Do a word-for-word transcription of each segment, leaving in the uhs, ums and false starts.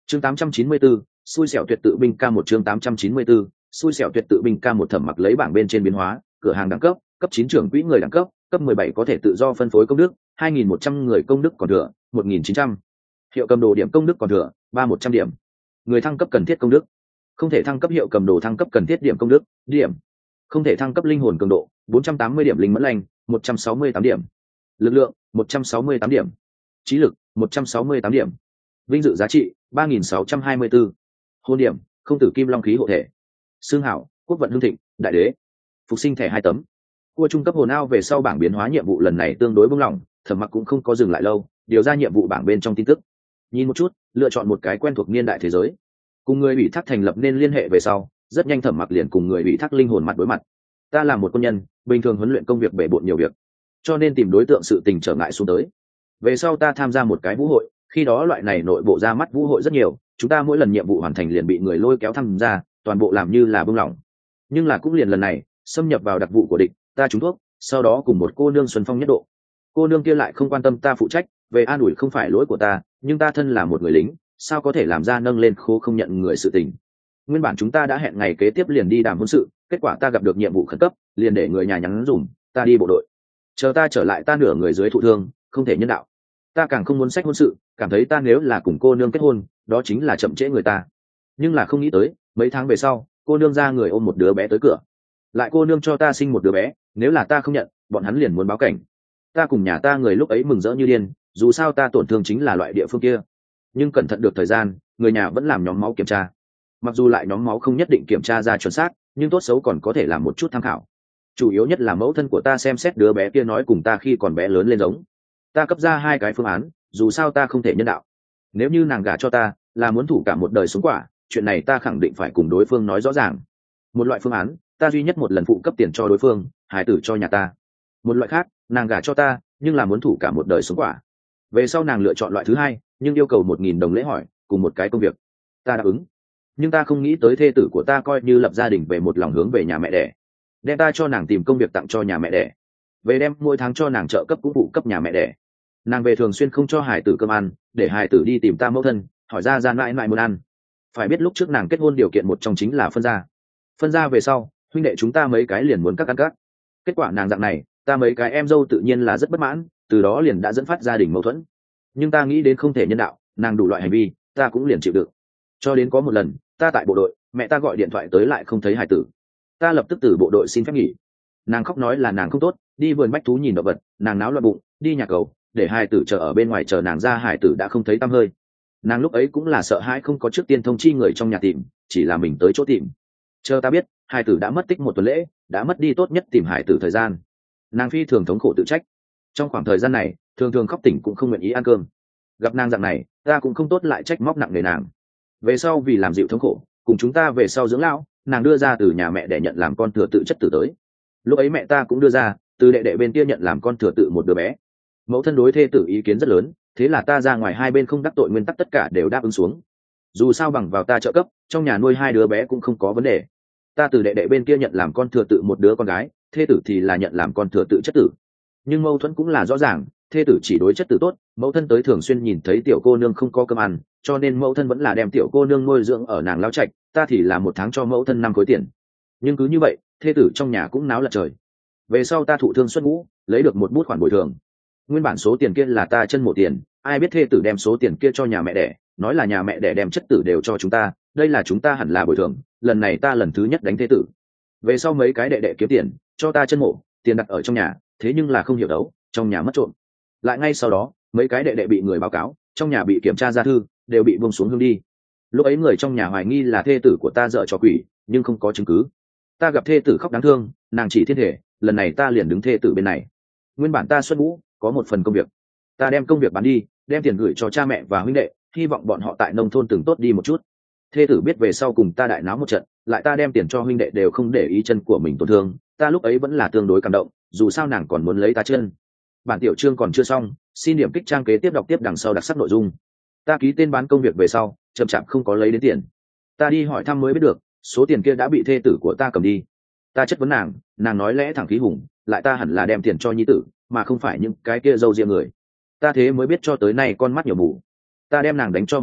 chương tám trăm chín mươi bốn, xui xẻo tuyệt tự binh ca một chương tám trăm chín mươi bốn, xui xẻo tuyệt tự binh ca một Thẩm Mặc lấy bảng bên trên biến hóa, cửa hàng đẳng cấp, cấp chín trưởng quỹ người đẳng cấp, cấp mười bảy có thể tự do phân phối công đức, hai nghìn một trăm người công đức còn thừa, một nghìn chín trăm. Hiệu cầm đồ điểm công đức còn thừa, ba một trăm điểm. Người thăng cấp cần thiết công đức. Không thể thăng cấp hiệu cầm đồ thăng cấp cần thiết điểm công đức, điểm. Không thể thăng cấp linh hồn cường độ, bốn trăm tám mươi điểm linh mẫn lành, một trăm sáu mươi tám điểm. Lực lượng, một trăm sáu mươi tám điểm. Trí lực, một trăm sáu mươi tám điểm. Vinh dự giá trị, ba nghìn sáu trăm hai mươi bốn. Hôn điểm, không tử kim long khí hộ thể. Xương hảo, quốc vận hưng thịnh, đại đế. Phục sinh thẻ hai tấm. Cua trung cấp hồn ao về sau bảng biến hóa nhiệm vụ lần này tương đối buông lỏng, Thẩm Mặc cũng không có dừng lại lâu, điều ra nhiệm vụ bảng bên trong tin tức. Nhìn một chút, lựa chọn một cái quen thuộc niên đại thế giới. Cùng người ủy thác thành lập nên liên hệ về sau, rất nhanh Thẩm Mặc liền cùng người ủy thác linh hồn mặt đối mặt. Ta là một quân nhân, bình thường huấn luyện công việc bể bộn nhiều việc, cho nên tìm đối tượng sự tình trở ngại xuống tới. Về sau ta tham gia một cái vũ hội, khi đó loại này nội bộ ra mắt vũ hội rất nhiều, chúng ta mỗi lần nhiệm vụ hoàn thành liền bị người lôi kéo tham gia, toàn bộ làm như là buông lỏng. Nhưng là cũng liền lần này, xâm nhập vào đặc vụ của địch, ta trúng thuốc, sau đó cùng một cô nương xuân phong nhất độ. Cô nương kia lại không quan tâm ta phụ trách, về an ủi không phải lỗi của ta, nhưng ta thân là một người lính, sao có thể làm ra nâng lên khô không nhận người sự tình. Nguyên bản chúng ta đã hẹn ngày kế tiếp liền đi đàm hôn sự, kết quả ta gặp được nhiệm vụ khẩn cấp, liền để người nhà nhắn dùm, ta đi bộ đội. Chờ ta trở lại ta nửa người dưới thụ thương, không thể nhân đạo. Ta càng không muốn sách hôn sự, cảm thấy ta nếu là cùng cô nương kết hôn, đó chính là chậm trễ người ta. Nhưng là không nghĩ tới, mấy tháng về sau, cô nương ra người ôm một đứa bé tới cửa. Lại cô nương cho ta sinh một đứa bé, nếu là ta không nhận, bọn hắn liền muốn báo cảnh. Ta cùng nhà ta người lúc ấy mừng rỡ như điên, dù sao ta tổn thương chính là loại địa phương kia. Nhưng cẩn thận được thời gian, người nhà vẫn làm nhóm máu kiểm tra. Mặc dù lại nhóm máu không nhất định kiểm tra ra chuẩn xác, nhưng tốt xấu còn có thể làm một chút tham khảo. Chủ yếu nhất là mẫu thân của ta xem xét đứa bé kia nói cùng ta khi còn bé lớn lên giống. Ta cấp ra hai cái phương án, dù sao ta không thể nhân đạo. Nếu như nàng gả cho ta, là muốn thủ cả một đời sống quả, chuyện này ta khẳng định phải cùng đối phương nói rõ ràng. Một loại phương án, ta duy nhất một lần phụ cấp tiền cho đối phương, hài tử cho nhà ta. Một loại khác, nàng gả cho ta, nhưng là muốn thủ cả một đời sống quả. Về sau nàng lựa chọn loại thứ hai, nhưng yêu cầu một nghìn đồng lễ hỏi, cùng một cái công việc. Ta đáp ứng. Nhưng ta không nghĩ tới thê tử của ta coi như lập gia đình về một lòng hướng về nhà mẹ đẻ, đem ta cho nàng tìm công việc tặng cho nhà mẹ đẻ, về đem mỗi tháng cho nàng trợ cấp cũng phụ cấp nhà mẹ đẻ. Nàng về thường xuyên không cho hải tử cơm ăn, để hải tử đi tìm ta mẫu thân, hỏi ra ra mãi mãi muốn ăn. Phải biết lúc trước nàng kết hôn điều kiện một trong chính là phân gia. Phân gia về sau, huynh đệ chúng ta mấy cái liền muốn các ăn các. Kết quả nàng dạng này, ta mấy cái em dâu tự nhiên là rất bất mãn, từ đó liền đã dẫn phát gia đình mâu thuẫn. Nhưng ta nghĩ đến không thể nhân đạo, nàng đủ loại hành vi, ta cũng liền chịu đựng. Cho đến có một lần, ta tại bộ đội, mẹ ta gọi điện thoại tới lại không thấy hải tử. Ta lập tức từ bộ đội xin phép nghỉ. Nàng khóc nói là nàng không tốt, đi vườn bách thú nhìn động vật, nàng náo loạn bụng, đi nhà cầu, để hải tử chờ ở bên ngoài chờ nàng ra, hải tử đã không thấy tăm hơi. Nàng lúc ấy cũng là sợ hãi không có trước tiên thông chi người trong nhà tìm, chỉ là mình tới chỗ tìm. Chờ ta biết, hải tử đã mất tích một tuần lễ, đã mất đi tốt nhất tìm hải tử thời gian. Nàng phi thường thống khổ tự trách. Trong khoảng thời gian này, thường thường khóc tỉnh cũng không nguyện ý ăn cơm. Gặp nàng dạng này, ta cũng không tốt lại trách móc nặng nề nàng. Về sau vì làm dịu thống khổ, cùng chúng ta về sau dưỡng lão, nàng đưa ra từ nhà mẹ để nhận làm con thừa tự chất tử tới. Lúc ấy mẹ ta cũng đưa ra từ đệ đệ bên kia nhận làm con thừa tự một đứa bé. Mẫu thân đối thê tử ý kiến rất lớn, thế là ta ra ngoài hai bên không đắc tội nguyên tắc tất cả đều đáp ứng xuống. Dù sao bằng vào ta trợ cấp, trong nhà nuôi hai đứa bé cũng không có vấn đề. Ta từ đệ đệ bên kia nhận làm con thừa tự một đứa con gái, thê tử thì là nhận làm con thừa tự chất tử. Nhưng mâu thuẫn cũng là rõ ràng, thê tử chỉ đối chất tử tốt, mẫu thân tới thường xuyên nhìn thấy tiểu cô nương không có cơm ăn, cho nên mẫu thân vẫn là đem tiểu cô nương nuôi dưỡng ở nàng lao trạch, ta thì là một tháng cho mẫu thân năm khối tiền. Nhưng cứ như vậy, thê tử trong nhà cũng náo lật trời. Về sau ta thụ thương xuất ngũ, lấy được một bút khoản bồi thường. Nguyên bản số tiền kia là ta chân một tiền, ai biết thê tử đem số tiền kia cho nhà mẹ đẻ, nói là nhà mẹ đẻ đem chất tử đều cho chúng ta, đây là chúng ta hẳn là bồi thường. Lần này ta lần thứ nhất đánh thê tử. Về sau mấy cái đệ đệ kiếm tiền, cho ta chân mộ, tiền đặt ở trong nhà, thế nhưng là không hiểu đấu, trong nhà mất trộm. Lại ngay sau đó, mấy cái đệ đệ bị người báo cáo, trong nhà bị kiểm tra ra thư, đều bị buông xuống hương đi. Lúc ấy người trong nhà hoài nghi là thê tử của ta dợ trò quỷ, nhưng không có chứng cứ. Ta gặp thê tử khóc đáng thương, nàng chỉ thiên thể, lần này ta liền đứng thê tử bên này. Nguyên bản ta xuất ngũ, có một phần công việc, ta đem công việc bán đi, đem tiền gửi cho cha mẹ và huynh đệ, hy vọng bọn họ tại nông thôn từng tốt đi một chút. Thê tử biết về sau cùng ta đại náo một trận, lại ta đem tiền cho huynh đệ đều không để ý chân của mình tổn thương, ta lúc ấy vẫn là tương đối cảm động, dù sao nàng còn muốn lấy ta chân. Bản tiểu chương còn chưa xong, xin điểm kích trang kế tiếp đọc tiếp đằng sau đặc sắc nội dung. Ta ký tên bán công việc về sau, chậm chạp không có lấy đến tiền. Ta đi hỏi thăm mới biết được, số tiền kia đã bị thê tử của ta cầm đi. Ta chất vấn nàng, nàng nói lẽ thẳng khí hùng, lại ta hẳn là đem tiền cho nhi tử, mà không phải những cái kia dâu riêng người. Ta thế mới biết cho tới nay con mắt nhiều mù. Ta đem nàng đánh cho một trận,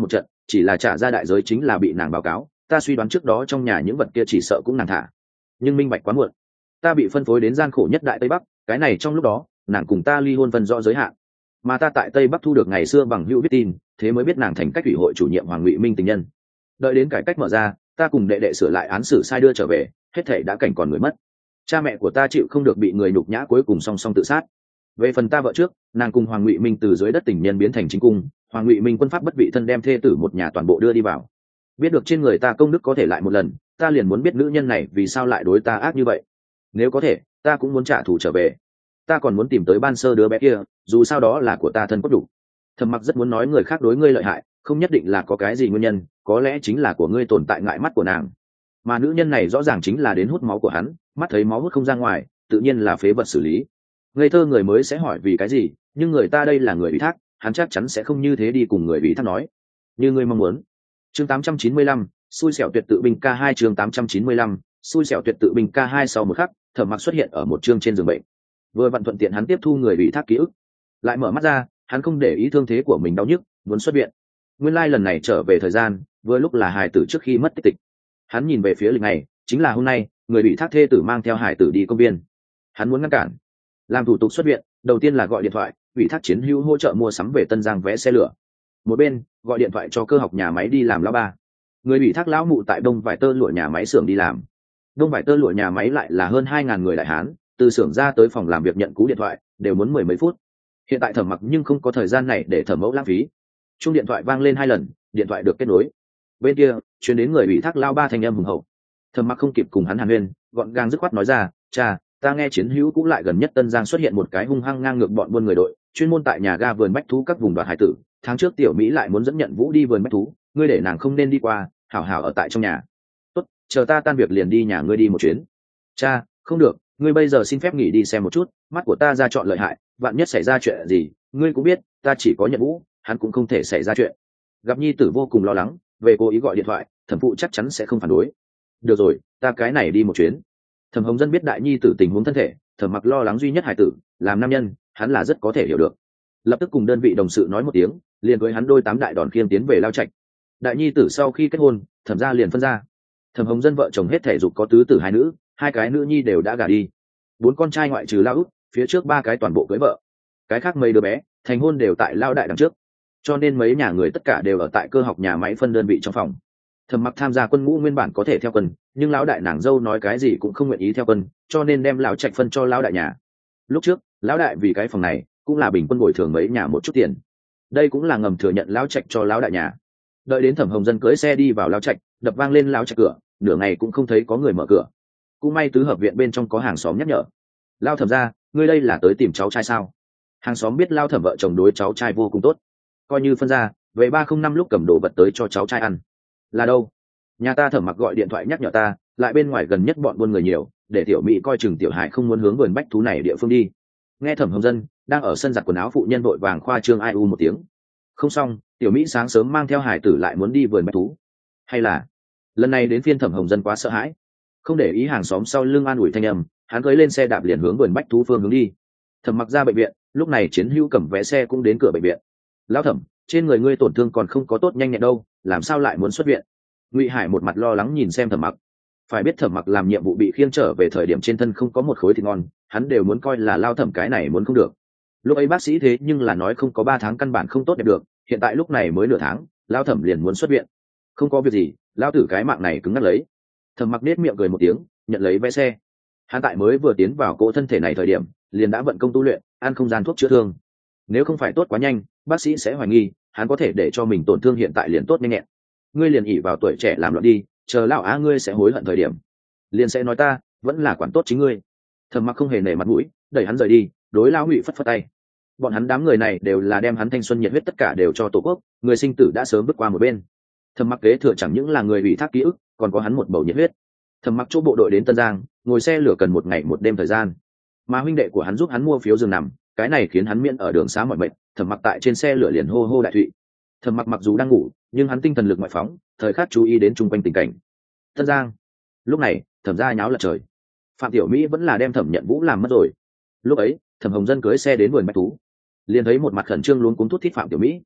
chỉ là trả ra đại giới chính là bị nàng báo cáo. Ta suy đoán trước đó trong nhà những vật kia chỉ sợ cũng nàng thả, nhưng minh bạch quá muộn. Ta bị phân phối đến gian khổ nhất đại tây bắc, cái này trong lúc đó nàng cùng ta ly hôn phân rõ giới hạn, mà ta tại tây bắc thu được ngày xưa bằng hữu viết tin, thế mới biết nàng thành cách ủy hội chủ nhiệm Hoàng Ngụy Minh tình nhân. Đợi đến cải cách mở ra, ta cùng đệ đệ sửa lại án xử sai đưa trở về, hết thảy đã cảnh còn người mất. Cha mẹ của ta chịu không được bị người nhục nhã, cuối cùng song song tự sát. Về phần ta vợ trước, nàng cùng Hoàng Ngụy Minh từ dưới đất tình nhân biến thành chính cung, Hoàng Ngụy Minh quân pháp bất vị thân đem thê tử một nhà toàn bộ đưa đi vào. Biết được trên người ta công đức có thể lại một lần, ta liền muốn biết nữ nhân này vì sao lại đối ta ác như vậy. Nếu có thể, ta cũng muốn trả thù trở về. Ta còn muốn tìm tới ban sơ đứa bé kia, dù sao đó là của ta thân cốt đủ. Thẩm Mặc rất muốn nói người khác đối ngươi lợi hại, không nhất định là có cái gì nguyên nhân, có lẽ chính là của ngươi tồn tại ngại mắt của nàng. Mà nữ nhân này rõ ràng chính là đến hút máu của hắn, mắt thấy máu hút không ra ngoài, tự nhiên là phế vật xử lý. Ngây thơ người mới sẽ hỏi vì cái gì, nhưng người ta đây là người ủy thác, hắn chắc chắn sẽ không như thế đi cùng người ủy thác nói. Như ngươi mong muốn. Chương tám trăm chín mươi lăm, xui xẻo tuyệt tự binh ca hai. Chương tám trăm chín mươi lăm, xui xẻo tuyệt tự binh ca hai. Sau một khắc, Thẩm Mặc xuất hiện ở một chương trên giường bệnh. Vừa vặn thuận tiện hắn tiếp thu người ủy thác ký ức. Lại mở mắt ra, hắn không để ý thương thế của mình đau nhức, muốn xuất viện. Nguyên lai like lần này trở về thời gian, vừa lúc là hài tử trước khi mất tích tịch. Hắn nhìn về phía lịch này, chính là hôm nay, người bị thác thê tử mang theo hài tử đi công viên. Hắn muốn ngăn cản, làm thủ tục xuất viện, đầu tiên là gọi điện thoại, ủy thác chiến hữu hỗ trợ mua sắm về Tân Giang vé xe lửa. Một bên, gọi điện thoại cho cơ học nhà máy đi làm lão ba. Người bị thác lão mụ tại Đông Vải Tơ lụa nhà máy xưởng đi làm. Đông Vải Tơ lụa nhà máy lại là hơn hai ngàn người đại hán, từ xưởng ra tới phòng làm việc nhận cú điện thoại, đều muốn mười mấy phút. Hiện tại Thẩm Mặc nhưng không có thời gian này để thẩm mẫu lãng phí. Chuông điện thoại vang lên hai lần, điện thoại được kết nối. Bên kia, truyền đến người ủy thác lao ba thanh âm hùng hậu. Thẩm Mặc không kịp cùng hắn hàn huyên, gọn gàng dứt khoát nói ra, cha, ta nghe chiến hữu cũng lại gần nhất Tân Giang xuất hiện một cái hung hăng ngang ngược bọn buôn người đội, chuyên môn tại nhà ga vườn bách thú các vùng đoạt hải tử. Tháng trước tiểu Mỹ lại muốn dẫn nhận Vũ đi vườn bách thú, ngươi để nàng không nên đi qua, hảo hảo ở tại trong nhà. Tốt, chờ ta tan việc liền đi nhà ngươi đi một chuyến. Cha, không được, ngươi bây giờ xin phép nghỉ đi xem một chút, mắt của ta ra chọn lợi hại, vạn nhất xảy ra chuyện gì, ngươi cũng biết, ta chỉ có nhận Vũ, hắn cũng không thể xảy ra chuyện. Gặp nhi tử vô cùng lo lắng, về cố ý gọi điện thoại, thẩm phụ chắc chắn sẽ không phản đối. Được rồi, ta cái này đi một chuyến. Thẩm Hồng Dân biết đại nhi tử tình huống thân thể, Thẩm Mặc lo lắng duy nhất hải tử, làm nam nhân, hắn là rất có thể hiểu được. Lập tức cùng đơn vị đồng sự nói một tiếng, liền với hắn đôi tám đại đòn khiêng tiến về lao trạch. Đại nhi tử sau khi kết hôn, Thẩm gia liền phân ra. Thẩm Hồng Dân vợ chồng hết thể dục có tứ tử hai nữ, hai cái nữ nhi đều đã gả đi. Bốn con trai ngoại trừ lao út, phía trước ba cái toàn bộ cưới vợ. Cái khác mấy đứa bé, thành hôn đều tại lao đại đằng trước. Cho nên mấy nhà người tất cả đều ở tại cơ học nhà máy phân đơn vị trong phòng. Thẩm Mặc tham gia quân ngũ nguyên bản có thể theo quân, nhưng lão đại nàng dâu nói cái gì cũng không nguyện ý theo quân, cho nên đem lão trạch phân cho lão đại nhà. Lúc trước, lão đại vì cái phòng này, cũng là bình quân bồi thường mấy nhà một chút tiền. Đây cũng là ngầm thừa nhận lão trạch cho lão đại nhà. Đợi đến Thẩm Hồng Dân cưỡi xe đi vào lão trạch, đập vang lên lão trạch cửa, nửa ngày cũng không thấy có người mở cửa. Cũng may tứ hợp viện bên trong có hàng xóm nhắc nhở. Lao Thẩm gia, ngươi đây là tới tìm cháu trai sao? Hàng xóm biết Lao Thẩm vợ chồng đối cháu trai vô cùng tốt, coi như phân ra, về ba không năm lúc cầm đồ vật tới cho cháu trai ăn. Là đâu? Nhà ta Thẩm Mặc gọi điện thoại nhắc nhở ta, lại bên ngoài gần nhất bọn buôn người nhiều, để tiểu Mỹ coi chừng tiểu Hải không muốn hướng vườn bách thú này địa phương đi. Nghe Thẩm Hồng Dân đang ở sân giặt quần áo phụ nhân vội vàng khoa trương ai u một tiếng. Không xong, tiểu Mỹ sáng sớm mang theo Hải tử lại muốn đi vườn bách thú. Hay là lần này đến phiên Thẩm Hồng Dân quá sợ hãi, không để ý hàng xóm sau lưng an ủi thanh âm, hắn cưỡi lên xe đạp liền hướng vườn bách thú phương hướng đi. Thẩm Mặc ra bệnh viện, lúc này Chiến Hữu cầm vé xe cũng đến cửa bệnh viện. Lão Thẩm, trên người ngươi tổn thương còn không có tốt nhanh nhẹn đâu, làm sao lại muốn xuất viện? Ngụy Hải một mặt lo lắng nhìn xem Thẩm Mặc. Phải biết Thẩm Mặc làm nhiệm vụ bị khiêng trở về thời điểm trên thân không có một khối thịt ngon, hắn đều muốn coi là Lao Thẩm cái này muốn không được. Lúc ấy bác sĩ thế nhưng là nói không có ba tháng căn bản không tốt đẹp được, hiện tại lúc này mới nửa tháng, Lao Thẩm liền muốn xuất viện. Không có việc gì, Lao tử cái mạng này cứng ngắt lấy. Thẩm Mặc nết miệng cười một tiếng, nhận lấy vé xe. Hắn tại mới vừa tiến vào cỗ thân thể này thời điểm, liền đã vận công tu luyện, ăn không gian thuốc chữa thương. Nếu không phải tốt quá nhanh, bác sĩ sẽ hoài nghi, hắn có thể để cho mình tổn thương hiện tại liền tốt nhanh nhẹn. Ngươi liền ỉ vào tuổi trẻ làm loạn đi, chờ lão á ngươi sẽ hối hận thời điểm, liền sẽ nói ta vẫn là quản tốt chính ngươi. Thẩm Mặc không hề nể mặt mũi, đẩy hắn rời đi, đối lão Ngụy phất phất tay. Bọn hắn đám người này đều là đem hắn thanh xuân nhiệt huyết tất cả đều cho tổ quốc, người sinh tử đã sớm bước qua một bên. Thẩm Mặc kế thừa chẳng những là người ủy thác ký ức, còn có hắn một bầu nhiệt huyết. Thẩm Mặc chỗ bộ đội đến Tân Giang, ngồi xe lửa cần một ngày một đêm thời gian, mà huynh đệ của hắn giúp hắn mua phiếu giường nằm, cái này khiến hắn miễn ở đường xá mọi mệt. Thẩm Mặc tại trên xe lửa liền hô hô đại thụy. Thẩm Mặc mặc dù đang ngủ, nhưng hắn tinh thần lực ngoại phóng, thời khắc chú ý đến chung quanh tình cảnh. Tân Giang. Lúc này, Thẩm gia nháo lật trời. Phạm Tiểu Mỹ vẫn là đem Thẩm Nhận Vũ làm mất rồi. Lúc ấy, Thẩm Hồng Dân cưới xe đến vườn bách thú, liền thấy một mặt khẩn trương luống cuống thút thít Phạm Tiểu Mỹ.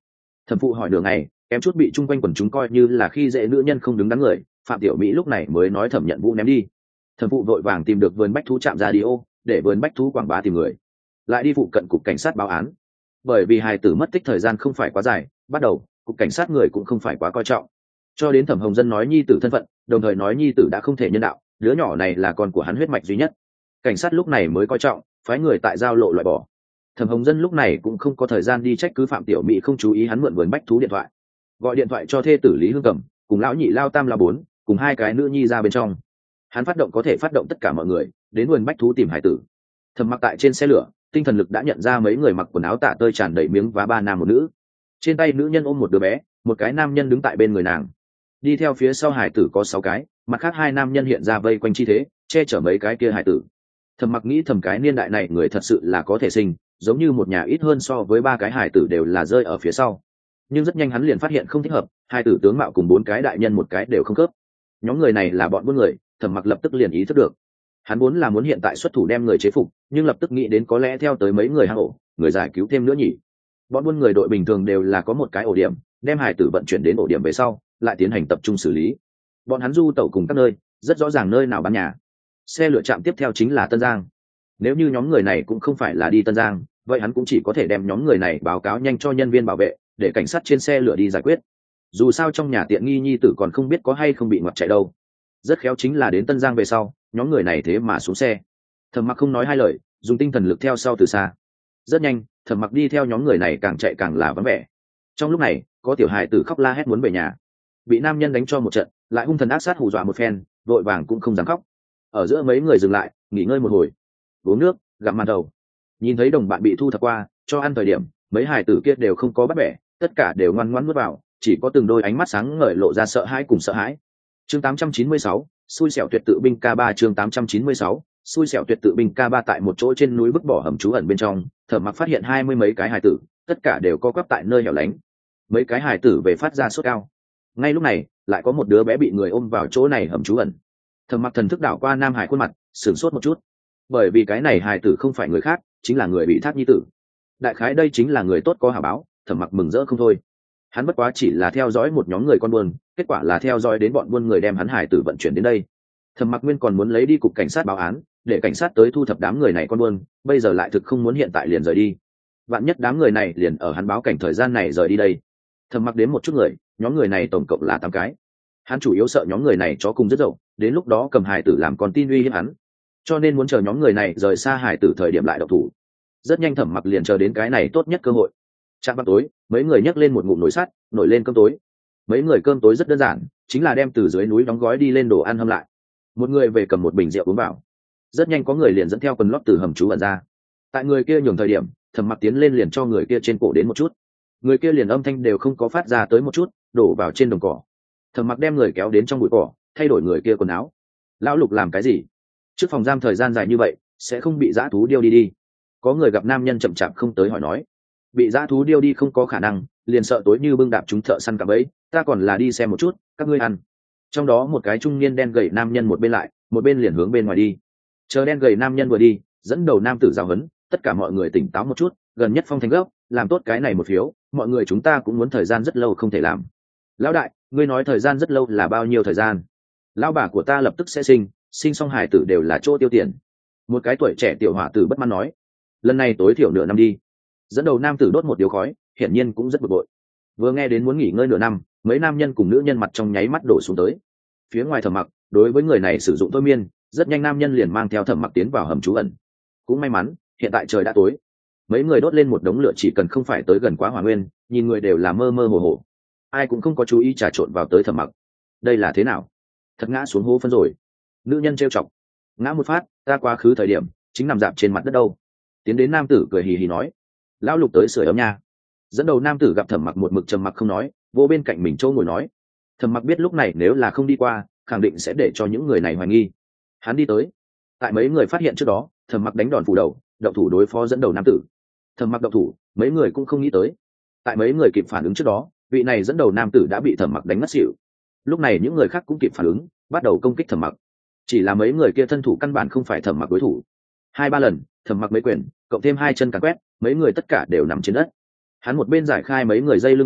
Thẩm phụ hỏi đường này kém chút bị chung quanh quần chúng coi như là khi dễ nữ nhân không đứng đắn người. Phạm Tiểu Mỹ lúc này mới nói Thẩm Nhận Vũ ném đi. Thẩm phụ vội vàng tìm được vườn bách thú trạm radio, để vườn bách thú quảng bá tìm người, lại đi phụ cận cục cảnh sát báo án. Bởi vì hài tử mất tích thời gian không phải quá dài, bắt đầu cục cảnh sát người cũng không phải quá coi trọng. Cho đến Thẩm Hồng Dân nói nhi tử thân phận, đồng thời nói nhi tử đã không thể nhân đạo, đứa nhỏ này là con của hắn huyết mạch duy nhất, cảnh sát lúc này mới coi trọng, phái người tại giao lộ loại bỏ. Thẩm Hồng Dân lúc này cũng không có thời gian đi trách cứ Phạm Tiểu Mỹ không chú ý hắn mượn vườn bách thú điện thoại, gọi điện thoại cho thê tử Lý Hương Cẩm cùng lão nhị lao tam lao bốn cùng hai cái nữ nhi ra bên trong. Hắn phát động có thể phát động tất cả mọi người đến vườn bách thú tìm hải tử. Thẩm Mặc tại trên xe lửa, tinh thần lực đã nhận ra mấy người mặc quần áo tả tơi tràn đầy miếng vá, ba nam một nữ. Trên tay nữ nhân ôm một đứa bé, một cái nam nhân đứng tại bên người nàng. Đi theo phía sau hải tử có sáu cái, mặt khác hai nam nhân hiện ra vây quanh chi thế, che chở mấy cái kia hải tử. Thẩm Mặc nghĩ thầm cái niên đại này người thật sự là có thể sinh, giống như một nhà ít hơn so với ba cái hải tử đều là rơi ở phía sau. Nhưng rất nhanh hắn liền phát hiện không thích hợp, hai tử tướng mạo cùng bốn cái đại nhân một cái đều không khớp. Nhóm người này là bọn buôn người. Thẩm Mặc lập tức liền ý thức được, hắn muốn là muốn hiện tại xuất thủ đem người chế phục, nhưng lập tức nghĩ đến có lẽ theo tới mấy người hang ổ, người giải cứu thêm nữa nhỉ. Bọn buôn người đội bình thường đều là có một cái ổ điểm, đem hải tử vận chuyển đến ổ điểm về sau, lại tiến hành tập trung xử lý. Bọn hắn du tẩu cùng các nơi, rất rõ ràng nơi nào bán nhà. Xe lựa chạm tiếp theo chính là Tân Giang. Nếu như nhóm người này cũng không phải là đi Tân Giang, vậy hắn cũng chỉ có thể đem nhóm người này báo cáo nhanh cho nhân viên bảo vệ, để cảnh sát trên xe lửa đi giải quyết. Dù sao trong nhà tiện nghi nhi tử còn không biết có hay không bị ngoặt chạy đâu. Rất khéo chính là đến Tân Giang về sau, nhóm người này thế mà xuống xe. Thẩm Mặc không nói hai lời, dùng tinh thần lực theo sau từ xa. Rất nhanh, Thẩm Mặc đi theo nhóm người này càng chạy càng là vắng vẻ. Trong lúc này, có tiểu hài tử khóc la hét muốn về nhà, bị nam nhân đánh cho một trận, lại hung thần ác sát hù dọa một phen, vội vàng cũng không dám khóc. Ở giữa mấy người dừng lại, nghỉ ngơi một hồi, uống nước, gặm màn đầu. Nhìn thấy đồng bạn bị thu thập qua, cho ăn thời điểm, mấy hài tử kia đều không có bắt bẻ, tất cả đều ngoan ngoãn nuốt vào, chỉ có từng đôi ánh mắt sáng ngời lộ ra sợ hãi cùng sợ hãi. Chương tám trăm chín mươi sáu, xui xẻo tuyệt tự binh ca ba. Chương tám trăm chín mươi sáu, xui xẻo tuyệt tự binh ca ba. Tại một chỗ trên núi vứt bỏ hầm trú ẩn bên trong, Thẩm Mặc phát hiện hai mươi mấy cái hài tử, tất cả đều co quắp tại nơi hẻo lánh. Mấy cái hài tử về phát ra sốt cao. Ngay lúc này, lại có một đứa bé bị người ôm vào chỗ này hầm trú ẩn. Thẩm Mặc thần thức đảo qua nam hải khuôn mặt, sửng sốt một chút, bởi vì cái này hài tử không phải người khác, chính là người bị thác nhi tử. Đại khái đây chính là người tốt có hảo báo. Thẩm Mặc mừng rỡ không thôi. Hắn bất quá chỉ là theo dõi một nhóm người con buôn, kết quả là theo dõi đến bọn buôn người đem hắn hải tử vận chuyển đến đây. Thẩm Mặc nguyên còn muốn lấy đi cục cảnh sát báo án, để cảnh sát tới thu thập đám người này con buôn, bây giờ lại thực không muốn hiện tại liền rời đi. Vạn nhất đám người này liền ở hắn báo cảnh thời gian này rời đi đây. Thẩm Mặc đến một chút người, nhóm người này tổng cộng là tám cái. Hắn chủ yếu sợ nhóm người này chó cùng rất dậu, đến lúc đó cầm hải tử làm con tin uy hiếp hắn, cho nên muốn chờ nhóm người này rời xa hải tử thời điểm lại độc thủ. Rất nhanh Thẩm Mặc liền chờ đến cái này tốt nhất cơ hội. Trạm vào tối, mấy người nhấc lên một ngụm nồi sắt, nổi lên cơm tối. Mấy người cơm tối rất đơn giản, chính là đem từ dưới núi đóng gói đi lên đồ ăn hâm lại. Một người về cầm một bình rượu uống vào. Rất nhanh có người liền dẫn theo quần lót từ hầm trú ẩn ra. Tại người kia nhường thời điểm, Thẩm Mặc tiến lên liền cho người kia trên cổ đến một chút. Người kia liền âm thanh đều không có phát ra tới một chút, đổ vào trên đồng cỏ. Thẩm Mặc đem người kéo đến trong bụi cỏ, thay đổi người kia quần áo. Lão Lục làm cái gì? Trước phòng giam thời gian dài như vậy, sẽ không bị dã thú điêu đi đi? Có người gặp nam nhân chậm chạp không tới hỏi nói. Bị dã thú điêu đi không có khả năng, liền sợ tối như bưng đạp chúng thợ săn cả bấy, ta còn là đi xem một chút, các ngươi ăn. Trong đó một cái trung niên đen gầy nam nhân một bên lại, một bên liền hướng bên ngoài đi. Chờ đen gầy nam nhân vừa đi, dẫn đầu nam tử giáo huấn, tất cả mọi người tỉnh táo một chút, gần nhất phong thành gốc, làm tốt cái này một phiếu, mọi người chúng ta cũng muốn thời gian rất lâu không thể làm. Lão đại, ngươi nói thời gian rất lâu là bao nhiêu thời gian? Lão bà của ta lập tức sẽ sinh, sinh xong hải tử đều là chỗ tiêu tiền. Một cái tuổi trẻ tiểu hỏa tử bất mãn nói, lần này tối thiểu nửa năm đi. Dẫn đầu nam tử đốt một điếu khói, hiển nhiên cũng rất bực bội. Vừa nghe đến muốn nghỉ ngơi nửa năm, mấy nam nhân cùng nữ nhân mặt trong nháy mắt đổ xuống tới. Phía ngoài Thẩm Mặc, đối với người này sử dụng thôi miên, rất nhanh nam nhân liền mang theo Thẩm Mặc tiến vào hầm trú ẩn. Cũng may mắn, hiện tại trời đã tối. Mấy người đốt lên một đống lửa chỉ cần không phải tới gần quá hỏa nguyên, nhìn người đều là mơ mơ hồ hồ. Ai cũng không có chú ý trà trộn vào tới Thẩm Mặc. Đây là thế nào? Thật ngã xuống hố phân rồi. Nữ nhân trêu chọc. Ngã một phát, ta quá khứ thời điểm, chính nằm dạp trên mặt đất đâu. Tiến đến nam tử cười hì hì nói, Lão Lục tới sưởi ấm nha. Dẫn đầu nam tử gặp Thẩm Mặc một mực trầm mặc không nói, vô bên cạnh mình chỗ ngồi nói. Thẩm Mặc biết lúc này nếu là không đi qua, khẳng định sẽ để cho những người này hoài nghi. Hắn đi tới. Tại mấy người phát hiện trước đó, Thẩm Mặc đánh đòn phủ đầu, động thủ đối phó dẫn đầu nam tử. Thẩm Mặc động thủ, mấy người cũng không nghĩ tới. Tại mấy người kịp phản ứng trước đó, vị này dẫn đầu nam tử đã bị Thẩm Mặc đánh ngất xỉu. Lúc này những người khác cũng kịp phản ứng, bắt đầu công kích Thẩm Mặc. Chỉ là mấy người kia thân thủ căn bản không phải Thẩm Mặc đối thủ. Hai ba lần, Thẩm Mặc mấy quyền, cộng thêm hai chân càn quét, mấy người tất cả đều nằm trên đất. Hắn một bên giải khai mấy người dây lưng quần,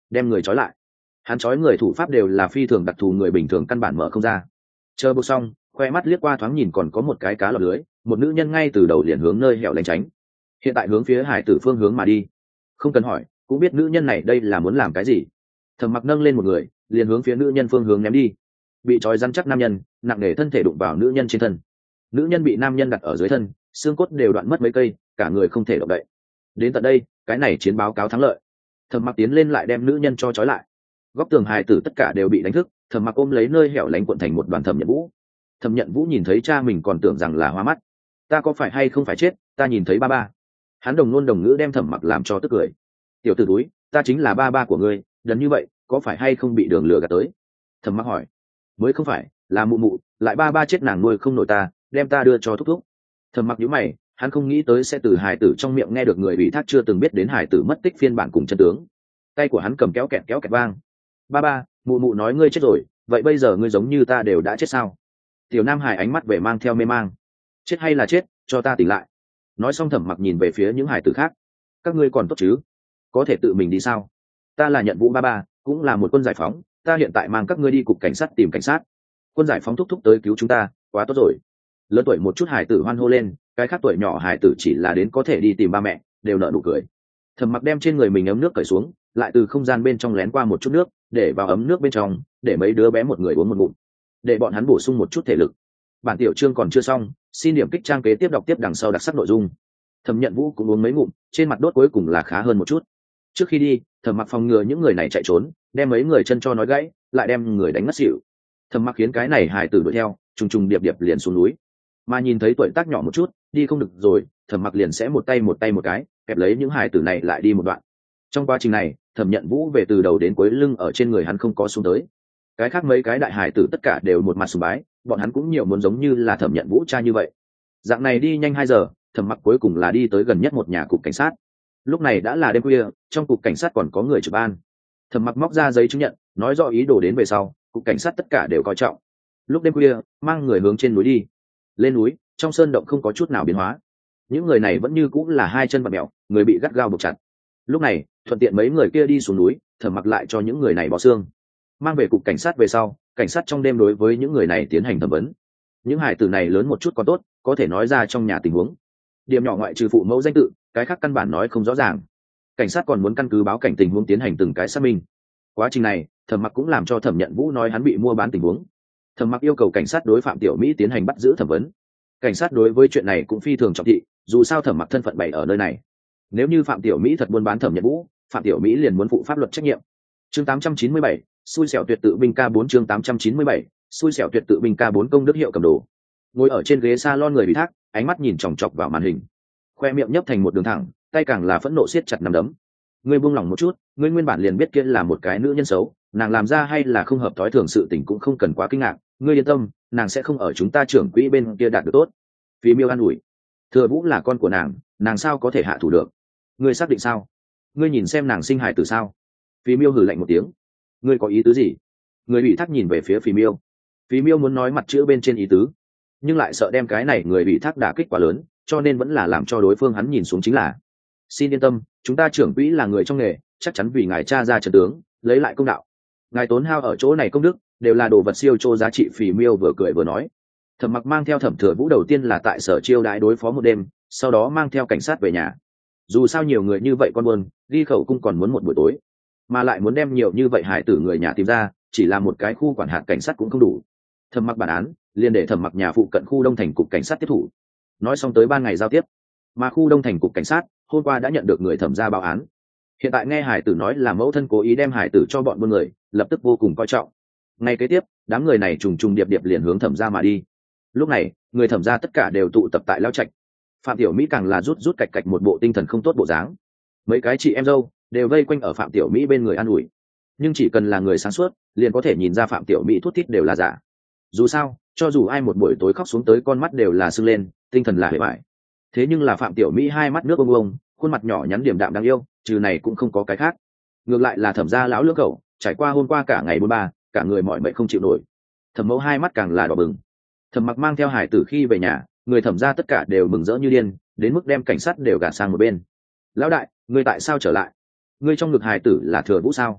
đem người trói lại. Hắn trói người thủ pháp đều là phi thường đặc thù, người bình thường căn bản mở không ra. Chờ buộc xong, khoe mắt liếc qua thoáng nhìn còn có một cái cá lọt lưới, một nữ nhân ngay từ đầu liền hướng nơi hẻo lánh tránh, hiện tại hướng phía hải tử phương hướng mà đi. Không cần hỏi cũng biết nữ nhân này đây là muốn làm cái gì. Thẩm Mặc nâng lên một người liền hướng phía nữ nhân phương hướng ném đi. Bị trói rắn chắc nam nhân nặng nề thân thể đụng vào nữ nhân trên thân, nữ nhân bị nam nhân đặt ở dưới thân, xương cốt đều đoạn mất mấy cây, cả người không thể động đậy. Đến tận đây cái này chiến báo cáo thắng lợi. Thẩm Mặc tiến lên lại đem nữ nhân cho trói lại. Góc tường hài tử tất cả đều bị đánh thức. Thẩm Mặc ôm lấy nơi hẻo lánh cuộn thành một đoàn. Thẩm Nhận Vũ Thẩm Nhận Vũ nhìn thấy cha mình còn tưởng rằng là hoa mắt. Ta có phải hay không phải chết, ta nhìn thấy ba ba. Hắn đồng ngôn đồng ngữ đem Thẩm Mặc làm cho tức cười. Tiểu tử túi, ta chính là ba ba của ngươi, đần như vậy có phải hay không bị đường lừa gạt tới? Thẩm Mặc hỏi. Mới không phải, là mụ mụ, lại ba ba chết nàng nuôi không nổi ta, đem ta đưa cho thúc thúc. Thẩm Mặc nhíu mày, hắn không nghĩ tới sẽ từ hài tử trong miệng nghe được người ủy thác chưa từng biết đến hài tử mất tích phiên bản cùng chân tướng. Tay của hắn cầm kéo kẹt kéo kẹt vang. Ba ba, mụ mụ nói ngươi chết rồi, vậy bây giờ ngươi giống như ta đều đã chết sao? Tiểu Nam Hải ánh mắt vẻ mang theo mê mang. Chết hay là chết, cho ta tỉnh lại. Nói xong Thẩm Mặc nhìn về phía những hài tử khác. Các ngươi còn tốt chứ? Có thể tự mình đi sao? Ta là Nhận Vũ ba ba, cũng là một quân giải phóng, ta hiện tại mang các ngươi đi cục cảnh sát tìm cảnh sát. Quân giải phóng thúc thúc tới cứu chúng ta, quá tốt rồi. Lớn tuổi một chút hài tử hoan hô lên, cái khác tuổi nhỏ hài tử chỉ là đến có thể đi tìm ba mẹ, đều nở nụ cười. Thẩm Mặc đem trên người mình ấm nước cởi xuống, lại từ không gian bên trong lén qua một chút nước, để vào ấm nước bên trong, để mấy đứa bé một người uống một ngụm, để bọn hắn bổ sung một chút thể lực. Bản tiểu chương còn chưa xong, xin điểm kích trang kế tiếp đọc tiếp đằng sau đặc sắc nội dung. Thẩm Nhận Vũ cũng uống mấy ngụm, trên mặt đốt cuối cùng là khá hơn một chút. Trước khi đi, Thẩm Mặc phòng ngừa những người này chạy trốn, đem mấy người chân cho nói gãy, lại đem người đánh ngất xỉu. Thẩm Mặc khiến cái này hài tử đuổi theo, trùng trùng điệp điệp liền xuống núi. Mà nhìn thấy tuổi tác nhỏ một chút, đi không được rồi, Thẩm Mặc liền sẽ một tay một tay một cái kẹp lấy những hài tử này lại đi một đoạn. Trong quá trình này, Thẩm Nhận Vũ về từ đầu đến cuối lưng ở trên người hắn không có xuống tới. Cái khác mấy cái đại hài tử tất cả đều một mặt sùng bái, bọn hắn cũng nhiều muốn giống như là Thẩm Nhận Vũ cha như vậy. Dạng này đi nhanh hai giờ, Thẩm Mặc cuối cùng là đi tới gần nhất một nhà cục cảnh sát. Lúc này đã là đêm khuya, trong cục cảnh sát còn có người trực ban. Thẩm Mặc móc ra giấy chứng nhận, nói rõ ý đồ đến về sau, cục cảnh sát tất cả đều coi trọng. Lúc đêm khuya, mang người hướng trên núi đi. Lên núi, trong sơn động không có chút nào biến hóa. Những người này vẫn như cũng là hai chân vặn mèo, người bị gắt gao buộc chặt. Lúc này, thuận tiện mấy người kia đi xuống núi, Thẩm Mặc lại cho những người này bỏ xương, mang về cục cảnh sát về sau, cảnh sát trong đêm đối với những người này tiến hành thẩm vấn. Những hải tử này lớn một chút còn tốt, có thể nói ra trong nhà tình huống. Điểm nhỏ ngoại trừ phụ mẫu danh tự, cái khác căn bản nói không rõ ràng. Cảnh sát còn muốn căn cứ báo cảnh tình huống tiến hành từng cái xác minh. Quá trình này, Thẩm Mặc cũng làm cho Thẩm Nhận Vũ nói hắn bị mua bán tình huống. Thẩm Mặc yêu cầu cảnh sát đối Phạm Tiểu Mỹ tiến hành bắt giữ thẩm vấn. Cảnh sát đối với chuyện này cũng phi thường trọng thị, dù sao Thẩm Mặc thân phận bày ở nơi này. Nếu như Phạm Tiểu Mỹ thật buôn bán Thẩm Nhận Vũ, Phạm Tiểu Mỹ liền muốn phụ pháp luật trách nhiệm. Chương tám trăm chín mươi bảy, xui xẻo tuyệt tự binh ca bốn chương tám trăm chín mươi bảy, xui xẻo tuyệt tự binh ca bốn công đức hiệu cầm đồ. Ngồi ở trên ghế salon người bị thác, ánh mắt nhìn chòng chọc vào màn hình, khoe miệng nhấp thành một đường thẳng, tay càng là phẫn nộ siết chặt nắm đấm. Ngươi buông lỏng một chút, ngươi nguyên bản liền biết kia là một cái nữ nhân xấu, nàng làm ra hay là không hợp thói thường sự tình cũng không cần quá kinh ngạc, ngươi yên tâm, nàng sẽ không ở chúng ta trưởng quỹ bên kia đạt được tốt. Vì Miêu an ủi, Thừa Vũ là con của nàng, nàng sao có thể hạ thủ được? Ngươi xác định sao? Ngươi nhìn xem nàng sinh hài tử sao? Phí Miêu hừ lạnh một tiếng. Ngươi có ý tứ gì? Người bị thác nhìn về phía Phí Miêu. Phí Miêu muốn nói mặt chữ bên trên ý tứ, nhưng lại sợ đem cái này người bị thác đả kích quá lớn, cho nên vẫn là làm cho đối phương hắn nhìn xuống chính là. Xin yên tâm, chúng ta trưởng quỹ là người trong nghề, chắc chắn vì ngài tra ra trận tướng, lấy lại công đạo. Ngài tốn hao ở chỗ này công đức, đều là đồ vật siêu chô giá trị. Phí Miêu vừa cười vừa nói. Thẩm Mặc mang theo Thẩm Thừa Vũ đầu tiên là tại sở chiêu đãi đối phó một đêm, sau đó mang theo cảnh sát về nhà. Dù sao nhiều người như vậy con buồn, đi khẩu cung còn muốn một buổi tối, mà lại muốn đem nhiều như vậy hải tử người nhà tìm ra, chỉ là một cái khu quản hạt cảnh sát cũng không đủ. Thẩm Mặc bản án liền để Thẩm Mặc nhà phụ cận khu Đông Thành cục cảnh sát tiếp thủ. Nói xong tới ban ngày giao tiếp, mà khu Đông Thành cục cảnh sát hôm qua đã nhận được người thẩm ra báo án. Hiện tại nghe hải tử nói là mẫu thân cố ý đem hải tử cho bọn buôn người, lập tức vô cùng coi trọng. Ngay kế tiếp, đám người này trùng trùng điệp điệp liền hướng thẩm ra mà đi. Lúc này, người thẩm ra tất cả đều tụ tập tại Lao Trạch. Phạm Tiểu Mỹ càng là rút rút cạch cạch một bộ tinh thần không tốt bộ dáng. Mấy cái chị em dâu đều vây quanh ở Phạm Tiểu Mỹ bên người an ủi, nhưng chỉ cần là người sáng suốt liền có thể nhìn ra Phạm Tiểu Mỹ thút thít đều là giả. Dù sao, cho dù ai một buổi tối khóc xuống tới con mắt đều là sưng lên, tinh thần là hề bại. Thế nhưng là Phạm Tiểu Mỹ hai mắt nước bông bông, khuôn mặt nhỏ nhắn điểm đạm đáng yêu, trừ này cũng không có cái khác. Ngược lại là thẩm gia lão lưỡng cẩu, trải qua hôm qua cả ngày bôn ba, cả người mỏi mệt không chịu nổi. Thẩm mẫu hai mắt càng là đỏ bừng. Thẩm Mặc mang theo hải tử khi về nhà, người thẩm gia tất cả đều mừng rỡ như điên, đến mức đem cảnh sát đều gạt sang một bên. Lão đại, ngươi tại sao trở lại? Ngươi trong ngực hải tử là Thừa Vũ sao?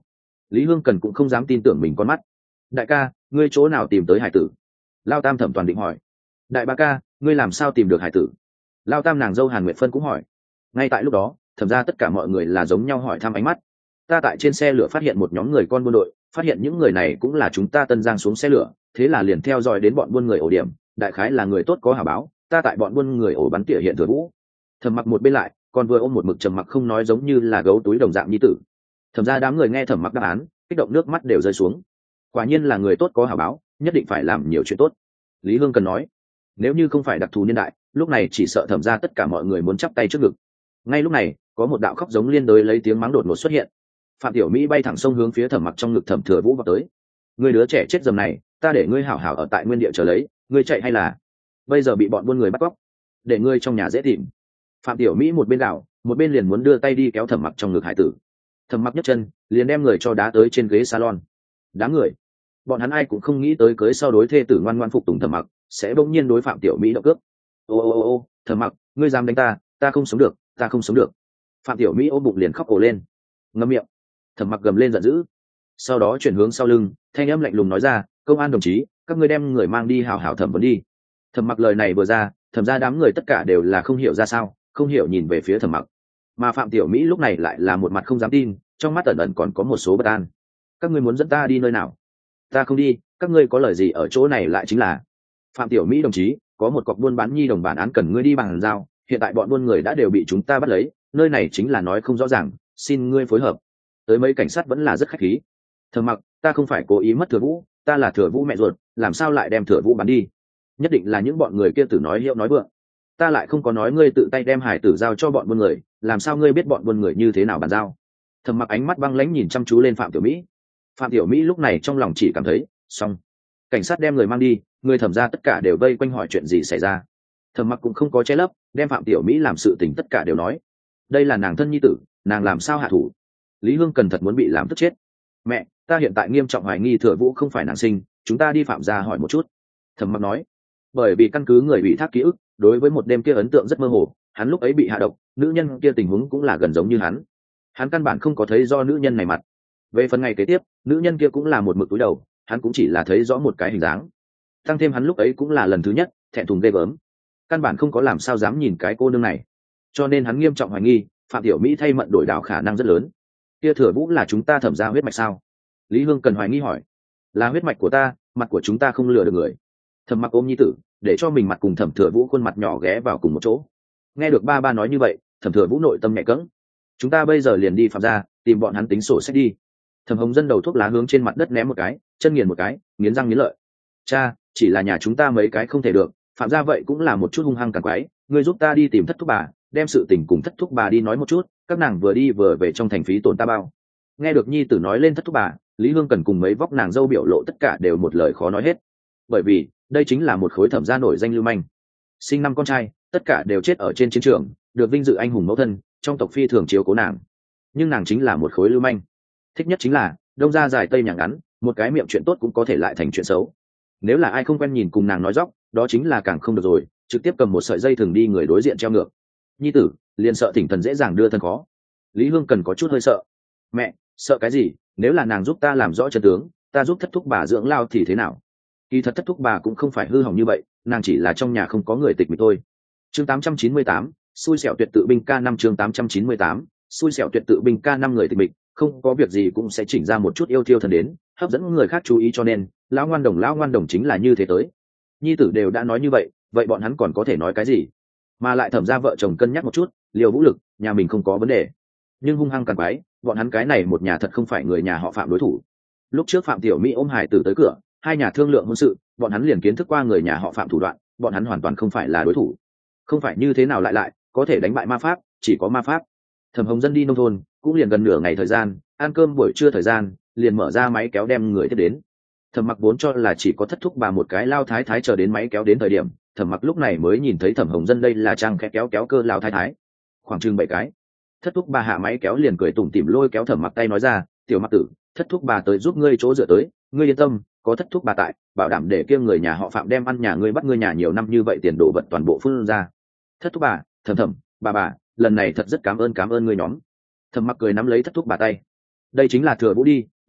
Lý Hương Cần cũng không dám tin tưởng mình con mắt. Đại ca, ngươi chỗ nào tìm tới hải tử? Lao tam thẩm toàn định hỏi. Đại ba ca, ngươi làm sao tìm được hải tử? Lao tam nàng dâu Hàn Nguyệt Phân cũng hỏi. Ngay tại lúc đó, thẩm ra tất cả mọi người là giống nhau hỏi thăm ánh mắt. Ta tại trên xe lửa phát hiện một nhóm người con buôn đội, phát hiện những người này cũng là chúng ta Tân Giang xuống xe lửa, thế là liền theo dõi đến bọn buôn người ổ điểm, đại khái là người tốt có hảo báo, ta tại bọn buôn người ổ bắn tỉa hiện Thừa Vũ. Thẩm Mặc một bên lại, còn vừa ôm một mực trầm mặc không nói giống như là gấu túi đồng dạng như tử. Thẩm ra đám người nghe Thẩm Mặc đáp án, kích động nước mắt đều rơi xuống. Quả nhiên là người tốt có hảo báo, nhất định phải làm nhiều chuyện tốt. Lý Hương Cần nói, nếu như không phải đặc thù niên đại, lúc này chỉ sợ Thẩm ra tất cả mọi người muốn chắp tay trước ngực. Ngay lúc này, có một đạo khóc giống liên đới lấy tiếng mắng đột ngột xuất hiện. Phạm Tiểu Mỹ bay thẳng sông hướng phía Thẩm Mặc trong ngực Thẩm Thừa Vũ vào tới. Người đứa trẻ chết dầm này, ta để ngươi hảo hảo ở tại nguyên địa chờ lấy, ngươi chạy hay là bây giờ bị bọn buôn người bắt cóc, để ngươi trong nhà dễ tìm. Phạm Tiểu Mỹ một bên đảo, một bên liền muốn đưa tay đi kéo Thẩm Mặc trong ngực hải tử. Thẩm Mặc nhấc chân, liền đem người cho đá tới trên ghế salon. Đám người, bọn hắn ai cũng không nghĩ tới cưới sau đối thê tử ngoan ngoan phục tùng Thẩm Mặc sẽ bỗng nhiên đối Phạm Tiểu Mỹ động cước. Ô ô ô ô, Thẩm Mặc, ngươi dám đánh ta, ta không sống được, ta không sống được. Phạm Tiểu Mỹ ôm bụng liền khóc ồ lên. Ngậm miệng. Thẩm Mặc gầm lên giận dữ, sau đó chuyển hướng sau lưng, thanh âm lạnh lùng nói ra, công an đồng chí, các ngươi đem người mang đi hào hào thẩm vấn đi. Thẩm Mặc lời này vừa ra, thẩm ra đám người tất cả đều là không hiểu ra sao, không hiểu nhìn về phía Thẩm Mặc. Mà Phạm Tiểu Mỹ lúc này lại là một mặt không dám tin, trong mắt ẩn ẩn còn có một số bất an. Các ngươi muốn dẫn ta đi nơi nào? Ta không đi, các ngươi có lời gì ở chỗ này lại chính là. Phạm Tiểu Mỹ đồng chí, có một cọc buôn bán nhi đồng bản án cần ngươi đi bằng giao, hiện tại bọn buôn người đã đều bị chúng ta bắt lấy, nơi này chính là nói không rõ ràng, xin ngươi phối hợp. Tới mấy cảnh sát vẫn là rất khách khí. Thẩm Mặc, ta không phải cố ý mất Thừa Vũ, ta là Thừa Vũ mẹ ruột, làm sao lại đem Thừa Vũ bán đi? Nhất định là những bọn người kia tử nói hiệu nói vượng. Ta lại không có nói ngươi tự tay đem hải tử giao cho bọn buôn người, làm sao ngươi biết bọn buôn người như thế nào bàn giao? Thẩm Mặc ánh mắt băng lãnh nhìn chăm chú lên Phạm Tiểu Mỹ. Phạm Tiểu Mỹ lúc này trong lòng chỉ cảm thấy, xong. Cảnh sát đem người mang đi, người Thẩm ra tất cả đều vây quanh hỏi chuyện gì xảy ra. Thẩm Mặc cũng không có che lấp, đem Phạm Tiểu Mỹ làm sự tình tất cả đều nói. Đây là nàng thân nhi tử, nàng làm sao hạ thủ? Lý Hương Cần thật muốn bị làm tức chết. Mẹ, ta hiện tại nghiêm trọng hoài nghi Thừa Vũ không phải nàng sinh, chúng ta đi Phạm gia hỏi một chút. Thẩm Mặc nói, bởi vì căn cứ người bị thác ký ức, đối với một đêm kia ấn tượng rất mơ hồ, hắn lúc ấy bị hạ độc, nữ nhân kia tình huống cũng là gần giống như hắn. Hắn căn bản không có thấy do nữ nhân này mặt. Về phần ngày kế tiếp, nữ nhân kia cũng là một mực túi đầu, hắn cũng chỉ là thấy rõ một cái hình dáng. Tăng thêm hắn lúc ấy cũng là lần thứ nhất, thẹn thùng ghê gớm, căn bản không có làm sao dám nhìn cái cô nương này, cho nên hắn nghiêm trọng hoài nghi Phạm Tiểu Mỹ thay mận đổi đảo khả năng rất lớn. Kia Thừa Vũ là chúng ta Thẩm ra huyết mạch sao? Lý Hương Cần hoài nghi hỏi. Là huyết mạch của ta, mặt của chúng ta không lừa được người. Thẩm Mặc ôm nhi tử, để cho mình mặt cùng Thẩm Thừa Vũ khuôn mặt nhỏ ghé vào cùng một chỗ. Nghe được ba ba nói như vậy, Thẩm Thừa Vũ nội tâm nhẹ cẫng. Chúng ta bây giờ liền đi Phạm gia, tìm bọn hắn tính sổ sách đi. Thẩm Hồng Dân đầu thuốc lá hướng trên mặt đất ném một cái, chân nghiền một cái, nghiến răng nghiến lợi. Cha, chỉ là nhà chúng ta mấy cái không thể được, Phạm gia vậy cũng là một chút hung hăng càng quái, ngươi giúp ta đi tìm Thất thúc bà, đem sự tình cùng Thất thúc bà đi nói một chút, các nàng vừa đi vừa về trong thành phí tổn ta bao. Nghe được nhi tử nói lên Thất thúc bà, Lý Hương Cần cùng mấy vóc nàng dâu biểu lộ tất cả đều một lời khó nói hết, bởi vì đây chính là một khối Thẩm gia nổi danh lưu manh, sinh năm con trai tất cả đều chết ở trên chiến trường, được vinh dự anh hùng mẫu thân, trong tộc phi thường chiếu cố nàng, nhưng nàng chính là một khối lưu manh. Thích nhất chính là đông ra dài tây nhàng ngắn, một cái miệng chuyện tốt cũng có thể lại thành chuyện xấu. Nếu là ai không quen nhìn cùng nàng nói dóc, đó chính là càng không được rồi, trực tiếp cầm một sợi dây thừng đi người đối diện treo ngược. Nhi tử liền sợ thỉnh thần dễ dàng đưa thân khó. Lý Hương Cần có chút hơi sợ. Mẹ, sợ cái gì? Nếu là nàng giúp ta làm rõ chân tướng, ta giúp Thất thúc bà dưỡng lao thì thế nào? Kỳ thật Thất thúc bà cũng không phải hư hỏng như vậy, nàng chỉ là trong nhà không có người tịch mịch thôi. Chương tám trăm chín mươi tám, xui xẻo tuyệt tự binh ca năm chương tám trăm chín mươi tám, xui xẻo tuyệt tự binh ca năm người tịch mịch, không có việc gì cũng sẽ chỉnh ra một chút yêu thiêu thần đến, hấp dẫn người khác chú ý, cho nên lão ngoan đồng lão ngoan đồng chính là như thế tới. Nhi tử đều đã nói như vậy, vậy bọn hắn còn có thể nói cái gì? Mà lại Thẩm ra vợ chồng cân nhắc một chút, liều vũ lực, nhà mình không có vấn đề, nhưng hung hăng càng quái, bọn hắn cái này một nhà thật không phải người nhà họ Phạm đối thủ. Lúc trước Phạm Tiểu Mỹ ôm hải tử tới cửa, hai nhà thương lượng hôn sự, bọn hắn liền kiến thức qua người nhà họ Phạm thủ đoạn, bọn hắn hoàn toàn không phải là đối thủ. Không phải như thế nào lại lại có thể đánh bại ma pháp, chỉ có ma pháp. Thẩm Hồng Dân đi nông thôn cũng liền gần nửa ngày thời gian, ăn cơm buổi trưa thời gian, liền mở ra máy kéo đem người tiếp đến. Thẩm Mặc vốn cho là chỉ có Thất thúc bà một cái lao thái thái chờ đến máy kéo đến thời điểm, Thẩm Mặc lúc này mới nhìn thấy Thẩm Hồng Dân đây là trang khẽ kéo kéo cơ lao thái thái, khoảng chừng bảy cái. Thất thúc bà hạ máy kéo liền cười tủm tỉm lôi kéo Thẩm Mặc tay nói ra, tiểu Mặc tử, Thất thúc bà tới giúp ngươi chỗ dựa tới, ngươi yên tâm, có Thất thúc bà tại, bảo đảm để kia người nhà họ Phạm đem ăn nhà ngươi bắt ngươi nhà nhiều năm như vậy tiền đồ vật toàn bộ phương ra. Thất thúc bà, Thẩm Thẩm, bà bà, lần này thật rất cảm ơn cảm ơn ngươi nhóm. Thẩm Mặc cười nắm lấy Thất thúc bà tay. Đây chính là Thừa Vũ đi,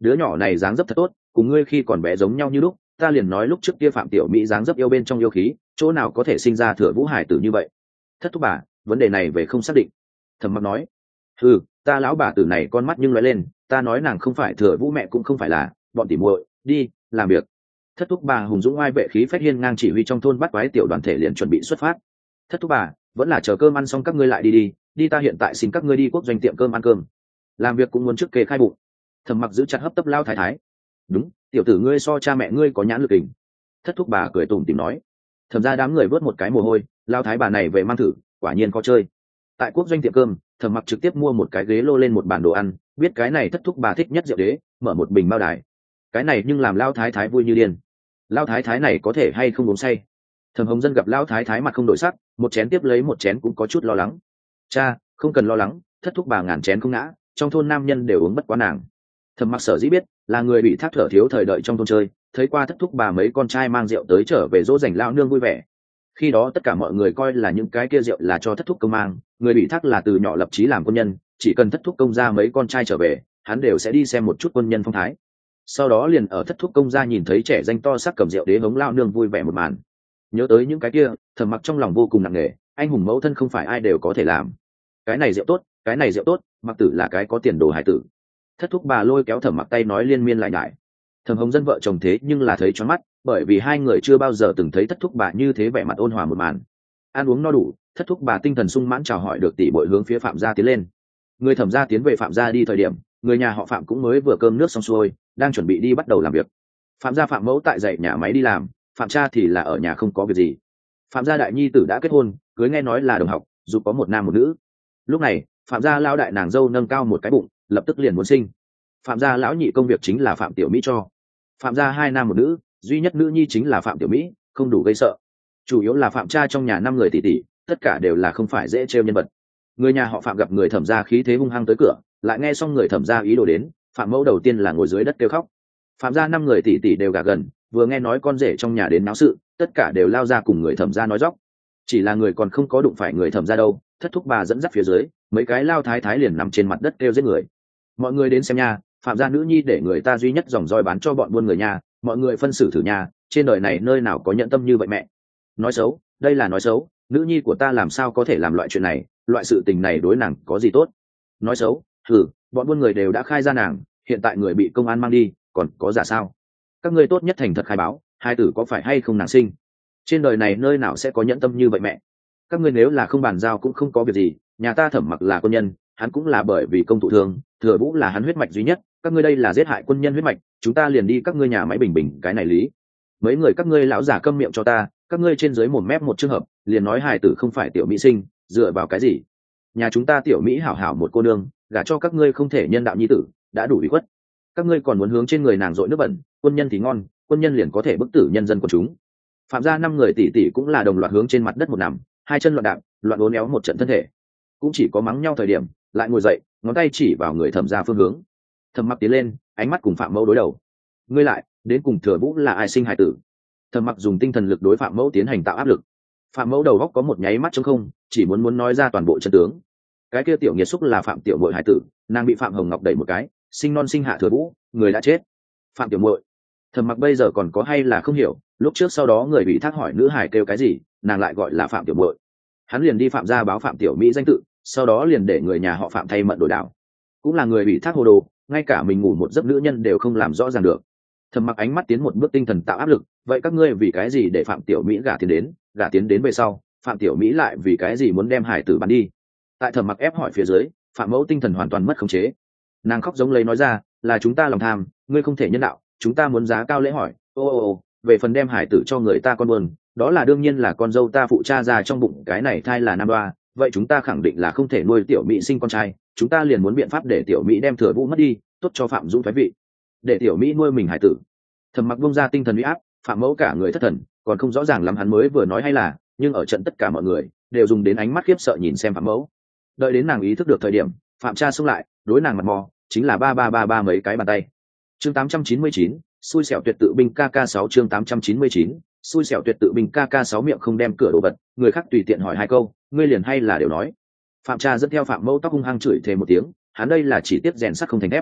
đứa nhỏ này dáng dấp thật tốt, cùng ngươi khi còn bé giống nhau như lúc, ta liền nói lúc trước kia Phạm Tiểu Mỹ dáng dấp yêu bên trong yêu khí, chỗ nào có thể sinh ra Thừa Vũ hải tử như vậy. Thất thúc bà, vấn đề này về không xác định. Thẩm Mặc nói, ừ, ta lão bà tử này con mắt nhưng lóe lên, ta nói nàng không phải Thừa Vũ mẹ cũng không phải là, bọn tỉ muội đi làm việc. Thất thúc bà hùng dũng oai vệ khí phách hiên ngang chỉ huy trong thôn bắt quái tiểu đoàn thể liền chuẩn bị xuất phát. Thất thúc bà, vẫn là chờ cơm ăn xong các ngươi lại đi đi, đi ta hiện tại xin các ngươi đi quốc doanh tiệm cơm ăn cơm. Làm việc cũng muốn trước kê khai bụng. Thẩm Mặc giữ chặt hấp tấp lao thái thái. Đúng, tiểu tử ngươi so cha mẹ ngươi có nhãn lực kình. Thất thúc bà cười tủm tỉm nói. Thẩm ra đám người vớt một cái mồ hôi, lao thái bà này về mang thử, quả nhiên có chơi. Tại quốc doanh tiệm cơm, Thẩm Mặc trực tiếp mua một cái ghế lô lên một bàn đồ ăn, biết cái này thất thúc bà thích nhất rượu đế, mở một bình bao đài. Cái này nhưng làm lao thái thái vui như điên. Lao thái thái này có thể hay không uống say? Thẩm Hồng Dân gặp lao thái thái mặt không đổi sắc, một chén tiếp lấy một chén cũng có chút lo lắng. Cha, không cần lo lắng, thất thúc bà ngàn chén không ngã, trong thôn nam nhân đều uống bất quá nàng. Thẩm Mặc sở dĩ biết là người bị thác thở thiếu thời đợi trong thôn chơi, thấy qua thất thúc bà mấy con trai mang rượu tới trở về dỗ dành lao nương vui vẻ. Khi đó tất cả mọi người coi là những cái kia rượu là cho thất thúc công mang, người bị thác là từ nhỏ lập chí làm quân nhân, chỉ cần thất thúc công ra mấy con trai trở về, hắn đều sẽ đi xem một chút quân nhân phong thái. Sau đó liền ở thất thúc công gia nhìn thấy trẻ danh to sắc cầm rượu đế hống lao nương vui vẻ một màn. Nhớ tới những cái kia, Thẩm Mặc trong lòng vô cùng nặng nề, anh hùng mẫu thân không phải ai đều có thể làm. Cái này rượu tốt, cái này rượu tốt, Mặc tử là cái có tiền đồ hải tử. Thất thúc bà lôi kéo Thẩm Mặc tay nói liên miên lại nhải. Thẩm Hồng Dân vợ chồng thế nhưng là thấy choáng mắt, bởi vì hai người chưa bao giờ từng thấy thất thúc bà như thế vẻ mặt ôn hòa một màn. Ăn uống no đủ, thất thúc bà tinh thần sung mãn chào hỏi được tỷ bội hướng phía Phạm gia tiến lên. Người Thẩm gia tiến về Phạm gia đi thời điểm, người nhà họ Phạm cũng mới vừa cơm nước xong xuôi, đang chuẩn bị đi bắt đầu làm việc. Phạm gia Phạm mẫu tại dạy nhà máy đi làm, Phạm cha thì là ở nhà không có việc gì. Phạm gia đại nhi tử đã kết hôn, cưới nghe nói là đồng học, dù có một nam một nữ. Lúc này, Phạm gia lão đại nàng dâu nâng cao một cái bụng, lập tức liền muốn sinh. Phạm gia lão nhị công việc chính là Phạm Tiểu Mỹ cho. Phạm gia hai nam một nữ, duy nhất nữ nhi chính là Phạm Tiểu Mỹ, không đủ gây sợ. Chủ yếu là Phạm cha trong nhà năm người tỷ tỷ, tất cả đều là không phải dễ trêu nhân vật. Người nhà họ Phạm gặp người Thẩm gia khí thế hung hăng tới cửa, lại nghe xong người Thẩm gia ý đồ đến, Phạm mẫu đầu tiên là ngồi dưới đất kêu khóc. Phạm gia năm người tỷ tỷ đều gả gần, vừa nghe nói con rể trong nhà đến náo sự, tất cả đều lao ra cùng người Thẩm gia nói dóc. Chỉ là người còn không có đụng phải người Thẩm gia đâu, thất thúc bà dẫn dắt phía dưới, mấy cái lao thái thái liền nằm trên mặt đất kêu giết người. Mọi người đến xem nha, Phạm gia nữ nhi để người ta duy nhất dòng roi bán cho bọn buôn người nhà, mọi người phân xử thử nhà, trên đời này nơi nào có nhẫn tâm như vậy mẹ. Nói xấu, đây là nói xấu, nữ nhi của ta làm sao có thể làm loại chuyện này, loại sự tình này đối nàng có gì tốt. Nói xấu, thử, bọn buôn người đều đã khai ra nàng, hiện tại người bị công an mang đi, còn có giả sao? Các ngươi tốt nhất thành thật khai báo, hai tử có phải hay không nàng sinh. Trên đời này nơi nào sẽ có nhẫn tâm như vậy mẹ. Các ngươi nếu là không bàn giao cũng không có việc gì, nhà ta Thẩm Mặc là quân nhân, hắn cũng là bởi vì công thụ thương, Thừa Vũ là hắn huyết mạch duy nhất, các ngươi đây là giết hại quân nhân huyết mạch, chúng ta liền đi các ngươi nhà máy bình bình cái này lý. Mấy người các ngươi lão giả câm miệng cho ta, các ngươi trên dưới một mép một trường hợp, liền nói hài tử không phải tiểu mỹ sinh, dựa vào cái gì? Nhà chúng ta tiểu mỹ hảo hảo một cô nương, gả cho các ngươi không thể nhân đạo nhi tử, đã đủ ủy khuất. Các ngươi còn muốn hướng trên người nàng dội nước bẩn, quân nhân thì ngon, quân nhân liền có thể bức tử nhân dân của chúng. Phạm gia năm người tỷ tỷ cũng là đồng loạt hướng trên mặt đất một nằm, hai chân loạn đạp, loạn uốn éo một trận thân thể. Cũng chỉ có mắng nhau thời điểm, lại ngồi dậy, ngón tay chỉ vào người Thẩm gia phương hướng. Thẩm Mặc tiến lên, ánh mắt cùng Phạm mẫu đối đầu. Ngươi lại, đến cùng Thừa Vũ là ai sinh hài tử? Thẩm Mặc dùng tinh thần lực đối Phạm mẫu tiến hành tạo áp lực. Phạm mẫu đầu góc có một nháy mắt trống không, chỉ muốn muốn nói ra toàn bộ chân tướng. Cái kia tiểu nghiệt xúc là Phạm tiểu muội hài tử, nàng bị Phạm Hồng Ngọc đẩy một cái, sinh non sinh hạ Thừa Vũ, người đã chết. Phạm tiểu muội. Thẩm Mặc bây giờ còn có hay là không hiểu, lúc trước sau đó người bị thác hỏi nữ hài kêu cái gì, nàng lại gọi là Phạm tiểu muội. Hắn liền đi Phạm gia báo Phạm tiểu Mỹ danh tự, sau đó liền để người nhà họ Phạm thay mận đổi đảo. Cũng là người bị thác hồ đồ, ngay cả mình ngủ một giấc nữ nhân đều không làm rõ ràng được. Thẩm Mặc ánh mắt tiến một bước tinh thần tạo áp lực, vậy các ngươi vì cái gì để Phạm tiểu Mỹ gả tiến đến, gả tiến đến về sau, Phạm tiểu Mỹ lại vì cái gì muốn đem hải tử bắn đi? Tại Thẩm Mặc ép hỏi phía dưới, Phạm mẫu tinh thần hoàn toàn mất khống chế. Nàng khóc giống lấy nói ra, là chúng ta lòng tham, ngươi không thể nhân đạo, chúng ta muốn giá cao lễ hỏi. Ô ô ô, về phần đem hải tử cho người ta con buồn, đó là đương nhiên là con dâu ta phụ cha ra trong bụng cái này thai là nam đoa, vậy chúng ta khẳng định là không thể nuôi tiểu Mỹ sinh con trai, chúng ta liền muốn biện pháp để tiểu Mỹ đem Thừa Vũ mất đi, tốt cho Phạm Dũng thoái vị, để tiểu Mỹ nuôi mình hải tử. Thẩm Mặc buông ra tinh thần uy áp, Phạm mẫu cả người thất thần, còn không rõ ràng lắm hắn mới vừa nói hay là, nhưng ở trận tất cả mọi người đều dùng đến ánh mắt khiếp sợ nhìn xem Phạm mẫu. Đợi đến nàng ý thức được thời điểm, Phạm cha xông lại, đối nàng mặt mò, chính là ba ba ba ba mấy cái bàn tay. Chương tám trăm chín mươi chín, xui xẻo tuyệt tự binh K K sáu chương tám trăm chín mươi chín, xui xẻo tuyệt tự binh K K sáu miệng không đem cửa đồ vật, người khác tùy tiện hỏi hai câu, ngươi liền hay là đều nói. Phạm cha dẫn theo Phạm mẫu tóc hung hăng chửi thề một tiếng, hắn đây là chỉ tiếp rèn sắt không thành thép.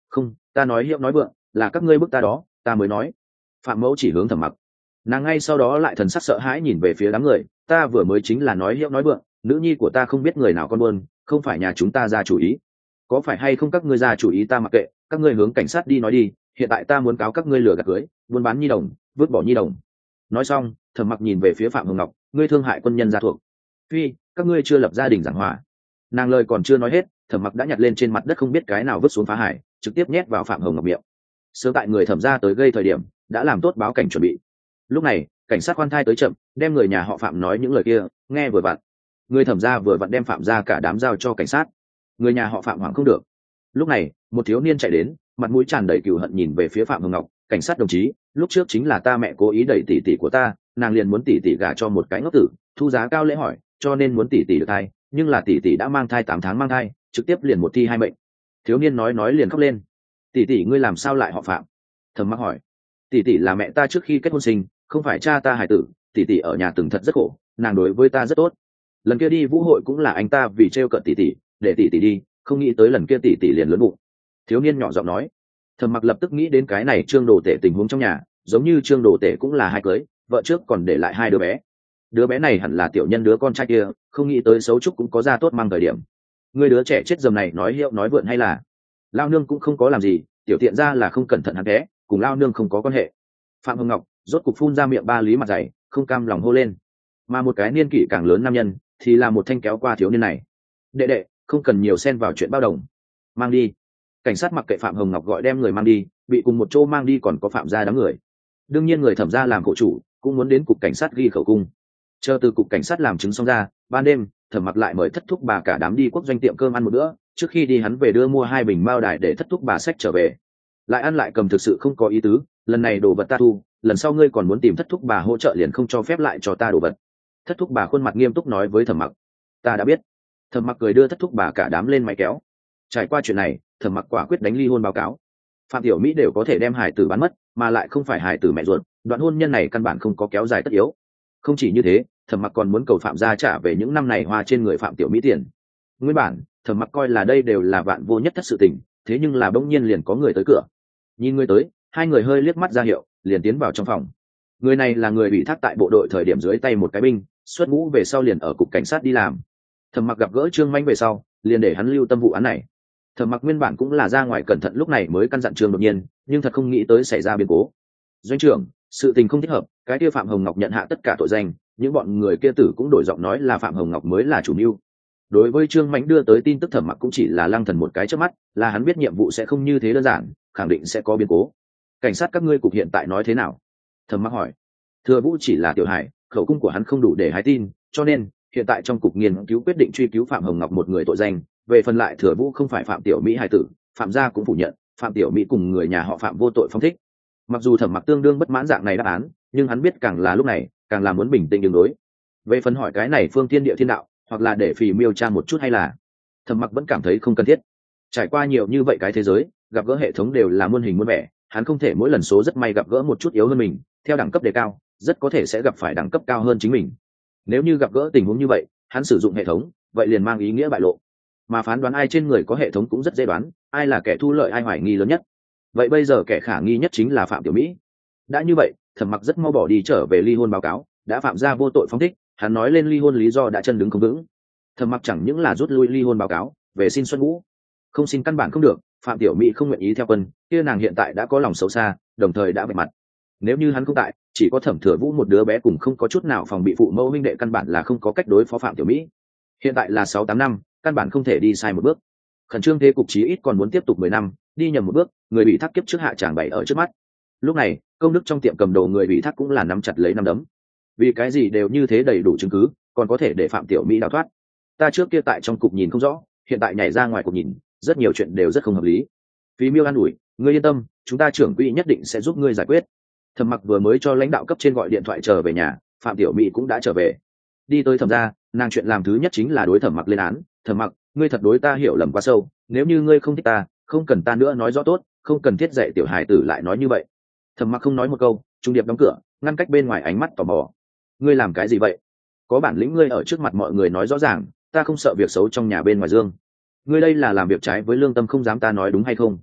Không, ta nói hiệu nói vượng, là các ngươi bức ta đó, ta mới nói. Phạm mẫu chỉ hướng Thẩm Mặc. Nàng ngay sau đó lại thần sắc sợ hãi nhìn về phía đám người, ta vừa mới chính là nói hiệu nói vượng, nữ nhi của ta không biết người nào con buôn, không phải nhà chúng ta ra chủ ý. Có phải hay không các ngươi ra chủ ý ta mặc kệ, các ngươi hướng cảnh sát đi nói đi, hiện tại ta muốn cáo các ngươi lừa gạt cưới, buôn bán nhi đồng, vứt bỏ nhi đồng. Nói xong, Thẩm Mặc nhìn về phía Phạm Hồng Ngọc, ngươi thương hại quân nhân gia thuộc. Phi, các ngươi chưa lập gia đình giảng hòa. Nàng lời còn chưa nói hết, Thẩm Mặc đã nhặt lên trên mặt đất không biết cái nào vứt xuống phá hải, trực tiếp nhét vào Phạm Hồng Ngọc miệng. Sớm tại người Thẩm ra tới gây thời điểm, đã làm tốt báo cảnh chuẩn bị. Lúc này, cảnh sát khoan thai tới chậm, đem người nhà họ Phạm nói những lời kia, nghe vừa vặn. Người Thẩm ra vừa vặn đem Phạm ra cả đám giao cho cảnh sát. Người nhà họ Phạm hoảng không được. Lúc này, một thiếu niên chạy đến, mặt mũi tràn đầy cừu hận nhìn về phía Phạm Hồng Ngọc, cảnh sát đồng chí, lúc trước chính là ta mẹ cố ý đẩy tỷ tỷ của ta, nàng liền muốn tỷ tỷ gả cho một cái ngốc tử, thu giá cao lễ hỏi, cho nên muốn tỷ tỷ được thai, nhưng là tỷ tỷ đã mang thai tám tháng mang thai, trực tiếp liền một thi hai mệnh. Thiếu niên nói nói liền khóc lên. Tỷ tỷ ngươi làm sao lại họ Phạm? Thẩm Mặc hỏi. Tỷ tỷ là mẹ ta trước khi kết hôn sinh, không phải cha ta hài tử, tỷ tỷ ở nhà từng thật rất khổ, nàng đối với ta rất tốt. Lần kia đi vũ hội cũng là anh ta vì trêu cợt tỷ tỷ, để tỷ tỷ đi, không nghĩ tới lần kia tỷ tỷ liền lớn bụng. Thiếu niên nhỏ giọng nói. Thẩm Mặc lập tức nghĩ đến cái này Trương Đồ Tể tình huống trong nhà, giống như Trương Đồ Tể cũng là hai cưới, vợ trước còn để lại hai đứa bé. Đứa bé này hẳn là tiểu nhân đứa con trai kia, không nghĩ tới xấu trúc cũng có ra tốt mang thời điểm. Người đứa trẻ chết dầm này nói hiệu nói vượn hay là? Lao nương cũng không có làm gì, tiểu tiện ra là không cẩn thận hắn bé, cùng Lao nương không có quan hệ. Phạm Hồng Ngọc rốt cục phun ra miệng ba lý mặt dày, không cam lòng hô lên. Mà một cái niên kỷ càng lớn nam nhân, thì là một thanh kéo qua thiếu niên này. Đệ đệ, không cần nhiều xen vào chuyện bao đồng, mang đi. Cảnh sát mặc kệ Phạm Hồng Ngọc gọi đem người mang đi, bị cùng một chỗ mang đi còn có Phạm gia đám người. Đương nhiên người Thẩm gia làm hộ chủ cũng muốn đến cục cảnh sát ghi khẩu cung. Chờ từ cục cảnh sát làm chứng xong ra, ban đêm Thẩm Mặc lại mời thất thúc bà cả đám đi quốc doanh tiệm cơm ăn một bữa, trước khi đi hắn về đưa mua hai bình mao đài để thất thúc bà xách trở về. Lại ăn lại cầm thực sự không có ý tứ, lần này đồ vật ta thu, lần sau ngươi còn muốn tìm thất thúc bà hỗ trợ liền không cho phép lại cho ta đồ vật. Thất thúc bà khuôn mặt nghiêm túc nói với Thẩm Mặc. Ta đã biết. Thẩm Mặc cười đưa thất thúc bà cả đám lên máy kéo. Trải qua chuyện này, Thẩm Mặc quả quyết đánh ly hôn báo cáo. Phạm Tiểu Mỹ đều có thể đem hài tử bán mất, mà lại không phải hài tử mẹ ruột, đoạn hôn nhân này căn bản không có kéo dài tất yếu. Không chỉ như thế, Thẩm Mặc còn muốn cầu Phạm gia trả về những năm này hoa trên người Phạm Tiểu Mỹ tiền. Nguyên bản, Thẩm Mặc coi là đây đều là vạn vô nhất thất sự tình, thế nhưng là bỗng nhiên liền có người tới cửa. Nhìn người tới, hai người hơi liếc mắt ra hiệu, liền tiến vào trong phòng. Người này là người bị thác tại bộ đội thời điểm dưới tay một cái binh, xuất ngũ về sau liền ở cục cảnh sát đi làm. Thẩm Mặc gặp gỡ Trương Manh về sau, liền để hắn lưu tâm vụ án này. Thẩm Mặc nguyên bản cũng là ra ngoài cẩn thận lúc này mới căn dặn Trương đột nhiên, nhưng thật không nghĩ tới xảy ra biến cố. Doanh trưởng, sự tình không thích hợp, cái kia Phạm Hồng Ngọc nhận hạ tất cả tội danh, những bọn người kia tử cũng đổi giọng nói là Phạm Hồng Ngọc mới là chủ mưu. Đối với Trương Mãnh đưa tới tin tức, Thẩm Mặc cũng chỉ là lăng thần một cái chớp mắt, là hắn biết nhiệm vụ sẽ không như thế đơn giản, khẳng định sẽ có biến cố. Cảnh sát các ngươi cục hiện tại nói thế nào? Thẩm Mặc hỏi. Thừa Vũ chỉ là tiểu hải, khẩu cung của hắn không đủ để hái tin, cho nên hiện tại trong cục nghiên cứu quyết định truy cứu Phạm Hồng Ngọc một người tội danh. Về phần lại Thừa Vũ không phải Phạm Tiểu Mỹ hài tử, Phạm gia cũng phủ nhận, Phạm Tiểu Mỹ cùng người nhà họ Phạm vô tội phóng thích. Mặc dù Thẩm Mặc tương đương bất mãn dạng này đáp án, nhưng hắn biết càng là lúc này, càng là muốn bình tĩnh đường đối. Về phần hỏi cái này phương thiên địa thiên đạo, hoặc là để phì miêu tra một chút hay là, Thẩm Mặc vẫn cảm thấy không cần thiết. Trải qua nhiều như vậy cái thế giới, gặp gỡ hệ thống đều là muôn hình muôn vẻ, hắn không thể mỗi lần số rất may gặp gỡ một chút yếu hơn mình, theo đẳng cấp đề cao, rất có thể sẽ gặp phải đẳng cấp cao hơn chính mình. Nếu như gặp gỡ tình huống như vậy, hắn sử dụng hệ thống, vậy liền mang ý nghĩa bại lộ. Mà phán đoán ai trên người có hệ thống cũng rất dễ đoán, ai là kẻ thu lợi ai hoài nghi lớn nhất. Vậy bây giờ kẻ khả nghi nhất chính là Phạm Tiểu Mỹ. Đã như vậy, Thẩm Mặc rất mau bỏ đi trở về ly hôn báo cáo, đã phạm ra vô tội phóng thích, hắn nói lên ly hôn lý do đã chân đứng không vững. Thẩm Mặc chẳng những là rút lui ly hôn báo cáo, về xin xuất ngũ. Không xin căn bản không được, Phạm Tiểu Mỹ không nguyện ý theo quân, kia nàng hiện tại đã có lòng xấu xa, đồng thời đã bạch mặt. Nếu như hắn không tại, chỉ có Thẩm Thừa Vũ một đứa bé cùng không có chút nào phòng bị phụ mẫu huynh đệ căn bản là không có cách đối phó Phạm Tiểu Mỹ. Hiện tại là sáu tám năm, căn bản không thể đi sai một bước. Khẩn trương thế cục chí ít còn muốn tiếp tục mười năm, đi nhầm một bước, người bị thác kiếp trước hạ tràng bày ở trước mắt. Lúc này, công đức trong tiệm cầm đồ người bị thác cũng là nắm chặt lấy nắm đấm. Vì cái gì đều như thế đầy đủ chứng cứ, còn có thể để Phạm Tiểu Mỹ đào thoát. Ta trước kia tại trong cục nhìn không rõ, hiện tại nhảy ra ngoài cục nhìn, rất nhiều chuyện đều rất không hợp lý. Phí Miêu an ủi, ngươi yên tâm, chúng ta trưởng quỹ nhất định sẽ giúp ngươi giải quyết. Thẩm Mặc vừa mới cho lãnh đạo cấp trên gọi điện thoại trở về nhà, Phạm Tiểu Mỹ cũng đã trở về. Đi tới Thẩm gia, nàng chuyện làm thứ nhất chính là đối Thẩm Mặc lên án. Thẩm Mặc, ngươi thật đối ta hiểu lầm quá sâu, nếu như ngươi không thích ta, không cần ta nữa nói rõ tốt, không cần thiết dạy tiểu hài tử lại nói như vậy. Thẩm Mặc không nói một câu, trung điệp đóng cửa, ngăn cách bên ngoài ánh mắt tò mò. Ngươi làm cái gì vậy? Có bản lĩnh ngươi ở trước mặt mọi người nói rõ ràng, ta không sợ việc xấu trong nhà bên ngoài dương. Ngươi đây là làm việc trái với lương tâm, không dám ta nói đúng hay không?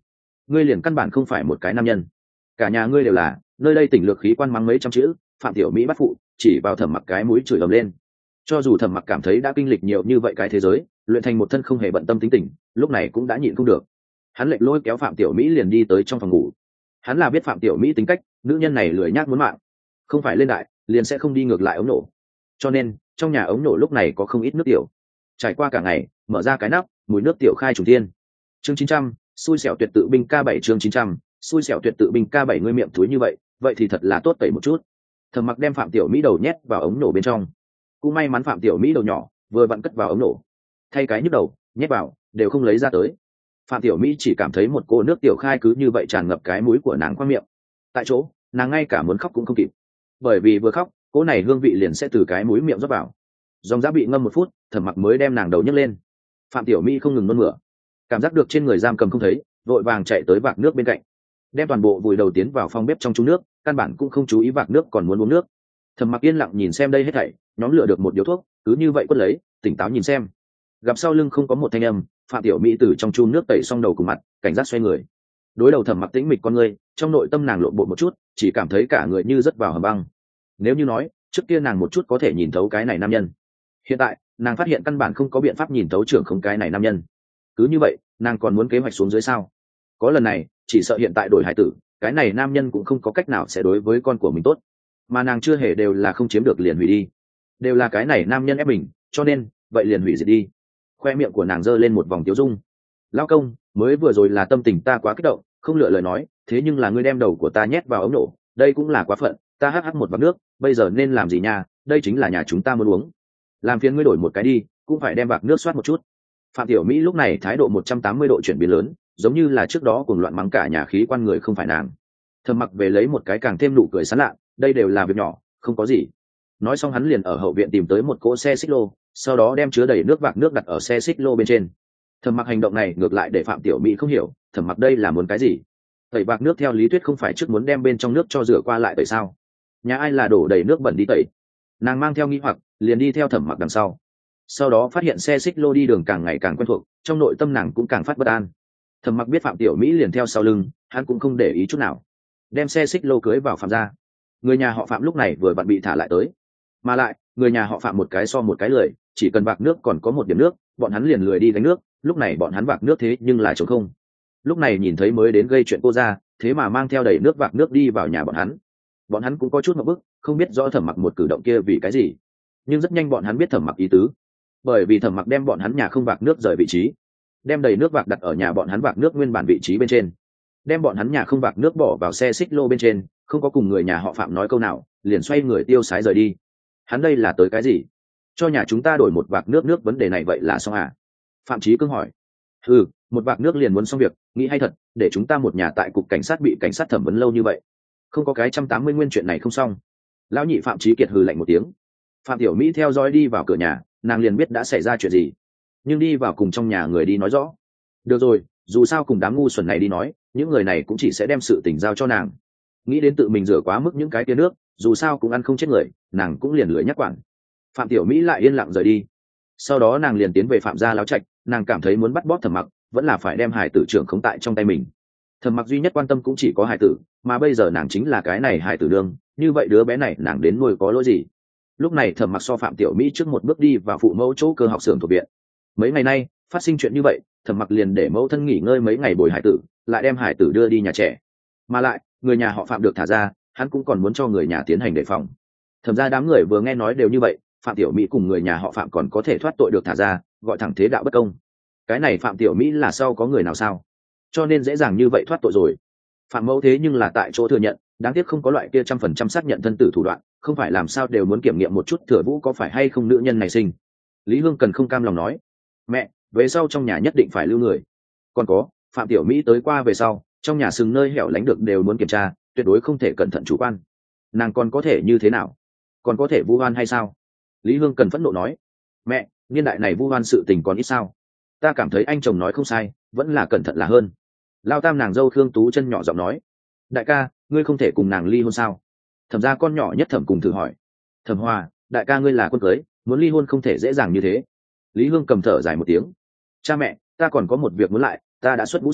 ngươi liền căn bản không phải một cái nam nhân, cả nhà ngươi đều là. Nơi đây tỉnh lược khí quan mắng mấy trăm chữ, Phạm Tiểu Mỹ bắt phụ chỉ vào Thẩm Mặc cái mũi chửi ầm lên. Cho dù Thẩm Mặc cảm thấy đã kinh lịch nhiều như vậy cái thế giới, luyện thành một thân không hề bận tâm tính tình, lúc này cũng đã nhịn không được. Hắn lệnh lôi kéo Phạm Tiểu Mỹ liền đi tới trong phòng ngủ. Hắn là biết Phạm Tiểu Mỹ tính cách, nữ nhân này lười nhác muốn mạng, không phải lên đại liền sẽ không đi ngược lại ống nổ, cho nên trong nhà ống nổ lúc này có không ít nước tiểu. Trải qua cả ngày, mở ra cái nắp, mùi nước tiểu khai trùng thiên. Chương chín trăm, xui xẻo tuyệt tự binh ca bảy. Chương chín trăm, xui xẻo tuyệt tự binh ca bảy. Ngươi miệng thúi như vậy, vậy thì thật là tốt tẩy một chút. Thẩm Mặc đem Phạm Tiểu Mỹ đầu nhét vào ống nổ bên trong. Cũng may mắn Phạm Tiểu Mỹ đầu nhỏ, vừa vặn cất vào ống nổ, thay cái nhức đầu nhét vào đều không lấy ra tới. Phạm Tiểu Mỹ chỉ cảm thấy một cô nước tiểu khai cứ như vậy tràn ngập cái mũi của nàng qua miệng. Tại chỗ, nàng ngay cả muốn khóc cũng không kịp, bởi vì vừa khóc, cô này hương vị liền sẽ từ cái mũi miệng rót vào. Dòng giá bị ngâm một phút, Thẩm Mặc mới đem nàng đầu nhấc lên. Phạm Tiểu Mỹ không ngừng nôn mửa, cảm giác được trên người giam cầm không thấy, vội vàng chạy tới vạc nước bên cạnh, đem toàn bộ vùi đầu tiến vào phòng bếp trong chung nước, căn bản cũng không chú ý vạc nước còn muốn uống nước. Thẩm Mặc yên lặng nhìn xem đây hết thảy, nhóm lửa được một điếu thuốc, cứ như vậy quất lấy, tỉnh táo nhìn xem. Gặp sau lưng không có một thanh âm, Phạm Tiểu Mỹ từ trong chung nước tẩy xong đầu cùng mặt, cảnh giác xoay người. Đối đầu Thẩm Mặc tĩnh mịch con người, trong nội tâm nàng lộn bộ một chút, chỉ cảm thấy cả người như rớt vào hầm băng. Nếu như nói trước kia nàng một chút có thể nhìn thấu cái này nam nhân, hiện tại nàng phát hiện căn bản không có biện pháp nhìn thấu trưởng không cái này nam nhân. Cứ như vậy nàng còn muốn kế hoạch xuống dưới sao? Có lần này chỉ sợ hiện tại đổi hải tử, cái này nam nhân cũng không có cách nào sẽ đối với con của mình tốt, mà nàng chưa hề đều là không chiếm được liền hủy đi, đều là cái này nam nhân ép mình, cho nên vậy liền hủy diệt đi. Khoe miệng của nàng giơ lên một vòng tiếu dung. Lao công, mới vừa rồi là tâm tình ta quá kích động, không lựa lời nói, thế nhưng là ngươi đem đầu của ta nhét vào ống nổ, đây cũng là quá phận. Ta hắc hắc một vạc nước, bây giờ nên làm gì nha? Đây chính là nhà chúng ta muốn uống, làm phiền ngươi đổi một cái đi, cũng phải đem vạc nước soát một chút. Phạm Tiểu Mỹ lúc này thái độ một trăm tám mươi độ chuyển biến lớn, giống như là trước đó cuồng loạn mắng cả nhà khí quan người không phải nàng. Thẩm Mặc về lấy một cái càng thêm nụ cười sán lạ, đây đều là việc nhỏ, không có gì. Nói xong hắn liền ở hậu viện tìm tới một cỗ xe xích lô, sau đó đem chứa đầy nước vạc nước đặt ở xe xích lô bên trên. Thẩm Mặc hành động này ngược lại để Phạm Tiểu Mỹ không hiểu, Thẩm Mặc đây là muốn cái gì? Tẩy vạc nước theo lý thuyết không phải trước muốn đem bên trong nước cho rửa qua lại tẩy sao? Nhà ai là đổ đầy nước bẩn đi tẩy? Nàng mang theo nghi hoặc, liền đi theo Thẩm Mặc đằng sau. Sau đó phát hiện xe xích lô đi đường càng ngày càng quen thuộc, trong nội tâm nàng cũng càng phát bất an. Thẩm Mặc biết Phạm Tiểu Mỹ liền theo sau lưng, hắn cũng không để ý chút nào, đem xe xích lô cưới vào Phạm gia. Người nhà họ Phạm lúc này vừa vặn bị thả lại tới, mà lại người nhà họ Phạm một cái so một cái lười, chỉ cần vạc nước còn có một điểm nước, bọn hắn liền lười đi gánh nước. Lúc này bọn hắn vạc nước thế nhưng lại trống không. Lúc này nhìn thấy mới đến gây chuyện cô ra, thế mà mang theo đầy nước vạc nước đi vào nhà bọn hắn. Bọn hắn cũng có chút ngập bức, không biết rõ Thẩm Mặc một cử động kia vì cái gì, nhưng rất nhanh bọn hắn biết Thẩm Mặc ý tứ, bởi vì Thẩm Mặc đem bọn hắn nhà không vạc nước rời vị trí, đem đầy nước vạc đặt ở nhà bọn hắn vạc nước nguyên bản vị trí bên trên, đem bọn hắn nhà không vạc nước bỏ vào xe xích lô bên trên, không có cùng người nhà họ Phạm nói câu nào, liền xoay người tiêu sái rời đi. Hắn đây là tới cái gì? Cho nhà chúng ta đổi một vạc nước, nước vấn đề này vậy là xong à? Phạm Chí Cương hỏi. Ừ, một vạc nước liền muốn xong việc, nghĩ hay thật, để chúng ta một nhà tại cục cảnh sát bị cảnh sát thẩm vấn lâu như vậy, không có cái trăm tám mươi nguyên chuyện này không xong. Lão nhị Phạm Chí Kiệt hừ lạnh một tiếng. Phạm Tiểu Mỹ theo dõi đi vào cửa nhà, nàng liền biết đã xảy ra chuyện gì, nhưng đi vào cùng trong nhà người đi nói rõ. Được rồi, dù sao cùng đám ngu xuẩn này đi nói, những người này cũng chỉ sẽ đem sự tình giao cho nàng. Nghĩ đến tự mình rửa quá mức những cái tia nước, dù sao cũng ăn không chết người, nàng cũng liền lưỡi nhắc quản. Phạm Tiểu Mỹ lại yên lặng rời đi. Sau đó nàng liền tiến về Phạm gia láo trạch, nàng cảm thấy muốn bắt bóp Thẩm Mặc, vẫn là phải đem hải tử trưởng khống tại trong tay mình. Thẩm Mặc duy nhất quan tâm cũng chỉ có hải tử, mà bây giờ nàng chính là cái này hải tử đương, như vậy đứa bé này nàng đến nuôi có lỗi gì? Lúc này Thẩm Mặc so Phạm Tiểu Mỹ trước một bước đi vào phụ mẫu chỗ cơ học xưởng thuộc viện. Mấy ngày nay phát sinh chuyện như vậy, Thẩm Mặc liền để mẫu thân nghỉ ngơi mấy ngày bồi hải tử, lại đem hải tử đưa đi nhà trẻ. Mà lại người nhà họ Phạm được thả ra, hắn cũng còn muốn cho người nhà tiến hành đề phòng. Thẩm ra đám người vừa nghe nói đều như vậy, Phạm Tiểu Mỹ cùng người nhà họ Phạm còn có thể thoát tội được thả ra, gọi thẳng thế đạo bất công. Cái này Phạm Tiểu Mỹ là sau có người nào sao, cho nên dễ dàng như vậy thoát tội rồi. Phạm mẫu thế nhưng là tại chỗ thừa nhận, đáng tiếc không có loại kia trăm phần trăm xác nhận thân tử thủ đoạn, không phải làm sao đều muốn kiểm nghiệm một chút Thừa Vũ có phải hay không nữ nhân này sinh. Lý Hương Cần không cam lòng nói, mẹ, về sau trong nhà nhất định phải lưu người. Còn có, Phạm Tiểu Mỹ tới qua về sau, trong nhà sừng nơi hẻo lánh được đều muốn kiểm tra, tuyệt đối không thể cẩn thận chủ quan. Nàng còn có thể như thế nào? Còn có thể vu oan hay sao? Lý Hương Cần phẫn nộ nói, mẹ, niên đại này vu oan sự tình còn ít sao? Ta cảm thấy anh chồng nói không sai, vẫn là cẩn thận là hơn. Lao tam nàng dâu Khương Tú chân nhỏ giọng nói, đại ca, ngươi không thể cùng nàng ly hôn sao? Thẩm ra con nhỏ nhất Thẩm cùng thử hỏi. Thẩm Hoa, đại ca ngươi là quân cưới, muốn ly hôn không thể dễ dàng như thế. Lý Hương cầm thở dài một tiếng, cha mẹ, ta còn có một việc muốn lại, ta đã xuất ngũ xin,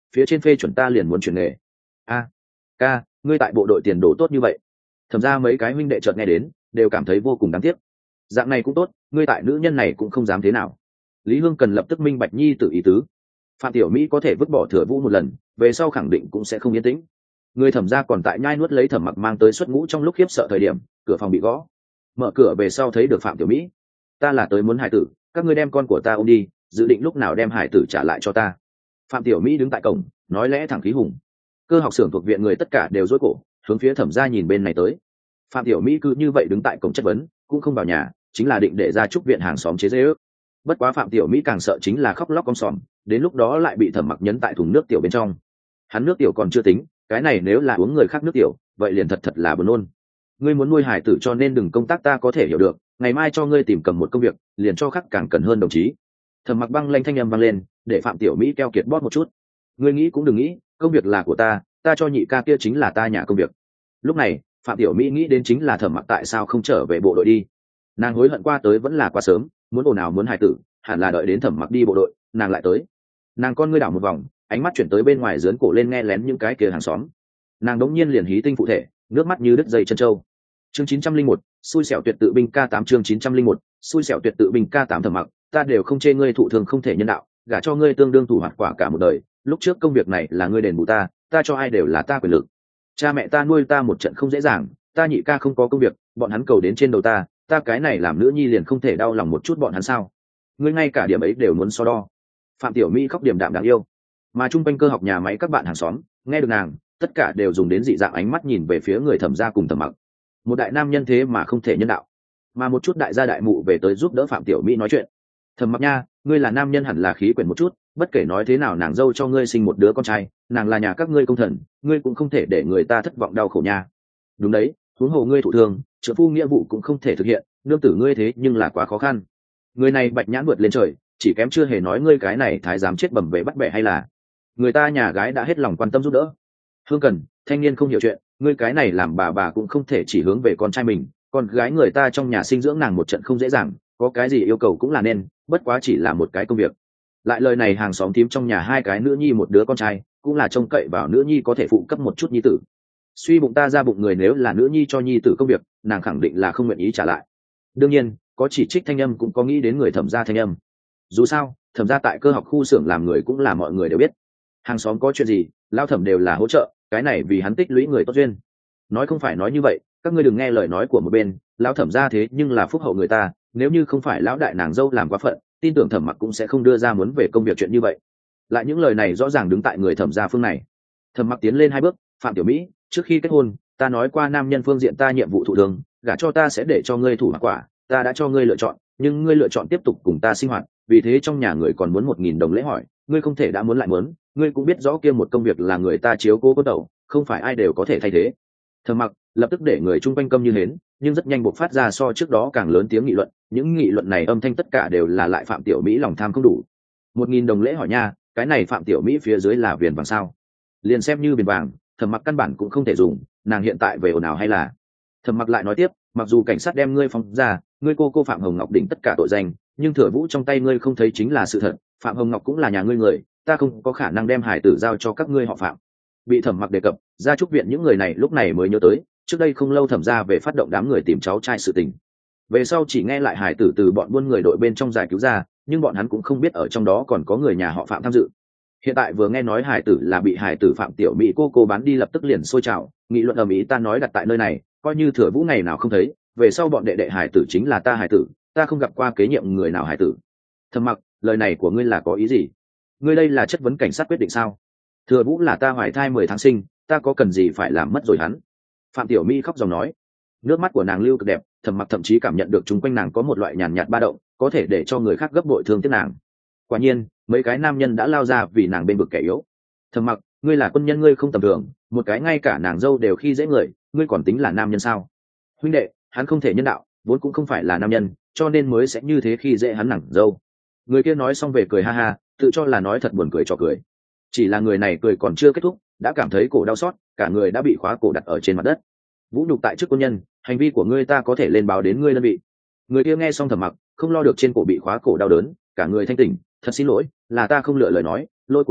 phía trên phê chuẩn ta liền muốn chuyển nghề. A, ca, ngươi tại bộ đội tiền đồ tốt như vậy. Thẩm ra mấy cái huynh đệ chợt nghe đến đều cảm thấy vô cùng đáng tiếc. Dạng này cũng tốt, ngươi tại nữ nhân này cũng không dám thế nào. Lý Hương cần lập tức minh bạch nhi tử ý tứ. Phạm Tiểu Mỹ có thể vứt bỏ Thừa Vũ một lần, về sau khẳng định cũng sẽ không yên tĩnh. Người thẩm ra còn tại nhai nuốt lấy Thẩm Mặc mang tới xuất ngũ trong lúc khiếp sợ thời điểm, cửa phòng bị gõ. Mở cửa về sau thấy được Phạm Tiểu Mỹ. Ta là tới muốn hải tử, các ngươi đem con của ta ôm đi, dự định lúc nào đem hải tử trả lại cho ta. Phạm Tiểu Mỹ đứng tại cổng, nói lẽ thẳng khí hùng. Cơ học xưởng thuộc viện người tất cả đều rối cổ, hướng phía thẩm ra nhìn bên này tới. Phạm Tiểu Mỹ cứ như vậy đứng tại cổng chất vấn, cũng không vào nhà, chính là định để ra trúc viện hàng xóm chế giễu ước. Bất quá Phạm Tiểu Mỹ càng sợ chính là khóc lóc con sòm, đến lúc đó lại bị Thẩm Mặc nhấn tại thùng nước tiểu bên trong. Hắn nước tiểu còn chưa tính, cái này nếu là uống người khác nước tiểu, vậy liền thật thật là buồn nôn. Ngươi muốn nuôi hải tử cho nên đừng công tác ta có thể hiểu được, ngày mai cho ngươi tìm cầm một công việc, liền cho khắc càng cần hơn đồng chí. Thẩm Mặc băng lanh thanh âm vang lên, để Phạm Tiểu Mỹ keo kiệt bóp một chút. Ngươi nghĩ cũng đừng nghĩ, công việc là của ta, ta cho nhị ca kia chính là ta nhà công việc. Lúc này, Phạm Tiểu Mỹ nghĩ đến chính là Thẩm Mặc tại sao không trở về bộ đội đi. Nàng hối hận qua tới vẫn là quá sớm, muốn ồn ào muốn hải tử, hẳn là đợi đến Thẩm Mặc đi bộ đội, nàng lại tới. Nàng con ngươi đảo một vòng, ánh mắt chuyển tới bên ngoài dướn cổ lên nghe lén những cái kia hàng xóm. Nàng đống nhiên liền hí tinh phụ thể, nước mắt như đứt dây chân trâu. Chương chín trăm linh một, xui xẻo tuyệt tự binh K tám chương chín trăm linh một, xui xẻo tuyệt tự binh K tám Thẩm Mặc, ta đều không chê ngươi thụ thường không thể nhân đạo, gả cho ngươi tương đương thủ hoạt quả cả một đời, lúc trước công việc này là ngươi đền bù ta, ta cho ai đều là ta quyền lực. Cha mẹ ta nuôi ta một trận không dễ dàng, ta nhị ca không có công việc, bọn hắn cầu đến trên đầu ta, ta cái này làm nữ nhi liền không thể đau lòng một chút bọn hắn sao? Ngươi ngay cả điểm ấy đều muốn so đo. Phạm Tiểu Mỹ khóc điểm đạm đáng yêu, mà trung quanh cơ học nhà máy các bạn hàng xóm nghe được nàng, tất cả đều dùng đến dị dạng ánh mắt nhìn về phía người Thẩm gia cùng Thẩm Mặc. Một đại nam nhân thế mà không thể nhân đạo, mà một chút đại gia đại mụ về tới giúp đỡ Phạm Tiểu Mỹ nói chuyện. Thẩm Mặc nha, ngươi là nam nhân hẳn là khí quyển một chút, bất kể nói thế nào nàng dâu cho ngươi sinh một đứa con trai, nàng là nhà các ngươi công thần, ngươi cũng không thể để người ta thất vọng đau khổ nha. Đúng đấy, huống hồ ngươi thụ thương, trợ phu nghĩa vụ cũng không thể thực hiện, nương tử ngươi thế nhưng là quá khó khăn. Người này bạch nhãn vượt lên trời, chỉ kém chưa hề nói ngươi cái này thái giám chết bẩm về bắt bẻ hay là người ta nhà gái đã hết lòng quan tâm giúp đỡ. Hương Cần, thanh niên không hiểu chuyện, ngươi cái này làm bà bà cũng không thể chỉ hướng về con trai mình, con gái người ta trong nhà sinh dưỡng nàng một trận không dễ dàng, có cái gì yêu cầu cũng là nên, bất quá chỉ là một cái công việc. Lại lời này hàng xóm thím trong nhà hai cái nữ nhi một đứa con trai, cũng là trông cậy vào nữ nhi có thể phụ cấp một chút nhi tử. Suy bụng ta ra bụng người, nếu là nữ nhi cho nhi tử công việc, nàng khẳng định là không nguyện ý trả lại. Đương nhiên, có chỉ trích thanh âm cũng có nghĩ đến người Thẩm gia thanh âm. Dù sao, Thẩm gia tại cơ học khu xưởng làm người cũng là mọi người đều biết. Hàng xóm có chuyện gì, lao Thẩm đều là hỗ trợ, cái này vì hắn tích lũy người tốt duyên. Nói không phải nói như vậy, các ngươi đừng nghe lời nói của một bên, lão Thẩm gia thế nhưng là phúc hậu người ta, nếu như không phải lão đại nàng dâu làm quá phận, tin tưởng Thẩm Mặc cũng sẽ không đưa ra muốn về công việc chuyện như vậy. Lại những lời này rõ ràng đứng tại người Thẩm gia phương này. Thẩm Mặc tiến lên hai bước, Phạm Tiểu Mỹ, trước khi kết hôn, ta nói qua nam nhân phương diện ta nhiệm vụ thụ thường, gả cho ta sẽ để cho ngươi thủ quả, ta đã cho ngươi lựa chọn, nhưng ngươi lựa chọn tiếp tục cùng ta sinh hoạt, vì thế trong nhà người còn muốn một nghìn đồng lễ hỏi, ngươi không thể đã muốn lại muốn, ngươi cũng biết rõ kia một công việc là người ta chiếu cố có đầu, không phải ai đều có thể thay thế. Thẩm Mặc lập tức để người chung quanh câm như hến, nhưng rất nhanh bộc phát ra so trước đó càng lớn tiếng nghị luận, những nghị luận này âm thanh tất cả đều là lại Phạm Tiểu Mỹ lòng tham không đủ. Một nghìn đồng lễ hỏi nha, cái này Phạm Tiểu Mỹ phía dưới là viền vàng sao? Liền xem như viền vàng, Thẩm Mặc căn bản cũng không thể dùng, nàng hiện tại về ồn ào hay là? Thẩm Mặc lại nói tiếp, mặc dù cảnh sát đem ngươi phóng ra, ngươi cô cô Phạm Hồng Ngọc đỉnh tất cả tội danh, nhưng Thừa Vũ trong tay ngươi không thấy chính là sự thật, Phạm Hồng Ngọc cũng là nhà ngươi người, ta không có khả năng đem hải tử giao cho các ngươi họ Phạm. Bị Thẩm Mặc đề cập, gia trúc viện những người này lúc này mới nhớ tới, trước đây không lâu Thẩm gia về phát động đám người tìm cháu trai sự tình. Về sau chỉ nghe lại hải tử từ bọn buôn người đội bên trong giải cứu ra, nhưng bọn hắn cũng không biết ở trong đó còn có người nhà họ Phạm tham dự. Hiện tại vừa nghe nói hải tử là bị hải tử Phạm Tiểu Mỹ cô cô bán đi, lập tức liền sôi trào, nghị luận ầm ĩ. Ta nói đặt tại nơi này, coi như Thừa Vũ ngày nào không thấy, về sau bọn đệ đệ hải tử chính là ta hải tử, ta không gặp qua kế nhiệm người nào hải tử. Thẩm Mặc, lời này của ngươi là có ý gì? Ngươi đây là chất vấn cảnh sát quyết định sao? Thừa Vũ là ta hoài thai mười tháng sinh, ta có cần gì phải làm mất rồi hắn? Phạm Tiểu Mỹ khóc dòng nói, nước mắt của nàng lưu cực đẹp. Thẩm Mặc thậm chí cảm nhận được chung quanh nàng có một loại nhàn nhạt ba động, có thể để cho người khác gấp bội thương tiếc nàng. Quả nhiên, mấy cái nam nhân đã lao ra vì nàng bên vực kẻ yếu. Thẩm Mặc, ngươi là quân nhân, ngươi không tầm thường, một cái ngay cả nàng dâu đều khi dễ người, ngươi còn tính là nam nhân sao? Huynh đệ, hắn không thể nhân đạo, vốn cũng không phải là nam nhân, cho nên mới sẽ như thế khi dễ hắn nàng dâu. Người kia nói xong về cười ha ha, tự cho là nói thật buồn cười trò cười. Chỉ là người này cười còn chưa kết thúc, đã cảm thấy cổ đau xót, cả người đã bị khóa cổ đặt ở trên mặt đất. Vũ nhục tại chức quân nhân, hành vi của ngươi ta có thể lên báo đến ngươi đơn vị. Người kia nghe xong Thẩm Mặc, không lo được trên cổ bị khóa cổ đau đớn, cả người thanh tỉnh, thật xin lỗi, là ta không lựa lời nói, lỗi của ta,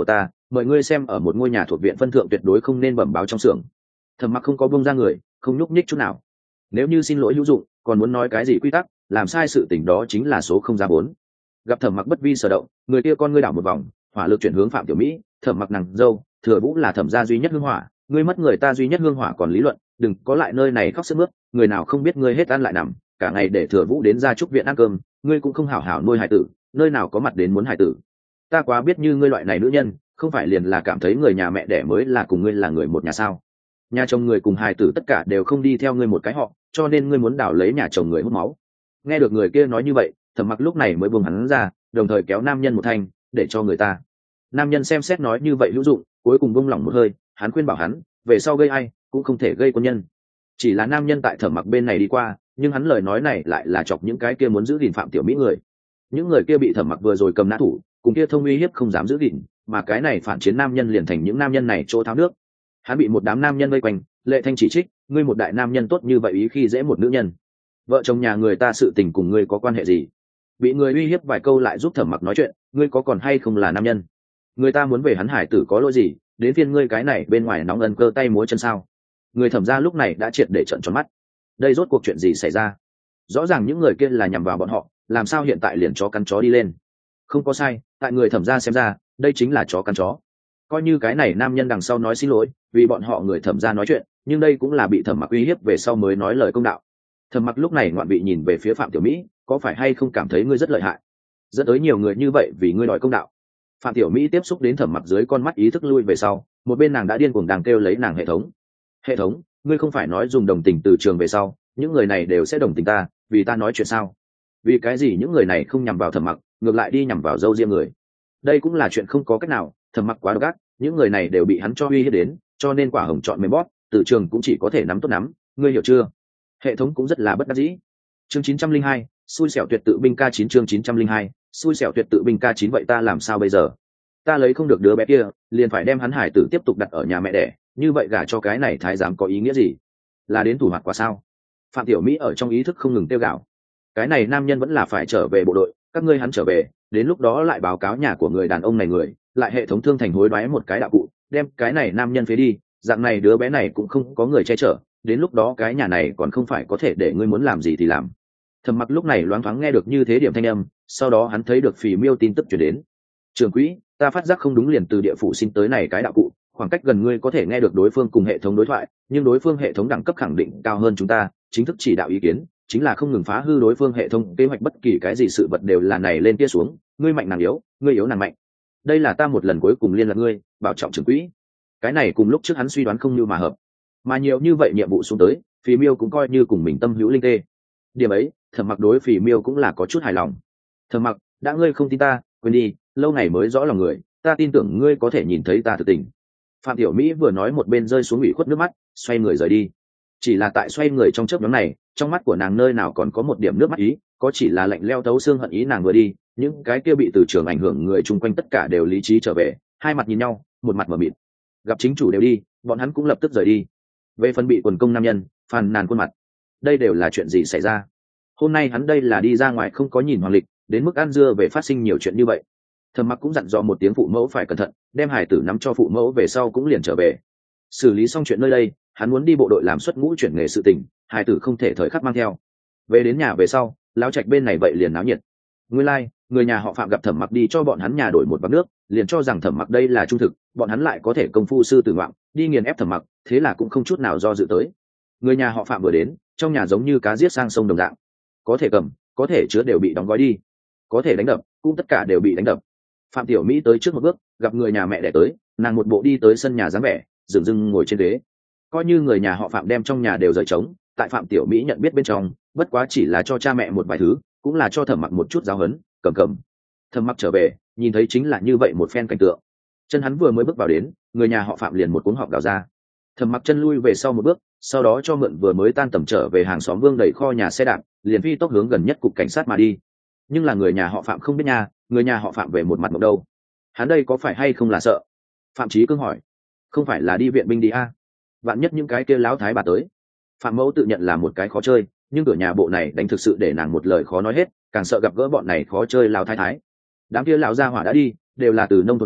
mời ngươi xem ở một ngôi nhà thuộc viện phân thượng tuyệt đối không nên bẩm báo trong xưởng. Thẩm Mặc không có bông ra người, không nhúc nhích chút nào. Nếu như xin lỗi hữu dụng, còn muốn nói cái gì quy tắc, làm sai sự tình đó chính là số không ra bốn. Gặp Thẩm Mặc bất vi sở động, người kia con ngươi đảo một vòng, hỏa lực chuyển hướng Phạm Tiểu Mỹ. Thẩm Mặc nàng dâu, Thừa Vũ là Thẩm gia duy nhất hương hỏa, ngươi mất người ta duy nhất hương hỏa còn lý luận, đừng có lại nơi này khóc sướt mướt, người nào không biết ngươi hết ăn lại nằm, cả ngày để Thừa Vũ đến gia trúc viện ăn cơm, ngươi cũng không hảo hảo nuôi hải tử, nơi nào có mặt đến muốn hải tử. Ta quá biết như ngươi loại này nữ nhân, không phải liền là cảm thấy người nhà mẹ đẻ mới là cùng ngươi là người một nhà sao? Nhà chồng người cùng hài tử tất cả đều không đi theo ngươi một cái họ, cho nên ngươi muốn đảo lấy nhà chồng người hút máu. Nghe được người kia nói như vậy, Thẩm Mặc lúc này mới buông hắn ra, đồng thời kéo nam nhân một thanh, để cho người ta. Nam nhân xem xét nói như vậy hữu dụng, cuối cùng buông lỏng một hơi, hắn khuyên bảo hắn, về sau gây ai cũng không thể gây quân nhân. Chỉ là nam nhân tại Thẩm Mặc bên này đi qua, nhưng hắn lời nói này lại là chọc những cái kia muốn giữ gìn Phạm Tiểu Mỹ người. Những người kia bị Thẩm Mặc vừa rồi cầm nã thủ, cùng kia thông uy hiếp không dám giữ gìn, mà cái này phản chiến nam nhân liền thành những nam nhân này chỗ tháo nước. Hắn bị một đám nam nhân vây quanh, Lệ Thanh chỉ trích, ngươi một đại nam nhân tốt như vậy ý khi dễ một nữ nhân, vợ chồng nhà người ta sự tình cùng ngươi có quan hệ gì? Bị người uy hiếp vài câu lại giúp Thẩm Mặc nói chuyện, ngươi có còn hay không là nam nhân? Người ta muốn về hắn hải tử có lỗi gì, đến phiên ngươi cái này bên ngoài nóng ân cơ tay múa chân sao? Người Thẩm gia lúc này đã triệt để trợn tròn mắt. Đây rốt cuộc chuyện gì xảy ra? Rõ ràng những người kia là nhằm vào bọn họ, làm sao hiện tại liền chó cắn chó đi lên? Không có sai, tại người Thẩm gia xem ra, đây chính là chó cắn chó. Coi như cái này nam nhân đằng sau nói xin lỗi, vì bọn họ người Thẩm gia nói chuyện, nhưng đây cũng là bị Thẩm Mặc uy hiếp về sau mới nói lời công đạo. Thẩm Mặc lúc này ngoạn vị nhìn về phía Phạm Tiểu Mỹ, có phải hay không cảm thấy ngươi rất lợi hại, dẫn tới nhiều người như vậy vì ngươi đòi công đạo? Phạm Tiểu Mỹ tiếp xúc đến Thẩm Mặc dưới con mắt ý thức lui về sau, một bên nàng đã điên cuồng đang kêu lấy nàng hệ thống. Hệ thống, ngươi không phải nói dùng đồng tình từ trường về sau, những người này đều sẽ đồng tình ta, vì ta nói chuyện sao? Vì cái gì những người này không nhằm vào Thẩm Mặc, ngược lại đi nhằm vào dâu riêng người? Đây cũng là chuyện không có cách nào, Thẩm Mặc quá độc ác, những người này đều bị hắn cho uy hiếp đến, cho nên quả hồng chọn mềm bóp, từ trường cũng chỉ có thể nắm tốt nắm, ngươi hiểu chưa? Hệ thống cũng rất là bất đắc dĩ. Chương chín trăm linh hai, xui xẻo tuyệt tự binh ca chín chương chín trăm linh hai, xui xẻo tuyệt tự binh ca chín vậy ta làm sao bây giờ? Ta lấy không được đứa bé kia, liền phải đem hắn hải tử tiếp tục đặt ở nhà mẹ đẻ, như vậy gả cho cái này thái giám có ý nghĩa gì? Là đến thủ hoạt quả sao? Phạm Tiểu Mỹ ở trong ý thức không ngừng tiêu gạo. Cái này nam nhân vẫn là phải trở về bộ đội, các ngươi hắn trở về, đến lúc đó lại báo cáo nhà của người đàn ông này người, lại hệ thống thương thành hối đoái một cái đạo cụ, đem cái này nam nhân phế đi, dạng này đứa bé này cũng không có người che chở, đến lúc đó cái nhà này còn không phải có thể để ngươi muốn làm gì thì làm. Thẩm Mặc lúc này loáng thoáng nghe được như thế điểm thanh âm, sau đó hắn thấy được Phì Miêu tin tức truyền đến. Trường quỹ, ta phát giác không đúng liền từ địa phủ xin tới này cái đạo cụ, khoảng cách gần ngươi có thể nghe được đối phương cùng hệ thống đối thoại, nhưng đối phương hệ thống đẳng cấp khẳng định cao hơn chúng ta, chính thức chỉ đạo ý kiến chính là không ngừng phá hư đối phương hệ thống kế hoạch, bất kỳ cái gì sự vật đều là này lên kia xuống, ngươi mạnh nàng yếu, ngươi yếu nàng mạnh. Đây là ta một lần cuối cùng liên lạc ngươi, bảo trọng trưởng quỹ. Cái này cùng lúc trước hắn suy đoán không như mà hợp, mà nhiều như vậy nhiệm vụ xuống tới, Phì Miêu cũng coi như cùng mình tâm hữu linh tê. Điểm ấy, Thẩm Mặc đối Phì Miêu cũng là có chút hài lòng. Thẩm Mặc, đã ngươi không tin ta, quên đi, lâu ngày mới rõ lòng người, ta tin tưởng ngươi có thể nhìn thấy ta thực tình. Phạm Tiểu Mỹ vừa nói một bên rơi xuống ủy khuất nước mắt, xoay người rời đi. Chỉ là tại xoay người trong chớp nhoáng này, trong mắt của nàng nơi nào còn có một điểm nước mắt ý, có chỉ là lạnh leo thấu xương hận ý. Nàng vừa đi, những cái kia bị từ trường ảnh hưởng người chung quanh tất cả đều lý trí trở về, hai mặt nhìn nhau, một mặt mở mịt. Gặp chính chủ đều đi, bọn hắn cũng lập tức rời đi. Về phần bị quần công nam nhân, phàn nàn khuôn mặt, đây đều là chuyện gì xảy ra? Hôm nay hắn đây là đi ra ngoài không có nhìn hoàng lịch, đến mức ăn dưa về phát sinh nhiều chuyện như vậy. Thẩm Mặc cũng dặn dò một tiếng phụ mẫu phải cẩn thận, đem hải tử nắm cho phụ mẫu về sau cũng liền trở về. Xử lý xong chuyện nơi đây, hắn muốn đi bộ đội làm xuất ngũ chuyển nghề sự tình, hải tử không thể thời khắc mang theo. Về đến nhà về sau, lão trạch bên này vậy liền náo nhiệt. Nguyên lai, like, người nhà họ Phạm gặp Thẩm Mặc đi cho bọn hắn nhà đổi một bát nước, liền cho rằng Thẩm Mặc đây là trung thực, bọn hắn lại có thể công phu sư tử ngoạm, đi nghiền ép Thẩm Mặc, thế là cũng không chút nào do dự tới. Người nhà họ Phạm vừa đến, trong nhà giống như cá giết sang sông đồng dạng, có thể cầm, có thể chứa đều bị đóng gói đi, có thể đánh đập, cũng tất cả đều bị đánh đập. Phạm Tiểu Mỹ tới trước một bước, gặp người nhà mẹ đẻ tới, nàng một bộ đi tới sân nhà dáng vẻ, dừng dưng ngồi trên ghế. Coi như người nhà họ Phạm đem trong nhà đều rời trống, tại Phạm Tiểu Mỹ nhận biết bên trong, bất quá chỉ là cho cha mẹ một vài thứ, cũng là cho Thẩm Mặc một chút giáo huấn, cầm cầm. Thẩm Mặc trở về, nhìn thấy chính là như vậy một phen cảnh tượng. Chân hắn vừa mới bước vào đến, người nhà họ Phạm liền một cuống họng gào ra. Thẩm Mặc chân lui về sau một bước, sau đó cho mượn vừa mới tan tầm trở về hàng xóm Vương đẩy kho nhà xe đạp, liền phi tốc hướng gần nhất cục cảnh sát mà đi. Nhưng là người nhà họ Phạm không biết nha, người nhà họ Phạm về một mặt mộng đâu. Hắn đây có phải hay không là sợ? Phạm Chí Cương hỏi. Không phải là đi viện binh đi a? Vạn nhất những cái kia láo thái bà tới. Phạm Mẫu tự nhận là một cái khó chơi, nhưng cửa nhà bộ này đánh thực sự để nàng một lời khó nói hết, càng sợ gặp gỡ bọn này khó chơi láo thái thái. Đám kia lão gia hỏa đã đi, đều là từ nông thôn tới,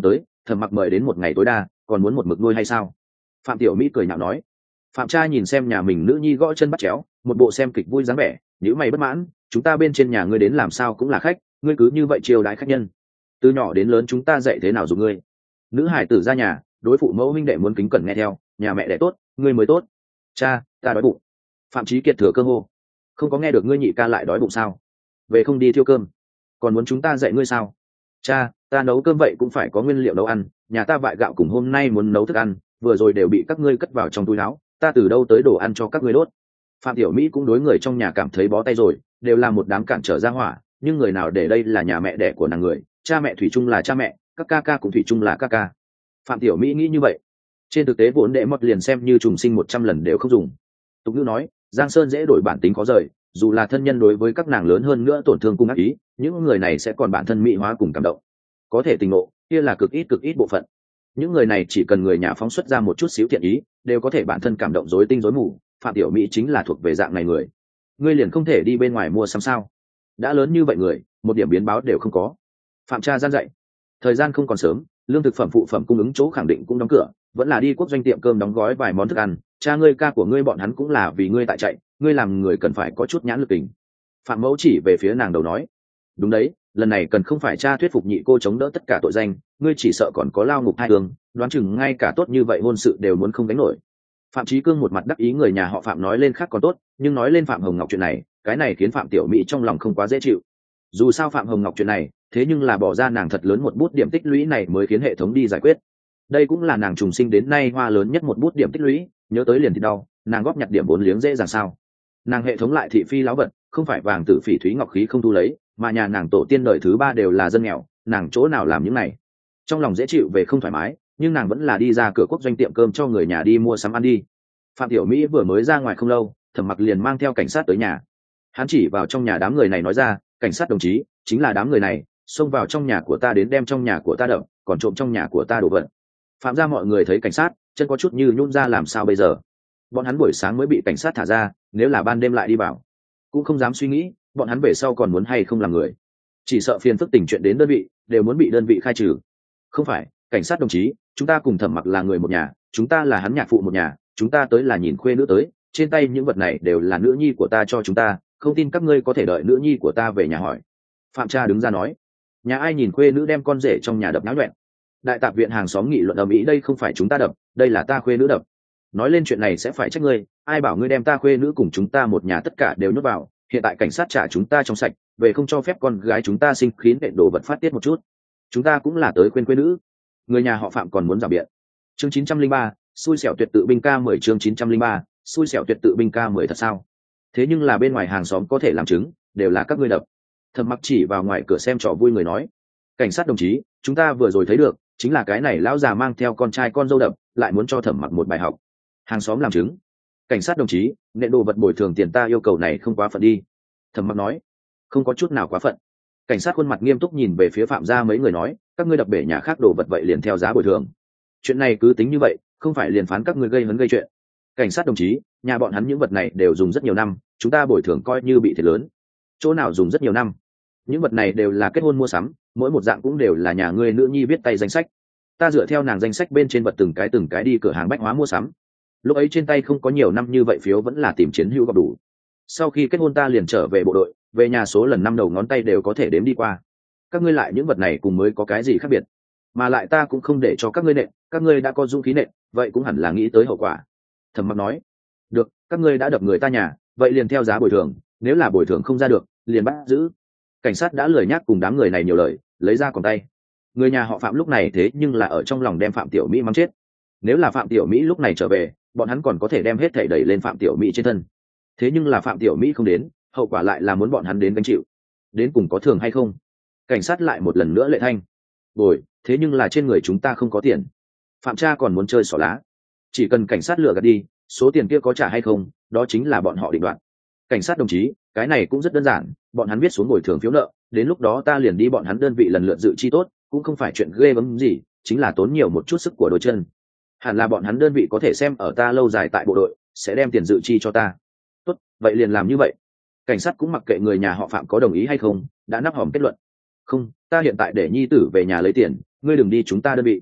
thẩm mặc mời đến một ngày tối đa còn muốn một mực nuôi hay sao? Phạm Tiểu Mỹ cười nhạo nói. Phạm cha nhìn xem nhà mình nữ nhi gõ chân bắt chéo, một bộ xem kịch vui dáng vẻ, nếu mày bất mãn, chúng ta bên trên nhà ngươi đến làm sao cũng là khách, ngươi cứ như vậy chiều đãi khách nhân. Từ nhỏ đến lớn chúng ta dạy thế nào dùng ngươi. Nữ hải tử ra nhà, đối phụ mẫu huynh đệ muốn kính cẩn nghe theo, nhà mẹ đẻ tốt, ngươi mới tốt. Cha, ta đói bụng. Phạm Chí Kiệt thừa cơ hô. Không có nghe được ngươi nhị ca lại đói bụng sao? Về không đi thiêu cơm, còn muốn chúng ta dạy ngươi sao? Cha, ta nấu cơm vậy cũng phải có nguyên liệu nấu ăn, nhà ta vại gạo cùng hôm nay muốn nấu thức ăn, vừa rồi đều bị các ngươi cất vào trong túi áo, ta từ đâu tới đồ ăn cho các ngươi đốt. Phạm Tiểu Mỹ cũng đối người trong nhà cảm thấy bó tay rồi, đều là một đám cản trở ra hỏa, nhưng người nào để đây là nhà mẹ đẻ của nàng người, cha mẹ thủy chung là cha mẹ, các ca ca cũng thủy chung là ca ca. Phạm Tiểu Mỹ nghĩ như vậy. Trên thực tế vốn đệ mọt liền xem như trùng sinh một trăm lần đều không dùng. Tục ngữ nói, Giang Sơn dễ đổi bản tính khó rời, dù là thân nhân đối với các nàng lớn hơn nữa tổn thương cung ác ý, những người này sẽ còn bản thân mỹ hóa cùng cảm động. Có thể tình ngộ, kia là cực ít cực ít bộ phận. Những người này chỉ cần người nhà phóng xuất ra một chút xíu thiện ý, đều có thể bản thân cảm động rối tinh rối mù. Phạm Tiểu Mỹ chính là thuộc về dạng này người. Ngươi liền không thể đi bên ngoài mua sắm sao? Đã lớn như vậy người, một điểm biến báo đều không có. Phạm cha gian dạy. Thời gian không còn sớm, lương thực phẩm phụ phẩm cung ứng chỗ khẳng định cũng đóng cửa, vẫn là đi quốc doanh tiệm cơm đóng gói vài món thức ăn. Cha ngươi ca của ngươi bọn hắn cũng là vì ngươi tại chạy, ngươi làm người cần phải có chút nhãn lực tình. Phạm mẫu chỉ về phía nàng đầu nói. Đúng đấy, lần này cần không phải cha thuyết phục nhị cô chống đỡ tất cả tội danh, ngươi chỉ sợ còn có lao ngục hai đường, đoán chừng ngay cả tốt như vậy hôn sự đều muốn không đánh nổi. Phạm Chí Cương một mặt đắc ý người nhà họ Phạm nói lên khác còn tốt, nhưng nói lên Phạm Hồng Ngọc chuyện này, cái này khiến Phạm Tiểu Mỹ trong lòng không quá dễ chịu. Dù sao Phạm Hồng Ngọc chuyện này, thế nhưng là bỏ ra nàng thật lớn một bút điểm tích lũy này mới khiến hệ thống đi giải quyết. Đây cũng là nàng trùng sinh đến nay hoa lớn nhất một bút điểm tích lũy, nhớ tới liền thì đau, nàng góp nhặt điểm vốn liếng dễ dàng sao? Nàng hệ thống lại thị phi láo vật, không phải vàng tử phỉ thúy ngọc khí không thu lấy, mà nhà nàng tổ tiên đời thứ ba đều là dân nghèo, nàng chỗ nào làm những này? Trong lòng dễ chịu về không thoải mái, nhưng nàng vẫn là đi ra cửa quốc doanh tiệm cơm cho người nhà đi mua sắm ăn đi. Phạm Tiểu Mỹ vừa mới ra ngoài không lâu, Thẩm Mặc liền mang theo cảnh sát tới nhà. Hắn chỉ vào trong nhà đám người này nói ra, cảnh sát đồng chí, chính là đám người này xông vào trong nhà của ta đến đem trong nhà của ta đập, còn trộm trong nhà của ta đồ vật. Phạm gia mọi người thấy cảnh sát, chân có chút như nhún ra làm sao bây giờ? Bọn hắn buổi sáng mới bị cảnh sát thả ra, nếu là ban đêm lại đi vào, cũng không dám suy nghĩ, bọn hắn về sau còn muốn hay không làm người. Chỉ sợ phiền phức tình chuyện đến đơn vị, đều muốn bị đơn vị khai trừ. Không phải, cảnh sát đồng chí, chúng ta cùng Thẩm Mặc là người một nhà, chúng ta là hắn nhạc phụ một nhà, chúng ta tới là nhìn khuê nữ tới, trên tay những vật này đều là nữ nhi của ta cho chúng ta, không tin các ngươi có thể đợi nữ nhi của ta về nhà hỏi. Phạm cha đứng ra nói, nhà ai nhìn khuê nữ đem con rể trong nhà đập náo nhuẹn. Đại tạp viện hàng xóm nghị luận ầm ĩ, đây không phải chúng ta đập, đây là ta khuê nữ đập. Nói lên chuyện này sẽ phải trách ngươi, ai bảo ngươi đem ta khuê nữ cùng chúng ta một nhà tất cả đều nhốt vào, hiện tại cảnh sát trả chúng ta trong sạch, về không cho phép con gái chúng ta sinh khí nện đồ vật phát tiết một chút. Chúng ta cũng là tới khuyên khuê nữ. Người nhà họ Phạm còn muốn rào biện. Chương chín trăm linh ba, xui xẻo tuyệt tự binh ca mười chương chín trăm linh ba, xui xẻo tuyệt tự binh ca mười thật sao? Thế nhưng là bên ngoài hàng xóm có thể làm chứng, đều là các ngươi đập. Thẩm Mặc chỉ vào ngoài cửa xem trò vui người nói, cảnh sát đồng chí, chúng ta vừa rồi thấy được, chính là cái này lão già mang theo con trai con dâu đập, lại muốn cho Thẩm Mặc một bài học. Hàng xóm làm chứng. Cảnh sát đồng chí, nện đồ vật bồi thường tiền ta yêu cầu này không quá phận đi. Thẩm Mặc nói, không có chút nào quá phận. Cảnh sát khuôn mặt nghiêm túc nhìn về phía Phạm gia mấy người nói, các ngươi đập bể nhà khác đồ vật vậy liền theo giá bồi thường. Chuyện này cứ tính như vậy, không phải liền phán các ngươi gây hấn gây chuyện. Cảnh sát đồng chí, nhà bọn hắn những vật này đều dùng rất nhiều năm, chúng ta bồi thường coi như bị thiệt lớn. Chỗ nào dùng rất nhiều năm? Những vật này đều là kết hôn mua sắm, mỗi một dạng cũng đều là nhà ngươi nữ nhi viết tay danh sách. Ta dựa theo nàng danh sách bên trên vật từng cái từng cái đi cửa hàng bách hóa mua sắm. Lúc ấy trên tay không có nhiều năm như vậy phiếu vẫn là tìm chiến hữu gặp đủ. Sau khi kết hôn ta liền trở về bộ đội, về nhà số lần năm đầu ngón tay đều có thể đếm đi qua. Các ngươi lại những vật này cùng mới có cái gì khác biệt? Mà lại ta cũng không để cho các ngươi nện, các ngươi đã có dũng khí nện, vậy cũng hẳn là nghĩ tới hậu quả. Thẩm Mặc nói, được, các ngươi đã đập người ta nhà, vậy liền theo giá bồi thường, nếu là bồi thường không ra được, liền bắt giữ. Cảnh sát đã lười nhác cùng đám người này nhiều lời, lấy ra còn tay. Người nhà họ Phạm lúc này thế nhưng là ở trong lòng đem Phạm Tiểu Mỹ mắng chết. Nếu là Phạm Tiểu Mỹ lúc này trở về, bọn hắn còn có thể đem hết thảy đẩy lên Phạm Tiểu Mỹ trên thân. Thế nhưng là Phạm Tiểu Mỹ không đến, hậu quả lại là muốn bọn hắn đến gánh chịu. Đến cùng có thường hay không? Cảnh sát lại một lần nữa lệ thanh. Bồi, thế nhưng là trên người chúng ta không có tiền. Phạm cha còn muốn chơi xỏ lá. Chỉ cần cảnh sát lừa gạt đi, số tiền kia có trả hay không, đó chính là bọn họ định đoạt. Cảnh sát đồng chí, cái này cũng rất đơn giản, bọn hắn viết xuống bồi thường phiếu nợ, đến lúc đó ta liền đi bọn hắn đơn vị lần lượt dự chi tốt, cũng không phải chuyện ghê gớm gì, chính là tốn nhiều một chút sức của đôi chân. Hẳn là bọn hắn đơn vị có thể xem ở ta lâu dài tại bộ đội, sẽ đem tiền dự chi cho ta. Tốt, vậy liền làm như vậy. Cảnh sát cũng mặc kệ người nhà họ Phạm có đồng ý hay không, đã nắp hòm kết luận. Không, ta hiện tại để nhi tử về nhà lấy tiền, ngươi đừng đi chúng ta đơn vị,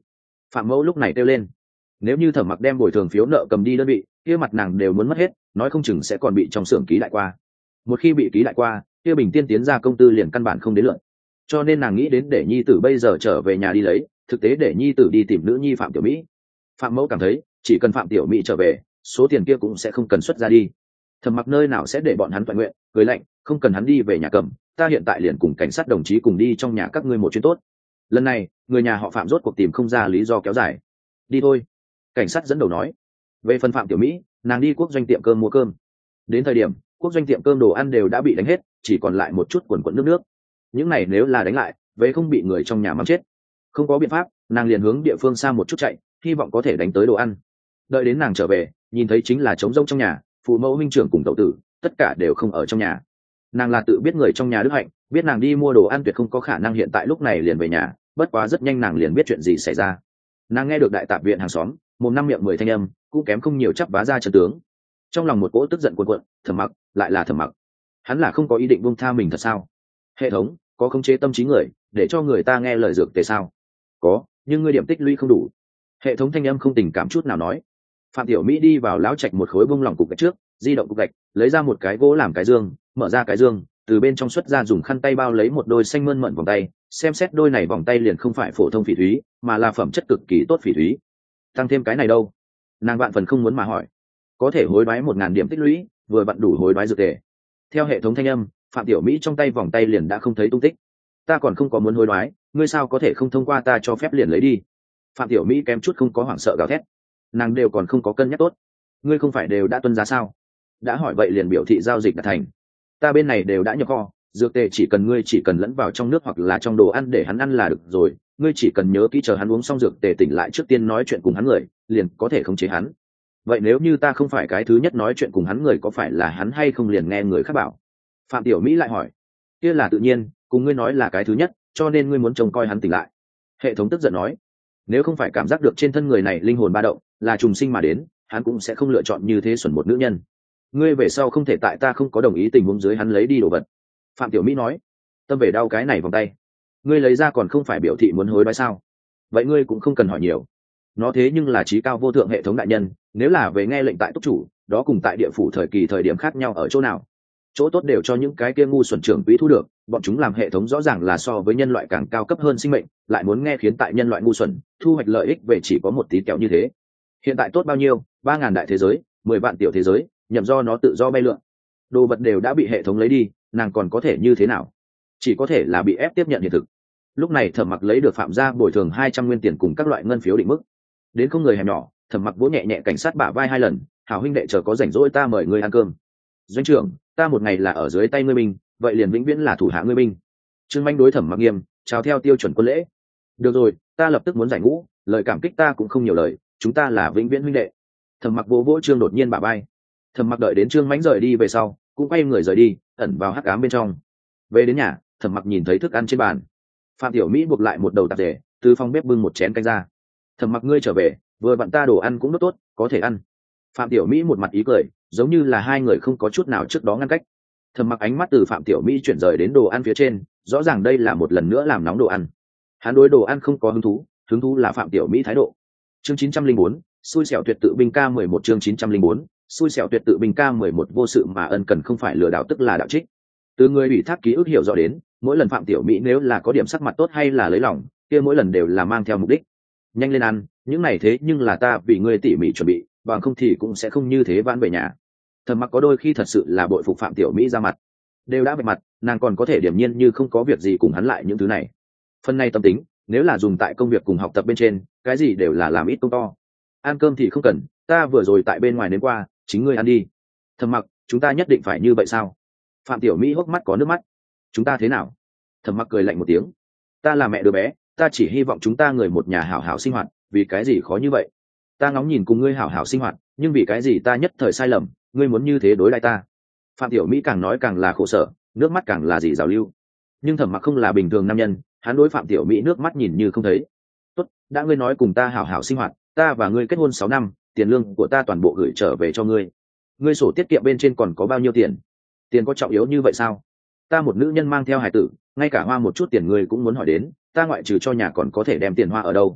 Phạm mẫu lúc này kêu lên, nếu như Thẩm Mặc đem bồi thường phiếu nợ cầm đi đơn vị, kia mặt nàng đều muốn mất hết, nói không chừng sẽ còn bị trong xưởng ký lại qua. Một khi bị ký lại qua, kia Bình Tiên tiến ra công tư liền căn bản không đến lượt. Cho nên nàng nghĩ đến để nhi tử bây giờ trở về nhà đi lấy, thực tế để nhi tử đi tìm nữ nhi Phạm Tiểu Mỹ. Phạm mẫu cảm thấy chỉ cần Phạm Tiểu Mỹ trở về, số tiền kia cũng sẽ không cần xuất ra đi. Thẩm Mặc nơi nào sẽ để bọn hắn toàn nguyện, cười lạnh, không cần hắn đi về nhà cầm, ta hiện tại liền cùng cảnh sát đồng chí cùng đi trong nhà các ngươi một chuyến tốt. Lần này người nhà họ Phạm rốt cuộc tìm không ra lý do kéo dài. Đi thôi, cảnh sát dẫn đầu nói. Về phần Phạm Tiểu Mỹ, nàng đi quốc doanh tiệm cơm mua cơm. Đến thời điểm quốc doanh tiệm cơm đồ ăn đều đã bị đánh hết, chỉ còn lại một chút quần quần nước nước. Những này nếu là đánh lại, về không bị người trong nhà mắng chết. Không có biện pháp, nàng liền hướng địa phương xa một chút chạy, hy vọng có thể đánh tới đồ ăn. Đợi đến nàng trở về, nhìn thấy chính là trống rỗng trong nhà, phụ mẫu huynh trưởng cùng tẩu tử tất cả đều không ở trong nhà. Nàng là tự biết người trong nhà đức hạnh, biết nàng đi mua đồ ăn tuyệt không có khả năng hiện tại lúc này liền về nhà, bất quá rất nhanh nàng liền biết chuyện gì xảy ra. Nàng nghe được đại tạp viện hàng xóm mồm năm miệng mười thanh âm, cũng kém không nhiều chắp vá ra chân tướng. Trong lòng một cỗ tức giận cuồn cuộn, Thẩm Mặc lại là Thẩm Mặc, hắn là không có ý định buông tha mình thật sao? Hệ thống có khống chế tâm trí người để cho người ta nghe lời dược tề sao? Có, nhưng ngươi điểm tích lũy không đủ. Hệ thống thanh âm không tình cảm chút nào nói. Phạm Tiểu Mỹ đi vào lão trạch một khối bông lỏng cục gạch trước, di động cục gạch, lấy ra một cái gỗ làm cái dương, mở ra cái dương, từ bên trong xuất ra dùng khăn tay bao lấy một đôi xanh mơn mận vòng tay, xem xét đôi này vòng tay liền không phải phổ thông phỉ thúy, mà là phẩm chất cực kỳ tốt phỉ thúy. Tăng thêm cái này đâu? Nàng vạn phần không muốn mà hỏi. Có thể hối đoái một ngàn điểm tích lũy, vừa vặn đủ hối đoái dược tề. Theo hệ thống thanh âm, Phạm Tiểu Mỹ trong tay vòng tay liền đã không thấy tung tích. Ta còn không có muốn hối đoái, ngươi sao có thể không thông qua ta cho phép liền lấy đi? Phạm Tiểu Mỹ kém chút không có hoảng sợ gào thét. Nàng đều còn không có cân nhắc tốt, ngươi không phải đều đã tuân giá sao? Đã hỏi vậy liền biểu thị giao dịch đã thành. Ta bên này đều đã nhập kho, dược tề chỉ cần ngươi chỉ cần lẫn vào trong nước hoặc là trong đồ ăn để hắn ăn là được rồi, ngươi chỉ cần nhớ kỹ chờ hắn uống xong dược tề tỉnh lại trước tiên nói chuyện cùng hắn người, liền có thể khống chế hắn. Vậy nếu như ta không phải cái thứ nhất nói chuyện cùng hắn người, có phải là hắn hay không liền nghe người khác bảo? Phạm Tiểu Mỹ lại hỏi. Kia là tự nhiên, cùng ngươi nói là cái thứ nhất, cho nên ngươi muốn trông coi hắn tỉnh lại. Hệ thống tức giận nói. Nếu không phải cảm giác được trên thân người này linh hồn ba động, là trùng sinh mà đến, hắn cũng sẽ không lựa chọn như thế xuẩn một nữ nhân. Ngươi về sau không thể tại ta không có đồng ý tình huống dưới hắn lấy đi đồ vật. Phạm Tiểu Mỹ nói. Tâm về đau cái này vòng tay, ngươi lấy ra còn không phải biểu thị muốn hối đoái sao? Vậy ngươi cũng không cần hỏi nhiều. Nó thế nhưng là trí cao vô thượng hệ thống đại nhân, nếu là về nghe lệnh tại túc chủ, đó cùng tại địa phủ thời kỳ thời điểm khác nhau ở chỗ nào? Chỗ tốt đều cho những cái kia ngu xuẩn trưởng quỹ thu được, bọn chúng làm hệ thống rõ ràng là so với nhân loại càng cao cấp hơn sinh mệnh, lại muốn nghe khiến tại nhân loại ngu xuẩn thu hoạch lợi ích về chỉ có một tí kẹo như thế. Hiện tại tốt bao nhiêu? Ba ngàn đại thế giới, mười vạn tiểu thế giới, nhậm do nó tự do bay lượn. Đồ vật đều đã bị hệ thống lấy đi, nàng còn có thể như thế nào? Chỉ có thể là bị ép tiếp nhận hiện thực. Lúc này Thẩm Mặc lấy được Phạm gia bồi thường hai trăm nguyên tiền cùng các loại ngân phiếu định mức. Đến không người hẻm nhỏ, Thẩm Mặc vỗ nhẹ nhẹ cảnh sát bả vai hai lần, hảo huynh đệ chờ có rảnh rỗi ta mời ngươi ăn cơm. Doanh trưởng, ta một ngày là ở dưới tay ngươi binh, vậy liền vĩnh viễn là thủ hạ ngươi binh. Trương Manh đối Thẩm Mặc nghiêm, chào theo tiêu chuẩn quân lễ. Được rồi, ta lập tức muốn giải ngũ, lời cảm kích ta cũng không nhiều lời, chúng ta là vĩnh viễn huynh đệ. Thẩm Mặc vỗ vỗ Trương đột nhiên bả vai. Thẩm Mặc đợi đến Trương Mánh rời đi về sau, cũng quay người rời đi, ẩn vào hắc ám bên trong. Về đến nhà, Thẩm Mặc nhìn thấy thức ăn trên bàn. Phạm Tiểu Mỹ buộc lại một đầu tạp dề, từ phòng bếp bưng một chén canh ra. Thẩm Mặc ngươi trở về, vừa vặn ta đồ ăn cũng rất tốt, có thể ăn. Phạm Tiểu Mỹ một mặt ý cười, giống như là hai người không có chút nào trước đó ngăn cách. Thẩm Mặc ánh mắt từ Phạm Tiểu Mỹ chuyển rời đến đồ ăn phía trên, rõ ràng đây là một lần nữa làm nóng đồ ăn. Hắn đối đồ ăn không có hứng thú, hứng thú là Phạm Tiểu Mỹ thái độ. Chương chín trăm linh bốn, xui xẻo tuyệt tự binh ca mười một chương chín trăm linh bốn, xui xẻo tuyệt tự binh ca mười một vô sự mà ân cần không phải lừa đảo tức là đạo trích. Từ người ủy thác ký ức hiểu rõ đến, mỗi lần Phạm Tiểu Mỹ nếu là có điểm sắc mặt tốt hay là lấy lòng, kia mỗi lần đều là mang theo mục đích. Nhanh lên ăn, những này thế nhưng là ta vì ngươi tỉ mỉ chuẩn bị, bằng không thì cũng sẽ không như thế vãn về nhà. Thẩm Mặc có đôi khi thật sự là bội phục Phạm Tiểu Mỹ ra mặt, đều đã bề mặt, nàng còn có thể điềm nhiên như không có việc gì cùng hắn lại những thứ này. Phần này tâm tính, nếu là dùng tại công việc cùng học tập bên trên, cái gì đều là làm ít công to. Ăn cơm thì không cần, ta vừa rồi tại bên ngoài đến qua, chính ngươi ăn đi. Thẩm Mặc, chúng ta nhất định phải như vậy sao? Phạm Tiểu Mỹ hốc mắt có nước mắt. Chúng ta thế nào? Thẩm Mặc cười lạnh một tiếng. Ta là mẹ đứa bé, ta chỉ hy vọng chúng ta người một nhà hảo hảo sinh hoạt, vì cái gì khó như vậy? Ta ngóng nhìn cùng ngươi hảo hảo sinh hoạt, nhưng vì cái gì ta nhất thời sai lầm, ngươi muốn như thế đối lại ta? Phạm Tiểu Mỹ càng nói càng là khổ sở, nước mắt càng là gì rào lưu. Nhưng Thẩm Mặc không là bình thường nam nhân, hắn đối Phạm Tiểu Mỹ nước mắt nhìn như không thấy. Tốt, đã ngươi nói cùng ta hảo hảo sinh hoạt, ta và ngươi kết hôn sáu năm, tiền lương của ta toàn bộ gửi trở về cho ngươi. Ngươi sổ tiết kiệm bên trên còn có bao nhiêu tiền? Tiền có trọng yếu như vậy sao? Ta một nữ nhân mang theo hài tử, ngay cả hoa một chút tiền ngươi cũng muốn hỏi đến, ta ngoại trừ cho nhà còn có thể đem tiền hoa ở đâu?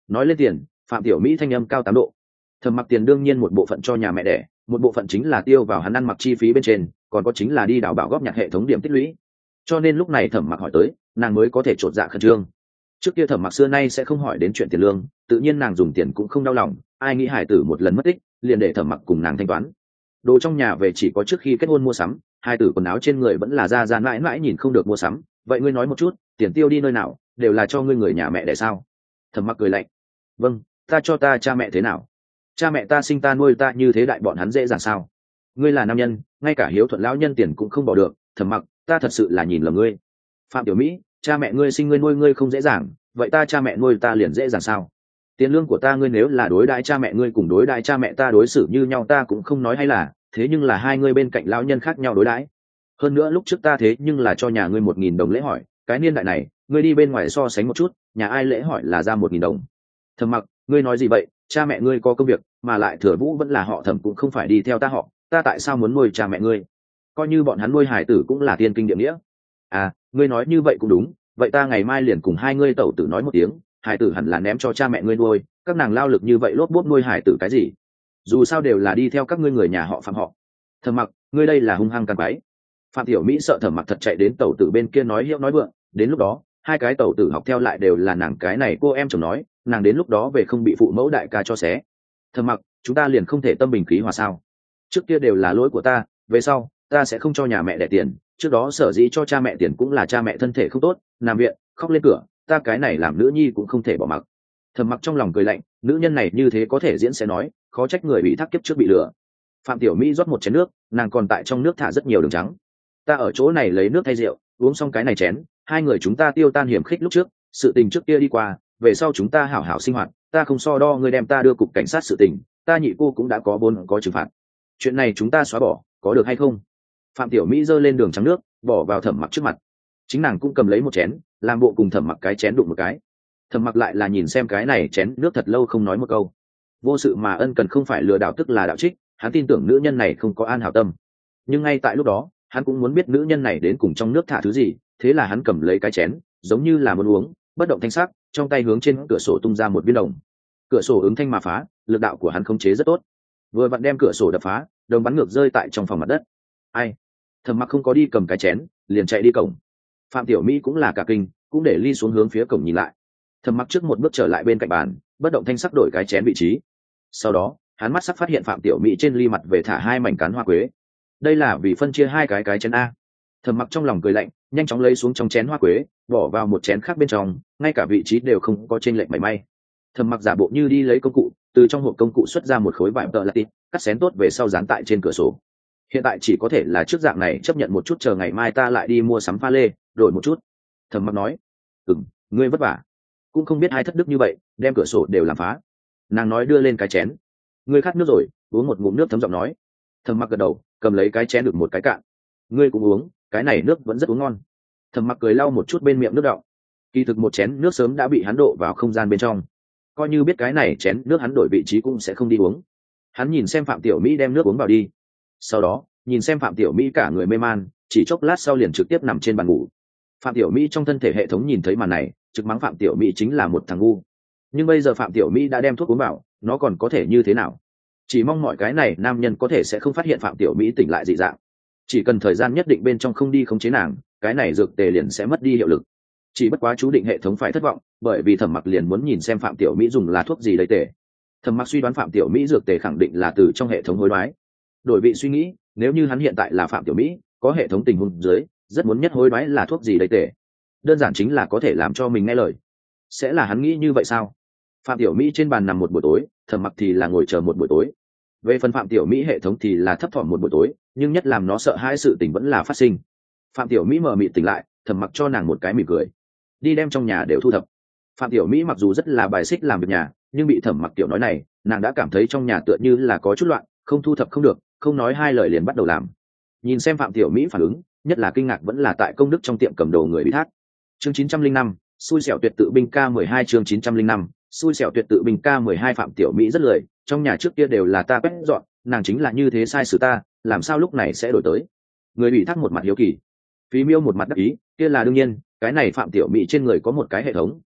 nói lên tiền, Phạm Tiểu Mỹ thanh âm cao tám độ. Thẩm Mặc tiền đương nhiên một bộ phận cho nhà mẹ đẻ, một bộ phận chính là tiêu vào hắn ăn mặc chi phí bên trên, còn có chính là đi đào bảo góp nhặt hệ thống điểm tích lũy. Cho nên lúc này Thẩm Mặc hỏi tới, nàng mới có thể trột dạ khẩn trương. Trước kia Thẩm Mặc xưa nay sẽ không hỏi đến chuyện tiền lương, tự nhiên nàng dùng tiền cũng không đau lòng, ai nghĩ hải tử một lần mất tích, liền để Thẩm Mặc cùng nàng thanh toán. Đồ trong nhà về chỉ có trước khi kết hôn mua sắm, hai tử quần áo trên người vẫn là ra ra mãi mãi nhìn không được mua sắm. Vậy ngươi nói một chút, tiền tiêu đi nơi nào, đều là cho ngươi người nhà mẹ để sao? Thẩm Mặc cười lạnh. Vâng, ta cho ta cha mẹ thế nào? Cha mẹ ta sinh ta nuôi ta như thế đại bọn hắn dễ dàng sao? Ngươi là nam nhân, ngay cả hiếu thuận lão nhân tiền cũng không bỏ được. Thẩm Mặc, ta thật sự là nhìn lầm ngươi. Phạm Tiểu Mỹ, cha mẹ ngươi sinh ngươi nuôi ngươi không dễ dàng, vậy ta cha mẹ nuôi ta liền dễ dàng sao? Tiền lương của ta ngươi nếu là đối đãi cha mẹ ngươi cùng đối đãi cha mẹ ta đối xử như nhau ta cũng không nói hay là, thế nhưng là hai ngươi bên cạnh lão nhân khác nhau đối đãi. Hơn nữa lúc trước ta thế nhưng là cho nhà ngươi một nghìn đồng lễ hỏi, cái niên đại này, ngươi đi bên ngoài so sánh một chút, nhà ai lễ hỏi là ra một nghìn đồng. Thẩm Mặc, ngươi nói gì vậy? Cha mẹ ngươi có công việc, mà lại Thừa Vũ vẫn là họ Thẩm cũng không phải đi theo ta họ, ta tại sao muốn nuôi cha mẹ ngươi? Coi như bọn hắn nuôi hải tử cũng là thiên kinh địa nghĩa. À, ngươi nói như vậy cũng đúng, vậy ta ngày mai liền cùng hai ngươi tẩu tử nói một tiếng, hải tử hẳn là ném cho cha mẹ ngươi nuôi, các nàng lao lực như vậy lốp bốp nuôi hải tử cái gì? Dù sao đều là đi theo các ngươi người nhà họ Phạm họ. Thẩm Mặc, ngươi đây là hung hăng căn bái. Phạm Tiểu Mỹ sợ Thẩm Mặc thật chạy đến tẩu tử bên kia nói hiệu nói vượng, đến lúc đó hai cái tẩu tử học theo lại đều là nàng cái này cô em chồng nói, nàng đến lúc đó về không bị phụ mẫu đại ca cho xé. Thẩm Mặc, chúng ta liền không thể tâm bình khí hòa sao? Trước kia đều là lỗi của ta, về sau ta sẽ không cho nhà mẹ đẻ tiền, trước đó sở dĩ cho cha mẹ tiền cũng là cha mẹ thân thể không tốt, nằm viện, khóc lên cửa, ta cái này làm nữ nhi cũng không thể bỏ mặc. Thẩm Mặc trong lòng cười lạnh, nữ nhân này như thế có thể diễn sẽ nói, khó trách người bị thác kiếp trước bị lừa. Phạm Tiểu Mỹ rót một chén nước, nàng còn tại trong nước thả rất nhiều đường trắng. Ta ở chỗ này lấy nước thay rượu, uống xong cái này chén, hai người chúng ta tiêu tan hiểm khích lúc trước, sự tình trước kia đi qua, về sau chúng ta hảo hảo sinh hoạt, ta không so đo ngươi đem ta đưa cục cảnh sát sự tình, ta nhị cô cũng đã có bốn có trừng phạt. Chuyện này chúng ta xóa bỏ, có được hay không? Phạm Tiểu Mỹ giơ lên đường trắng nước, bỏ vào Thẩm Mặc trước mặt. Chính nàng cũng cầm lấy một chén, làm bộ cùng Thẩm Mặc cái chén đụng một cái. Thẩm Mặc lại là nhìn xem cái này chén nước thật lâu không nói một câu. Vô sự mà ân cần không phải lừa đảo tức là đạo trích, hắn tin tưởng nữ nhân này không có an hảo tâm. Nhưng ngay tại lúc đó, hắn cũng muốn biết nữ nhân này đến cùng trong nước thả thứ gì, thế là hắn cầm lấy cái chén, giống như là muốn uống, bất động thanh sắc, trong tay hướng trên cửa sổ tung ra một viên đồng. Cửa sổ ứng thanh mà phá, lực đạo của hắn khống chế rất tốt. Vừa vặn đem cửa sổ đập phá, đồng bắn ngược rơi tại trong phòng mặt đất. Ai? Thẩm Mặc không có đi cầm cái chén, liền chạy đi cổng. Phạm Tiểu Mỹ cũng là cả kinh, cũng để ly xuống hướng phía cổng nhìn lại. Thẩm Mặc trước một bước trở lại bên cạnh bàn, bất động thanh sắc đổi cái chén vị trí. Sau đó, hắn mắt sắc phát hiện Phạm Tiểu Mỹ trên ly mặt về thả hai mảnh cán hoa quế. Đây là vì phân chia hai cái cái chén a. Thẩm Mặc trong lòng cười lạnh, nhanh chóng lấy xuống trong chén hoa quế, bỏ vào một chén khác bên trong, ngay cả vị trí đều không có chênh lệch mảy may. Thẩm Mặc giả bộ như đi lấy công cụ, từ trong hộp công cụ xuất ra một khối vải tợ latit, cắt xén tốt về sau dán tại trên cửa sổ. Hiện tại chỉ có thể là trước dạng này chấp nhận một chút, chờ ngày mai ta lại đi mua sắm pha lê, đổi một chút. Thẩm Mặc nói, ừm, ngươi vất vả, cũng không biết ai thất đức như vậy, đem cửa sổ đều làm phá. Nàng nói đưa lên cái chén, ngươi khát nước rồi, uống một ngụm nước. Thấm giọng nói. Thẩm Mặc gật đầu, cầm lấy cái chén được một cái cạn. Ngươi cũng uống, cái này nước vẫn rất uống ngon. Thẩm Mặc cười lau một chút bên miệng nước đọng. Kỳ thực một chén nước sớm đã bị hắn độ vào không gian bên trong, coi như biết cái này chén nước hắn đổi vị trí cũng sẽ không đi uống. Hắn nhìn xem Phạm Tiểu Mỹ đem nước uống vào đi, sau đó nhìn xem Phạm Tiểu Mỹ cả người mê man, chỉ chốc lát sau liền trực tiếp nằm trên bàn ngủ. Phạm Tiểu Mỹ trong thân thể hệ thống nhìn thấy màn này, trực mắng Phạm Tiểu Mỹ chính là một thằng ngu. Nhưng bây giờ Phạm Tiểu Mỹ đã đem thuốc uống vào, nó còn có thể như thế nào? Chỉ mong mọi cái này nam nhân có thể sẽ không phát hiện Phạm Tiểu Mỹ tỉnh lại dị dạng. Chỉ cần thời gian nhất định bên trong không đi khống chế nàng, cái này dược tề liền sẽ mất đi hiệu lực. Chỉ bất quá chú định hệ thống phải thất vọng, bởi vì Thẩm Mặc liền muốn nhìn xem Phạm Tiểu Mỹ dùng là thuốc gì lấy tề. Thẩm Mặc suy đoán Phạm Tiểu Mỹ dược tề khẳng định là từ trong hệ thống hối đoái. Đổi vị suy nghĩ, nếu như hắn hiện tại là Phạm Tiểu Mỹ, có hệ thống tình huống dưới, rất muốn nhất hối đoái là thuốc gì lấy tề. Đơn giản chính là có thể làm cho mình nghe lời. Sẽ là hắn nghĩ như vậy sao? Phạm Tiểu Mỹ trên bàn nằm một buổi tối, Thẩm Mặc thì là ngồi chờ một buổi tối. Về phần Phạm Tiểu Mỹ hệ thống thì là thấp thỏm một buổi tối, nhưng nhất làm nó sợ hãi sự tình vẫn là phát sinh. Phạm Tiểu Mỹ mờ mịt tỉnh lại, Thẩm Mặc cho nàng một cái mỉm cười, đi đem trong nhà đều thu thập. Phạm Tiểu Mỹ mặc dù rất là bài xích làm việc nhà, nhưng bị Thẩm Mặc tiểu nói này, nàng đã cảm thấy trong nhà tựa như là có chút loạn, không thu thập không được, không nói hai lời liền bắt đầu làm. Nhìn xem Phạm Tiểu Mỹ phản ứng, nhất là kinh ngạc vẫn là tại công đức trong tiệm cầm đồ người bị thác. Chương chín trăm linh năm, xui xẻo tuyệt tự binh ca mười hai. Chương chín trăm linh năm, xui xẻo tuyệt tự binh ca mười hai. Phạm Tiểu Mỹ rất lười, trong nhà trước kia đều là ta quét dọn, nàng chính là như thế sai xử ta, làm sao lúc này sẽ đổi tới? Người bị thác một mặt hiếu kỳ, Phí Miêu một mặt đắc ý, kia là đương nhiên, cái này Phạm Tiểu Mỹ trên người có một cái hệ thống,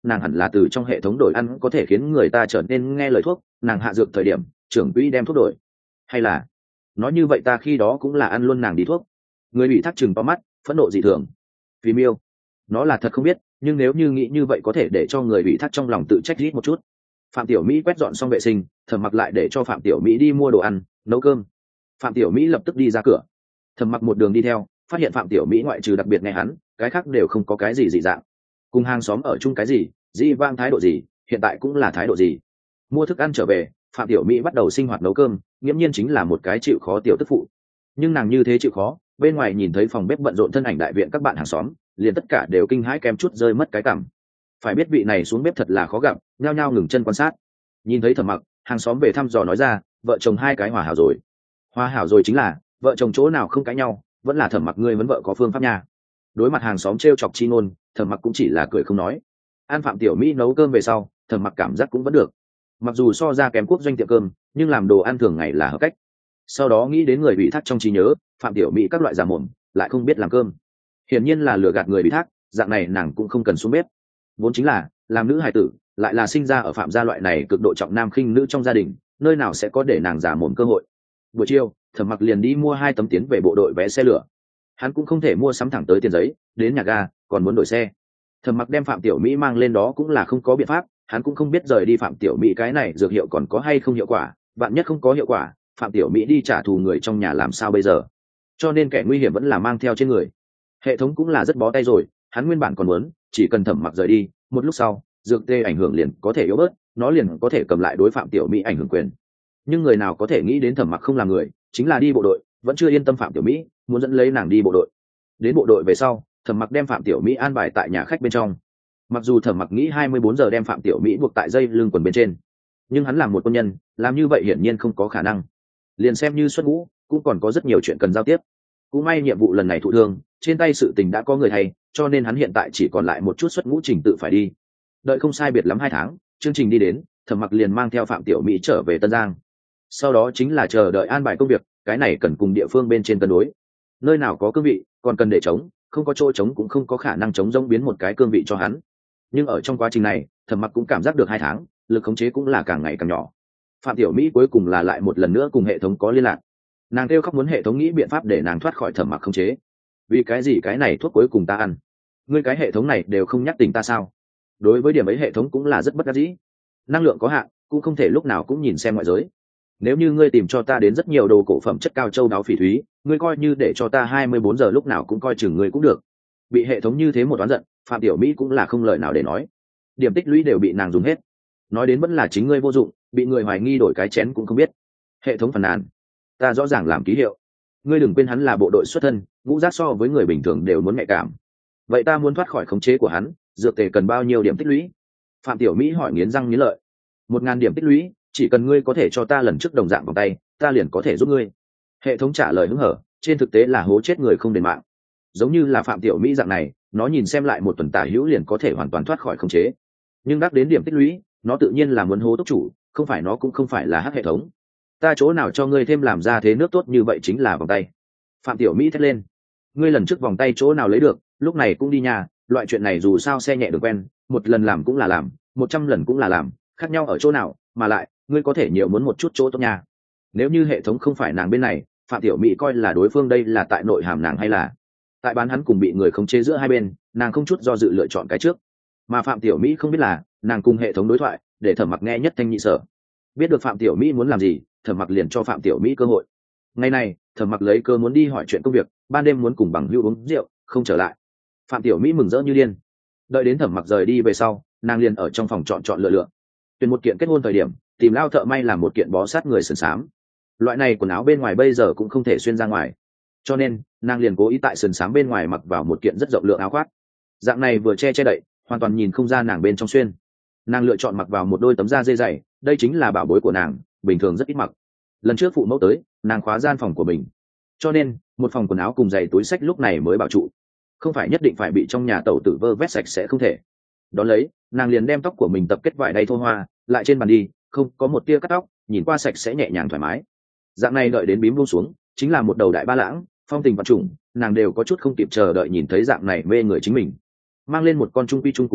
nàng hẳn là từ trong hệ thống đổi ăn có thể khiến người ta trở nên nghe lời thuốc, nàng hạ dược thời điểm trưởng quỹ đem thuốc đổi, hay là nói như vậy ta khi đó cũng là ăn luôn nàng đi thuốc. Người bị thác chừng to mắt phẫn nộ dị thường. Vì miêu nó là thật không biết, nhưng nếu như nghĩ như vậy có thể để cho người bị thác trong lòng tự trách rít một chút. Phạm Tiểu Mỹ quét dọn xong vệ sinh, Thẩm Mặc lại để cho Phạm Tiểu Mỹ đi mua đồ ăn nấu cơm. Phạm Tiểu Mỹ lập tức đi ra cửa, Thẩm Mặc một đường đi theo, phát hiện Phạm Tiểu Mỹ ngoại trừ đặc biệt nghe hắn, cái khác đều không có cái gì dị dạng. Cùng hàng xóm ở chung cái gì, dĩ vang thái độ gì, hiện tại cũng là thái độ gì. Mua thức ăn trở về, Phạm Tiểu Mỹ bắt đầu sinh hoạt nấu cơm, nghiễm nhiên chính là một cái chịu khó tiểu tức phụ. Nhưng nàng như thế chịu khó, bên ngoài nhìn thấy phòng bếp bận rộn thân ảnh đại viện các bạn hàng xóm, liền tất cả đều kinh hãi kém chút rơi mất cái cằm. Phải biết vị này xuống bếp thật là khó gặp, nhao nhao ngừng chân quan sát. Nhìn thấy Thẩm Mặc, hàng xóm về thăm dò nói ra, vợ chồng hai cái hòa hảo rồi. Hòa hảo rồi chính là vợ chồng chỗ nào không cãi nhau, vẫn là Thẩm Mặc ngươi vẫn vợ có phương pháp nha. Đối mặt hàng xóm trêu chọc chi ngôn, Thẩm Mặc cũng chỉ là cười không nói. An Phạm Tiểu Mỹ nấu cơm về sau, Thẩm Mặc cảm giác cũng vẫn được. Mặc dù so ra kém quốc doanh tiệm cơm, nhưng làm đồ ăn thường ngày là hợp cách. Sau đó nghĩ đến người bị thác trong trí nhớ, Phạm Tiểu Mỹ các loại giả mồm, lại không biết làm cơm. Hiển nhiên là lừa gạt người bị thác, dạng này nàng cũng không cần xuống bếp. Vốn chính là làm nữ hài tử, lại là sinh ra ở Phạm gia loại này cực độ trọng nam khinh nữ trong gia đình, nơi nào sẽ có để nàng giả mồm cơ hội. Buổi chiều, Thẩm Mặc liền đi mua hai tấm tiến về bộ đội vé xe lửa. Hắn cũng không thể mua sắm thẳng tới tiền giấy, đến nhà ga còn muốn đổi xe. Thẩm Mặc đem Phạm Tiểu Mỹ mang lên đó cũng là không có biện pháp, hắn cũng không biết rời đi Phạm Tiểu Mỹ cái này dược hiệu còn có hay không hiệu quả, vạn nhất không có hiệu quả, Phạm Tiểu Mỹ đi trả thù người trong nhà làm sao bây giờ. Cho nên kẻ nguy hiểm vẫn là mang theo trên người. Hệ thống cũng là rất bó tay rồi, hắn nguyên bản còn muốn chỉ cần Thẩm Mặc rời đi, một lúc sau dược tê ảnh hưởng liền có thể yếu bớt, nó liền có thể cầm lại đối Phạm Tiểu Mỹ ảnh hưởng quyền. Nhưng người nào có thể nghĩ đến Thẩm Mặc không làm người, chính là đi bộ đội, vẫn chưa yên tâm Phạm Tiểu Mỹ, muốn dẫn lấy nàng đi bộ đội. Đến bộ đội về sau, Thẩm Mặc đem Phạm Tiểu Mỹ an bài tại nhà khách bên trong. Mặc dù Thẩm Mặc nghĩ hai mươi bốn giờ đem Phạm Tiểu Mỹ buộc tại dây lưng quần bên trên, nhưng hắn làm một quân nhân, làm như vậy hiển nhiên không có khả năng. Liền xem như xuất ngũ, cũng còn có rất nhiều chuyện cần giao tiếp. Cũng may nhiệm vụ lần này thụ thương, trên tay sự tình đã có người thay, cho nên hắn hiện tại chỉ còn lại một chút xuất ngũ trình tự phải đi. Đợi không sai biệt lắm hai tháng, chương trình đi đến, Thẩm Mặc liền mang theo Phạm Tiểu Mỹ trở về Tân Giang. Sau đó chính là chờ đợi an bài công việc, cái này cần cùng địa phương bên trên cân đối. Nơi nào có cương vị, còn cần để chống, không có chỗ chống cũng không có khả năng chống rỗng biến một cái cương vị cho hắn. Nhưng ở trong quá trình này, Thẩm Mặc cũng cảm giác được hai tháng, lực khống chế cũng là càng ngày càng nhỏ. Phạm Tiểu Mỹ cuối cùng là lại một lần nữa cùng hệ thống có liên lạc. Nàng kêu khóc muốn hệ thống nghĩ biện pháp để nàng thoát khỏi Thẩm Mặc khống chế. Vì cái gì cái này thuốc cuối cùng ta ăn, ngươi cái hệ thống này đều không nhắc tình ta sao? Đối với điểm ấy hệ thống cũng là rất bất đắc dĩ. Năng lượng có hạn, cũng không thể lúc nào cũng nhìn xem ngoại giới. Nếu như ngươi tìm cho ta đến rất nhiều đồ cổ phẩm chất cao châu đáo phỉ thúy, ngươi coi như để cho ta hai mươi bốn giờ lúc nào cũng coi chừng ngươi cũng được. Bị hệ thống như thế một oán giận, Phạm Tiểu Mỹ cũng là không lời nào để nói. Điểm tích lũy đều bị nàng dùng hết. Nói đến vẫn là chính ngươi vô dụng, bị người hoài nghi đổi cái chén cũng không biết. Hệ thống phàn nàn, ta rõ ràng làm ký hiệu. Ngươi đừng quên hắn là bộ đội xuất thân, ngũ giác so với người bình thường đều muốn nhạy cảm. Vậy ta muốn thoát khỏi khống chế của hắn, dược tề cần bao nhiêu điểm tích lũy? Phạm Tiểu Mỹ hỏi nghiến răng nghiến lợi. Một ngàn điểm tích lũy, chỉ cần ngươi có thể cho ta lần trước đồng dạng vòng tay, ta liền có thể giúp ngươi. Hệ thống trả lời hứng hở, trên thực tế là hố chết người không đền mạng. Giống như là Phạm Tiểu Mỹ dạng này, nó nhìn xem lại một tuần tả hữu liền có thể hoàn toàn thoát khỏi khống chế. Nhưng đắc đến điểm tích lũy, nó tự nhiên là muốn hố túc chủ, không phải nó cũng không phải là hắc hệ thống. Ta chỗ nào cho ngươi thêm làm ra thế nước tốt như vậy chính là vòng tay. Phạm Tiểu Mỹ thét lên, ngươi lần trước vòng tay chỗ nào lấy được, lúc này cũng đi nhà, loại chuyện này dù sao xe nhẹ được quen, một lần làm cũng là làm, một trăm lần cũng là làm, khác nhau ở chỗ nào, mà lại, ngươi có thể nhiều muốn một chút chỗ tốt nha. Nếu như hệ thống không phải nàng bên này, Phạm Tiểu Mỹ coi là đối phương đây là tại nội hàm nàng hay là tại bán hắn cùng bị người khống chế giữa hai bên, nàng không chút do dự lựa chọn cái trước. Mà Phạm Tiểu Mỹ không biết là, nàng cùng hệ thống đối thoại, để Thẩm Mặc nghe nhất thanh nhị sở. Biết được Phạm Tiểu Mỹ muốn làm gì, Thẩm Mặc liền cho Phạm Tiểu Mỹ cơ hội. Ngày này, Thẩm Mặc lấy cơ muốn đi hỏi chuyện công việc, ban đêm muốn cùng bằng hữu uống rượu, không trở lại. Phạm Tiểu Mỹ mừng rỡ như điên. Đợi đến Thẩm Mặc rời đi về sau, nàng liền ở trong phòng chọn chọn lựa lựa. Tuyển một kiện kết hôn thời điểm, tìm lao thợ may làm một kiện bó sát người sườn xám. Loại này quần áo bên ngoài bây giờ cũng không thể xuyên ra ngoài, cho nên nàng liền cố ý tại sườn xám bên ngoài mặc vào một kiện rất rộng lượng áo khoác. Dạng này vừa che che đậy, hoàn toàn nhìn không ra nàng bên trong xuyên. Nàng lựa chọn mặc vào một đôi tấm da dê dày, đây chính là bảo bối của nàng, bình thường rất ít mặc. Lần trước phụ mẫu tới, nàng khóa gian phòng của mình, cho nên một phòng quần áo cùng giày túi xách lúc này mới bảo trụ, không phải nhất định phải bị trong nhà tẩu tử vơ vét sạch sẽ không thể. Đón lấy, nàng liền đem tóc của mình tập kết vải đay thô hoa lại trên bàn đi, không có một tia cắt tóc, nhìn qua sạch sẽ nhẹ nhàng thoải mái. Dạng này đợi đến bím buông xuống, chính là một đầu đại ba lãng, phong tình vật trùng, nàng đều có chút không kịp chờ đợi nhìn thấy dạng này mê người chính mình. Mang lên một con trung quy trung cụ bao,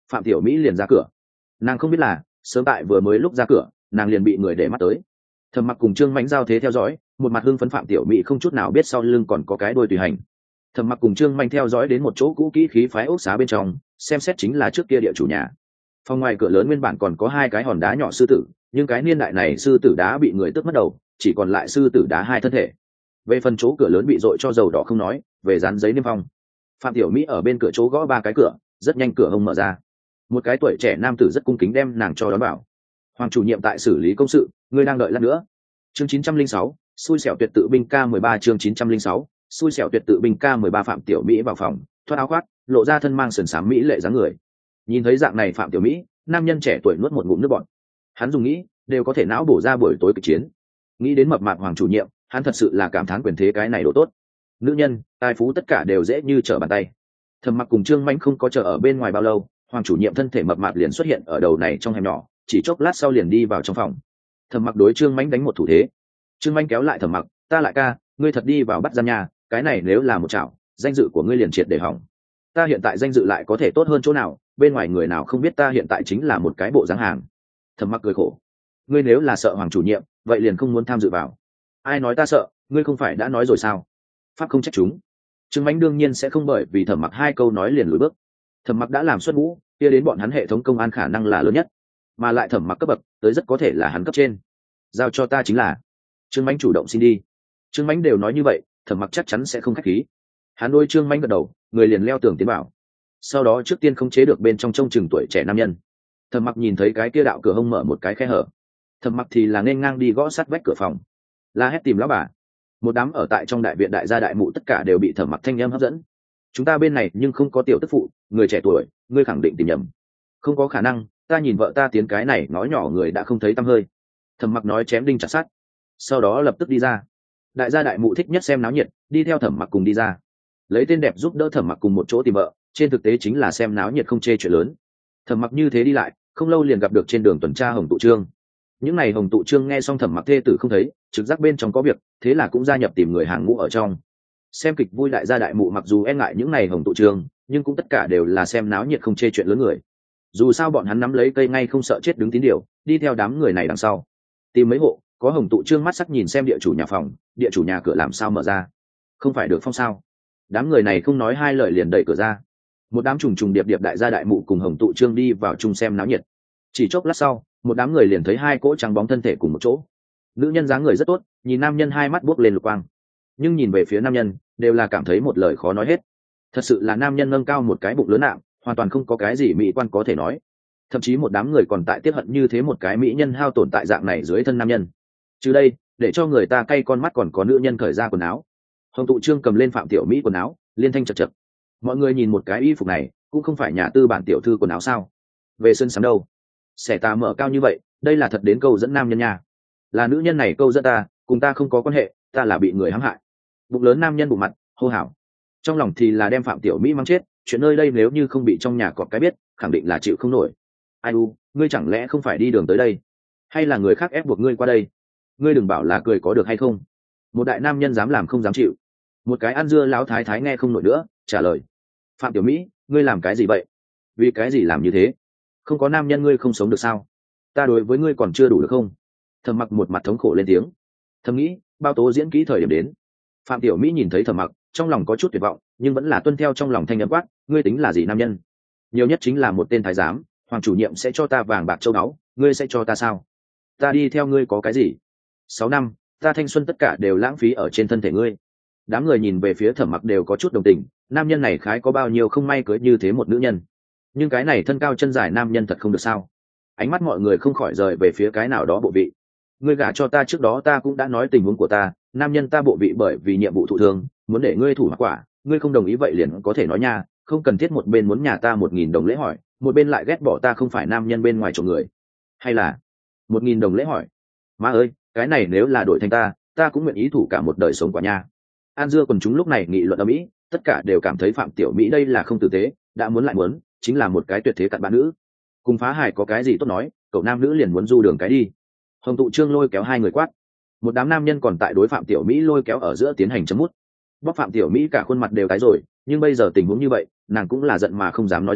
Phạm Tiểu Mỹ liền ra cửa. Nàng không biết là sớm tại vừa mới lúc ra cửa, nàng liền bị người để mắt tới. Thẩm Mặc cùng Trương Mãnh giao thế theo dõi, một mặt hưng phấn. Phạm Tiểu Mỹ không chút nào biết sau lưng còn có cái đuôi tùy hành. Thẩm Mặc cùng Trương Mãnh theo dõi đến một chỗ cũ kỹ khí phái ốc xá bên trong, xem xét chính là trước kia địa chủ nhà. Phòng ngoài cửa lớn nguyên bản còn có hai cái hòn đá nhỏ sư tử, nhưng cái niên đại này sư tử đá bị người tước mất đầu, chỉ còn lại sư tử đá hai thân thể. Về phần chỗ cửa lớn bị dội cho dầu đỏ không nói, về dán giấy niêm phong. Phạm Tiểu Mỹ ở bên cửa chỗ gõ ba cái cửa, rất nhanh cửa hông mở ra. Một cái tuổi trẻ nam tử rất cung kính đem nàng cho đón vào. Hoàng chủ nhiệm tại xử lý công sự, ngươi đang đợi lát nữa. Chương chín trăm linh sáu, xui xẻo tuyệt tự binh ca mười ba. Chương chín trăm linh sáu, xui xẻo tuyệt tự binh ca mười ba. Phạm Tiểu Mỹ vào phòng, thoát áo khoác, lộ ra thân mang sườn xám mỹ lệ dáng người. Nhìn thấy dạng này Phạm Tiểu Mỹ, nam nhân trẻ tuổi nuốt một ngụm nước bọt. Hắn dùng nghĩ đều có thể não bổ ra buổi tối kịch chiến. Nghĩ đến mập mạp hoàng chủ nhiệm, hắn thật sự là cảm thán quyền thế cái này độ tốt. Nữ nhân tài phú tất cả đều dễ như trở bàn tay. Thẩm Mặc cùng Trương Mãnh không có chờ ở bên ngoài bao lâu, hoàng chủ nhiệm thân thể mập mạp liền xuất hiện ở đầu này trong hẻm nhỏ, chỉ chốc lát sau liền đi vào trong phòng. Thẩm Mặc đối Trương Mãnh đánh một thủ thế. Trương Mãnh kéo lại Thẩm Mặc, ta lại ca, ngươi thật đi vào bắt giam nhà, cái này nếu là một chảo, danh dự của ngươi liền triệt để hỏng. Ta hiện tại danh dự lại có thể tốt hơn chỗ nào, bên ngoài người nào không biết ta hiện tại chính là một cái bộ dáng hàng. Thẩm Mặc cười khổ, ngươi nếu là sợ hoàng chủ nhiệm, vậy liền không muốn tham dự vào. Ai nói ta sợ, ngươi không phải đã nói rồi sao? Pháp không trách chúng. Trương Mãnh đương nhiên sẽ không bởi vì Thẩm Mặc hai câu nói liền lùi bước. Thẩm Mặc đã làm xuất ngũ, kia đến bọn hắn hệ thống công an khả năng là lớn nhất, mà lại Thẩm Mặc cấp bậc tới rất có thể là hắn cấp trên. Giao cho ta chính là. Trương Mãnh chủ động xin đi. Trương Mãnh đều nói như vậy, Thẩm Mặc chắc chắn sẽ không khách khí. Hắn đôi Trương Mãnh gật đầu, người liền leo tường tiến vào. Sau đó trước tiên không chế được bên trong trông chừng tuổi trẻ nam nhân. Thẩm Mặc nhìn thấy cái kia đạo cửa hông mở một cái khe hở. Thẩm Mặc thì là nên ngang đi gõ sát vách cửa phòng, la hét tìm lão bà. Một đám ở tại trong đại viện đại gia đại mụ tất cả đều bị Thẩm Mặc thanh âm hấp dẫn. Chúng ta bên này nhưng không có tiểu tức phụ, người trẻ tuổi, ngươi khẳng định tìm nhầm. Không có khả năng, ta nhìn vợ ta tiến cái này nói nhỏ người đã không thấy tăm hơi. Thẩm Mặc nói chém đinh chặt sắt, sau đó lập tức đi ra. Đại gia đại mụ thích nhất xem náo nhiệt, đi theo Thẩm Mặc cùng đi ra, lấy tên đẹp giúp đỡ Thẩm Mặc cùng một chỗ tìm vợ, trên thực tế chính là xem náo nhiệt không chê chuyện lớn. Thẩm Mặc như thế đi lại, không lâu liền gặp được trên đường tuần tra Hồng Tụ Trương. Những ngày Hồng Tụ Trương nghe xong Thẩm Mặc thê tử không thấy, trực giác bên trong có việc, thế là cũng gia nhập tìm người hàng ngũ ở trong. Xem kịch vui đại gia đại mụ mặc dù e ngại những ngày Hồng Tụ Trương, nhưng cũng tất cả đều là xem náo nhiệt không chê chuyện lớn người. Dù sao bọn hắn nắm lấy cây ngay không sợ chết đứng tín điều, đi theo đám người này đằng sau. Tìm mấy hộ, có Hồng Tụ Trương mắt sắc nhìn xem địa chủ nhà phòng, địa chủ nhà cửa làm sao mở ra, không phải được phong sao? Đám người này không nói hai lời liền đẩy cửa ra. Một đám trùng trùng điệp điệp đại gia đại mụ cùng Hồng Tụ Trương đi vào chung xem náo nhiệt. Chỉ chốc lát sau, một đám người liền thấy hai cỗ trắng bóng thân thể cùng một chỗ. Nữ nhân dáng người rất tốt, nhìn nam nhân hai mắt buốc lên lục quang, nhưng nhìn về phía nam nhân đều là cảm thấy một lời khó nói hết. Thật sự là nam nhân nâng cao một cái bụng lớn nạm, hoàn toàn không có cái gì mỹ quan có thể nói. Thậm chí một đám người còn tại tiếc hận như thế một cái mỹ nhân hao tổn tại dạng này dưới thân nam nhân. Chứ đây, để cho người ta cay con mắt còn có nữ nhân cởi ra quần áo. Hồng Tụ Trương cầm lên Phạm Tiểu Mỹ quần áo, liên thanh chật chật. Mọi người nhìn một cái y phục này, cũng không phải nhà tư bản tiểu thư quần áo sao? Về sơn sắm đâu? Xẻ tà mở cao như vậy, đây là thật đến câu dẫn nam nhân nha. Là nữ nhân này câu dẫn ta, cùng ta không có quan hệ, ta là bị người hãm hại. Bụng lớn nam nhân bụng mặt, hô hào. Trong lòng thì là đem Phạm Tiểu Mỹ mang chết, chuyện nơi đây nếu như không bị trong nhà cọp cái biết, khẳng định là chịu không nổi. Ai u, ngươi chẳng lẽ không phải đi đường tới đây, hay là người khác ép buộc ngươi qua đây? Ngươi đừng bảo là cười có được hay không? Một đại nam nhân dám làm không dám chịu. Một cái ăn dưa láo thái thái nghe không nổi nữa, trả lời. Phạm Tiểu Mỹ, ngươi làm cái gì vậy? Vì cái gì làm như thế? Không có nam nhân ngươi không sống được sao? Ta đối với ngươi còn chưa đủ được không? Thẩm Mặc một mặt thống khổ lên tiếng. Thầm nghĩ, bao tố diễn kỹ thời điểm đến. Phạm Tiểu Mỹ nhìn thấy Thẩm Mặc, trong lòng có chút tuyệt vọng, nhưng vẫn là tuân theo trong lòng thanh âm quát, ngươi tính là gì nam nhân? Nhiều nhất chính là một tên thái giám, hoàng chủ nhiệm sẽ cho ta vàng bạc châu báu, ngươi sẽ cho ta sao? Ta đi theo ngươi có cái gì? Sáu năm, ta thanh xuân tất cả đều lãng phí ở trên thân thể ngươi. Đám người nhìn về phía Thẩm Mặc đều có chút đồng tình, nam nhân này khái có bao nhiêu không may cưới như thế một nữ nhân. Nhưng cái này thân cao chân dài nam nhân thật không được sao? Ánh mắt mọi người không khỏi rời về phía cái nào đó bộ vị. Ngươi gả cho ta trước đó ta cũng đã nói tình huống của ta, nam nhân ta bộ vị bởi vì nhiệm vụ thụ thương, muốn để ngươi thủ mặc quả, ngươi không đồng ý vậy liền có thể nói nha, không cần thiết một bên muốn nhà ta một nghìn đồng lễ hỏi, một bên lại ghét bỏ ta không phải nam nhân bên ngoài chỗ người. Hay là một nghìn đồng lễ hỏi? Má ơi, cái này nếu là đổi thành ta, ta cũng nguyện ý thủ cả một đời sống quả nha. An dưa quần chúng lúc này nghị luận ở mỹ, tất cả đều cảm thấy Phạm Tiểu Mỹ đây là không tử tế, đã muốn lại muốn, chính là một cái tuyệt thế cặn bã nữ. Cùng phá hài có cái gì tốt nói, cậu nam nữ liền muốn du đường cái đi. Hồng Tụ Trương lôi kéo hai người quát. Một đám nam nhân còn tại đối Phạm Tiểu Mỹ lôi kéo ở giữa tiến hành chấm mút. Bóc Phạm Tiểu Mỹ cả khuôn mặt đều tái rồi, nhưng bây giờ tình huống như vậy, nàng cũng là giận mà không dám nói gì,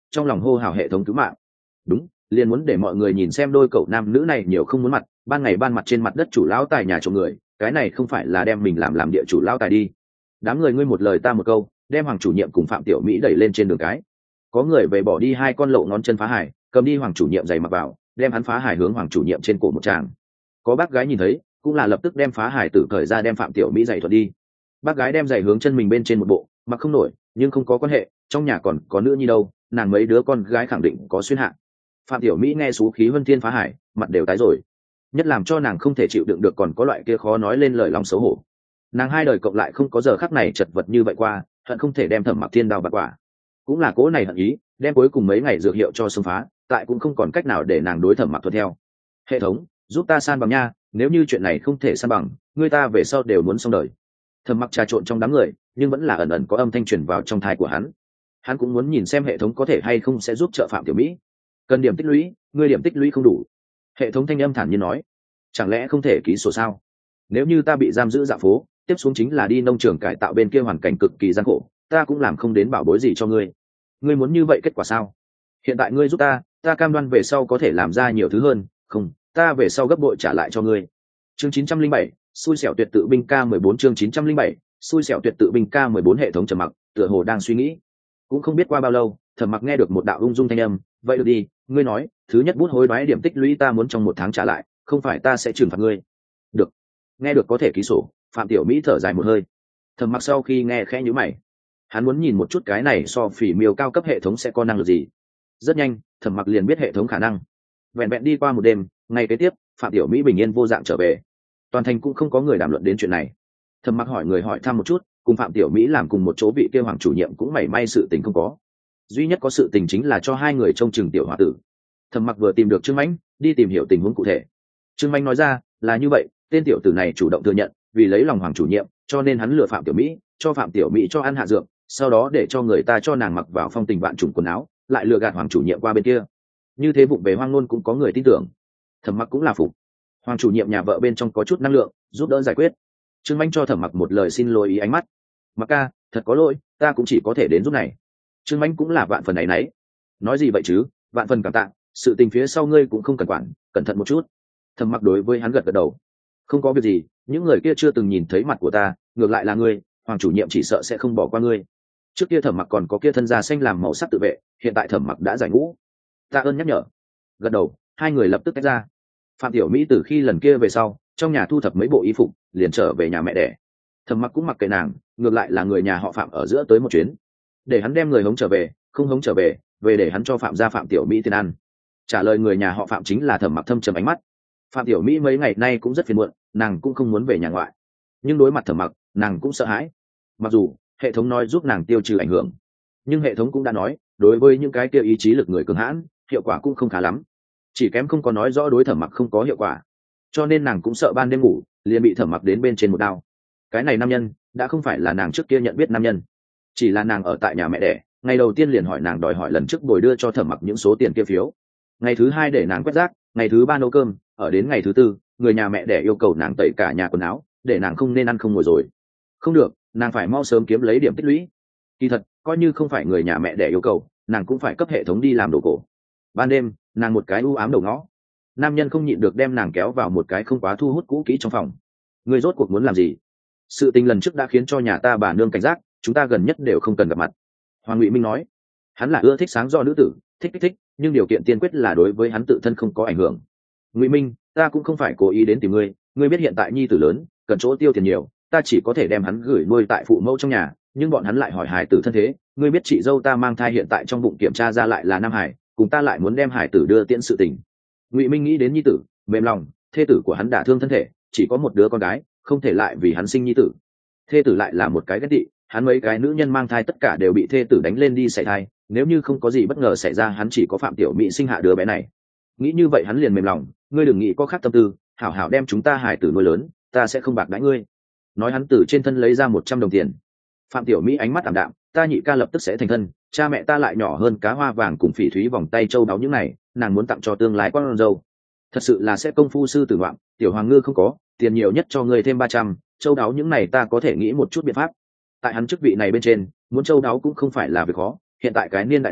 trong lòng hô hào hệ thống cứu mạng. Đúng, liền muốn để mọi người nhìn xem đôi cậu nam nữ này nhiều không muốn mặt, ban ngày ban mặt trên mặt đất chủ lão tài nhà trộm người, cái này không phải là đem mình làm làm địa chủ lão tài đi. Đám người ngươi một lời ta một câu, đem hoàng chủ nhiệm cùng Phạm Tiểu Mỹ đẩy lên trên đường cái. Có người về bỏ đi hai con lộ ngón chân phá hải, cầm đi hoàng chủ nhiệm giày mặc vào, đem hắn phá hải hướng hoàng chủ nhiệm trên cổ một tràng. Có bác gái nhìn thấy, cũng là lập tức đem phá hải tử cởi ra đem Phạm Tiểu Mỹ giày thuật đi. Bác gái đem giày hướng chân mình bên trên một bộ, mặc không nổi, nhưng không có quan hệ, trong nhà còn có nữa nhi đâu, nàng mấy đứa con gái khẳng định có xuyên hạ. Phạm Tiểu Mỹ nghe số khí vân thiên phá hải, mặt đều tái rồi. Nhất làm cho nàng không thể chịu đựng được còn có loại kia khó nói lên lời lòng xấu hổ. Nàng hai đời cộng lại không có giờ khắc này chật vật như vậy qua, hận không thể đem Thẩm Mặc Thiên đào bạt quả. Cũng là cố này hận ý, đem cuối cùng mấy ngày dược hiệu cho xông phá, tại cũng không còn cách nào để nàng đối Thẩm Mặc thuận theo. Hệ thống, giúp ta san bằng nha, nếu như chuyện này không thể san bằng, người ta về sau đều muốn xong đời. Thẩm Mặc trà trộn trong đám người, nhưng vẫn là ẩn ẩn có âm thanh truyền vào trong tai của hắn. Hắn cũng muốn nhìn xem hệ thống có thể hay không sẽ giúp trợ Phạm Tiểu Mỹ. Cần điểm tích lũy, ngươi điểm tích lũy không đủ. Hệ thống thanh âm thản nhiên nói, chẳng lẽ không thể ký sổ sao? Nếu như ta bị giam giữ dạ phố, tiếp xuống chính là đi nông trường cải tạo bên kia hoàn cảnh cực kỳ gian khổ, ta cũng làm không đến bảo bối gì cho ngươi. Ngươi muốn như vậy kết quả sao? Hiện tại ngươi giúp ta, ta cam đoan về sau có thể làm ra nhiều thứ hơn, không, ta về sau gấp bội trả lại cho ngươi. Chương chín trăm linh bảy, xui xẻo tuyệt tự binh K mười bốn chương chín trăm linh bảy, xui xẻo tuyệt tự binh K mười bốn hệ thống trầm mặc, tựa hồ đang suy nghĩ. Cũng không biết qua bao lâu, Thẩm Mặc nghe được một đạo ung dung thanh âm, vậy được đi, ngươi nói, thứ nhất bút hối đoái điểm tích lũy ta muốn trong một tháng trả lại, không phải ta sẽ trừng phạt ngươi. Được. Nghe được có thể ký sổ, Phạm Tiểu Mỹ thở dài một hơi. Thẩm Mặc sau khi nghe khẽ nhíu mày, hắn muốn nhìn một chút cái này so phỉ miêu cao cấp hệ thống sẽ có năng lực gì. Rất nhanh, Thẩm Mặc liền biết hệ thống khả năng. Vẹn vẹn đi qua một đêm, ngày kế tiếp, Phạm Tiểu Mỹ bình yên vô dạng trở về. Toàn thành cũng không có người đàm luận đến chuyện này. Thẩm Mặc hỏi người hỏi thăm một chút, cùng Phạm Tiểu Mỹ làm cùng một chỗ vị kia hoàng chủ nhiệm cũng mảy may sự tình không có. Duy nhất có sự tình chính là cho hai người trông chừng tiểu hòa tử. Thẩm Mặc vừa tìm được Trương Mãnh, đi tìm hiểu tình huống cụ thể. Trương Mãnh nói ra, là như vậy, tên tiểu tử này chủ động thừa nhận, vì lấy lòng hoàng chủ nhiệm, cho nên hắn lừa Phạm Tiểu Mỹ, cho Phạm Tiểu Mỹ cho ăn hạ dược, sau đó để cho người ta cho nàng mặc vào phong tình vạn trùng quần áo, lại lừa gạt hoàng chủ nhiệm qua bên kia. Như thế vụng về hoang ngôn cũng có người tin tưởng. Thẩm Mặc cũng là phục. Hoàng chủ nhiệm nhà vợ bên trong có chút năng lượng, giúp đỡ giải quyết. Trương Mãnh cho Thẩm Mặc một lời xin lỗi ý ánh mắt. Mặc ca, thật có lỗi, ta cũng chỉ có thể đến giúp này. Trương Mãnh cũng là vạn phần này nấy. Nói gì vậy chứ, vạn phần cảm tạ, sự tình phía sau ngươi cũng không cần quản, cẩn thận một chút. Thẩm Mặc đối với hắn gật gật đầu. Không có việc gì, những người kia chưa từng nhìn thấy mặt của ta, ngược lại là ngươi, hoàng chủ nhiệm chỉ sợ sẽ không bỏ qua ngươi. Trước kia Thẩm Mặc còn có kia thân da xanh làm màu sắc tự vệ, hiện tại Thẩm Mặc đã giải ngũ. Tạ ơn nhắc nhở. Gật đầu, hai người lập tức tách ra. Phạm Tiểu Mỹ từ khi lần kia về sau, trong nhà thu thập mấy bộ y phục, liền trở về nhà mẹ đẻ. Thẩm Mặc cũng mặc kệ nàng, ngược lại là người nhà họ Phạm ở giữa tới một chuyến, để hắn đem người hống trở về, không hống trở về, về để hắn cho Phạm gia Phạm Tiểu Mỹ tiền ăn. Trả lời người nhà họ Phạm chính là Thẩm Mặc thâm trầm ánh mắt. Phạm Tiểu Mỹ mấy ngày nay cũng rất phiền muộn, nàng cũng không muốn về nhà ngoại, nhưng đối mặt Thẩm Mặc, nàng cũng sợ hãi. Mặc dù hệ thống nói giúp nàng tiêu trừ ảnh hưởng, nhưng hệ thống cũng đã nói, đối với những cái kia ý chí lực người cường hãn, hiệu quả cũng không khá lắm, chỉ kém không có nói rõ đối Thẩm Mặc không có hiệu quả. Cho nên nàng cũng sợ ban đêm ngủ liền bị Thẩm Mặc đến bên trên một đao. Cái này nam nhân đã không phải là nàng trước kia nhận biết nam nhân, chỉ là nàng ở tại nhà mẹ đẻ, ngày đầu tiên liền hỏi nàng đòi hỏi lần trước bồi đưa cho Thẩm Mặc những số tiền kia phiếu, ngày thứ hai để nàng quét rác, ngày thứ ba nấu cơm, ở đến ngày thứ tư người nhà mẹ đẻ yêu cầu nàng tẩy cả nhà quần áo, để nàng không nên ăn không ngồi rồi. Không được, nàng phải mau sớm kiếm lấy điểm tích lũy. Kỳ thật coi như không phải người nhà mẹ đẻ yêu cầu, nàng cũng phải cấp hệ thống đi làm đồ cổ. Ban đêm nàng một cái u ám đầu ngõ, nam nhân không nhịn được đem nàng kéo vào một cái không quá thu hút cũ kỹ trong phòng. Ngươi rốt cuộc muốn làm gì? Sự tình lần trước đã khiến cho nhà ta bà nương cảnh giác, chúng ta gần nhất đều không cần gặp mặt. Hoàng Ngụy Minh nói, hắn là ưa thích sáng do nữ tử, thích thích thích, nhưng điều kiện tiên quyết là đối với hắn tự thân không có ảnh hưởng. Ngụy Minh, ta cũng không phải cố ý đến tìm ngươi, ngươi biết hiện tại nhi tử lớn, cần chỗ tiêu tiền nhiều, ta chỉ có thể đem hắn gửi nuôi tại phụ mẫu trong nhà, nhưng bọn hắn lại hỏi hài tử thân thế, ngươi biết chị dâu ta mang thai hiện tại trong bụng kiểm tra ra lại là nam hải, cùng ta lại muốn đem hải tử đưa tiễn sự tình. Ngụy Minh nghĩ đến nhi tử, mềm lòng, thê tử của hắn đả thương thân thể, chỉ có một đứa con gái, không thể lại vì hắn sinh nhi tử. Thê tử lại là một cái ghét tị, hắn mấy cái nữ nhân mang thai tất cả đều bị thê tử đánh lên đi sảy thai, nếu như không có gì bất ngờ xảy ra hắn chỉ có Phạm Tiểu Mỹ sinh hạ đứa bé này. Nghĩ như vậy hắn liền mềm lòng, ngươi đừng nghĩ có khác tâm tư, hảo hảo đem chúng ta hải tử nuôi lớn, ta sẽ không bạc đãi ngươi. Nói hắn từ trên thân lấy ra một trăm đồng tiền. Phạm Tiểu Mỹ ánh mắt ảm đạm, ta nhị ca lập tức sẽ thành thân, cha mẹ ta lại nhỏ hơn cá hoa vàng cùng phỉ thúy vòng tay châu đáo những này, nàng muốn tặng cho tương lai con dâu. Thật sự là sẽ công phu sư tử ngoạm, tiểu hoàng ngư không có, tiền nhiều nhất cho ngươi thêm ba trăm, châu đáo những này ta có thể nghĩ một chút biện pháp. Tại hắn chức vị này bên trên, muốn châu đáo cũng không phải là việc khó, hiện tại cái niên đại này,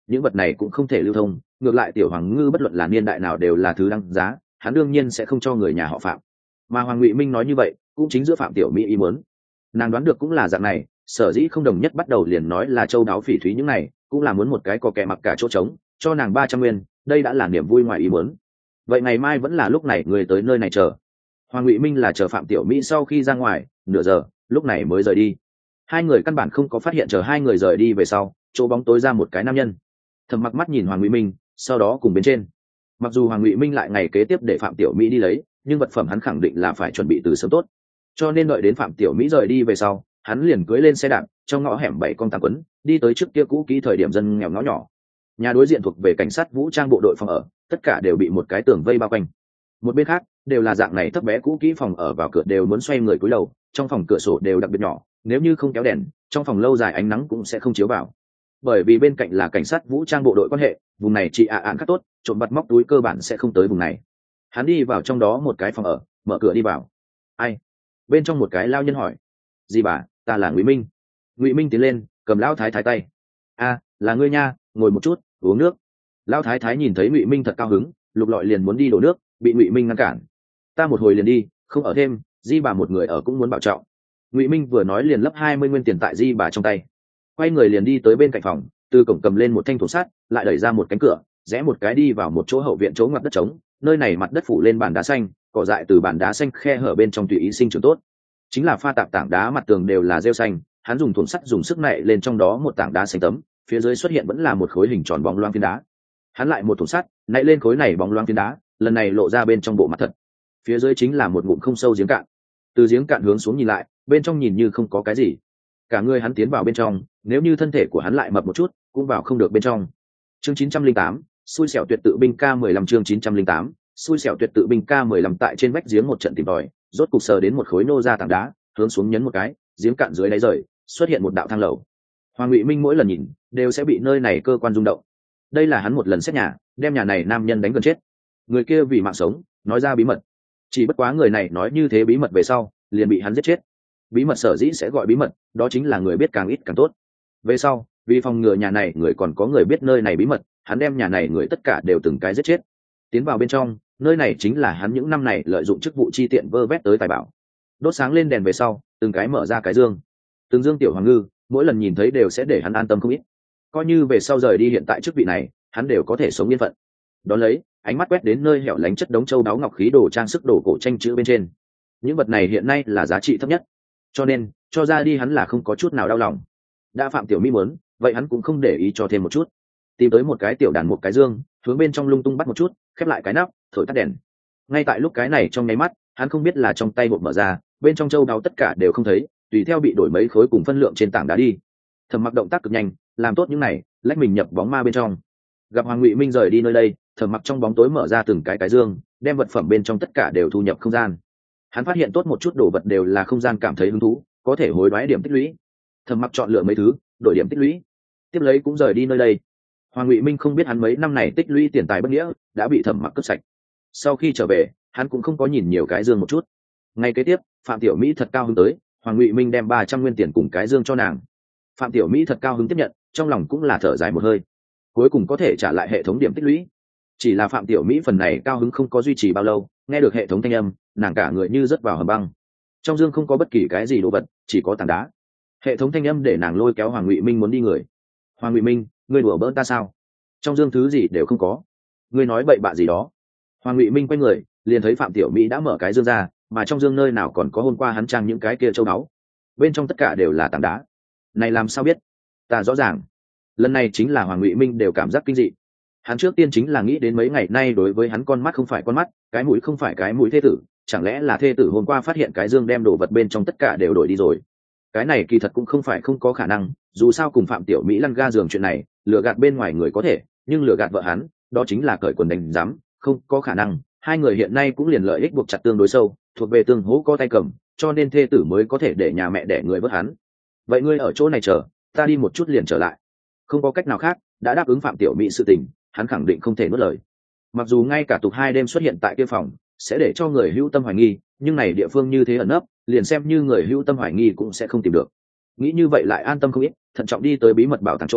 những vật này cũng không thể lưu thông, ngược lại tiểu hoàng ngư bất luận là niên đại nào đều là thứ đăng giá, hắn đương nhiên sẽ không cho người nhà họ Phạm. Mà Hoàng Ngụy Minh nói như vậy cũng chính giữa Phạm Tiểu Mỹ ý muốn. Nàng đoán được cũng là dạng này, sở dĩ không đồng nhất bắt đầu liền nói là châu đáo phỉ thúy những này cũng là muốn một cái có kẻ mặc cả chỗ trống cho nàng ba trăm nguyên, đây đã là niềm vui ngoài ý muốn. Vậy ngày mai vẫn là lúc này người tới nơi này chờ. Hoàng Ngụy Minh là chờ Phạm Tiểu Mỹ sau khi ra ngoài nửa giờ lúc này mới rời đi. Hai người căn bản không có phát hiện chờ hai người rời đi về sau chỗ bóng tối ra một cái nam nhân. Thầm mặc mắt nhìn Hoàng Ngụy Minh, sau đó cùng bên trên. Mặc dù Hoàng Ngụy Minh lại ngày kế tiếp để Phạm Tiểu Mỹ đi lấy, nhưng vật phẩm hắn khẳng định là phải chuẩn bị từ sớm tốt, cho nên đợi đến Phạm Tiểu Mỹ rời đi về sau hắn liền cưỡi lên xe đạp trong ngõ hẻm bảy con tám quấn đi tới trước kia cũ kỹ thời điểm dân nghèo ngõ nhỏ. Nhà đối diện thuộc về cảnh sát vũ trang bộ đội phòng ở, tất cả đều bị một cái tường vây bao quanh. Một bên khác đều là dạng này thấp bé cũ kỹ phòng ở, vào cửa đều muốn xoay người cúi đầu, trong phòng cửa sổ đều đặc biệt nhỏ, nếu như không kéo đèn trong phòng lâu dài ánh nắng cũng sẽ không chiếu vào. Bởi vì bên cạnh là cảnh sát vũ trang bộ đội quan hệ, vùng này chị ạ ạn khá tốt, trộm bắt móc túi cơ bản sẽ không tới vùng này. Hắn đi vào trong đó một cái phòng ở, mở cửa đi vào. Ai? Bên trong một cái lao nhân hỏi. Gì bà, ta là Ngụy Minh. Ngụy Minh tiến lên cầm lão thái thái tay. A, là ngươi nha, ngồi một chút uống nước. Lão thái thái nhìn thấy Ngụy Minh thật cao hứng, lục lọi liền muốn đi đổ nước, bị Ngụy Minh ngăn cản. Ta một hồi liền đi, không ở thêm, di bà một người ở cũng muốn bảo trọng. Ngụy Minh vừa nói liền lấp hai mươi nguyên tiền tại di bà trong tay, quay người liền đi tới bên cạnh phòng, từ cổng cầm lên một thanh thổ sắt, lại đẩy ra một cánh cửa, rẽ một cái đi vào một chỗ hậu viện chỗ ngoặt đất trống. Nơi này mặt đất phủ lên bàn đá xanh, cỏ dại từ bàn đá xanh khe hở bên trong tùy ý sinh trưởng tốt, chính là pha tạp tảng đá, mặt tường đều là rêu xanh. Hắn dùng thùng sắt dùng sức nạy lên trong đó một tảng đá xanh tấm, phía dưới xuất hiện vẫn là một khối hình tròn bóng loáng phiến đá. Hắn lại một thùng sắt nạy lên khối này bóng loáng phiến đá, lần này lộ ra bên trong bộ mặt thật, phía dưới chính là một ngụm không sâu giếng cạn. Từ giếng cạn hướng xuống nhìn lại, bên trong nhìn như không có cái gì. Cả người hắn tiến vào bên trong, nếu như thân thể của hắn lại mập một chút cũng vào không được bên trong. Chương chín trăm linh tám, xui xẻo tuyệt tự binh K mười lăm. Chương chín trăm linh tám, xui xẻo tuyệt tự binh K mười lăm. Tại trên vách giếng một trận tìm tòi, rốt cục sờ đến một khối nô ra tảng đá, hướng xuống nhấn một cái, giếng cạn dưới đáy rời xuất hiện một đạo thang lầu. Hoàng Ngụy Minh mỗi lần nhìn đều sẽ bị nơi này cơ quan rung động. Đây là hắn một lần xét nhà, đem nhà này nam nhân đánh gần chết. Người kia vì mạng sống nói ra bí mật, chỉ bất quá người này nói như thế bí mật về sau liền bị hắn giết chết. Bí mật sở dĩ sẽ gọi bí mật, đó chính là người biết càng ít càng tốt. Về sau vì phòng ngừa nhà này người còn có người biết nơi này bí mật, hắn đem nhà này người tất cả đều từng cái giết chết. Tiến vào bên trong, nơi này chính là hắn những năm này lợi dụng chức vụ chi tiện vơ vét tới tài bảo. Đốt sáng lên đèn về sau, từng cái mở ra cái dương. Từng dương tiểu hoàng ngư, mỗi lần nhìn thấy đều sẽ để hắn an tâm không ít. Coi như về sau rời đi hiện tại chức vị này, hắn đều có thể sống yên phận. Đón lấy, ánh mắt quét đến nơi hẻo lánh chất đống châu đáo ngọc khí đồ trang sức đồ cổ tranh chữ bên trên. Những vật này hiện nay là giá trị thấp nhất, cho nên cho ra đi hắn là không có chút nào đau lòng. Đã Phạm Tiểu Mỹ muốn, vậy hắn cũng không để ý cho thêm một chút. Tìm tới một cái tiểu đàn một cái dương, hướng bên trong lung tung bắt một chút, khép lại cái nắp, thổi tắt đèn. Ngay tại lúc cái này trong nháy mắt, hắn không biết là trong tay hộp mở ra, bên trong châu đáo tất cả đều không thấy, tùy theo bị đổi mấy khối cùng phân lượng trên tảng đá đi. Thẩm Mặc động tác cực nhanh, làm tốt những này, lách mình nhập bóng ma bên trong. Gặp Hoàng Ngụy Minh rời đi nơi đây, Thẩm Mặc trong bóng tối mở ra từng cái cái dương, đem vật phẩm bên trong tất cả đều thu nhập không gian. Hắn phát hiện tốt một chút đồ vật đều là không gian cảm thấy hứng thú, có thể hối đoái điểm tích lũy. Thẩm Mặc chọn lựa mấy thứ, đổi điểm tích lũy, tiếp lấy cũng rời đi nơi đây. Hoàng Ngụy Minh không biết hắn mấy năm này tích lũy tiền tài bất nghĩa đã bị Thẩm Mặc cướp sạch. Sau khi trở về, hắn cũng không có nhìn nhiều cái dương một chút. Ngay kế tiếp, Phạm Tiểu Mỹ thật cao hứng tới, Hoàng Ngụy Minh đem ba trăm nguyên tiền cùng cái dương cho nàng. Phạm Tiểu Mỹ thật cao hứng tiếp nhận, trong lòng cũng là thở dài một hơi, cuối cùng có thể trả lại hệ thống điểm tích lũy. Chỉ là Phạm Tiểu Mỹ phần này cao hứng không có duy trì bao lâu, nghe được hệ thống thanh âm, nàng cả người như rớt vào hầm băng. Trong dương không có bất kỳ cái gì đồ vật, chỉ có tảng đá. Hệ thống thanh âm để nàng lôi kéo Hoàng Ngụy Minh muốn đi người. Hoàng Ngụy Minh, ngươi đùa bỡn ta sao? Trong dương thứ gì đều không có, ngươi nói bậy bạ gì đó? Hoàng Ngụy Minh quay người, liền thấy Phạm Tiểu Mỹ đã mở cái dương ra, mà trong dương nơi nào còn có hôm qua hắn trang những cái kia châu báu, bên trong tất cả đều là tảng đá. Này làm sao biết? Ta rõ ràng. Lần này chính là Hoàng Ngụy Minh đều cảm giác kinh dị. Hắn trước tiên chính là nghĩ đến mấy ngày nay đối với hắn con mắt không phải con mắt, cái mũi không phải cái mũi thê tử, chẳng lẽ là thê tử hôm qua phát hiện cái dương đem đồ vật bên trong tất cả đều đổi đi rồi? Cái này kỳ thật cũng không phải không có khả năng, dù sao cùng Phạm Tiểu Mỹ lăn ga giường chuyện này, lừa gạt bên ngoài người có thể, nhưng lừa gạt vợ hắn, đó chính là cởi quần đánh giám, không có khả năng. Hai người hiện nay cũng liền lợi ích buộc chặt tương đối sâu, thuộc về tương hỗ co tay cầm, cho nên thê tử mới có thể để nhà mẹ đẻ người vớt hắn. Vậy ngươi ở chỗ này chờ, ta đi một chút liền trở lại. Không có cách nào khác, đã đáp ứng Phạm Tiểu Mỹ sự tình, hắn khẳng định không thể nuốt lời. Mặc dù ngay cả tục hai đêm xuất hiện tại kia phòng sẽ để cho người hữu tâm hoài nghi, nhưng này địa phương như thế ẩn nấp, liền xem như người hữu tâm hoài nghi cũng sẽ không tìm được. Nghĩ như vậy lại an tâm không ít, thận trọng đi tới bí mật bảo tàng chỗ,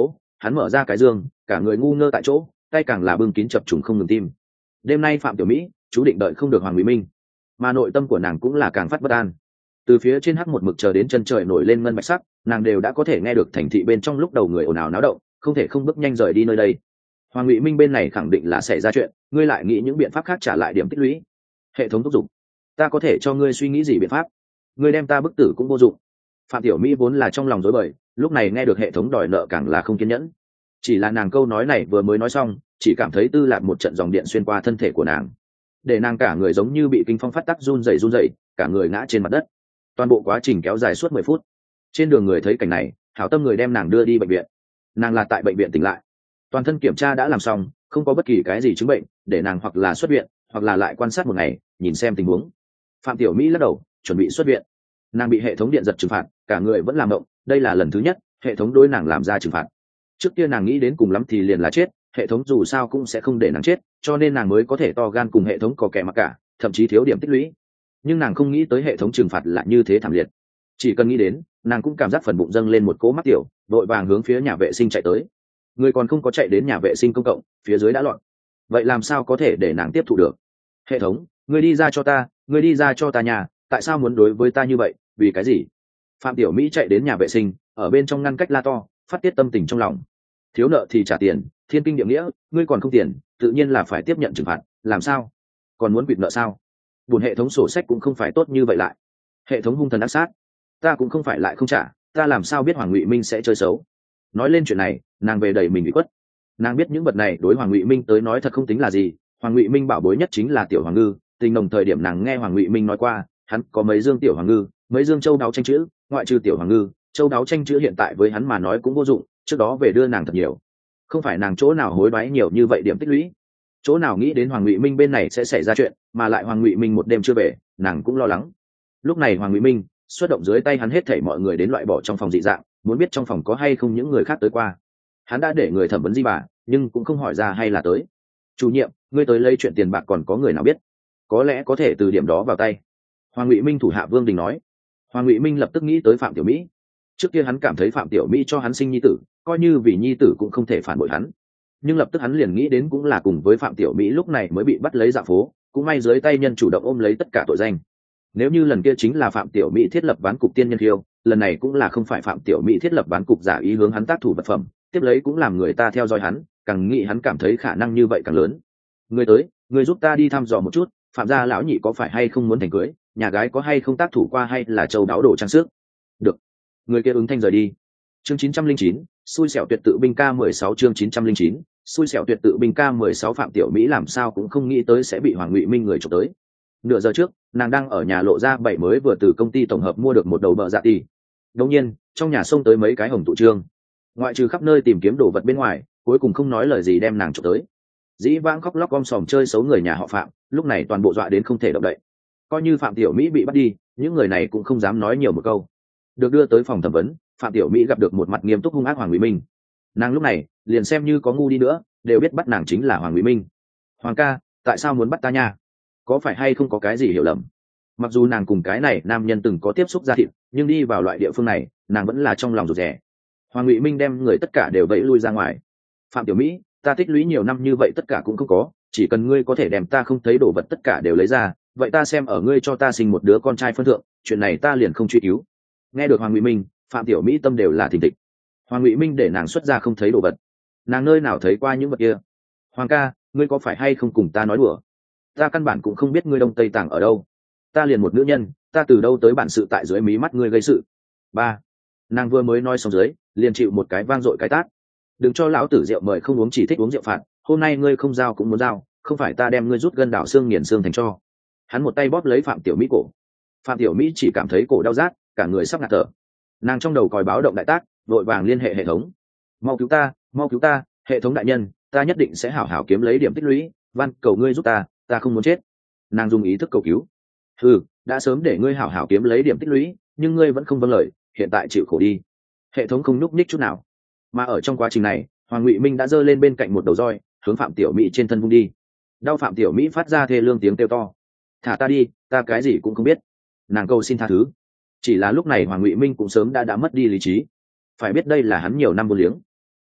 hắn mở ra cái giường, cả người ngu ngơ tại chỗ, tay càng là bưng kín chập trùng không ngừng tim. Đêm nay Phạm Tiểu Mỹ chú định đợi không được Hoàng Ngụy Minh, mà nội tâm của nàng cũng là càng phát bất an. Từ phía trên hắc một mực chờ đến chân trời nổi lên ngân bạch sắc, nàng đều đã có thể nghe được thành thị bên trong lúc đầu người ồn ào náo động, không thể không bước nhanh rời đi nơi đây. Hoàng Ngụy Minh bên này khẳng định là xảy ra chuyện, ngươi lại nghĩ những biện pháp khác trả lại điểm tích lũy. Hệ thống thúc giục, ta có thể cho ngươi suy nghĩ gì biện pháp? Ngươi đem ta bức tử cũng vô dụng. Phạm Tiểu Mỹ vốn là trong lòng rối bời, lúc này nghe được hệ thống đòi nợ càng là không kiên nhẫn. Chỉ là nàng câu nói này vừa mới nói xong, chỉ cảm thấy tư lạc một trận dòng điện xuyên qua thân thể của nàng, để nàng cả người giống như bị kinh phong phát tắc run rẩy run rẩy, cả người ngã trên mặt đất. Toàn bộ quá trình kéo dài suốt mười phút. Trên đường người thấy cảnh này, hảo tâm người đem nàng đưa đi bệnh viện. Nàng là tại bệnh viện tỉnh lại, toàn thân kiểm tra đã làm xong, không có bất kỳ cái gì chứng bệnh, để nàng hoặc là xuất viện hoặc là lại quan sát một ngày nhìn xem tình huống. Phạm Tiểu Mỹ lắc đầu chuẩn bị xuất viện. Nàng bị hệ thống điện giật trừng phạt, cả người vẫn làm động, đây là lần thứ nhất hệ thống đối nàng làm ra trừng phạt. Trước kia nàng nghĩ đến cùng lắm thì liền là chết, hệ thống dù sao cũng sẽ không để nàng chết, cho nên nàng mới có thể to gan cùng hệ thống có kẻ mặc cả, thậm chí thiếu điểm tích lũy. Nhưng nàng không nghĩ tới hệ thống trừng phạt lại như thế thảm liệt. Chỉ cần nghĩ đến, nàng cũng cảm giác phần bụng dâng lên một cỗ mắc tiểu, đội vàng hướng phía nhà vệ sinh chạy tới. Người còn không có chạy đến nhà vệ sinh công cộng, phía dưới đã loạn. Vậy làm sao có thể để nàng tiếp thụ được? Hệ thống, ngươi đi ra cho ta, ngươi đi ra cho ta nhà, tại sao muốn đối với ta như vậy, vì cái gì? Phạm Tiểu Mỹ chạy đến nhà vệ sinh, ở bên trong ngăn cách la to, phát tiết tâm tình trong lòng. Thiếu nợ thì trả tiền, thiên kinh địa nghĩa, ngươi còn không tiền, tự nhiên là phải tiếp nhận trừng phạt, làm sao? Còn muốn quỵt nợ sao? Buồn hệ thống sổ sách cũng không phải tốt như vậy lại. Hệ thống hung thần ác sát, ta cũng không phải lại không trả, ta làm sao biết Hoàng Ngụy Minh sẽ chơi xấu? Nói lên chuyện này, nàng về đầy mình bị quất. Nàng biết những vật này đối Hoàng Ngụy Minh tới nói thật không tính là gì, Hoàng Ngụy Minh bảo bối nhất chính là tiểu hoàng ngư, tình nồng thời điểm nàng nghe Hoàng Ngụy Minh nói qua, hắn có mấy dương tiểu hoàng ngư, mấy dương châu đáo tranh chữ, ngoại trừ tiểu hoàng ngư, châu đáo tranh chữ hiện tại với hắn mà nói cũng vô dụng, trước đó về đưa nàng thật nhiều. Không phải nàng chỗ nào hối đoái nhiều như vậy điểm tích lũy, chỗ nào nghĩ đến Hoàng Ngụy Minh bên này sẽ xảy ra chuyện, mà lại Hoàng Ngụy Minh một đêm chưa về, nàng cũng lo lắng. Lúc này Hoàng Ngụy Minh xuất động dưới tay hắn hết thảy mọi người đến loại bỏ trong phòng dị dạng, muốn biết trong phòng có hay không những người khác tới qua. Hắn đã để người thẩm vấn di bà, nhưng cũng không hỏi ra hay là tới. Chủ nhiệm, ngươi tới lấy chuyện tiền bạc còn có người nào biết? Có lẽ có thể từ điểm đó vào tay. Hoàng Ngụy Minh thủ hạ Vương Đình nói. Hoàng Ngụy Minh lập tức nghĩ tới Phạm Tiểu Mỹ. Trước kia hắn cảm thấy Phạm Tiểu Mỹ cho hắn sinh nhi tử, coi như vì nhi tử cũng không thể phản bội hắn. Nhưng lập tức hắn liền nghĩ đến cũng là cùng với Phạm Tiểu Mỹ lúc này mới bị bắt lấy dạ phố, cũng may dưới tay nhân chủ động ôm lấy tất cả tội danh. Nếu như lần kia chính là Phạm Tiểu Mỹ thiết lập ván cục tiên nhân khiêu, lần này cũng là không phải Phạm Tiểu Mỹ thiết lập ván cục giả ý hướng hắn tác thủ vật phẩm, tiếp lấy cũng làm người ta theo dõi hắn, càng nghĩ hắn cảm thấy khả năng như vậy càng lớn. Người tới, người giúp ta đi thăm dò một chút, Phạm gia lão nhị có phải hay không muốn thành cưới, nhà gái có hay không tác thủ qua hay là châu đáo đồ trang sức. Được. Người kia ứng thanh rời đi. Chương chín trăm linh chín, xui xẻo tuyệt tự binh ca mười sáu chương chín trăm linh chín, xui xẻo tuyệt tự binh ca mười sáu Phạm Tiểu Mỹ làm sao cũng không nghĩ tới sẽ bị Hoàng Ngụy Minh người chụp tới. Nửa giờ trước, nàng đang ở nhà lộ ra bảy mới vừa từ công ty tổng hợp mua được một đầu bợ dạ tì. Đột nhiên, trong nhà xông tới mấy cái hồng tụ trương. Ngoại trừ khắp nơi tìm kiếm đồ vật bên ngoài, cuối cùng không nói lời gì đem nàng chụp tới. Dĩ vãng khóc lóc gom sòm chơi xấu người nhà họ Phạm, lúc này toàn bộ dọa đến không thể động đậy. Coi như Phạm Tiểu Mỹ bị bắt đi, những người này cũng không dám nói nhiều một câu. Được đưa tới phòng thẩm vấn, Phạm Tiểu Mỹ gặp được một mặt nghiêm túc hung ác Hoàng Ngụy Minh. Nàng lúc này liền xem như có ngu đi nữa, đều biết bắt nàng chính là Hoàng Ngụy Minh. Hoàng ca, tại sao muốn bắt ta nha? Có phải hay không có cái gì hiểu lầm? Mặc dù nàng cùng cái này nam nhân từng có tiếp xúc ra thịt, nhưng đi vào loại địa phương này, nàng vẫn là trong lòng rụt rè. Hoàng Ngụy Minh đem người tất cả đều vẫy lui ra ngoài. Phạm Tiểu Mỹ, ta tích lũy nhiều năm như vậy tất cả cũng không có, chỉ cần ngươi có thể đem ta không thấy đồ vật tất cả đều lấy ra, vậy ta xem ở ngươi cho ta sinh một đứa con trai phân thượng, chuyện này ta liền không truy cứu. Nghe được Hoàng Ngụy Minh, Phạm Tiểu Mỹ tâm đều là thình thịch. Hoàng Ngụy Minh để nàng xuất ra không thấy đồ vật, nàng nơi nào thấy qua những vật kia? Hoàng ca, ngươi có phải hay không cùng ta nói đùa? Ta căn bản cũng không biết ngươi đông tây tàng ở đâu, ta liền một nữ nhân, ta từ đâu tới bản sự tại dưới mí mắt ngươi gây sự? Ba, nàng vừa mới nói xong dưới, liền chịu một cái vang dội cái tát. Đừng cho lão tử rượu mời không uống, chỉ thích uống rượu phạt, hôm nay ngươi không giao cũng muốn giao, không phải ta đem ngươi rút gân đảo xương nghiền xương thành cho. Hắn một tay bóp lấy Phạm Tiểu Mỹ cổ. Phạm Tiểu Mỹ chỉ cảm thấy cổ đau rát, cả người sắp ngạt thở. Nàng trong đầu còi báo động đại tác, vội vàng liên hệ hệ thống. Mau cứu ta, mau cứu ta, hệ thống đại nhân, ta nhất định sẽ hảo hảo kiếm lấy điểm tích lũy, van cầu ngươi giúp ta, ta không muốn chết. Nàng dùng ý thức cầu cứu. Ừ, đã sớm để ngươi hảo hảo kiếm lấy điểm tích lũy, nhưng ngươi vẫn không vâng lời, hiện tại chịu khổ đi. Hệ thống không nhúc nhích chút nào. Mà ở trong quá trình này, Hoàng Ngụy Minh đã giơ lên bên cạnh một đầu roi, hướng Phạm Tiểu Mỹ trên thân vung đi. Đau Phạm Tiểu Mỹ phát ra thê lương tiếng kêu to. Thả ta đi, ta cái gì cũng không biết. Nàng cầu xin tha thứ. Chỉ là lúc này Hoàng Ngụy Minh cũng sớm đã đã mất đi lý trí. Phải biết đây là hắn nhiều năm vô liếng.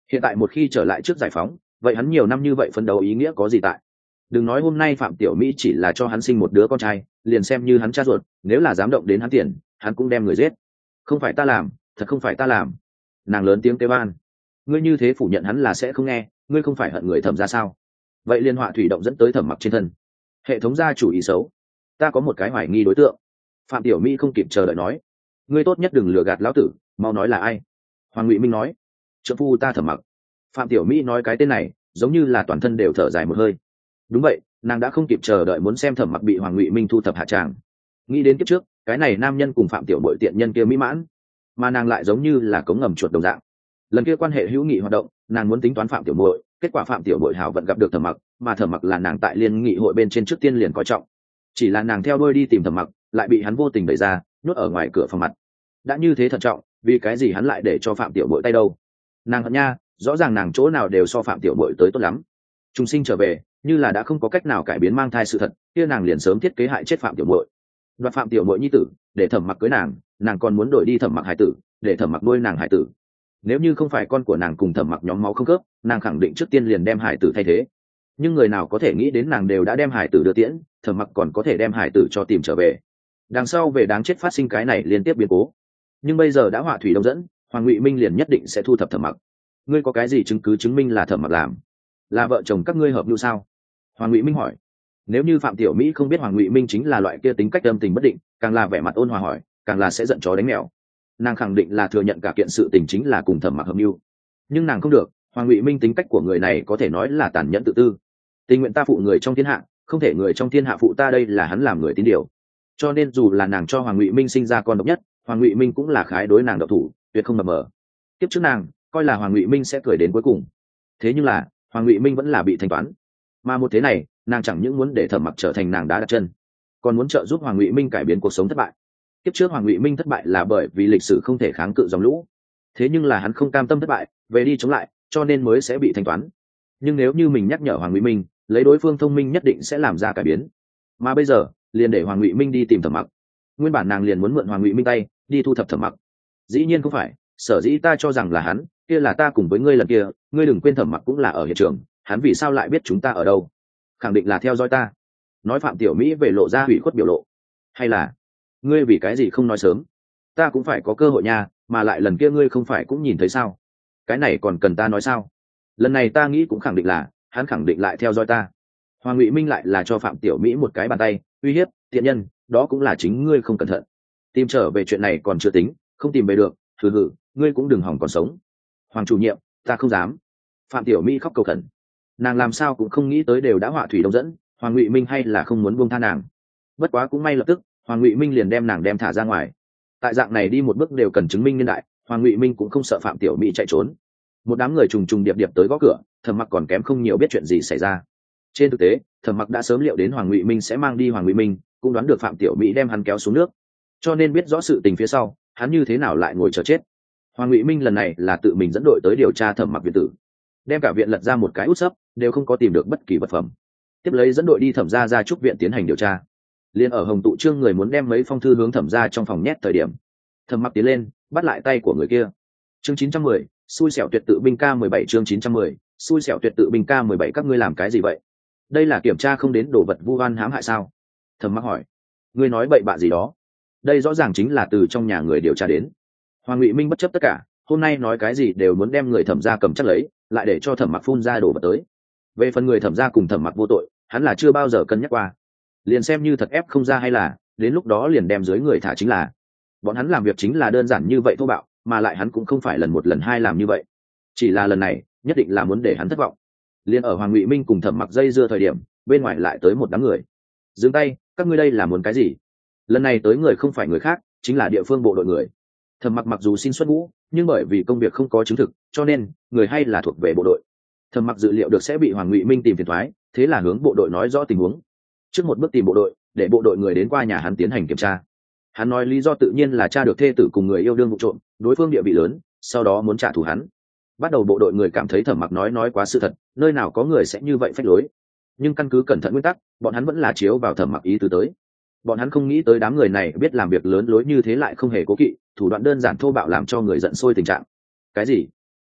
Hiện tại một khi trở lại trước giải phóng, vậy hắn nhiều năm như vậy phấn đấu ý nghĩa có gì tại? Đừng nói hôm nay Phạm Tiểu Mỹ chỉ là cho hắn sinh một đứa con trai, liền xem như hắn cha ruột, nếu là dám động đến hắn tiền, hắn cũng đem người giết. Không phải ta làm, thật không phải ta làm. Nàng lớn tiếng kêu van. Ngươi như thế phủ nhận hắn là sẽ không nghe, ngươi không phải hận người Thẩm ra sao? Vậy liên họa thủy động dẫn tới Thẩm Mặc trên thân. Hệ thống gia chủ ý xấu. Ta có một cái hoài nghi đối tượng. Phạm Tiểu Mỹ không kịp chờ đợi nói. Ngươi tốt nhất đừng lừa gạt lão tử, mau nói là ai? Hoàng Ngụy Minh nói. Trợ phu ta Thẩm Mặc. Phạm Tiểu Mỹ nói cái tên này, giống như là toàn thân đều thở dài một hơi. Đúng vậy, nàng đã không kịp chờ đợi muốn xem Thẩm Mặc bị Hoàng Ngụy Minh thu thập hạ tràng. Nghĩ đến kiếp trước, cái này nam nhân cùng Phạm Tiểu Bội tiện nhân kia mỹ mãn, mà nàng lại giống như là cống ngầm chuột đồng dạng. Lần kia quan hệ hữu nghị hoạt động, nàng muốn tính toán Phạm Tiểu Bội, kết quả Phạm Tiểu Bội hảo vận gặp được Thẩm Mặc, mà Thẩm Mặc là nàng tại liên nghị hội bên trên trước tiên liền coi trọng. Chỉ là nàng theo đuôi đi tìm Thẩm Mặc, lại bị hắn vô tình đẩy ra, nhốt ở ngoài cửa phòng mặt. Đã như thế thận trọng, vì cái gì hắn lại để cho Phạm Tiểu Bội tay đâu? Nàng hận nha, rõ ràng nàng chỗ nào đều so Phạm Tiểu Bội tới tốt lắm. Trùng sinh trở về, như là đã không có cách nào cải biến mang thai sự thật, kia nàng liền sớm thiết kế hại chết Phạm Tiểu Bội. Đoạt Phạm Tiểu Bội nhi tử, để Thẩm Mặc cưới nàng, nàng còn muốn đổi đi Thẩm Mặc hải tử, để Thẩm Mặc nuôi nàng hải tử. Nếu như không phải con của nàng cùng Thẩm Mặc nhóm máu không khớp, nàng khẳng định trước tiên liền đem hải tử thay thế. Nhưng người nào có thể nghĩ đến nàng đều đã đem hải tử đưa tiễn, Thẩm Mặc còn có thể đem hải tử cho tìm trở về. Đằng sau về đáng chết phát sinh cái này liên tiếp biến cố. Nhưng bây giờ đã họa thủy đông dẫn, Hoàng Ngụy Minh liền nhất định sẽ thu thập Thẩm Mặc. Ngươi có cái gì chứng cứ chứng minh là Thẩm Mặc làm? Là vợ chồng các ngươi hợp như sao? Hoàng Ngụy Minh hỏi. Nếu như Phạm Tiểu Mỹ không biết Hoàng Ngụy Minh chính là loại kia tính cách âm tình bất định, càng là vẻ mặt ôn hòa hỏi, càng là sẽ giận chó đánh mèo. Nàng khẳng định là thừa nhận cả kiện sự tình chính là cùng Thẩm Mặc hợp mưu. Nhưng nàng không được, Hoàng Ngụy Minh tính cách của người này có thể nói là tàn nhẫn tự tư. Tình nguyện ta phụ người trong thiên hạ, không thể người trong thiên hạ phụ ta, đây là hắn làm người tín điều. Cho nên dù là nàng cho Hoàng Ngụy Minh sinh ra con độc nhất, Hoàng Ngụy Minh cũng là khái đối nàng độc thủ, tuyệt không mập mờ. Tiếp trước nàng coi là Hoàng Ngụy Minh sẽ cười đến cuối cùng, thế nhưng là Hoàng Ngụy Minh vẫn là bị thanh toán. Mà một thế này, nàng chẳng những muốn để Thẩm Mặc trở thành nàng đá đặt chân, còn muốn trợ giúp Hoàng Ngụy Minh cải biến cuộc sống thất bại. Tiếp trước Hoàng Ngụy Minh thất bại là bởi vì lịch sử không thể kháng cự dòng lũ, thế nhưng là hắn không cam tâm thất bại, về đi chống lại, cho nên mới sẽ bị thanh toán. Nhưng nếu như mình nhắc nhở Hoàng Ngụy Minh, lấy đối phương thông minh nhất định sẽ làm ra cải biến. Mà bây giờ liền để Hoàng Ngụy Minh đi tìm Thẩm Mặc. Nguyên bản nàng liền muốn mượn Hoàng Ngụy Minh tay đi thu thập Thẩm Mặc. Dĩ nhiên không phải, sở dĩ ta cho rằng là hắn, kia là ta cùng với ngươi lần kia, ngươi đừng quên Thẩm Mặc cũng là ở hiện trường, hắn vì sao lại biết chúng ta ở đâu? Khẳng định là theo dõi ta. Nói Phạm Tiểu Mỹ về lộ ra hủy khuất biểu lộ. Hay là ngươi vì cái gì không nói sớm? Ta cũng phải có cơ hội nha, mà lại lần kia ngươi không phải cũng nhìn thấy sao? Cái này còn cần ta nói sao? Lần này ta nghĩ cũng khẳng định là hắn khẳng định lại theo dõi ta. Hoàng Ngụy Minh lại là cho Phạm Tiểu Mỹ một cái bàn tay, uy hiếp, tiện nhân, đó cũng là chính ngươi không cẩn thận. Tìm trở về chuyện này còn chưa tính, không tìm về được, thử hử, ngươi cũng đừng hỏng còn sống. Hoàng chủ nhiệm, ta không dám. Phạm Tiểu Mỹ khóc cầu khẩn. Nàng làm sao cũng không nghĩ tới đều đã họa thủy đông dẫn, Hoàng Ngụy Minh hay là không muốn buông tha nàng. Bất quá cũng may lập tức, Hoàng Ngụy Minh liền đem nàng đem thả ra ngoài. Tại dạng này đi một bước đều cần chứng minh niên đại, Hoàng Ngụy Minh cũng không sợ Phạm Tiểu Mỹ chạy trốn. Một đám người trùng trùng điệp điệp tới gõ cửa, Thẩm Mặc còn kém không nhiều biết chuyện gì xảy ra. Trên thực tế, Thẩm Mặc đã sớm liệu đến Hoàng Ngụy Minh sẽ mang đi Hoàng Ngụy Minh, cũng đoán được Phạm Tiểu Mỹ đem hắn kéo xuống nước, cho nên biết rõ sự tình phía sau, hắn như thế nào lại ngồi chờ chết. Hoàng Ngụy Minh lần này là tự mình dẫn đội tới điều tra Thẩm Mặc viện tử, đem cả viện lật ra một cái út sấp, đều không có tìm được bất kỳ vật phẩm. Tiếp lấy dẫn đội đi Thẩm gia gia trúc viện tiến hành điều tra. Liên ở Hồng Tụ Trương người muốn đem mấy phong thư hướng Thẩm gia trong phòng nhét thời điểm, Thẩm Mặc tiến lên, bắt lại tay của người kia. Chương chín trăm mười, xui xẻo tuyệt tự binh ca mười bảy chương chín trăm mười, xui xẻo tuyệt tự binh ca mười bảy các ngươi làm cái gì vậy? Đây là kiểm tra không đến đồ vật vu oan hãm hại sao? Thẩm Mặc hỏi. Ngươi nói bậy bạ gì đó? Đây rõ ràng chính là từ trong nhà người điều tra đến. Hoàng Ngụy Minh bất chấp tất cả, hôm nay nói cái gì đều muốn đem người Thẩm gia cầm chắc lấy, lại để cho Thẩm Mặc phun ra đồ vật tới. Về phần người Thẩm gia cùng Thẩm Mặc vô tội, hắn là chưa bao giờ cân nhắc qua. Liền xem như thật ép không ra hay là, đến lúc đó liền đem dưới người thả chính là. Bọn hắn làm việc chính là đơn giản như vậy thô bạo, mà lại hắn cũng không phải lần một lần hai làm như vậy. Chỉ là lần này, nhất định là muốn để hắn thất vọng. Liên ở Hoàng Ngụy Minh cùng Thẩm Mặc dây dưa thời điểm, bên ngoài lại tới một đám người. Dừng tay, các ngươi đây là muốn cái gì? Lần này tới người không phải người khác, chính là địa phương bộ đội người. Thẩm Mặc mặc dù xin xuất ngũ, nhưng bởi vì công việc không có chứng thực, cho nên người hay là thuộc về bộ đội. Thẩm Mặc dự liệu được sẽ bị Hoàng Ngụy Minh tìm phiền toái, thế là hướng bộ đội nói rõ tình huống. Trước một bước tìm bộ đội, để bộ đội người đến qua nhà hắn tiến hành kiểm tra. Hắn nói lý do tự nhiên là cha được thê tử cùng người yêu đương vụ trộm, đối phương địa vị lớn, sau đó muốn trả thù hắn. Bắt đầu bộ đội người cảm thấy Thẩm Mặc nói nói quá sự thật, nơi nào có người sẽ như vậy phách lối. Nhưng căn cứ cẩn thận nguyên tắc, bọn hắn vẫn là chiếu vào Thẩm Mặc ý tứ tới. Bọn hắn không nghĩ tới đám người này biết làm việc lớn lối như thế lại không hề cố kỵ, thủ đoạn đơn giản thô bạo làm cho người giận sôi tình trạng. Cái gì?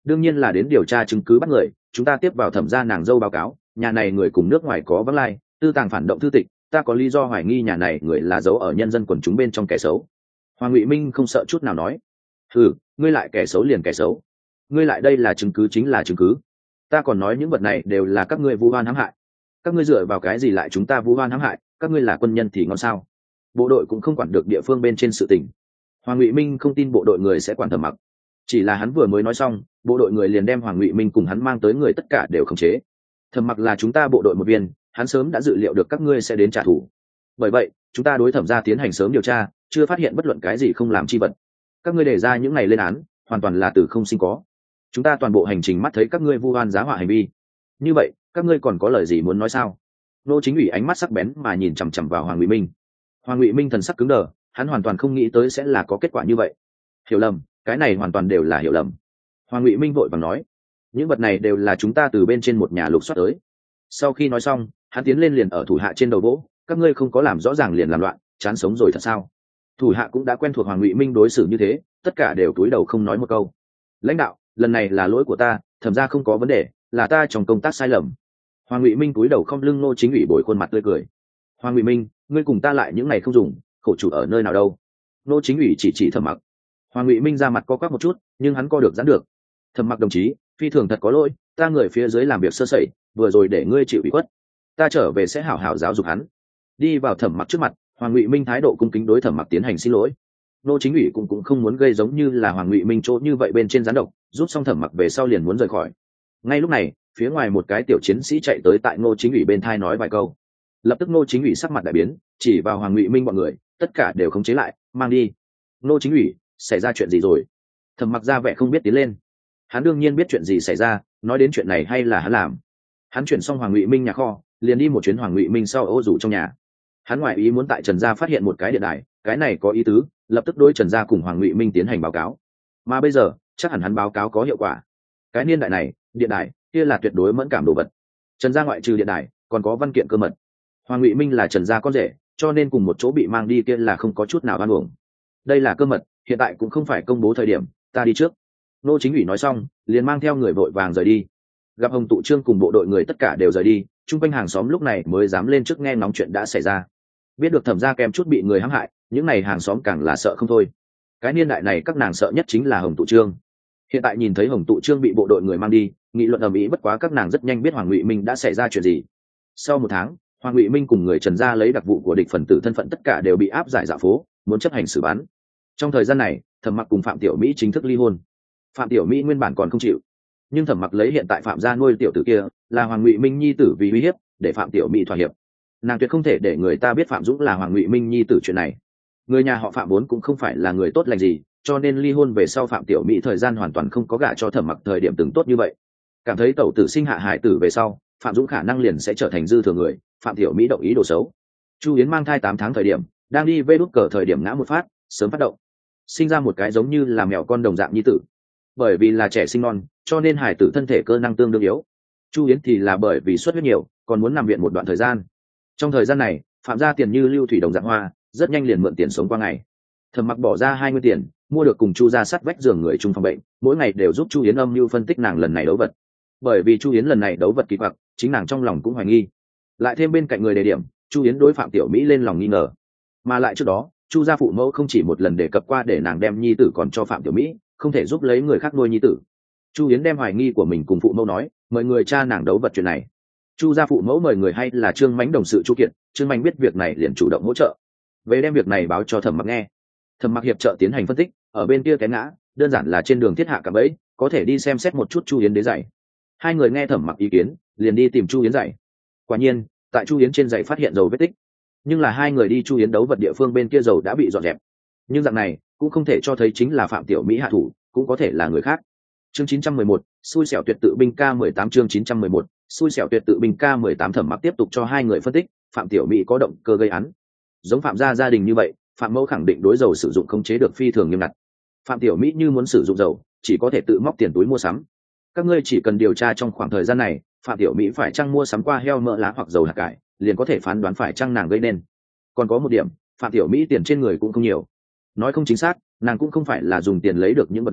đương nhiên là đến điều tra chứng cứ bắt người. Chúng ta tiếp vào thẩm gia nàng dâu báo cáo, nhà này người cùng nước ngoài có vắng lai, tư tàng phản động thư tịch, ta có lý do hoài nghi nhà này người là giấu ở nhân dân quần chúng bên trong kẻ xấu. Hoàng Ngụy Minh không sợ chút nào nói. Ừ, ngươi lại kẻ xấu liền kẻ xấu, ngươi lại đây là chứng cứ chính là chứng cứ. Ta còn nói những vật này đều là các ngươi vu oan hãm hại. Các ngươi dựa vào cái gì lại chúng ta vu oan hãm hại? Các ngươi là quân nhân thì ngon sao? Bộ đội cũng không quản được địa phương bên trên sự tình. Hoàng Ngụy Minh không tin bộ đội người sẽ quản Thẩm Mặc. Chỉ là hắn vừa mới nói xong, bộ đội người liền đem Hoàng Ngụy Minh cùng hắn mang tới người tất cả đều khống chế. Thẩm Mặc là chúng ta bộ đội một viên, hắn sớm đã dự liệu được các ngươi sẽ đến trả thù. Bởi vậy, chúng ta đối Thẩm gia tiến hành sớm điều tra, chưa phát hiện bất luận cái gì không làm chi vật. Các ngươi đề ra những ngày lên án, hoàn toàn là từ không sinh có. Chúng ta toàn bộ hành trình mắt thấy các ngươi vu oan giá họa hành vi. Như vậy, các ngươi còn có lời gì muốn nói sao? Nô Chính ủy ánh mắt sắc bén mà nhìn chằm chằm vào Hoàng Ngụy Minh. Hoàng Ngụy Minh thần sắc cứng đờ, hắn hoàn toàn không nghĩ tới sẽ là có kết quả như vậy. Hiểu lầm, cái này hoàn toàn đều là hiểu lầm. Hoàng Ngụy Minh vội vàng nói, những vật này đều là chúng ta từ bên trên một nhà lục soát tới. Sau khi nói xong, hắn tiến lên liền ở thủ hạ trên đầu vỗ, các ngươi không có làm rõ ràng liền làm loạn, chán sống rồi thật sao? Thủ hạ cũng đã quen thuộc Hoàng Ngụy Minh đối xử như thế, tất cả đều cúi đầu không nói một câu. Lãnh đạo, lần này là lỗi của ta, Thẩm gia không có vấn đề, là ta trong công tác sai lầm. Hoàng Ngụy Minh cúi đầu không lưng. Nô Chính ủy bồi khuôn mặt tươi cười. Hoàng Ngụy Minh, ngươi cùng ta lại những ngày không dùng, khổ chủ ở nơi nào đâu? Nô Chính ủy chỉ chỉ Thẩm Mặc. Hoàng Ngụy Minh ra mặt co quắp một chút, nhưng hắn co được giãn được. Thẩm Mặc đồng chí, phi thường thật có lỗi, ta người phía dưới làm việc sơ sẩy, vừa rồi để ngươi chịu ủy khuất, ta trở về sẽ hảo hảo giáo dục hắn. Đi vào Thẩm Mặc trước mặt, Hoàng Ngụy Minh thái độ cung kính đối Thẩm Mặc tiến hành xin lỗi. Nô Chính ủy cũng cũng không muốn gây giống như là Hoàng Ngụy Minh chỗ như vậy bên trên gián độc, giúp xong Thẩm Mặc về sau liền muốn rời khỏi. Ngay lúc này, phía ngoài một cái tiểu chiến sĩ chạy tới tại Nô Chính ủy bên thai nói vài câu. Lập tức Nô Chính ủy sắc mặt đại biến, chỉ vào Hoàng Ngụy Minh bọn người, tất cả đều khống chế lại, mang đi. Nô Chính ủy, xảy ra chuyện gì rồi? Thẩm Mặc ra vẻ không biết tiến lên. Hắn đương nhiên biết chuyện gì xảy ra, nói đến chuyện này hay là hắn làm. Hắn chuyển xong Hoàng Ngụy Minh nhà kho, liền đi một chuyến Hoàng Ngụy Minh sau ô rủ trong nhà. Hắn ngoại ý muốn tại Trần gia phát hiện một cái điện đài, cái này có ý tứ, lập tức đối Trần gia cùng Hoàng Ngụy Minh tiến hành báo cáo. Mà bây giờ, chắc hẳn hắn báo cáo có hiệu quả. Cái niên đại này, điện đài kia là tuyệt đối mẫn cảm đồ vật. Trần gia ngoại trừ điện đài, còn có văn kiện cơ mật. Hoàng Ngụy Minh là Trần gia con rể, cho nên cùng một chỗ bị mang đi kia là không có chút nào oan uổng. Đây là cơ mật, hiện tại cũng không phải công bố thời điểm, ta đi trước. Nô Chính ủy nói xong, liền mang theo người vội vàng rời đi. Gặp Hồng Tụ Trương cùng bộ đội người tất cả đều rời đi, chung quanh hàng xóm lúc này mới dám lên trước nghe ngóng chuyện đã xảy ra. Biết được Thẩm gia kèm chút bị người hãm hại, những này hàng xóm càng là sợ không thôi. Cái niên đại này các nàng sợ nhất chính là Hồng Tụ Trương. Hiện tại nhìn thấy Hồng Tụ Trương bị bộ đội người mang đi, nghị luận ầm ĩ, bất quá các nàng rất nhanh biết Hoàng Ngụy Minh đã xảy ra chuyện gì. Sau một tháng, Hoàng Ngụy Minh cùng người Trần gia lấy đặc vụ của địch phần tử thân phận tất cả đều bị áp giải dạo phố, muốn chấp hành xử bắn. Trong thời gian này, Thẩm Mặc cùng Phạm Tiểu Mỹ chính thức ly hôn. Phạm Tiểu Mỹ nguyên bản còn không chịu, nhưng Thẩm Mặc lấy hiện tại Phạm gia nuôi tiểu tử kia là Hoàng Ngụy Minh nhi tử vì uy hiếp, để Phạm Tiểu Mỹ thỏa hiệp. Nàng tuyệt không thể để người ta biết Phạm Dũng là Hoàng Ngụy Minh nhi tử chuyện này. Người nhà họ Phạm vốn cũng không phải là người tốt lành gì, cho nên ly hôn về sau Phạm Tiểu Mỹ thời gian hoàn toàn không có gả cho Thẩm Mặc thời điểm từng tốt như vậy. Cảm thấy tẩu tử sinh hạ hải tử về sau, Phạm Dũng khả năng liền sẽ trở thành dư thừa người, Phạm Tiểu Mỹ động ý đồ xấu. Chu Yến mang thai tám tháng thời điểm, đang đi vê đút cờ thời điểm ngã một phát, sớm phát động, sinh ra một cái giống như là mèo con đồng dạng nhi tử. Bởi vì là trẻ sinh non, cho nên hải tử thân thể cơ năng tương đương yếu. Chu Yến thì là bởi vì xuất huyết nhiều, còn muốn nằm viện một đoạn thời gian. Trong thời gian này, Phạm gia tiền như lưu thủy đồng dạng hoa, rất nhanh liền mượn tiền sống qua ngày. Thẩm Mặc bỏ ra hai mươi tiền, mua được cùng Chu gia sắt vách giường người chung phòng bệnh, mỗi ngày đều giúp Chu Yến âm mưu phân tích nàng lần này đấu vật. Bởi vì Chu Yến lần này đấu vật kỳ quặc, chính nàng trong lòng cũng hoài nghi. Lại thêm bên cạnh người đề điểm, Chu Yến đối Phạm Tiểu Mỹ lên lòng nghi ngờ. Mà lại trước đó, Chu gia phụ mẫu không chỉ một lần đề cập qua để nàng đem nhi tử còn cho Phạm Tiểu Mỹ, không thể giúp lấy người khác nuôi nhi tử. Chu Yến đem hoài nghi của mình cùng phụ mẫu nói, mời người cha nàng đấu vật chuyện này. Chu gia phụ mẫu mời người hay là Trương Mánh đồng sự Chu Kiện, Trương Mánh biết việc này liền chủ động hỗ trợ, về đem việc này báo cho Thẩm Mặc nghe. Thẩm Mặc hiệp trợ tiến hành phân tích, ở bên kia té ngã, đơn giản là trên đường thiết hạ cả bẫy, có thể đi xem xét một chút Chu Yến đế giày. Hai người nghe Thẩm Mặc ý kiến, liền đi tìm Chu Yến giày. Quả nhiên, tại Chu Yến trên giày phát hiện dầu vết tích, nhưng là hai người đi Chu Yến đấu vật địa phương bên kia dầu đã bị dọn dẹp. Nhưng dạng này cũng không thể cho thấy chính là Phạm Tiểu Mỹ hạ thủ, cũng có thể là người khác. Chương chín trăm mười một, xui xẻo tuyệt tự binh K mười tám. Chương chín trăm mười một, xui xẻo tuyệt tự binh K mười tám. Thẩm Mặc tiếp tục cho hai người phân tích, Phạm Tiểu Mỹ có động cơ gây án. Giống Phạm gia gia đình như vậy, Phạm mẫu khẳng định đối dầu sử dụng khống chế được phi thường nghiêm ngặt. Phạm Tiểu Mỹ như muốn sử dụng dầu, chỉ có thể tự móc tiền túi mua sắm. Các ngươi chỉ cần điều tra trong khoảng thời gian này, Phạm Tiểu Mỹ phải chăng mua sắm qua heo mỡ lá hoặc dầu hạt cải, liền có thể phán đoán phải chăng nàng gây nên. Còn có một điểm, Phạm Tiểu Mỹ tiền trên người cũng không nhiều. Nói không chính xác, nàng cũng không phải là dùng tiền lấy được những vật này,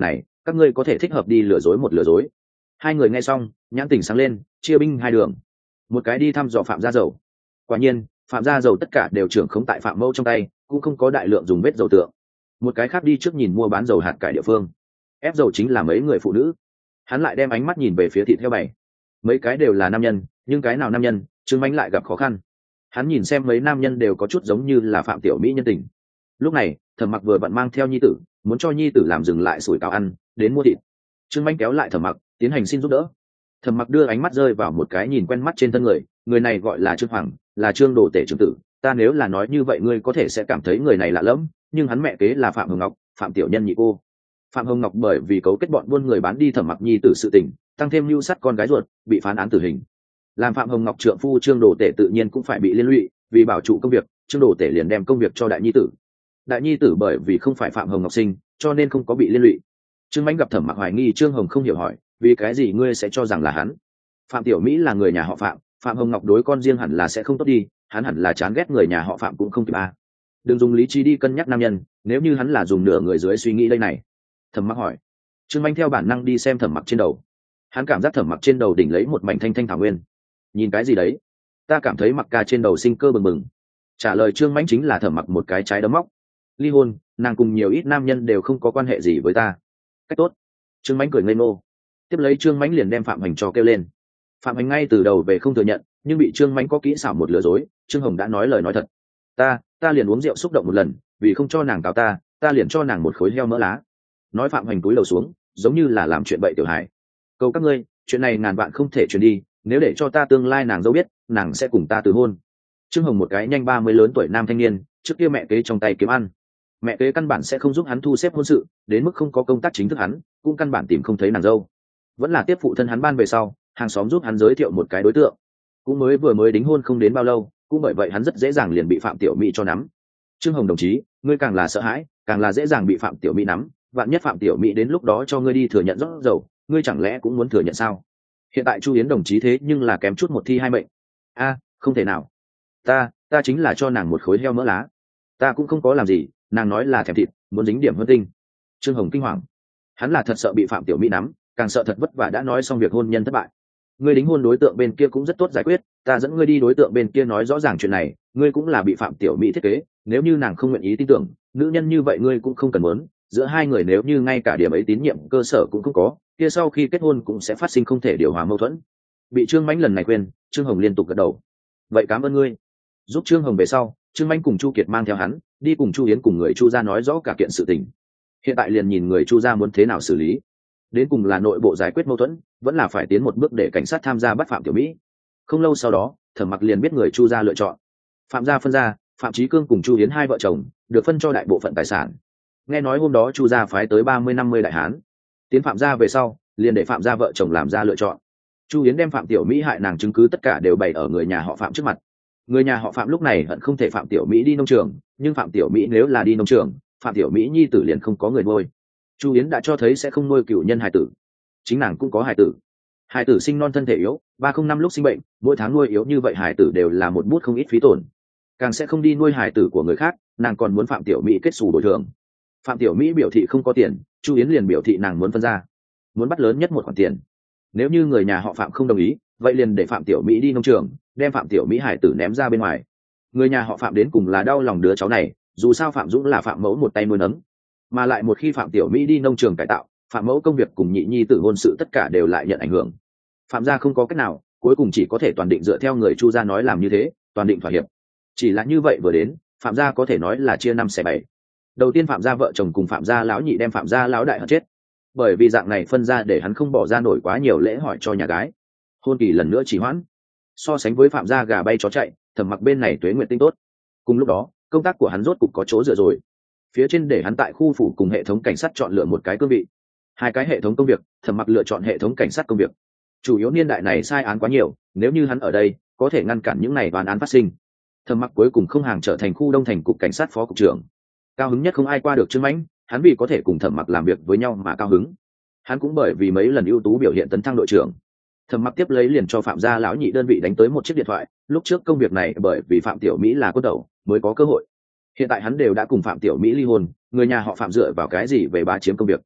các ngươi có thể thích hợp đi lừa dối một lừa dối. Hai người nghe xong nhãn tình sáng lên, chia binh hai đường. Một cái đi thăm dò Phạm Gia Dầu. Quả nhiên Phạm Gia Dầu tất cả đều trưởng khống tại Phạm Mẫu trong tay, cũng không có đại lượng dùng vết dầu tượng. Một cái khác đi trước nhìn mua bán dầu hạt cải địa phương, ép dầu chính là mấy người phụ nữ. Hắn lại đem ánh mắt nhìn về phía thịt heo bày, mấy cái đều là nam nhân, nhưng cái nào nam nhân Trương Mánh lại gặp khó khăn. Hắn nhìn xem mấy nam nhân đều có chút giống như là Phạm Tiểu Mỹ nhân tình. Lúc này Thẩm Mặc vừa vặn mang theo nhi tử, muốn cho nhi tử làm dừng lại sủi cảo ăn, đến mua thịt. Trương Mánh kéo lại Thẩm Mặc, tiến hành xin giúp đỡ. Thẩm Mặc đưa ánh mắt rơi vào một cái nhìn quen mắt trên thân người, người này gọi là Trương Hoàng, là Trương Đồ Tể trưởng tử. Ta nếu là nói như vậy ngươi có thể sẽ cảm thấy người này lạ lẫm, nhưng hắn mẹ kế là Phạm Hồng Ngọc, Phạm Tiểu Nhân nhị cô. Phạm Hồng Ngọc bởi vì cấu kết bọn buôn người bán đi Thẩm Mặc nhi tử sự tình, tăng thêm mưu sát con gái ruột, bị phán án tử hình. Làm Phạm Hồng Ngọc trượng phu Trương Đồ Tể tự nhiên cũng phải bị liên lụy, vì bảo trụ công việc, Trương Đồ Tể liền đem công việc cho đại nhi tử. Đại nhi tử bởi vì không phải Phạm Hồng Ngọc sinh, cho nên không có bị liên lụy. Trương Mánh gặp Thẩm Mặc hoài nghi Trương Hồng không hiểu hỏi, vì cái gì ngươi sẽ cho rằng là hắn? Phạm Tiểu Mỹ là người nhà họ Phạm, Phạm Hồng Ngọc đối con riêng hẳn là sẽ không tốt đi, hắn hẳn là chán ghét người nhà họ Phạm cũng không kịp à. Đừng dùng lý trí đi cân nhắc nam nhân, nếu như hắn là dùng nửa người dưới suy nghĩ đây này. Thẩm Mặc hỏi. Trương Mánh theo bản năng đi xem Thẩm Mặc trên đầu. Hắn cảm giác Thẩm Mặc trên đầu đỉnh lấy một mảnh thanh thanh thảo nguyên. Nhìn cái gì đấy? Ta cảm thấy Mặc ca trên đầu sinh cơ bừng bừng. Trả lời Trương Mánh chính là Thẩm Mặc một cái trái đấm móc. Ly hôn, nàng cùng nhiều ít nam nhân đều không có quan hệ gì với ta. Cách tốt. Trương Mánh cười ngây ngô. Tiếp lấy Trương Mánh liền đem Phạm Hành cho kêu lên. Phạm Hành ngay từ đầu về không thừa nhận, nhưng bị Trương Mánh có kỹ xảo một lừa dối. Trương Hồng đã nói lời nói thật. Ta, ta liền uống rượu xúc động một lần, vì không cho nàng cáo ta, ta liền cho nàng một khối heo mỡ lá. Nói Phạm Hành cúi đầu xuống, giống như là làm chuyện bậy tiểu hài. Cầu các ngươi, chuyện này ngàn vạn không thể truyền đi, nếu để cho ta tương lai nàng dâu biết, nàng sẽ cùng ta từ hôn. Trương Hồng một cái nhanh ba mươi lớn tuổi nam thanh niên, trước kia mẹ kế trong tay kiếm ăn. Mẹ kế căn bản sẽ không giúp hắn thu xếp hôn sự, đến mức không có công tác chính thức hắn cũng căn bản tìm không thấy nàng dâu. Vẫn là tiếp phụ thân hắn ban về sau, hàng xóm giúp hắn giới thiệu một cái đối tượng, cũng mới vừa mới đính hôn không đến bao lâu, cũng bởi vậy hắn rất dễ dàng liền bị Phạm Tiểu Mỹ cho nắm. Trương Hồng đồng chí, ngươi càng là sợ hãi, càng là dễ dàng bị Phạm Tiểu Mỹ nắm, vạn nhất Phạm Tiểu Mỹ đến lúc đó cho ngươi đi thừa nhận rót dầu, ngươi chẳng lẽ cũng muốn thừa nhận sao? Hiện tại Chu Yến đồng chí thế nhưng là kém chút một thi hai mệnh. A, không thể nào. Ta, ta chính là cho nàng một khối heo mỡ lá. Ta cũng không có làm gì, nàng nói là thèm thịt, muốn dính điểm hơn tinh. Trương Hồng kinh hoàng. Hắn là thật sợ bị Phạm Tiểu Mỹ nắm, càng sợ thật vất vả đã nói xong việc hôn nhân thất bại. Ngươi đính hôn đối tượng bên kia cũng rất tốt giải quyết, ta dẫn ngươi đi đối tượng bên kia nói rõ ràng chuyện này, ngươi cũng là bị Phạm Tiểu Mỹ thiết kế, nếu như nàng không nguyện ý tin tưởng, nữ nhân như vậy ngươi cũng không cần muốn, giữa hai người nếu như ngay cả điểm ấy tín nhiệm cơ sở cũng không có, kia sau khi kết hôn cũng sẽ phát sinh không thể điều hòa mâu thuẫn. Bị Trương Mãnh lần này khuyên, Trương Hồng liên tục gật đầu. Vậy cảm ơn ngươi. Giúp Trương Hồng về sau, Trương Mãnh cùng Chu Kiệt mang theo hắn, đi cùng Chu Yến cùng người Chu gia nói rõ cả kiện sự tình. Hiện tại liền nhìn người Chu gia muốn thế nào xử lý. Đến cùng là nội bộ giải quyết mâu thuẫn, vẫn là phải tiến một bước để cảnh sát tham gia bắt Phạm Tiểu Mỹ. Không lâu sau đó, Thẩm Mặc liền biết người Chu gia lựa chọn. Phạm gia phân ra, Phạm Chí Cương cùng Chu Yến hai vợ chồng được phân cho đại bộ phận tài sản. Nghe nói hôm đó Chu gia phái tới ba mươi năm mươi đại hán, tiến Phạm gia về sau, liền để Phạm gia vợ chồng làm ra lựa chọn. Chu Yến đem Phạm Tiểu Mỹ hại nàng chứng cứ tất cả đều bày ở người nhà họ Phạm trước mặt. Người nhà họ Phạm lúc này hận không thể Phạm Tiểu Mỹ đi nông trường, nhưng Phạm Tiểu Mỹ nếu là đi nông trường, Phạm Tiểu Mỹ nhi tử liền không có người nuôi. Chu Yến đã cho thấy sẽ không nuôi cựu nhân hài tử, chính nàng cũng có hài tử. Hài tử sinh non thân thể yếu, ba không năm lúc sinh bệnh, mỗi tháng nuôi yếu như vậy hài tử đều là một bút không ít phí tổn. Càng sẽ không đi nuôi hài tử của người khác, nàng còn muốn Phạm Tiểu Mỹ kết xù bồi thường. Phạm Tiểu Mỹ biểu thị không có tiền, Chu Yến liền biểu thị nàng muốn phân ra, muốn bắt lớn nhất một khoản tiền. Nếu như người nhà họ Phạm không đồng ý, vậy liền để Phạm Tiểu Mỹ đi nông trường, đem Phạm Tiểu Mỹ hải tử ném ra bên ngoài. Người nhà họ Phạm đến cùng là đau lòng đứa cháu này, dù sao Phạm Dũng là Phạm Mẫu một tay nuôi nấng, mà lại một khi Phạm Tiểu Mỹ đi nông trường cải tạo, Phạm Mẫu công việc cùng nhị nhi tử hôn sự tất cả đều lại nhận ảnh hưởng. Phạm gia không có cách nào, cuối cùng chỉ có thể toàn định dựa theo người Chu gia nói làm như thế, toàn định thỏa hiệp. Chỉ là như vậy vừa đến, Phạm gia có thể nói là chia năm xẻ bảy. Đầu tiên Phạm gia vợ chồng cùng Phạm gia lão nhị đem Phạm gia lão đại hận chết, bởi vì dạng này phân ra để hắn không bỏ ra nổi quá nhiều lễ hỏi cho nhà gái. Hôn kỳ lần nữa chỉ hoãn. So sánh với Phạm gia gà bay chó chạy, Thẩm Mặc bên này tuế nguyện tinh tốt. Cùng lúc đó, công tác của hắn rốt cục có chỗ dựa rồi. Phía trên để hắn tại khu phủ cùng hệ thống cảnh sát chọn lựa một cái cương vị. Hai cái hệ thống công việc, Thẩm Mặc lựa chọn hệ thống cảnh sát công việc. Chủ yếu niên đại này sai án quá nhiều, nếu như hắn ở đây, có thể ngăn cản những này oan án phát sinh. Thẩm Mặc cuối cùng không hàng trở thành khu đông thành cục cảnh sát phó cục trưởng. Cao hứng nhất không ai qua được Trương Mãnh, hắn vì có thể cùng Thẩm Mặc làm việc với nhau mà cao hứng. Hắn cũng bởi vì mấy lần ưu tú biểu hiện tấn thăng đội trưởng. Thẩm Mặc tiếp lấy liền cho Phạm gia lão nhị đơn vị đánh tới một chiếc điện thoại, lúc trước công việc này bởi vì Phạm Tiểu Mỹ là quân đầu mới có cơ hội. Hiện tại hắn đều đã cùng Phạm Tiểu Mỹ ly hôn, người nhà họ Phạm dựa vào cái gì về bá chiếm công việc?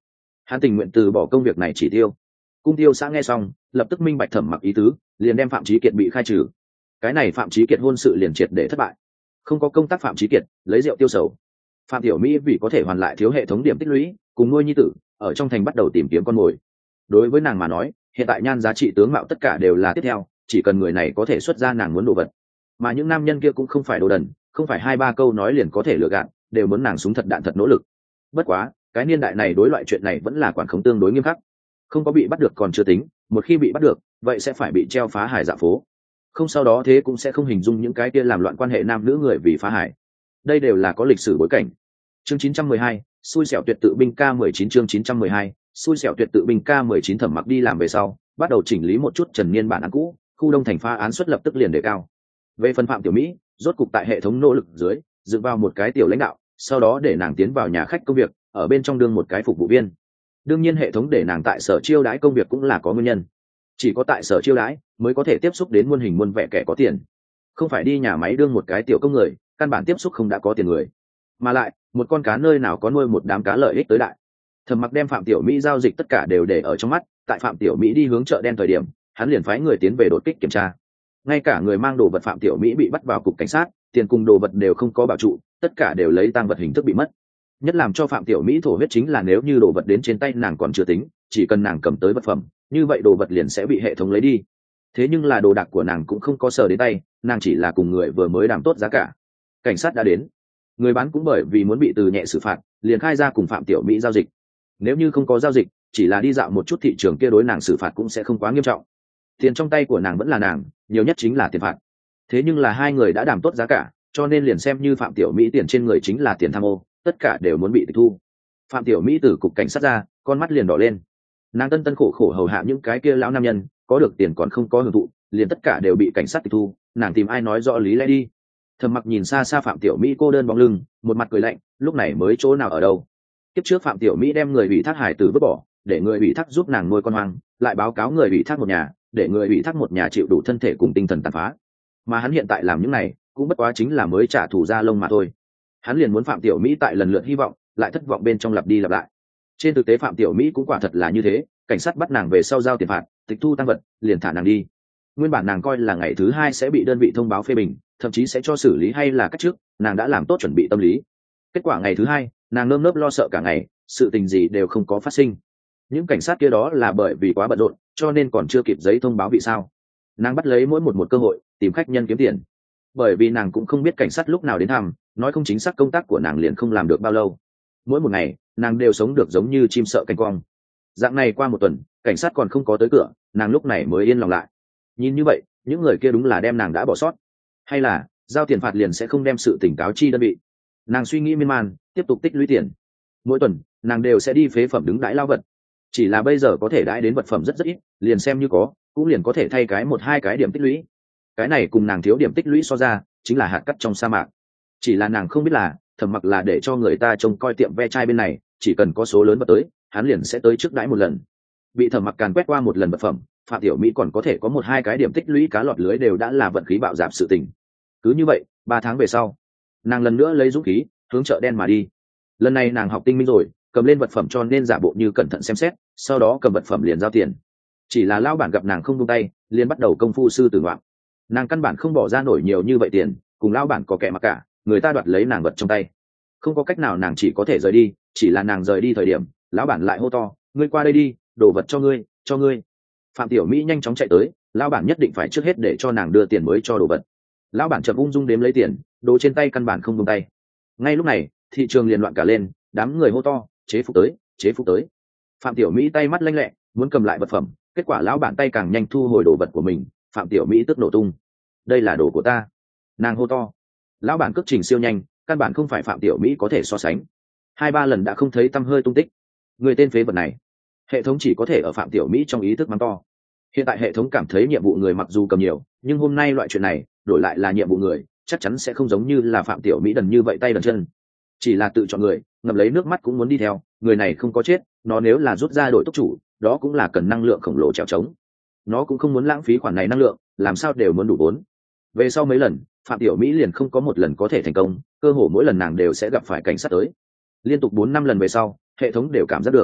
hắn tình nguyện từ bỏ công việc này chỉ tiêu. Cung tiêu xã nghe xong lập tức minh bạch Thẩm Mặc ý tứ, liền đem Phạm Chí Kiệt bị khai trừ. Cái này Phạm Chí Kiệt hôn sự liền triệt để thất bại. Không có công tác Phạm Chí Kiệt lấy rượu tiêu sầu. Phạm Tiểu Mỹ vì có thể hoàn lại thiếu hệ thống điểm tích lũy, cùng nuôi nhi tử, ở trong thành bắt đầu tìm kiếm con mồi. Đối với nàng mà nói, hiện tại nhan giá trị tướng mạo tất cả đều là tiếp theo, chỉ cần người này có thể xuất ra nàng muốn đồ vật. Mà những nam nhân kia cũng không phải đồ đần, không phải hai ba câu nói liền có thể lừa gạt, đều muốn nàng súng thật đạn thật nỗ lực. Bất quá, cái niên đại này đối loại chuyện này vẫn là quản khống tương đối nghiêm khắc. Không có bị bắt được còn chưa tính, một khi bị bắt được, vậy sẽ phải bị treo phá hải dạ phố. Không sau đó thế cũng sẽ không hình dung những cái kia làm loạn quan hệ nam nữ người vì phá hải. Đây đều là có lịch sử bối cảnh. Chương chín trăm mười hai, xui xẻo tuyệt tự binh K mười chín chương chín trăm mười hai, xui xẻo tuyệt tự binh K mười chín Thẩm Mặc đi làm về sau, bắt đầu chỉnh lý một chút trần niên bản án cũ, khu đông thành phá án suất lập tức liền đề cao. Về phần Phạm Tiểu Mỹ, rốt cục tại hệ thống nỗ lực dưới, dựng vào một cái tiểu lãnh đạo, sau đó để nàng tiến vào nhà khách công việc, ở bên trong đương một cái phục vụ viên. Đương nhiên hệ thống để nàng tại sở chiêu đãi công việc cũng là có nguyên nhân. Chỉ có tại sở chiêu đãi mới có thể tiếp xúc đến muôn hình muôn vẻ kẻ có tiền, không phải đi nhà máy đương một cái tiểu công người, căn bản tiếp xúc không đã có tiền người. Mà lại, một con cá nơi nào có nuôi một đám cá lợi ích tới đại. Thẩm Mặc đem Phạm Tiểu Mỹ giao dịch tất cả đều để ở trong mắt, tại Phạm Tiểu Mỹ đi hướng chợ đen thời điểm, hắn liền phái người tiến về đột kích kiểm tra. Ngay cả người mang đồ vật Phạm Tiểu Mỹ bị bắt vào cục cảnh sát, tiền cùng đồ vật đều không có bảo trụ, tất cả đều lấy tang vật hình thức bị mất. Nhất làm cho Phạm Tiểu Mỹ thổ huyết chính là nếu như đồ vật đến trên tay nàng còn chưa tính, chỉ cần nàng cầm tới vật phẩm, như vậy đồ vật liền sẽ bị hệ thống lấy đi. Thế nhưng là đồ đạc của nàng cũng không có sờ đến tay, nàng chỉ là cùng người vừa mới đàm tốt giá cả. Cảnh sát đã đến, người bán cũng bởi vì muốn bị từ nhẹ xử phạt, liền khai ra cùng Phạm Tiểu Mỹ giao dịch. Nếu như không có giao dịch, chỉ là đi dạo một chút thị trường kia đối nàng xử phạt cũng sẽ không quá nghiêm trọng. Tiền trong tay của nàng vẫn là nàng, nhiều nhất chính là tiền phạt. Thế nhưng là hai người đã đàm tốt giá cả, cho nên liền xem như Phạm Tiểu Mỹ tiền trên người chính là tiền tham ô, tất cả đều muốn bị tịch thu. Phạm Tiểu Mỹ từ cục cảnh sát ra, con mắt liền đỏ lên. Nàng tân tân khổ khổ hầu hạ những cái kia lão nam nhân, có được tiền còn không có hưởng thụ, liền tất cả đều bị cảnh sát tịch thu, nàng tìm ai nói rõ lý lẽ đi. Thẩm Mặc nhìn xa xa Phạm Tiểu Mỹ cô đơn bóng lưng, một mặt cười lạnh, lúc này mới chỗ nào ở đâu. Kiếp trước Phạm Tiểu Mỹ đem người ủy thác hải tử vứt bỏ, để người ủy thác giúp nàng nuôi con hoang, lại báo cáo người ủy thác một nhà, để người ủy thác một nhà chịu đủ thân thể cùng tinh thần tàn phá. Mà hắn hiện tại làm những này, cũng bất quá chính là mới trả thù ra lông mà thôi. Hắn liền muốn Phạm Tiểu Mỹ tại lần lượt hy vọng, lại thất vọng bên trong lặp đi lặp lại. Trên thực tế Phạm Tiểu Mỹ cũng quả thật là như thế, cảnh sát bắt nàng về sau giao tiền phạt, tịch thu tăng vật, liền thả nàng đi. Nguyên bản nàng coi là ngày thứ hai sẽ bị đơn vị thông báo phê bình, thậm chí sẽ cho xử lý hay là cách trước, nàng đã làm tốt chuẩn bị tâm lý. Kết quả ngày thứ hai, nàng nơm nớp lo sợ cả ngày, sự tình gì đều không có phát sinh. Những cảnh sát kia đó là bởi vì quá bận rộn, cho nên còn chưa kịp giấy thông báo bị sao. Nàng bắt lấy mỗi một một cơ hội, tìm khách nhân kiếm tiền. Bởi vì nàng cũng không biết cảnh sát lúc nào đến thăm, nói không chính xác công tác của nàng liền không làm được bao lâu. Mỗi một ngày, nàng đều sống được giống như chim sợ cánh quang. Dạng này qua một tuần, cảnh sát còn không có tới cửa, nàng lúc này mới yên lòng lại. Nhìn như vậy, những người kia đúng là đem nàng đã bỏ sót, hay là giao tiền phạt liền sẽ không đem sự tỉnh cáo chi đơn vị. Nàng suy nghĩ miên man, tiếp tục tích lũy tiền. Mỗi tuần, nàng đều sẽ đi phế phẩm đứng đãi lao vật. Chỉ là bây giờ có thể đãi đến vật phẩm rất rất ít, liền xem như có, cũng liền có thể thay cái một hai cái điểm tích lũy. Cái này cùng nàng thiếu điểm tích lũy so ra, chính là hạt cát trong sa mạc. Chỉ là nàng không biết là, Thẩm Mặc là để cho người ta trông coi tiệm ve chai bên này, chỉ cần có số lớn vật tới, hắn liền sẽ tới trước đãi một lần. Bị Thẩm Mặc càn quét qua một lần vật phẩm, Phạm Tiểu Mỹ còn có thể có một hai cái điểm tích lũy cá lọt lưới đều đã là vận khí bạo dạp sự tình. Cứ như vậy, ba tháng về sau, nàng lần nữa lấy dũng khí hướng chợ đen mà đi. Lần này nàng học tinh minh rồi, cầm lên vật phẩm cho nên giả bộ như cẩn thận xem xét, sau đó cầm vật phẩm liền giao tiền. Chỉ là lão bản gặp nàng không buông tay, liền bắt đầu công phu sư tử ngoạm. Nàng căn bản không bỏ ra nổi nhiều như vậy tiền, cùng lão bản có kẻ mặc cả, người ta đoạt lấy nàng vật trong tay. Không có cách nào nàng chỉ có thể rời đi, chỉ là nàng rời đi thời điểm, lão bản lại hô to, ngươi qua đây đi, đồ vật cho ngươi, cho ngươi. Phạm Tiểu Mỹ nhanh chóng chạy tới, lão bản nhất định phải trước hết để cho nàng đưa tiền mới cho đồ vật. Lão bản chậm ung dung đếm lấy tiền, đồ trên tay căn bản không buông tay. Ngay lúc này, thị trường liền loạn cả lên, đám người hô to, chế phục tới, chế phục tới. Phạm Tiểu Mỹ tay mắt lanh lẹ, muốn cầm lại vật phẩm, kết quả lão bản tay càng nhanh thu hồi đồ vật của mình, Phạm Tiểu Mỹ tức nổ tung. Đây là đồ của ta, nàng hô to. Lão bản cước trình siêu nhanh, căn bản không phải Phạm Tiểu Mỹ có thể so sánh. Hai ba lần đã không thấy tăm hơi tung tích. Người tên phế vật này. Hệ thống chỉ có thể ở Phạm Tiểu Mỹ trong ý thức mắng to. Hiện tại hệ thống cảm thấy nhiệm vụ người mặc dù cầm nhiều, nhưng hôm nay loại chuyện này đổi lại là nhiệm vụ người, chắc chắn sẽ không giống như là Phạm Tiểu Mỹ đần như vậy tay đần chân. Chỉ là tự chọn người, ngậm lấy nước mắt cũng muốn đi theo. Người này không có chết, nó nếu là rút ra đội tốc chủ, đó cũng là cần năng lượng khổng lồ trèo trống. Nó cũng không muốn lãng phí khoản này năng lượng, làm sao đều muốn đủ vốn. Về sau mấy lần, Phạm Tiểu Mỹ liền không có một lần có thể thành công, cơ hồ mỗi lần nàng đều sẽ gặp phải cảnh sát tới. Liên tục bốn năm lần về sau, hệ thống đều cảm giác được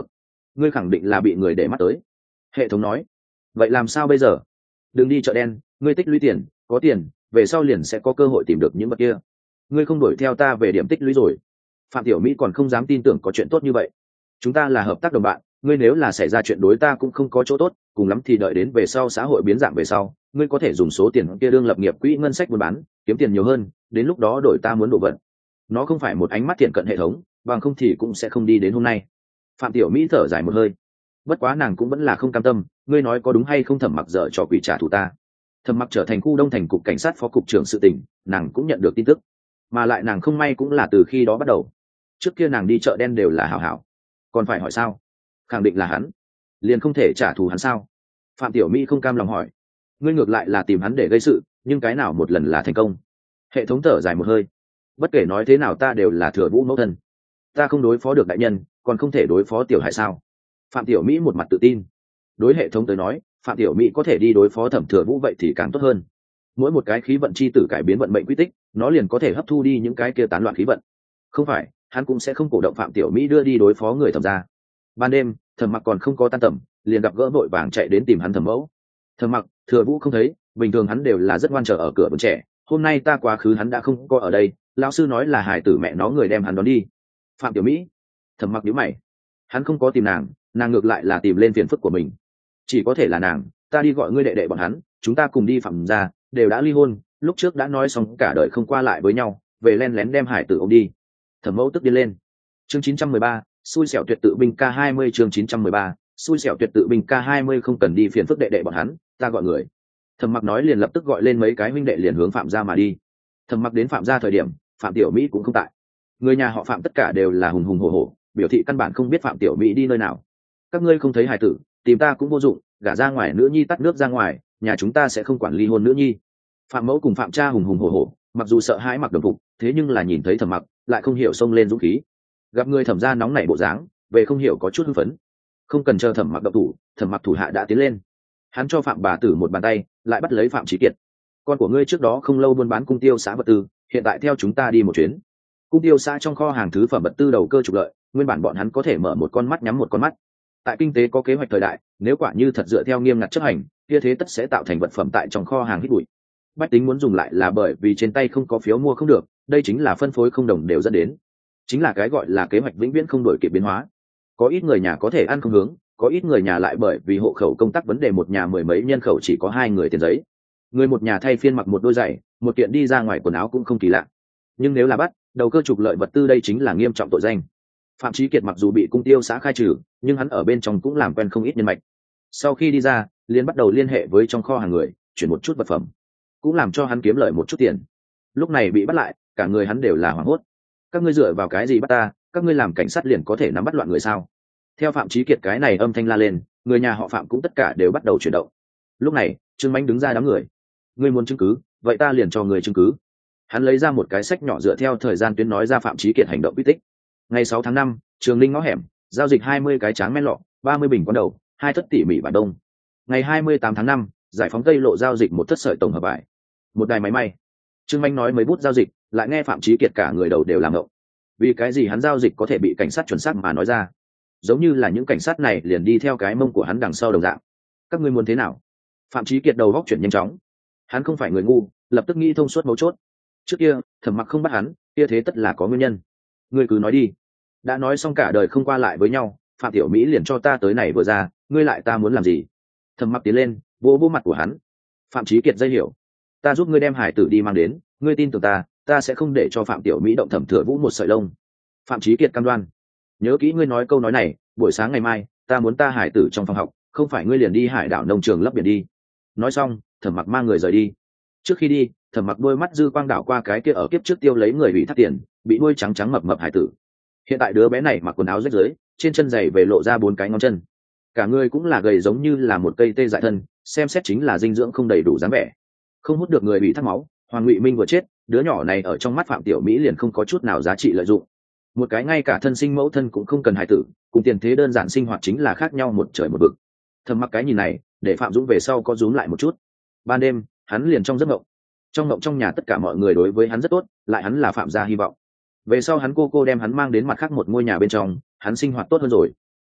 ngươi khẳng định là bị người để mắt tới. Hệ thống nói. Vậy làm sao bây giờ? Đừng đi chợ đen, ngươi tích lũy tiền, có tiền về sau liền sẽ có cơ hội tìm được những vật kia. Ngươi không đuổi theo ta về điểm tích lũy rồi. Phạm Tiểu Mỹ còn không dám tin tưởng có chuyện tốt như vậy. Chúng ta là hợp tác đồng bạn, ngươi nếu là xảy ra chuyện đối ta cũng không có chỗ tốt, cùng lắm thì đợi đến về sau xã hội biến dạng về sau, ngươi có thể dùng số tiền kia đương lập nghiệp quỹ ngân sách buôn bán, kiếm tiền nhiều hơn, đến lúc đó đổi ta muốn đồ vật. Nó không phải một ánh mắt thiện cận hệ thống, bằng không thì cũng sẽ không đi đến hôm nay. Phạm Tiểu Mỹ thở dài một hơi. Bất quá nàng cũng vẫn là không cam tâm, ngươi nói có đúng hay không, Thẩm Mặc dở trò quỷ trả thù ta. Thẩm Mặc trở thành khu Đông thành cục cảnh sát phó cục trưởng sự tình, nàng cũng nhận được tin tức, mà lại nàng không may cũng là từ khi đó bắt đầu. Trước kia nàng đi chợ đen đều là hảo hảo, còn phải hỏi sao? Khẳng định là hắn, liền không thể trả thù hắn sao? Phạm Tiểu Mỹ không cam lòng hỏi. Ngươi ngược lại là tìm hắn để gây sự, nhưng cái nào một lần là thành công? Hệ thống thở dài một hơi. Bất kể nói thế nào ta đều là Thừa Vũ mẫu thân, ta không đối phó được đại nhân, còn không thể đối phó tiểu hải sao? Phạm Tiểu Mỹ một mặt tự tin. Đối hệ thống tới nói, Phạm Tiểu Mỹ có thể đi đối phó Thẩm Thừa Vũ vậy thì càng tốt hơn. Mỗi một cái khí vận chi tử cải biến vận mệnh quy tích, nó liền có thể hấp thu đi những cái kia tán loạn khí vận. Không phải, hắn cũng sẽ không cổ động Phạm Tiểu Mỹ đưa đi đối phó người Thẩm gia. Ban đêm, Thẩm Mặc còn không có tan tầm, liền gặp gỡ vội vàng chạy đến tìm hắn Thẩm mẫu. Thẩm Mặc, Thừa Vũ không thấy, bình thường hắn đều là rất ngoan chờ ở cửa vườn trẻ, hôm nay ta quá khứ hắn đã không có ở đây, lão sư nói là hài tử mẹ nó người đem hắn đón đi. Phạm Tiểu Mỹ. Thẩm Mặc nhíu mày. Hắn không có tìm nàng, nàng ngược lại là tìm lên phiền phức của mình. Chỉ có thể là nàng, ta đi gọi ngươi đệ đệ bọn hắn, chúng ta cùng đi Phạm gia, đều đã ly hôn, lúc trước đã nói xong cả đời không qua lại với nhau, về len lén đem hải tử ôm đi. Thẩm mẫu tức điên lên. Chương chín trăm mười ba, xui xẻo tuyệt tự binh ca hai mươi, chương chín trăm mười ba, xui xẻo tuyệt tự binh ca hai mươi, không cần đi phiền phức đệ đệ bọn hắn, ta gọi người. Thẩm Mặc nói liền lập tức gọi lên mấy cái huynh đệ liền hướng Phạm gia mà đi. Thẩm Mặc đến Phạm gia thời điểm, Phạm Tiểu Mỹ cũng không tại. Người nhà họ Phạm tất cả đều là hùng hùng hổ hổ, biểu thị căn bản không biết Phạm Tiểu Mỹ đi nơi nào. Các ngươi không thấy hài tử, tìm ta cũng vô dụng, gả ra ngoài nữ nhi tắt nước ra ngoài, nhà chúng ta sẽ không quản ly hôn nữ nhi. Phạm mẫu cùng Phạm cha hùng hùng hổ hổ, mặc dù sợ hãi mặc đồng phục, thế nhưng là nhìn thấy Thẩm Mặc, lại không hiểu xông lên dũng khí. Gặp người Thẩm gia nóng nảy bộ dáng, về không hiểu có chút hưng phấn. Không cần chờ Thẩm Mặc động thủ, Thẩm Mặc thủ hạ đã tiến lên. Hắn cho Phạm bà tử một bàn tay, lại bắt lấy Phạm Chí Kiệt. Con của ngươi trước đó không lâu buôn bán cung tiêu xã vật tư, hiện tại theo chúng ta đi một chuyến. Cung tiêu xã trong kho hàng thứ phẩm vật tư đầu cơ trục lợi, nguyên bản bọn hắn có thể mở một con mắt nhắm một con mắt. Tại kinh tế có kế hoạch thời đại, nếu quả như thật dựa theo nghiêm ngặt chấp hành, kia thế tất sẽ tạo thành vật phẩm tại trong kho hàng hít bụi. Bách tính muốn dùng lại là bởi vì trên tay không có phiếu mua không được, đây chính là phân phối không đồng đều dẫn đến. Chính là cái gọi là kế hoạch vĩnh viễn không đổi kịp biến hóa. Có ít người nhà có thể ăn không hướng, có ít người nhà lại bởi vì hộ khẩu công tác vấn đề một nhà mười mấy nhân khẩu chỉ có hai người tiền giấy. Người một nhà thay phiên mặc một đôi giày, một kiện đi ra ngoài quần áo cũng không kỳ lạ. Nhưng nếu là bắt đầu cơ trục lợi vật tư, đây chính là nghiêm trọng tội danh. Phạm Chí Kiệt mặc dù bị cung tiêu xã khai trừ, nhưng hắn ở bên trong cũng làm quen không ít nhân mạch. Sau khi đi ra, liền bắt đầu liên hệ với trong kho hàng người, chuyển một chút vật phẩm, cũng làm cho hắn kiếm lợi một chút tiền. Lúc này bị bắt lại, cả người hắn đều là hoảng hốt. Các ngươi dựa vào cái gì bắt ta? Các ngươi làm cảnh sát liền có thể nắm bắt loạn người sao? Theo Phạm Chí Kiệt cái này âm thanh la lên, người nhà họ Phạm cũng tất cả đều bắt đầu chuyển động. Lúc này, Trương Mạnh đứng ra đám người. Ngươi muốn chứng cứ, vậy ta liền cho người chứng cứ. Hắn lấy ra một cái sách nhỏ dựa theo thời gian tuyến nói ra Phạm Chí Kiệt hành động quy tích. Ngày sáu tháng năm, Trường Linh ngõ hẻm, giao dịch hai mươi cái tráng men lọ, ba mươi bình quán đầu, hai thất tỉ mỉ bản đông. Ngày hai mươi tám tháng năm, giải phóng Tây lộ giao dịch một thất sợi tổng hợp vải, một đài máy may. Trương Mạnh nói mấy bút giao dịch, lại nghe Phạm Chí Kiệt cả người đầu đều làm ngộng. Vì cái gì hắn giao dịch có thể bị cảnh sát chuẩn xác mà nói ra? Giống như là những cảnh sát này liền đi theo cái mông của hắn đằng sau đồng dạng. Các ngươi muốn thế nào? Phạm Chí Kiệt đầu góc chuyển nhanh chóng. Hắn không phải người ngu, lập tức nghĩ thông suốt mấu chốt. Trước kia, Thẩm Mặc không bắt hắn, kia thế tất là có nguyên nhân. Ngươi cứ nói đi. Đã nói xong cả đời không qua lại với nhau, Phạm Tiểu Mỹ liền cho ta tới này vừa ra, ngươi lại ta muốn làm gì? Thẩm Mặc tiến lên, vỗ vỗ mặt của hắn. Phạm Chí Kiệt dây hiểu. Ta giúp ngươi đem hải tử đi mang đến, ngươi tin tưởng ta, ta sẽ không để cho Phạm Tiểu Mỹ động Thẩm Thừa Vũ một sợi lông. Phạm Chí Kiệt cam đoan. Nhớ kỹ ngươi nói câu nói này, buổi sáng ngày mai, ta muốn ta hải tử trong phòng học, không phải ngươi liền đi hải đảo nông trường lấp biển đi. Nói xong, Thẩm Mặc mang người rời đi. Trước khi đi, Thẩm Mặc đôi mắt dư quang đảo qua cái kia ở kiếp trước tiêu lấy người bị thắt tiền, bị nuôi trắng trắng mập mập hải tử. Hiện tại đứa bé này mặc quần áo rách rưới, trên chân giày về lộ ra bốn cái ngón chân, cả người cũng là gầy giống như là một cây tê dại thân, xem xét chính là dinh dưỡng không đầy đủ dáng vẻ. Không hút được người bị thắt máu, Hoàng Ngụy Minh vừa chết, đứa nhỏ này ở trong mắt Phạm Tiểu Mỹ liền không có chút nào giá trị lợi dụng. Một cái ngay cả thân sinh mẫu thân cũng không cần hải tử, cùng tiền thế đơn giản sinh hoạt chính là khác nhau một trời một vực. Thầm Mặc cái nhìn này, để Phạm Dũng về sau có rúm lại một chút. Ban đêm, hắn liền trong giấc mộng. Trong mộng trong nhà tất cả mọi người đối với hắn rất tốt, lại hắn là Phạm gia hy vọng. Về sau hắn cô cô đem hắn mang đến mặt khác một ngôi nhà bên trong, hắn sinh hoạt tốt hơn rồi.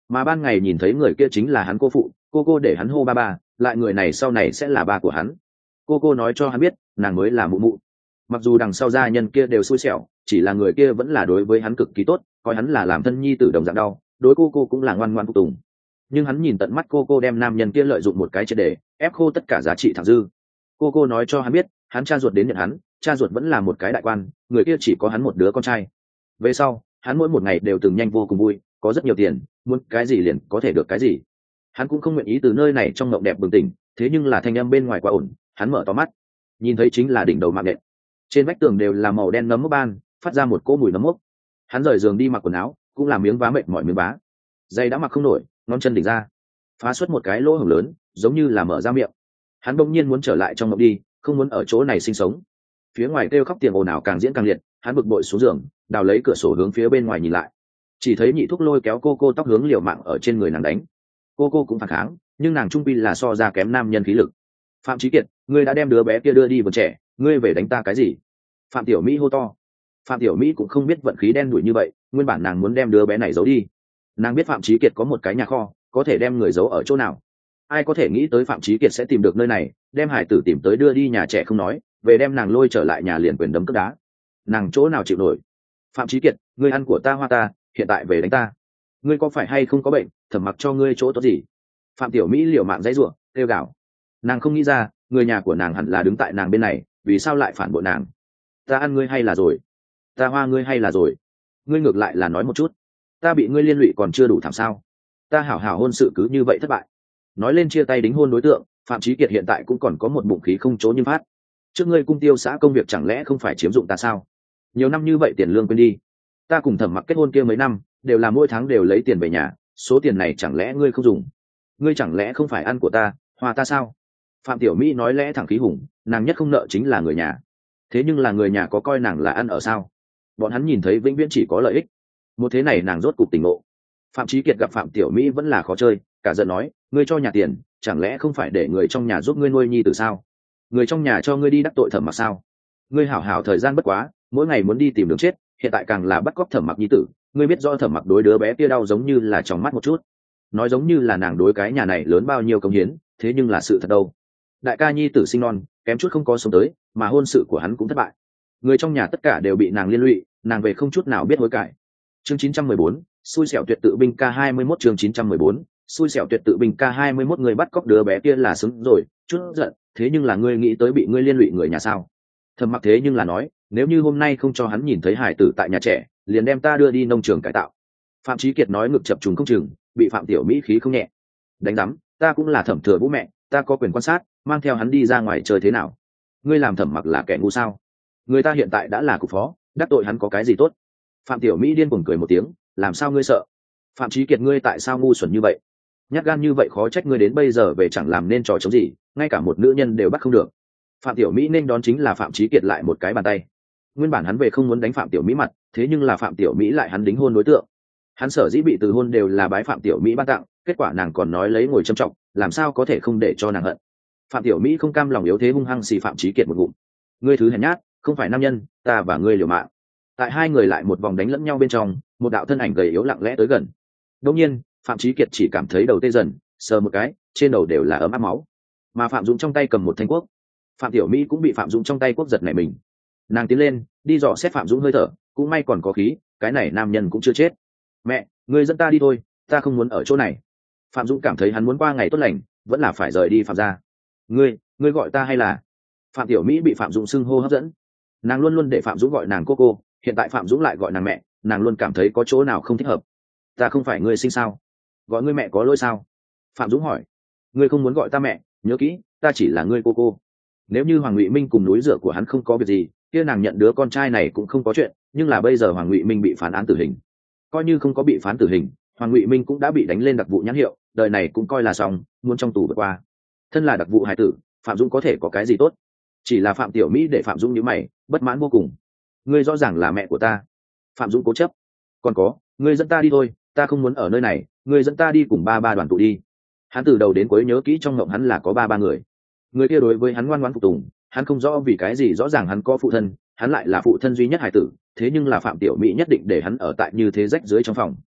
mà ban ngày nhìn thấy người kia chính là hắn cô phụ, cô cô để hắn hô ba ba, lại người này sau này sẽ là ba của hắn. Cô cô nói cho hắn biết nàng mới là mụ mụ. Mặc dù đằng sau gia nhân kia đều xui xẻo, chỉ là người kia vẫn là đối với hắn cực kỳ tốt, coi hắn là làm thân nhi tử đồng dạng đau, đối cô cô cũng là ngoan ngoan phục tùng. Nhưng hắn nhìn tận mắt cô cô đem nam nhân kia lợi dụng một cái triệt để ép khô tất cả giá trị thẳng dư. Cô cô nói cho hắn biết hắn cha ruột đến nhận hắn, cha ruột vẫn là một cái đại quan, người kia chỉ có hắn một đứa con trai. Về sau hắn mỗi một ngày đều từng nhanh vô cùng vui, có rất nhiều tiền, muốn cái gì liền có thể được cái gì. Hắn cũng không nguyện ý từ nơi này trong mộng đẹp bừng tỉnh, thế nhưng là thanh âm bên ngoài quá ổn. Hắn mở to mắt, nhìn thấy chính là đỉnh đầu mạng nện, trên vách tường đều là màu đen nấm mốc ban, phát ra một cỗ mùi nấm mốc. Hắn rời giường đi mặc quần áo, cũng làm miếng vá mệt mỏi miếng vá, giày đã mặc không nổi, ngón chân đỉnh ra phá xuất một cái lỗ hổng lớn, giống như là mở ra miệng. Hắn bỗng nhiên muốn trở lại trong mộng đi, không muốn ở chỗ này sinh sống. Phía ngoài kêu khóc tiền ồn ào càng diễn càng liệt, hắn bực bội xuống giường, đào lấy cửa sổ hướng phía bên ngoài nhìn lại, chỉ thấy nhị thúc lôi kéo cô cô tóc hướng liều mạng ở trên người nàng đánh. Cô cô cũng phản kháng, nhưng nàng trung quy là so ra kém nam nhân khí lực. Phạm Chí Kiệt, ngươi đã đem đứa bé kia đưa đi vườn trẻ, ngươi về đánh ta cái gì? Phạm Tiểu Mỹ hô to. Phạm Tiểu Mỹ cũng không biết vận khí đen đủi như vậy, nguyên bản nàng muốn đem đứa bé này giấu đi. Nàng biết Phạm Chí Kiệt có một cái nhà kho, có thể đem người giấu ở chỗ nào. Ai có thể nghĩ tới Phạm Chí Kiệt sẽ tìm được nơi này, đem hải tử tìm tới đưa đi nhà trẻ không nói, về đem nàng lôi trở lại nhà liền quyền đấm cước đá. Nàng chỗ nào chịu nổi? Phạm Chí Kiệt, ngươi ăn của ta hoa ta, hiện tại về đánh ta. Ngươi có phải hay không có bệnh, Thẩm Mặc cho ngươi chỗ tốt gì? Phạm Tiểu Mỹ liều mạng dãy rủa, kêu gào. Nàng không nghĩ ra, người nhà của nàng hẳn là đứng tại nàng bên này, vì sao lại phản bội nàng? Ta ăn ngươi hay là rồi? Ta hoa ngươi hay là rồi? Ngươi ngược lại là nói một chút. Ta bị ngươi liên lụy còn chưa đủ thảm sao? Ta hảo hảo hôn sự cứ như vậy thất bại. Nói lên chia tay đính hôn đối tượng, Phạm Chí Kiệt hiện tại cũng còn có một bụng khí không chỗ nhưng phát. Trước ngươi cung tiêu xã công việc chẳng lẽ không phải chiếm dụng ta sao? Nhiều năm như vậy tiền lương quên đi. Ta cùng Thẩm Mặc kết hôn kia mấy năm, đều là mỗi tháng đều lấy tiền về nhà, số tiền này chẳng lẽ ngươi không dùng? Ngươi chẳng lẽ không phải ăn của ta, hoa ta sao? Phạm Tiểu Mỹ nói lẽ thẳng khí hùng, nàng nhất không nợ chính là người nhà. Thế nhưng là người nhà có coi nàng là ăn ở sao? Bọn hắn nhìn thấy vĩnh viễn chỉ có lợi ích. Một thế này nàng rốt cục tỉnh ngộ. Phạm Chí Kiệt gặp Phạm Tiểu Mỹ vẫn là khó chơi, cả giận nói, ngươi cho nhà tiền, chẳng lẽ không phải để người trong nhà giúp ngươi nuôi nhi tử sao? Người trong nhà cho ngươi đi đắc tội Thẩm Mặc sao? Ngươi hảo hảo thời gian bất quá, mỗi ngày muốn đi tìm đường chết, hiện tại càng là bắt cóc Thẩm Mặc nhi tử, ngươi biết rõ Thẩm Mặc đối đứa bé kia đau giống như là trong mắt một chút. Nói giống như là nàng đối cái nhà này lớn bao nhiêu công hiến, thế nhưng là sự thật đâu. Đại ca nhi tử sinh non, kém chút không có sống tới, mà hôn sự của hắn cũng thất bại. Người trong nhà tất cả đều bị nàng liên lụy, nàng về không chút nào biết hối cải. Chương chín trăm mười bốn, xui xẻo tuyệt tự binh ca hai mươi mốt chương chín trăm mười bốn, xui xẻo tuyệt tự binh ca hai mươi mốt người bắt cóc đứa bé kia là xứng rồi, chút giận, thế nhưng là ngươi nghĩ tới bị ngươi liên lụy người nhà sao? Thầm Mặc thế nhưng là nói, nếu như hôm nay không cho hắn nhìn thấy hải tử tại nhà trẻ, liền đem ta đưa đi nông trường cải tạo. Phạm Chí Kiệt nói ngực chập trùng không chừng, bị Phạm Tiểu Mỹ khí không nhẹ. Đánh đắm, ta cũng là Thẩm Thừa Vũ mẹ, ta có quyền quan sát, mang theo hắn đi ra ngoài chơi thế nào? Ngươi làm Thẩm Mặc là kẻ ngu sao? Người ta hiện tại đã là cục phó, đắc tội hắn có cái gì tốt? Phạm Tiểu Mỹ điên cuồng cười một tiếng, làm sao ngươi sợ? Phạm Chí Kiệt ngươi tại sao ngu xuẩn như vậy? Nhát gan như vậy khó trách ngươi đến bây giờ về chẳng làm nên trò chống gì, ngay cả một nữ nhân đều bắt không được. Phạm Tiểu Mỹ nên đón chính là Phạm Chí Kiệt lại một cái bàn tay. Nguyên bản hắn về không muốn đánh Phạm Tiểu Mỹ mặt, thế nhưng là Phạm Tiểu Mỹ lại hắn đính hôn đối tượng. Hắn sở dĩ bị từ hôn đều là bái Phạm Tiểu Mỹ ban tặng, kết quả nàng còn nói lấy ngồi châm trọng, làm sao có thể không để cho nàng hận. Phạm Tiểu Mỹ không cam lòng yếu thế hung hăng xì Phạm Chí Kiệt một ngụm. Ngươi thứ hèn nhát, không phải nam nhân, ta và ngươi liều mạng. Tại hai người lại một vòng đánh lẫn nhau bên trong, một đạo thân ảnh gầy yếu lặng lẽ tới gần. Đột nhiên, Phạm Chí Kiệt chỉ cảm thấy đầu tê dần, sờ một cái, trên đầu đều là ấm áp máu. Mà Phạm Dũng trong tay cầm một thanh cuốc. Phạm Tiểu Mỹ cũng bị Phạm Dũng trong tay cuốc giật nảy mình. Nàng tiến lên, đi dò xét Phạm Dũng hơi thở, cũng may còn có khí, cái này nam nhân cũng chưa chết. Mẹ, ngươi dẫn ta đi thôi, ta không muốn ở chỗ này. Phạm Dũng cảm thấy hắn muốn qua ngày tốt lành, vẫn là phải rời đi Phạm gia. Ngươi, ngươi gọi ta hay là? Phạm Tiểu Mỹ bị Phạm Dũng xưng hô hấp dẫn. Nàng luôn luôn để Phạm Dũng gọi nàng cô cô, hiện tại Phạm Dũng lại gọi nàng mẹ, nàng luôn cảm thấy có chỗ nào không thích hợp. Ta không phải ngươi sinh sao? Gọi ngươi mẹ có lỗi sao? Phạm Dũng hỏi. Ngươi không muốn gọi ta mẹ, nhớ kỹ, ta chỉ là ngươi cô cô. Nếu như Hoàng Ngụy Minh cùng núi dựa của hắn không có việc gì, kia nàng nhận đứa con trai này cũng không có chuyện, nhưng là bây giờ Hoàng Ngụy Minh bị phán án tử hình. Coi như không có bị phán tử hình, Hoàng Ngụy Minh cũng đã bị đánh lên đặc vụ nhãn hiệu, đời này cũng coi là xong, muốn trong tù vượt qua. Thân là đặc vụ hải tử, Phạm Dũng có thể có cái gì tốt? Chỉ là Phạm Tiểu Mỹ để Phạm Dũng nhíu mày, bất mãn vô cùng. Ngươi rõ ràng là mẹ của ta. Phạm Dũng cố chấp. Còn có, ngươi dẫn ta đi thôi, ta không muốn ở nơi này, ngươi dẫn ta đi cùng ba ba đoàn tụ đi. Hắn từ đầu đến cuối nhớ kỹ trong mộng hắn là có ba ba người. Người kia đối với hắn ngoan ngoãn phục tùng, hắn không rõ vì cái gì rõ ràng hắn có phụ thân, hắn lại là phụ thân duy nhất hải tử, thế nhưng là Phạm Tiểu Mỹ nhất định để hắn ở tại như thế rách dưới trong phòng.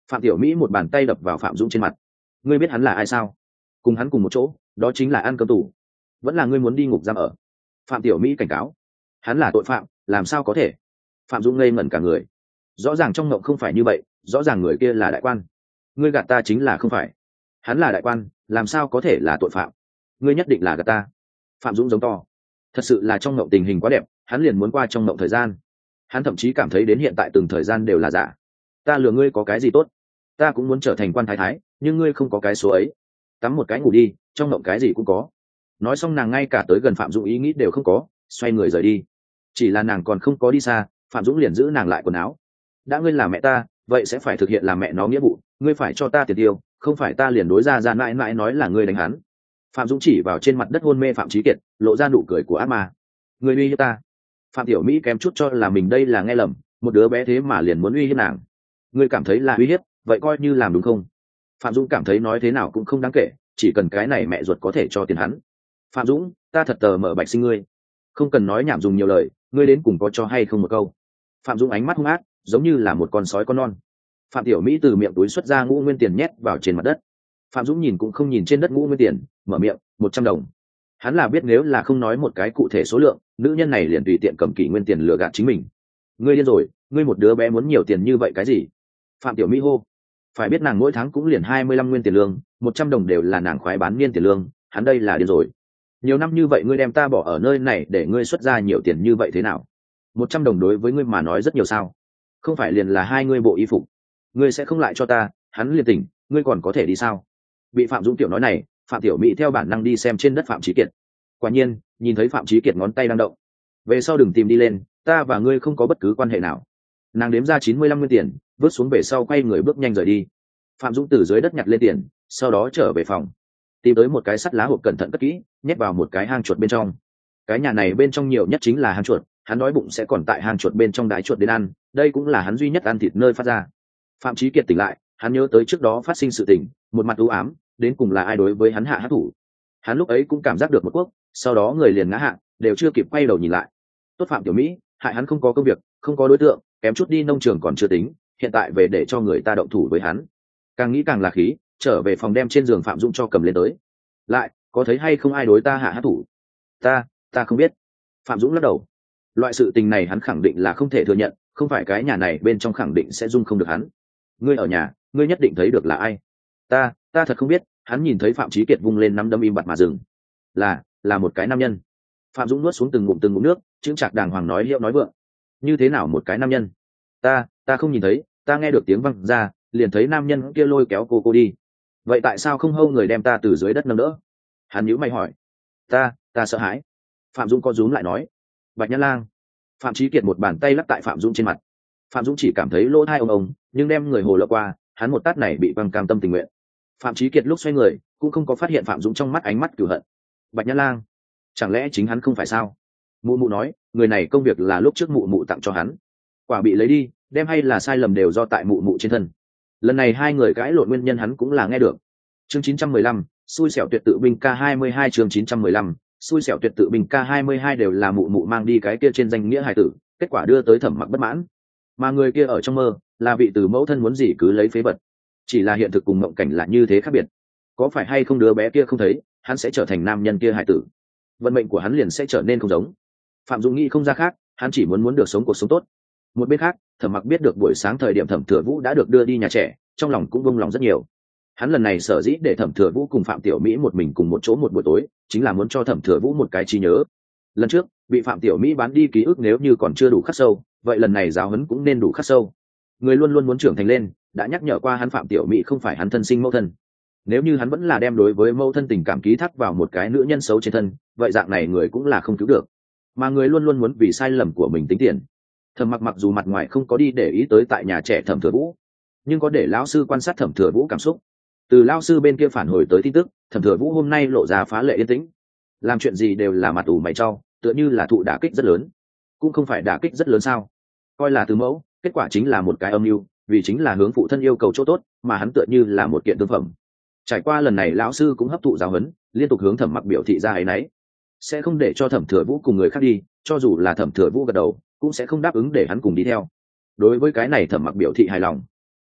Phạm Tiểu Mỹ một bàn tay đập vào Phạm Dũng trên mặt. Ngươi biết hắn là ai sao? Cùng hắn cùng một chỗ, đó chính là ăn cơm tù. Vẫn là ngươi muốn đi ngục giam ở? Phạm Tiểu Mỹ cảnh cáo. Hắn là tội phạm, làm sao có thể? Phạm Dũng ngây ngẩn cả người. Rõ ràng trong ngộng không phải như vậy, rõ ràng người kia là đại quan. Ngươi gạt ta chính là không phải. Hắn là đại quan, làm sao có thể là tội phạm? Ngươi nhất định là gạt ta. Phạm Dũng giống to. Thật sự là trong ngộng tình hình quá đẹp, hắn liền muốn qua trong ngộng thời gian. Hắn thậm chí cảm thấy đến hiện tại từng thời gian đều là giả. Ta lừa ngươi có cái gì tốt? Ta cũng muốn trở thành quan thái thái, nhưng ngươi không có cái số ấy. Tắm một cái ngủ đi, trong ngộng cái gì cũng có. Nói xong nàng ngay cả tới gần Phạm Dũng ý nghĩ đều không có, xoay người rời đi. Chỉ là nàng còn không có đi xa, Phạm Dũng liền giữ nàng lại quần áo. Đã ngươi là mẹ ta, vậy sẽ phải thực hiện làm mẹ nó nghĩa vụ, ngươi phải cho ta tiền tiêu, không phải ta liền đối ra ra mãi mãi nói là ngươi đánh hắn. Phạm Dũng chỉ vào trên mặt đất hôn mê Phạm Chí Kiệt, lộ ra nụ cười của ác ma. Ngươi uy hiếp ta? Phạm Tiểu Mỹ kém chút cho là mình đây là nghe lầm, một đứa bé thế mà liền muốn uy hiếp nàng. Ngươi cảm thấy là uy hiếp, vậy coi như làm đúng không? Phạm Dũng cảm thấy nói thế nào cũng không đáng kể, chỉ cần cái này mẹ ruột có thể cho tiền hắn. Phạm Dũng, ta thật tờ mở bạch sinh ngươi, không cần nói nhảm dùng nhiều lời, ngươi đến cùng có cho hay không một câu. Phạm Dũng ánh mắt hung ác, giống như là một con sói con non. Phạm Tiểu Mỹ từ miệng túi xuất ra ngũ nguyên tiền nhét vào trên mặt đất. Phạm Dũng nhìn cũng không nhìn trên đất ngũ nguyên tiền, mở miệng, một trăm đồng. Hắn là biết nếu là không nói một cái cụ thể số lượng, nữ nhân này liền tùy tiện cầm kỷ nguyên tiền lừa gạt chính mình. Ngươi điên rồi, ngươi một đứa bé muốn nhiều tiền như vậy cái gì? Phạm Tiểu Mỹ hô. Phải biết nàng mỗi tháng cũng liền hai mươi lăm nguyên tiền lương, một trăm đồng đều là nàng khoái bán niên tiền lương, hắn đây là điên rồi. Nhiều năm như vậy ngươi đem ta bỏ ở nơi này để ngươi xuất ra nhiều tiền như vậy thế nào? Một trăm đồng đối với ngươi mà nói rất nhiều sao? Không phải liền là hai ngươi bộ y phục, ngươi sẽ không lại cho ta? Hắn liền tỉnh, ngươi còn có thể đi sao? Bị Phạm Dũng tiểu nói này, Phạm Tiểu Mỹ theo bản năng đi xem trên đất Phạm Chí Kiệt. Quả nhiên, nhìn thấy Phạm Chí Kiệt ngón tay đang động. Về sau đừng tìm đi lên, ta và ngươi không có bất cứ quan hệ nào. Nàng đếm ra chín mươi lăm nguyên tiền, vứt xuống về sau quay người bước nhanh rời đi. Phạm Dũng từ dưới đất nhặt lên tiền, sau đó trở về phòng, tìm tới một cái sắt lá hộp cẩn thận cất kỹ, nhét vào một cái hang chuột bên trong. Cái nhà này bên trong nhiều nhất chính là hang chuột, hắn đói bụng sẽ còn tại hang chuột bên trong đái chuột đến ăn, đây cũng là hắn duy nhất ăn thịt nơi phát ra. Phạm Chí Kiệt tỉnh lại, hắn nhớ tới trước đó phát sinh sự tình, một mặt u ám, đến cùng là ai đối với hắn hạ hát thủ. Hắn lúc ấy cũng cảm giác được một quốc, sau đó người liền ngã hạ, đều chưa kịp quay đầu nhìn lại. Tốt Phạm Tiểu Mỹ, hại hắn không có công việc, không có đối tượng, kém chút đi nông trường còn chưa tính, hiện tại về để cho người ta động thủ với hắn. Càng nghĩ càng là khí, trở về phòng đem trên giường Phạm Dũng cho cầm lên tới. Lại, có thấy hay không ai đối ta hạ hát thủ? Ta, ta không biết. Phạm Dũng lắc đầu. Loại sự tình này hắn khẳng định là không thể thừa nhận, không phải cái nhà này bên trong khẳng định sẽ dung không được hắn. Ngươi ở nhà, ngươi nhất định thấy được là ai? Ta, ta thật không biết. Hắn nhìn thấy Phạm Chí Kiệt vung lên nắm đấm im bặt mà dừng. Là, là một cái nam nhân. Phạm Dũng nuốt xuống từng ngụm từng ngụm nước, chững chạc đàng hoàng nói hiệu nói vượng. Như thế nào một cái nam nhân? Ta, ta không nhìn thấy, ta nghe được tiếng văng ra, liền thấy nam nhân kia lôi kéo cô cô đi. Vậy tại sao không hâu người đem ta từ dưới đất nâng đỡ? Hắn nhíu mày hỏi. Ta, ta sợ hãi. Phạm Dũng co rúm lại nói. Bạch Nhã Lang. Phạm Chí Kiệt một bàn tay lắc tại Phạm Dũng trên mặt. Phạm Dũng chỉ cảm thấy lỗ tai ông ông, nhưng đem người hồ lộng qua, hắn một tát này bị văng cam tâm tình nguyện. Phạm Chí Kiệt lúc xoay người, cũng không có phát hiện Phạm Dũng trong mắt ánh mắt cửu hận. Bạch Nhã Lang, chẳng lẽ chính hắn không phải sao? Mụ mụ nói, người này công việc là lúc trước mụ mụ tặng cho hắn, quả bị lấy đi, đem hay là sai lầm đều do tại mụ mụ trên thân. Lần này hai người cãi lộn nguyên nhân hắn cũng là nghe được. Chương chín trăm mười lăm, xui xẻo tuyệt tự binh K hai mươi hai chương chín trăm mười lăm, xui xẻo tuyệt tự binh K hai mươi hai đều là mụ mụ mang đi cái kia trên danh nghĩa hài tử, kết quả đưa tới Thẩm Mặc bất mãn. Mà người kia ở trong mơ, là vị từ mẫu thân muốn gì cứ lấy phế vật. Chỉ là hiện thực cùng mộng cảnh là như thế khác biệt. Có phải hay không đứa bé kia không thấy, hắn sẽ trở thành nam nhân kia hài tử. Vận mệnh của hắn liền sẽ trở nên không giống. Phạm Dũng nghĩ không ra khác, hắn chỉ muốn muốn được sống cuộc sống tốt. Một bên khác, Thẩm Mặc biết được buổi sáng thời điểm Thẩm Thừa Vũ đã được đưa đi nhà trẻ, trong lòng cũng vung lòng rất nhiều. Hắn lần này sở dĩ để Thẩm Thừa Vũ cùng Phạm Tiểu Mỹ một mình cùng một chỗ một buổi tối, chính là muốn cho Thẩm Thừa Vũ một cái trí nhớ. Lần trước bị Phạm Tiểu Mỹ bán đi ký ức nếu như còn chưa đủ khắc sâu, vậy lần này giáo huấn cũng nên đủ khắc sâu. Người luôn luôn muốn trưởng thành lên, đã nhắc nhở qua hắn Phạm Tiểu Mỹ không phải hắn thân sinh mẫu thân. Nếu như hắn vẫn là đem đối với mẫu thân tình cảm ký thác vào một cái nữ nhân xấu trên thân, vậy dạng này người cũng là không cứu được. Mà người luôn luôn muốn vì sai lầm của mình tính tiền. Thẩm Mặc mặc dù mặt ngoài không có đi để ý tới tại nhà trẻ Thẩm Thừa Vũ, nhưng có để lão sư quan sát Thẩm Thừa Vũ cảm xúc. Từ lão sư bên kia phản hồi tới tin tức, Thẩm Thừa Vũ hôm nay lộ ra phá lệ yên tĩnh, làm chuyện gì đều là mặt ủ mày trao, tựa như là thụ đả kích rất lớn. Cũng không phải đả kích rất lớn sao? Coi là từ mẫu, kết quả chính là một cái âm mưu, vì chính là hướng phụ thân yêu cầu chỗ tốt, mà hắn tựa như là một kiện tương phẩm. Trải qua lần này lão sư cũng hấp thụ giáo huấn, liên tục hướng Thẩm Mặc biểu thị ra ấy nấy, sẽ không để cho Thẩm Thừa Vũ cùng người khác đi, cho dù là Thẩm Thừa Vũ gật đầu, cũng sẽ không đáp ứng để hắn cùng đi theo. Đối với cái này Thẩm Mặc biểu thị hài lòng.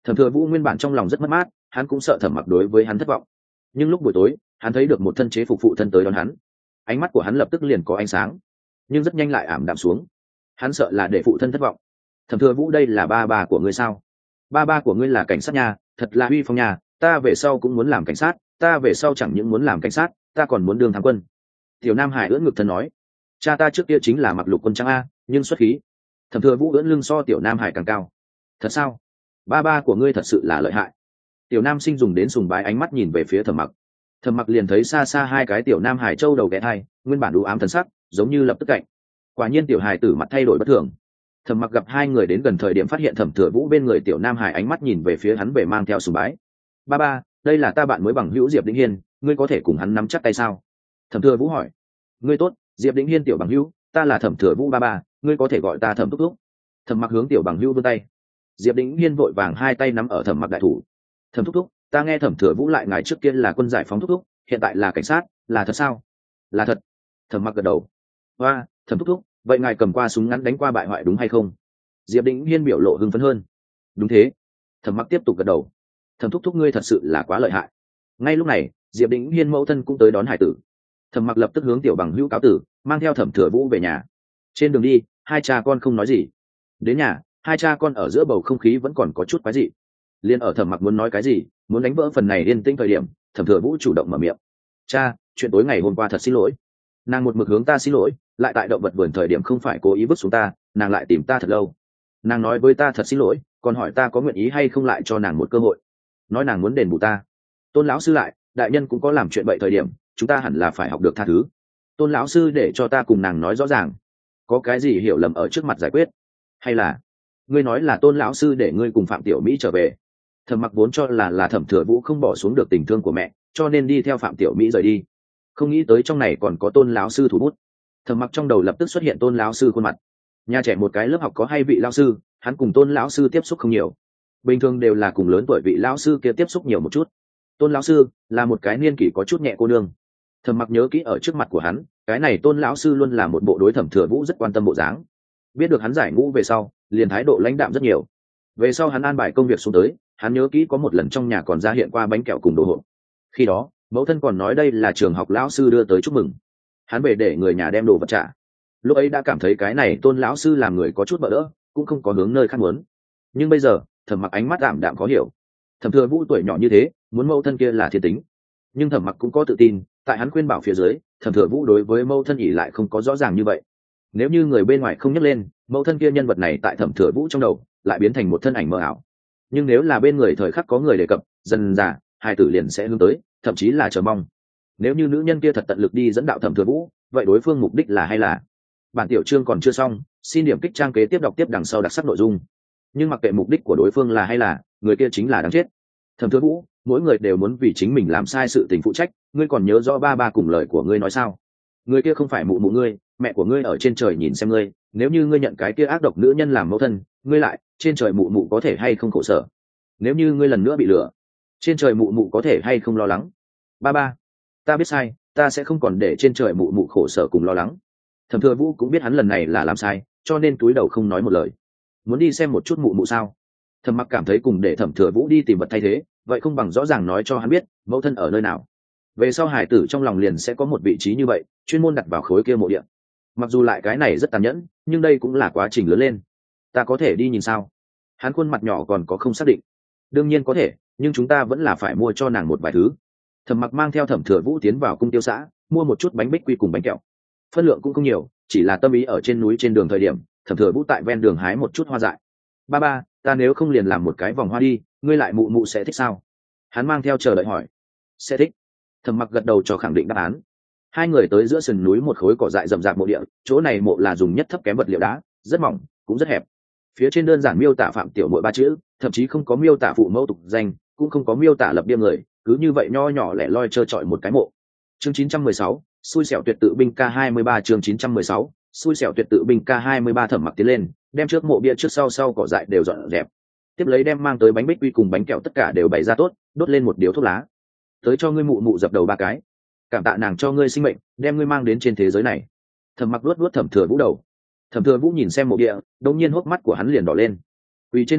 Thẩm Thừa Vũ nguyên bản trong lòng rất mất mát, hắn cũng sợ Thẩm Mặc đối với hắn thất vọng. Nhưng lúc buổi tối, hắn thấy được một thân chế phục phụ thân tới đón hắn, ánh mắt của hắn lập tức liền có ánh sáng, nhưng rất nhanh lại ảm đạm xuống. Hắn sợ là để phụ thân thất vọng. Thẩm Thừa Vũ, đây là ba ba của ngươi sao? Ba ba của ngươi là cảnh sát nhà, thật là uy phong nhà, ta về sau cũng muốn làm cảnh sát, ta về sau chẳng những muốn làm cảnh sát, ta còn muốn đương thám quân. Tiểu Nam Hải ưỡn ngực thân nói, cha ta trước kia chính là mặc lục quân trang a, nhưng xuất khí. Thẩm Thừa Vũ ưỡn lưng so Tiểu Nam Hải càng cao. Thật sao? Ba ba của ngươi thật sự là lợi hại. Tiểu Nam Sinh dùng đến sùng bái ánh mắt nhìn về phía Thẩm Mặc. Thẩm Mặc liền thấy xa xa hai cái Tiểu Nam Hải châu đầu ghé thai, nguyên bản u ám thần sắc, giống như lập tức cạnh. Quả nhiên Tiểu Hải tử mặt thay đổi bất thường. Thẩm Mặc gặp hai người đến gần thời điểm phát hiện Thẩm Thừa Vũ bên người Tiểu Nam Hải ánh mắt nhìn về phía hắn về mang theo sùng bái. Ba ba, đây là ta bạn mới bằng hữu Diệp Đĩnh Hiên, ngươi có thể cùng hắn nắm chắc tay sao? Thẩm Thừa Vũ hỏi. Ngươi tốt, Diệp Đĩnh Hiên tiểu bằng hữu, ta là Thẩm Thừa Vũ ba ba, ngươi có thể gọi ta Thẩm thúc thúc. Thẩm Mặc hướng Tiểu bằng hữu vươn tay. Diệp Đĩnh Hiên vội vàng hai tay nắm ở Thẩm Mặc đại thủ. Thẩm thúc thúc, ta nghe Thẩm Thừa Vũ lại ngài trước kia là quân giải phóng thúc thúc, hiện tại là cảnh sát, là thật sao? Là thật. Thẩm Mặc gật đầu. Hoa, Thẩm thúc thúc, vậy ngài cầm qua súng ngắn đánh qua bại hoại đúng hay không? Diệp Đĩnh Hiên biểu lộ hưng phấn hơn. Đúng thế. Thẩm Mặc tiếp tục gật đầu. Thẩm thúc thúc ngươi thật sự là quá lợi hại. Ngay lúc này, Diệp Đĩnh Hiên mẫu thân cũng tới đón hải tử. Thẩm Mặc lập tức hướng Tiểu bằng hữu cáo tử, mang theo Thẩm Thừa Vũ về nhà. Trên đường đi, hai cha con không nói gì. Đến nhà, hai cha con ở giữa bầu không khí vẫn còn có chút quái dị. Liên ở Thẩm Mặc muốn nói cái gì, muốn đánh vỡ phần này yên tĩnh thời điểm, Thẩm Thừa Vũ chủ động mở miệng. Cha, chuyện tối ngày hôm qua thật xin lỗi. Nàng một mực hướng ta xin lỗi, lại tại động vật vườn thời điểm không phải cố ý vứt xuống ta, nàng lại tìm ta thật lâu. Nàng nói với ta thật xin lỗi, còn hỏi ta có nguyện ý hay không lại cho nàng một cơ hội, nói nàng muốn đền bù ta. Tôn lão sư lại, đại nhân cũng có làm chuyện bậy thời điểm, chúng ta hẳn là phải học được tha thứ. Tôn lão sư để cho ta cùng nàng nói rõ ràng, có cái gì hiểu lầm ở trước mặt giải quyết. Hay là ngươi nói là Tôn lão sư để ngươi cùng Phạm Tiểu Mỹ trở về? Thẩm Mặc vốn cho là là Thẩm Thừa Vũ không bỏ xuống được tình thương của mẹ, cho nên đi theo Phạm Tiểu Mỹ rời đi. Không nghĩ tới trong này còn có Tôn lão sư thủ bút. Thẩm Mặc trong đầu lập tức xuất hiện Tôn lão sư khuôn mặt. Nhà trẻ một cái lớp học có hai vị lão sư, hắn cùng Tôn lão sư tiếp xúc không nhiều, bình thường đều là cùng lớn tuổi vị lão sư kia tiếp xúc nhiều một chút. Tôn lão sư là một cái niên kỷ có chút nhẹ cô nương. Thẩm Mặc nhớ kỹ ở trước mặt của hắn, cái này Tôn lão sư luôn là một bộ đối Thẩm Thừa Vũ rất quan tâm bộ dáng. Biết được hắn giải ngũ về sau, liền thái độ lãnh đạm rất nhiều. Về sau hắn an bài công việc xuống tới, hắn nhớ kỹ có một lần trong nhà còn ra hiện qua bánh kẹo cùng đồ hộp. Khi đó mẫu thân còn nói đây là trường học lão sư đưa tới chúc mừng, hắn về để người nhà đem đồ vật trả. Lúc ấy đã cảm thấy cái này Tôn lão sư làm người có chút bỡ đỡ, cũng không có hướng nơi khác muốn. Nhưng bây giờ Thẩm Mặc ánh mắt đạm đạm khó hiểu. Thẩm Thừa Vũ tuổi nhỏ như thế, muốn mẫu thân kia là thiên tính, nhưng Thẩm Mặc cũng có tự tin, tại hắn khuyên bảo phía dưới, Thẩm Thừa Vũ đối với mẫu thân ỷ lại không có rõ ràng như vậy. Nếu như người bên ngoài không nhắc lên, mẫu thân kia nhân vật này tại Thẩm Thừa Vũ trong đầu lại biến thành một thân ảnh mơ ảo. Nhưng nếu là bên người thời khắc có người đề cập, dần dà hai tử liền sẽ hướng tới, thậm chí là chờ mong. Nếu như nữ nhân kia thật tận lực đi dẫn đạo Thẩm Thừa Vũ, vậy đối phương mục đích là hay là? Bản tiểu chương còn chưa xong, xin điểm kích trang kế tiếp đọc tiếp đằng sau đặc sắc nội dung. Nhưng mặc kệ mục đích của đối phương là hay là, người kia chính là đáng chết. Thẩm Thừa Vũ, mỗi người đều muốn vì chính mình làm sai sự tình phụ trách, ngươi còn nhớ rõ ba ba cùng lời của ngươi nói sao? Người kia không phải mụ mụ ngươi, mẹ của ngươi ở trên trời nhìn xem ngươi, nếu như ngươi nhận cái kia ác độc nữ nhân làm mẫu thân, ngươi lại, trên trời mụ mụ có thể hay không khổ sở? Nếu như ngươi lần nữa bị lừa, trên trời mụ mụ có thể hay không lo lắng? Ba ba, ta biết sai, ta sẽ không còn để trên trời mụ mụ khổ sở cùng lo lắng. Thẩm Thừa Vũ cũng biết hắn lần này là làm sai, cho nên túi đầu không nói một lời. Muốn đi xem một chút mụ mụ sao? Thẩm Mặc cảm thấy cùng để Thẩm Thừa Vũ đi tìm vật thay thế, vậy không bằng rõ ràng nói cho hắn biết mẫu thân ở nơi nào. Về sau hải tử trong lòng liền sẽ có một vị trí như vậy, chuyên môn đặt vào khối kia mộ địa. Mặc dù lại cái này rất tàn nhẫn, nhưng đây cũng là quá trình lớn lên. Ta có thể đi nhìn sao? Hắn khuôn mặt nhỏ còn có không xác định. Đương nhiên có thể, nhưng chúng ta vẫn là phải mua cho nàng một vài thứ. Thẩm Mặc mang theo Thẩm Thừa Vũ tiến vào cung tiêu xã, mua một chút bánh bích quy cùng bánh kẹo. Phân lượng cũng không nhiều, chỉ là tâm ý ở trên núi trên đường thời điểm, Thẩm Thừa Vũ tại ven đường hái một chút hoa dại. Ba ba, ta nếu không liền làm một cái vòng hoa đi, ngươi lại mụ mụ sẽ thích sao? Hắn mang theo chờ đợi hỏi. Sẽ thích. Thẩm Mặc gật đầu cho khẳng định đáp án. Hai người tới giữa sườn núi một khối cỏ dại rậm rạp mộ địa, chỗ này mộ là dùng nhất thấp kém vật liệu đá, rất mỏng, cũng rất hẹp. Phía trên đơn giản miêu tả Phạm Tiểu Muội ba chữ, thậm chí không có miêu tả phụ mẫu tục danh, cũng không có miêu tả lập bia người, cứ như vậy nho nhỏ lẻ loi trơ trọi một cái mộ. Chương chín trăm mười sáu, xui xẻo tuyệt tự binh ca hai mươi ba chương chín trăm mười sáu, xui xẻo tuyệt tự binh ca hai mươi ba Thẩm Mặc tiến lên, đem trước mộ bia trước sau sau cỏ dại đều dọn dẹp. Tiếp lấy đem mang tới bánh bích quy cùng bánh kẹo tất cả đều bày ra tốt, đốt lên một điếu thuốc lá. Tới cho ngươi mụ mụ dập đầu ba cái. Cảm tạ nàng cho ngươi sinh mệnh, đem ngươi mang đến trên thế giới này. Thẩm Mặc luốt luốt Thẩm Thừa Vũ đầu. Thẩm Thừa Vũ nhìn xem mộ bia, đột nhiên hốc mắt của hắn liền đỏ lên. Quỳ trên mặt đất,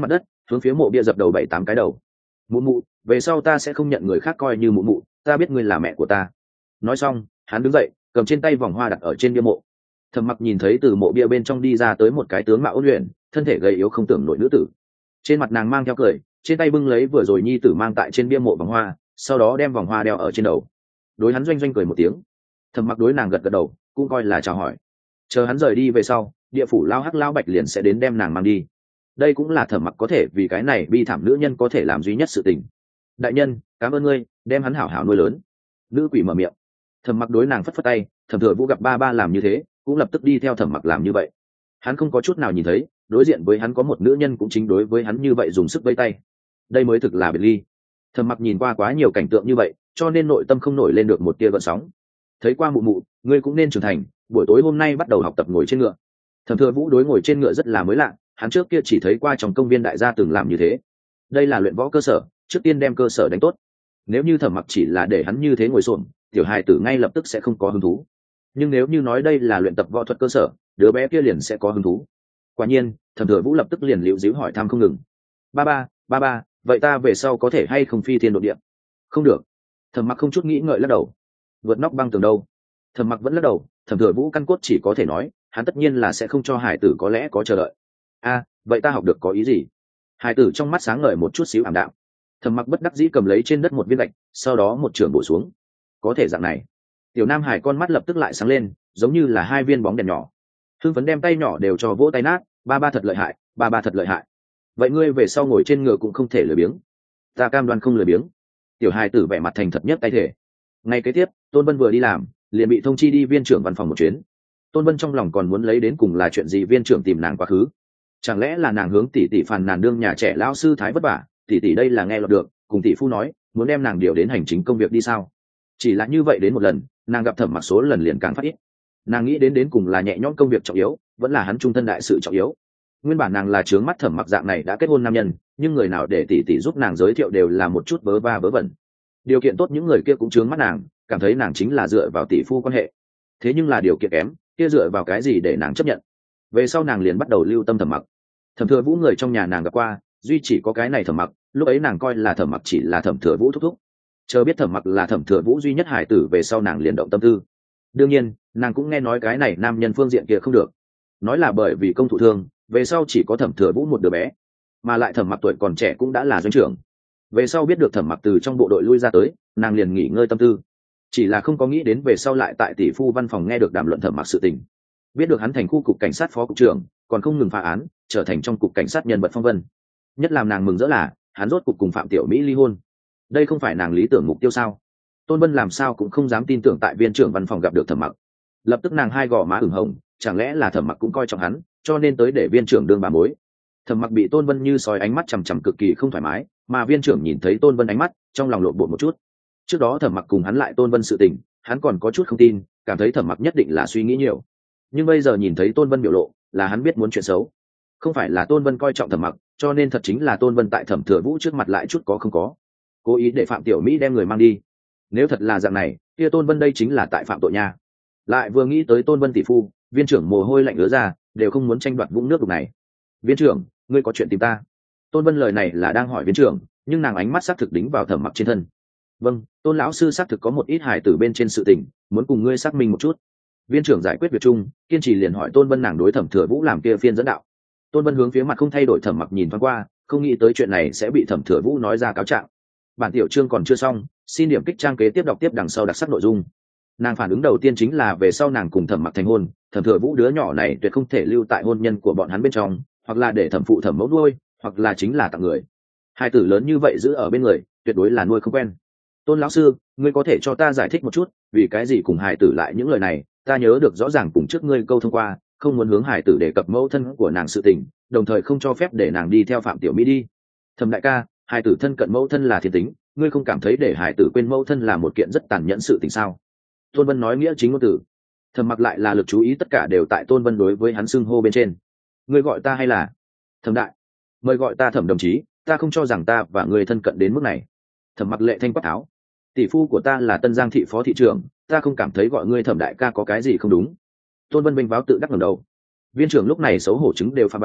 hướng phía mộ bia dập đầu bảy tám cái đầu. Mụ mụ, về sau ta sẽ không nhận người khác coi như mụ mụ, ta biết ngươi là mẹ của ta. Nói xong hắn đứng dậy, cầm trên tay vòng hoa đặt ở trên bia mộ. Thẩm Mặc nhìn thấy từ mộ bia bên trong đi ra tới một cái tướng mạo ôn luyện, thân thể gầy yếu không tưởng nổi nữ tử. Trên mặt nàng mang theo cười, trên tay bưng lấy vừa rồi nhi tử mang tại trên bia mộ vòng hoa, sau đó đem vòng hoa đeo ở trên đầu. Đối hắn doanh doanh cười một tiếng. Thẩm Mặc đối nàng gật gật đầu, cũng coi là chào hỏi. Chờ hắn rời đi về sau, địa phủ lao hắc lao bạch liền sẽ đến đem nàng mang đi. Đây cũng là Thẩm Mặc có thể vì cái này bi thảm nữ nhân có thể làm duy nhất sự tình. Đại nhân, cảm ơn ngươi, đem hắn hảo hảo nuôi lớn. Nữ quỷ mở miệng. Thẩm Mặc đối nàng phất phất tay, Thẩm Thừa Vũ gặp ba ba làm như thế, cũng lập tức đi theo Thẩm Mặc làm như vậy. Hắn không có chút nào nhìn thấy, đối diện với hắn có một nữ nhân cũng chính đối với hắn như vậy dùng sức vây tay. Đây mới thực là biệt ly. Thẩm Mặc nhìn qua quá nhiều cảnh tượng như vậy, cho nên nội tâm không nổi lên được một tia gợn sóng. Thấy qua mụ mụ, ngươi cũng nên trưởng thành, buổi tối hôm nay bắt đầu học tập ngồi trên ngựa. Thẩm Thừa Vũ đối ngồi trên ngựa rất là mới lạ, hắn trước kia chỉ thấy qua trong công viên đại gia từng làm như thế. Đây là luyện võ cơ sở, trước tiên đem cơ sở đánh tốt. Nếu như Thẩm Mặc chỉ là để hắn như thế ngồi xổm, tiểu hài tử ngay lập tức sẽ không có hứng thú. Nhưng nếu như nói đây là luyện tập võ thuật cơ sở, đứa bé kia liền sẽ có hứng thú. Quả nhiên, Thẩm Thừa Vũ lập tức liền liễu díu hỏi thăm không ngừng. Ba ba, ba ba, vậy ta về sau có thể hay không phi thiên độ địa? Không được. Thẩm Mặc không chút nghĩ ngợi lắc đầu. Vượt nóc băng tường đâu? Thẩm Mặc vẫn lắc đầu. Thẩm Thừa Vũ căn cốt chỉ có thể nói, hắn tất nhiên là sẽ không cho hải tử có lẽ có chờ đợi. A, vậy ta học được có ý gì? Hải tử trong mắt sáng ngời một chút xíu ảm đạm. Thẩm Mặc bất đắc dĩ cầm lấy trên đất một viên gạch, sau đó một trường bổ xuống. Có thể dạng này. Tiểu Nam Hải con mắt lập tức lại sáng lên, giống như là hai viên bóng đèn nhỏ. Hưng phấn đem tay nhỏ đều cho vỗ tay nát, ba ba thật lợi hại, ba ba thật lợi hại. Vậy ngươi về sau ngồi trên ngựa cũng không thể lười biếng. Ta cam đoan không lười biếng. Tiểu Hải tử vẻ mặt thành thật nhất tay thể. Ngay kế tiếp, Tôn Vân vừa đi làm, liền bị thông chi đi viên trưởng văn phòng một chuyến. Tôn Vân trong lòng còn muốn lấy đến cùng là chuyện gì viên trưởng tìm nàng quá khứ. Chẳng lẽ là nàng hướng tỷ tỷ phàn nàn đương nhà trẻ lão sư thái vất vả, tỷ tỷ đây là nghe lọt được, cùng tỷ phu nói, muốn đem nàng điều đến hành chính công việc đi sao? Chỉ là như vậy đến một lần, nàng gặp Thẩm Mặc số lần liền càng phát ít. Nàng nghĩ đến đến cùng là nhẹ nhõm công việc trọng yếu, vẫn là hắn trung thân đại sự trọng yếu. Nguyên bản nàng là trướng mắt Thẩm Mặc dạng này đã kết hôn nam nhân, nhưng người nào để tỷ tỷ giúp nàng giới thiệu đều là một chút vớ va vớ vẩn. Điều kiện tốt những người kia cũng trướng mắt nàng, cảm thấy nàng chính là dựa vào tỷ phu quan hệ. Thế nhưng là điều kiện kém, kia dựa vào cái gì để nàng chấp nhận? Về sau nàng liền bắt đầu lưu tâm Thẩm Mặc. Thẩm Thừa Vũ người trong nhà nàng gặp qua, duy chỉ có cái này Thẩm Mặc, lúc ấy nàng coi là Thẩm Mặc chỉ là Thẩm Thừa Vũ thúc thúc. Chờ biết Thẩm Mặc là Thẩm Thừa Vũ duy nhất hải tử về sau nàng liền động tâm tư. Đương nhiên, nàng cũng nghe nói cái này nam nhân phương diện kia không được. Nói là bởi vì công thụ thương, về sau chỉ có Thẩm Thừa Vũ một đứa bé, mà lại Thẩm Mặc tuổi còn trẻ cũng đã là doanh trưởng. Về sau biết được Thẩm Mặc từ trong bộ đội lui ra tới, nàng liền nghỉ ngơi tâm tư. Chỉ là không có nghĩ đến về sau lại tại tỷ phu văn phòng nghe được đàm luận Thẩm Mặc sự tình. Biết được hắn thành khu cục cảnh sát phó cục trưởng, còn không ngừng phá án, trở thành trong cục cảnh sát nhân vật phong vân. Nhất làm nàng mừng rỡ là, hắn rốt cục cùng Phạm Tiểu Mỹ ly hôn. Đây không phải nàng lý tưởng mục tiêu sao? Tôn Vân làm sao cũng không dám tin tưởng tại viên trưởng văn phòng gặp được Thẩm Mặc. Lập tức nàng hai gò má ửng hồng, chẳng lẽ là Thẩm Mặc cũng coi trọng hắn, cho nên tới để viên trưởng đương bà mối. Thẩm Mặc bị Tôn Vân như soi ánh mắt chằm chằm cực kỳ không thoải mái, mà viên trưởng nhìn thấy Tôn Vân ánh mắt, trong lòng lộn bột một chút. Trước đó Thẩm Mặc cùng hắn lại Tôn Vân sự tình, hắn còn có chút không tin, cảm thấy Thẩm Mặc nhất định là suy nghĩ nhiều. Nhưng bây giờ nhìn thấy Tôn Vân biểu lộ, là hắn biết muốn chuyện xấu. Không phải là Tôn Vân coi trọng Thẩm Mặc, cho nên thật chính là Tôn Vân tại Thẩm Thừa Vũ trước mặt lại chút có không có, cố ý để Phạm Tiểu Mỹ đem người mang đi. Nếu thật là dạng này, kia Tôn Vân đây chính là tại phạm tội nha. Lại vừa nghĩ tới Tôn Vân tỷ phu, viên trưởng mồ hôi lạnh ứa ra, đều không muốn tranh đoạt vũng nước đục này. Viên trưởng, ngươi có chuyện tìm ta? Tôn Vân lời này là đang hỏi viên trưởng, nhưng nàng ánh mắt xác thực đính vào Thẩm Mặc trên thân. Vâng, Tôn lão sư xác thực có một ít hài tử bên trên sự tình, muốn cùng ngươi xác minh một chút. Viên trưởng giải quyết việc chung, kiên trì liền hỏi Tôn Vân nàng đối Thẩm Thừa Vũ làm kia phiên dẫn đạo. Tôn Vân hướng phía mặt không thay đổi Thẩm Mặc nhìn thoáng qua, không nghĩ tới chuyện này sẽ bị Thẩm Thừa Vũ nói ra cáo trạng. Bản tiểu chương còn chưa xong, xin điểm kích trang kế tiếp đọc tiếp đằng sau đặc sắc nội dung. Nàng phản ứng đầu tiên chính là về sau nàng cùng Thẩm Mặc thành hôn, Thẩm Thừa Vũ đứa nhỏ này tuyệt không thể lưu tại hôn nhân của bọn hắn bên trong, hoặc là để thẩm phụ thẩm mẫu nuôi, hoặc là chính là tặng người. Hai tử lớn như vậy giữ ở bên người, tuyệt đối là nuôi không quen. Tôn lão sư, ngươi có thể cho ta giải thích một chút, vì cái gì cùng hài tử lại những lời này? Ta nhớ được rõ ràng cùng trước ngươi câu thông qua, không muốn hướng hài tử đề cập mẫu thân của nàng sự tình, đồng thời không cho phép để nàng đi theo Phạm Tiểu Mỹ đi. Thẩm đại ca, hài tử thân cận mẫu thân là thiên tính, ngươi không cảm thấy để hài tử quên mẫu thân là một kiện rất tàn nhẫn sự tình sao? Tôn Vân nói nghĩa chính ngôn từ. Thẩm Mặc lại là lực chú ý tất cả đều tại Tôn Vân đối với hắn xưng hô bên trên. Ngươi gọi ta hay là Thẩm đại? Mời gọi ta Thẩm đồng chí, ta không cho rằng ta và ngươi thân cận đến mức này. Thẩm Mặc lệ thanh quát tháo. Tỷ phu của ta là Tân Giang thị phó thị trưởng, ta không cảm thấy gọi ngươi Thẩm đại ca có cái gì không đúng. Tôn Vân vinh váo tự đắc ngẩng đầu. Viên trưởng lúc này xấu hổ chứng đều pha bảo,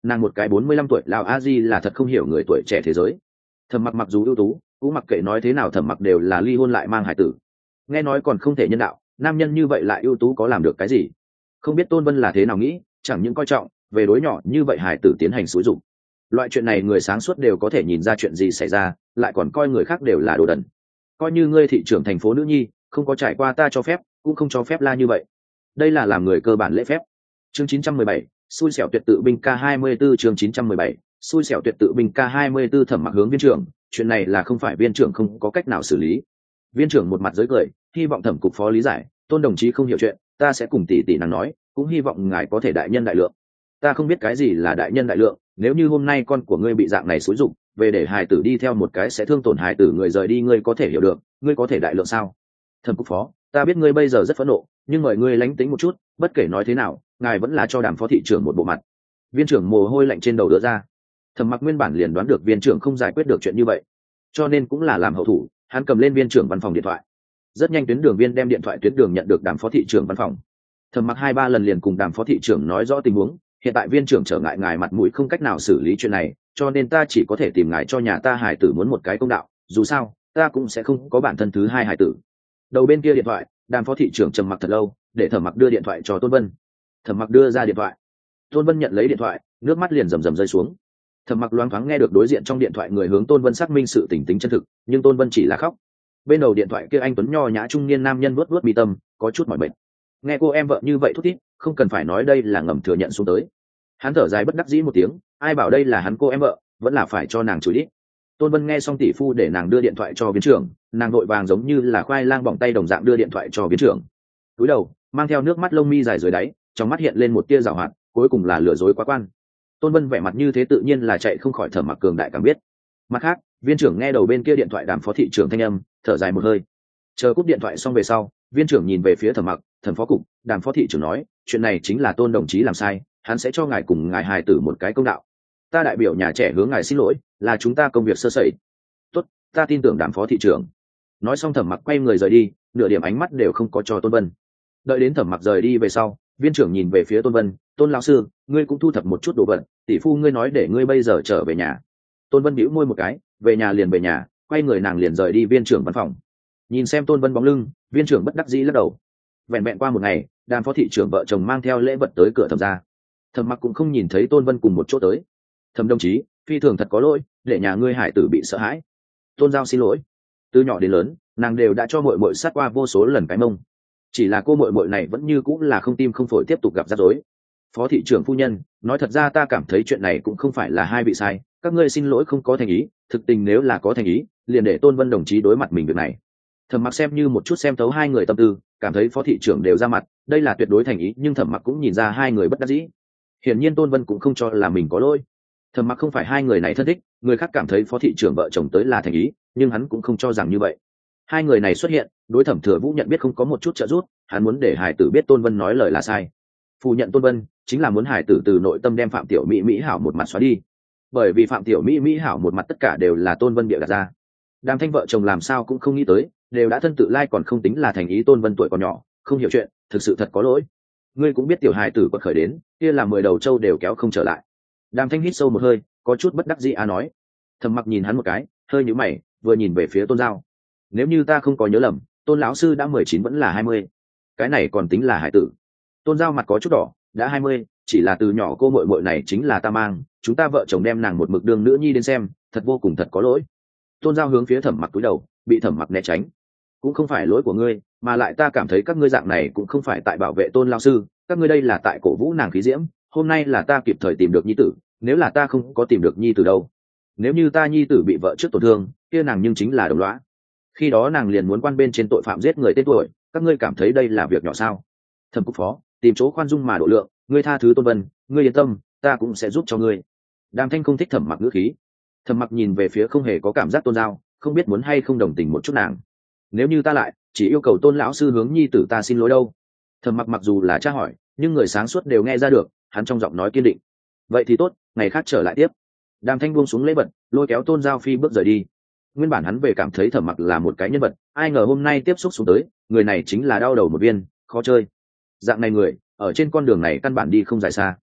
nàng một cái bốn mươi lăm tuổi lão a di là thật không hiểu người tuổi trẻ thế giới. Thẩm Mặc mặc dù ưu tú, cũng mặc kệ nói thế nào Thẩm Mặc đều là ly hôn lại mang hải tử, nghe nói còn không thể nhân đạo, nam nhân như vậy lại ưu tú có làm được cái gì? Không biết Tôn Vân là thế nào nghĩ, chẳng những coi trọng về đối nhỏ như vậy hải tử tiến hành xúi dục. Loại chuyện này người sáng suốt đều có thể nhìn ra chuyện gì xảy ra, lại còn coi người khác đều là đồ đần. Coi như ngươi thị trưởng thành phố nữ nhi, không có trải qua ta cho phép, cũng không cho phép la như vậy. Đây là làm người cơ bản lễ phép. Chương chín trăm mười bảy, xui xẻo tuyệt tự binh K hai mươi 24 chương chín trăm mười bảy, xui xẻo tuyệt tự binh K hai mươi 24 Thẩm Mặc hướng viên trưởng, chuyện này là không phải viên trưởng không có cách nào xử lý. Viên trưởng một mặt giới cười, hy vọng Thẩm cục phó lý giải, Tôn đồng chí không hiểu chuyện, ta sẽ cùng tỷ tỷ nàng nói, cũng hy vọng ngài có thể đại nhân đại lượng. Ta không biết cái gì là đại nhân đại lượng, nếu như hôm nay con của ngươi bị dạng này xúi dụng, về để hài tử đi theo một cái sẽ thương tổn hài tử người rời đi, ngươi có thể hiểu được, ngươi có thể đại lượng sao? Thẩm cục phó, ta biết ngươi bây giờ rất phẫn nộ, nhưng mời ngươi lánh tính một chút, bất kể nói thế nào, ngài vẫn là cho Đàm phó thị trưởng một bộ mặt. Viên trưởng mồ hôi lạnh trên đầu đỡ ra. Thẩm Mặc nguyên bản liền đoán được viên trưởng không giải quyết được chuyện như vậy, cho nên cũng là làm hậu thủ, hắn cầm lên viên trưởng văn phòng điện thoại. Rất nhanh tuyến đường viên đem điện thoại tuyến đường nhận được Đàm phó thị trưởng văn phòng. Thẩm Mặc hai ba lần liền cùng Đàm phó thị trưởng nói rõ tình huống, hiện tại viên trưởng trở ngại ngài mặt mũi không cách nào xử lý chuyện này, cho nên ta chỉ có thể tìm ngài cho nhà ta hải tử muốn một cái công đạo, dù sao ta cũng sẽ không có bản thân thứ hai hải tử. Đầu bên kia điện thoại, Đàm phó thị trưởng trầm mặc thật lâu, để Thẩm Mặc đưa điện thoại cho Tôn Vân. Thẩm Mặc đưa ra điện thoại, Tôn Vân nhận lấy điện thoại, nước mắt liền rầm rầm rơi xuống. Thẩm Mặc loáng thoáng nghe được đối diện trong điện thoại người hướng Tôn Vân xác minh sự tình tính chân thực, nhưng Tôn Vân chỉ là khóc. Bên đầu điện thoại kia anh tuấn nho nhã trung niên nam nhân vuốt vuốt mi tâm, có chút mỏi mệt. Nghe cô em vợ như vậy thút thít, không cần phải nói đây là ngầm thừa nhận xuống tới. Hắn thở dài bất đắc dĩ một tiếng, ai bảo đây là hắn cô em vợ, vẫn là phải cho nàng chửi đi. Tôn Vân nghe xong tỷ phu để nàng đưa điện thoại cho viên trưởng, nàng vội vàng giống như là khoai lang bỏng tay đồng dạng đưa điện thoại cho viên trưởng. Cúi đầu, mang theo nước mắt lông mi dài dưới đáy, trong mắt hiện lên một tia giảo hoạt, cuối cùng là lừa dối quá quan. Tôn Vân vẻ mặt như thế tự nhiên là chạy không khỏi Thẩm Mặc cường đại cảm biết. Mặt khác, viên trưởng nghe đầu bên kia điện thoại Đàm phó thị trưởng thanh âm, thở dài một hơi. Chờ cúp điện thoại xong về sau, viên trưởng nhìn về phía Thẩm Mặc, Thẩm phó cục, Đàm phó thị trưởng nói, chuyện này chính là Tôn đồng chí làm sai, hắn sẽ cho ngài cùng ngài hài tử một cái công đạo. Ta đại biểu nhà trẻ hướng ngài xin lỗi, là chúng ta công việc sơ sẩy. Tốt, ta tin tưởng Đàm phó thị trưởng. Nói xong Thẩm Mặc quay người rời đi, nửa điểm ánh mắt đều không có cho Tôn Vân. Đợi đến Thẩm Mặc rời đi về sau, viên trưởng nhìn về phía Tôn Vân, Tôn lão sư, ngươi cũng thu thập một chút đồ vật, tỷ phu ngươi nói để ngươi bây giờ trở về nhà. Tôn Vân bĩu môi một cái, về nhà liền về nhà, quay người nàng liền rời đi viên trưởng văn phòng. Nhìn xem Tôn Vân bóng lưng, viên trưởng bất đắc dĩ lắc đầu. Vẹn vẹn qua một ngày, Đàm phó thị trưởng vợ chồng mang theo lễ vật tới cửa Thẩm gia. Thẩm Mặc cũng không nhìn thấy Tôn Vân cùng một chỗ tới. Thẩm đồng chí, phi thường thật có lỗi, để nhà ngươi hải tử bị sợ hãi. Tôn giao xin lỗi. Từ nhỏ đến lớn, nàng đều đã cho muội muội sát qua vô số lần cái mông. Chỉ là cô muội muội này vẫn như cũng là không tim không phổi tiếp tục gặp rắc rối. Phó thị trưởng phu nhân, nói thật ra ta cảm thấy chuyện này cũng không phải là hai vị sai, các ngươi xin lỗi không có thành ý, thực tình nếu là có thành ý, liền để Tôn Vân đồng chí đối mặt mình việc này. Thẩm Mặc xem như một chút xem thấu hai người tâm tư, cảm thấy phó thị trưởng đều ra mặt, đây là tuyệt đối thành ý, nhưng Thẩm Mặc cũng nhìn ra hai người bất đắc dĩ. Hiển nhiên Tôn Vân cũng không cho là mình có lỗi. Thẩm Mặc không phải hai người này thân thích, người khác cảm thấy phó thị trưởng vợ chồng tới là thành ý, nhưng hắn cũng không cho rằng như vậy. Hai người này xuất hiện, đối Thẩm Thừa Vũ nhận biết không có một chút trợ giúp, hắn muốn để hải tử biết Tôn Vân nói lời là sai. Phủ nhận Tôn Vân chính là muốn hải tử từ nội tâm đem Phạm Tiểu Mỹ Mỹ hảo một mặt xóa đi, bởi vì Phạm Tiểu Mỹ Mỹ hảo một mặt tất cả đều là Tôn Vân bịa đặt ra. Đàm Thanh vợ chồng làm sao cũng không nghĩ tới, đều đã thân tự lai còn không tính là thành ý, Tôn Vân tuổi còn nhỏ, không hiểu chuyện, thực sự thật có lỗi. Ngươi cũng biết tiểu hài tử quật khởi đến, kia là mười đầu trâu đều kéo không trở lại. Đàm Thanh hít sâu một hơi, có chút bất đắc dĩ a nói. Thẩm Mặc nhìn hắn một cái, hơi nhíu mày, vừa nhìn về phía Tôn Giao. Nếu như ta không có nhớ lầm, Tôn lão sư đã mười chín vẫn là hai mươi. Cái này còn tính là hài tử. Tôn Giao mặt có chút đỏ, đã hai mươi, chỉ là từ nhỏ cô muội muội này chính là ta mang, chúng ta vợ chồng đem nàng một mực đường nữ nhi đến xem, thật vô cùng thật có lỗi. Tôn Giao hướng phía Thẩm Mặc cúi đầu, bị Thẩm Mặc né tránh. Cũng không phải lỗi của ngươi, mà lại ta cảm thấy các ngươi dạng này cũng không phải tại bảo vệ Tôn lão sư, các ngươi đây là tại cổ vũ nàng khí diễm. Hôm nay là ta kịp thời tìm được nhi tử, nếu là ta không có tìm được nhi tử đâu, nếu như ta nhi tử bị vợ trước tổn thương, kia nàng nhưng chính là đồng lõa, khi đó nàng liền muốn quan bên trên tội phạm giết người tên tuổi, các ngươi cảm thấy đây là việc nhỏ sao? Thẩm cục phó, tìm chỗ khoan dung mà độ lượng, ngươi tha thứ Tôn Vân, ngươi yên tâm, ta cũng sẽ giúp cho ngươi. Đàm Thanh không thích Thẩm Mặc ngữ khí. Thẩm Mặc nhìn về phía không hề có cảm giác Tôn Giao, không biết muốn hay không đồng tình một chút nàng. Nếu như ta lại chỉ yêu cầu Tôn lão sư hướng nhi tử ta xin lỗi đâu? Thẩm Mặc mặc dù là tra hỏi, nhưng người sáng suốt đều nghe ra được, hắn trong giọng nói kiên định. Vậy thì tốt, ngày khác trở lại tiếp. Đàm Thanh buông xuống lễ vật, lôi kéo Tôn Giao phi bước rời đi. Nguyên bản hắn về cảm thấy Thẩm Mặc là một cái nhân vật, ai ngờ hôm nay tiếp xúc xuống tới, người này chính là đau đầu một viên, khó chơi. Dạng này người, ở trên con đường này căn bản đi không dài xa.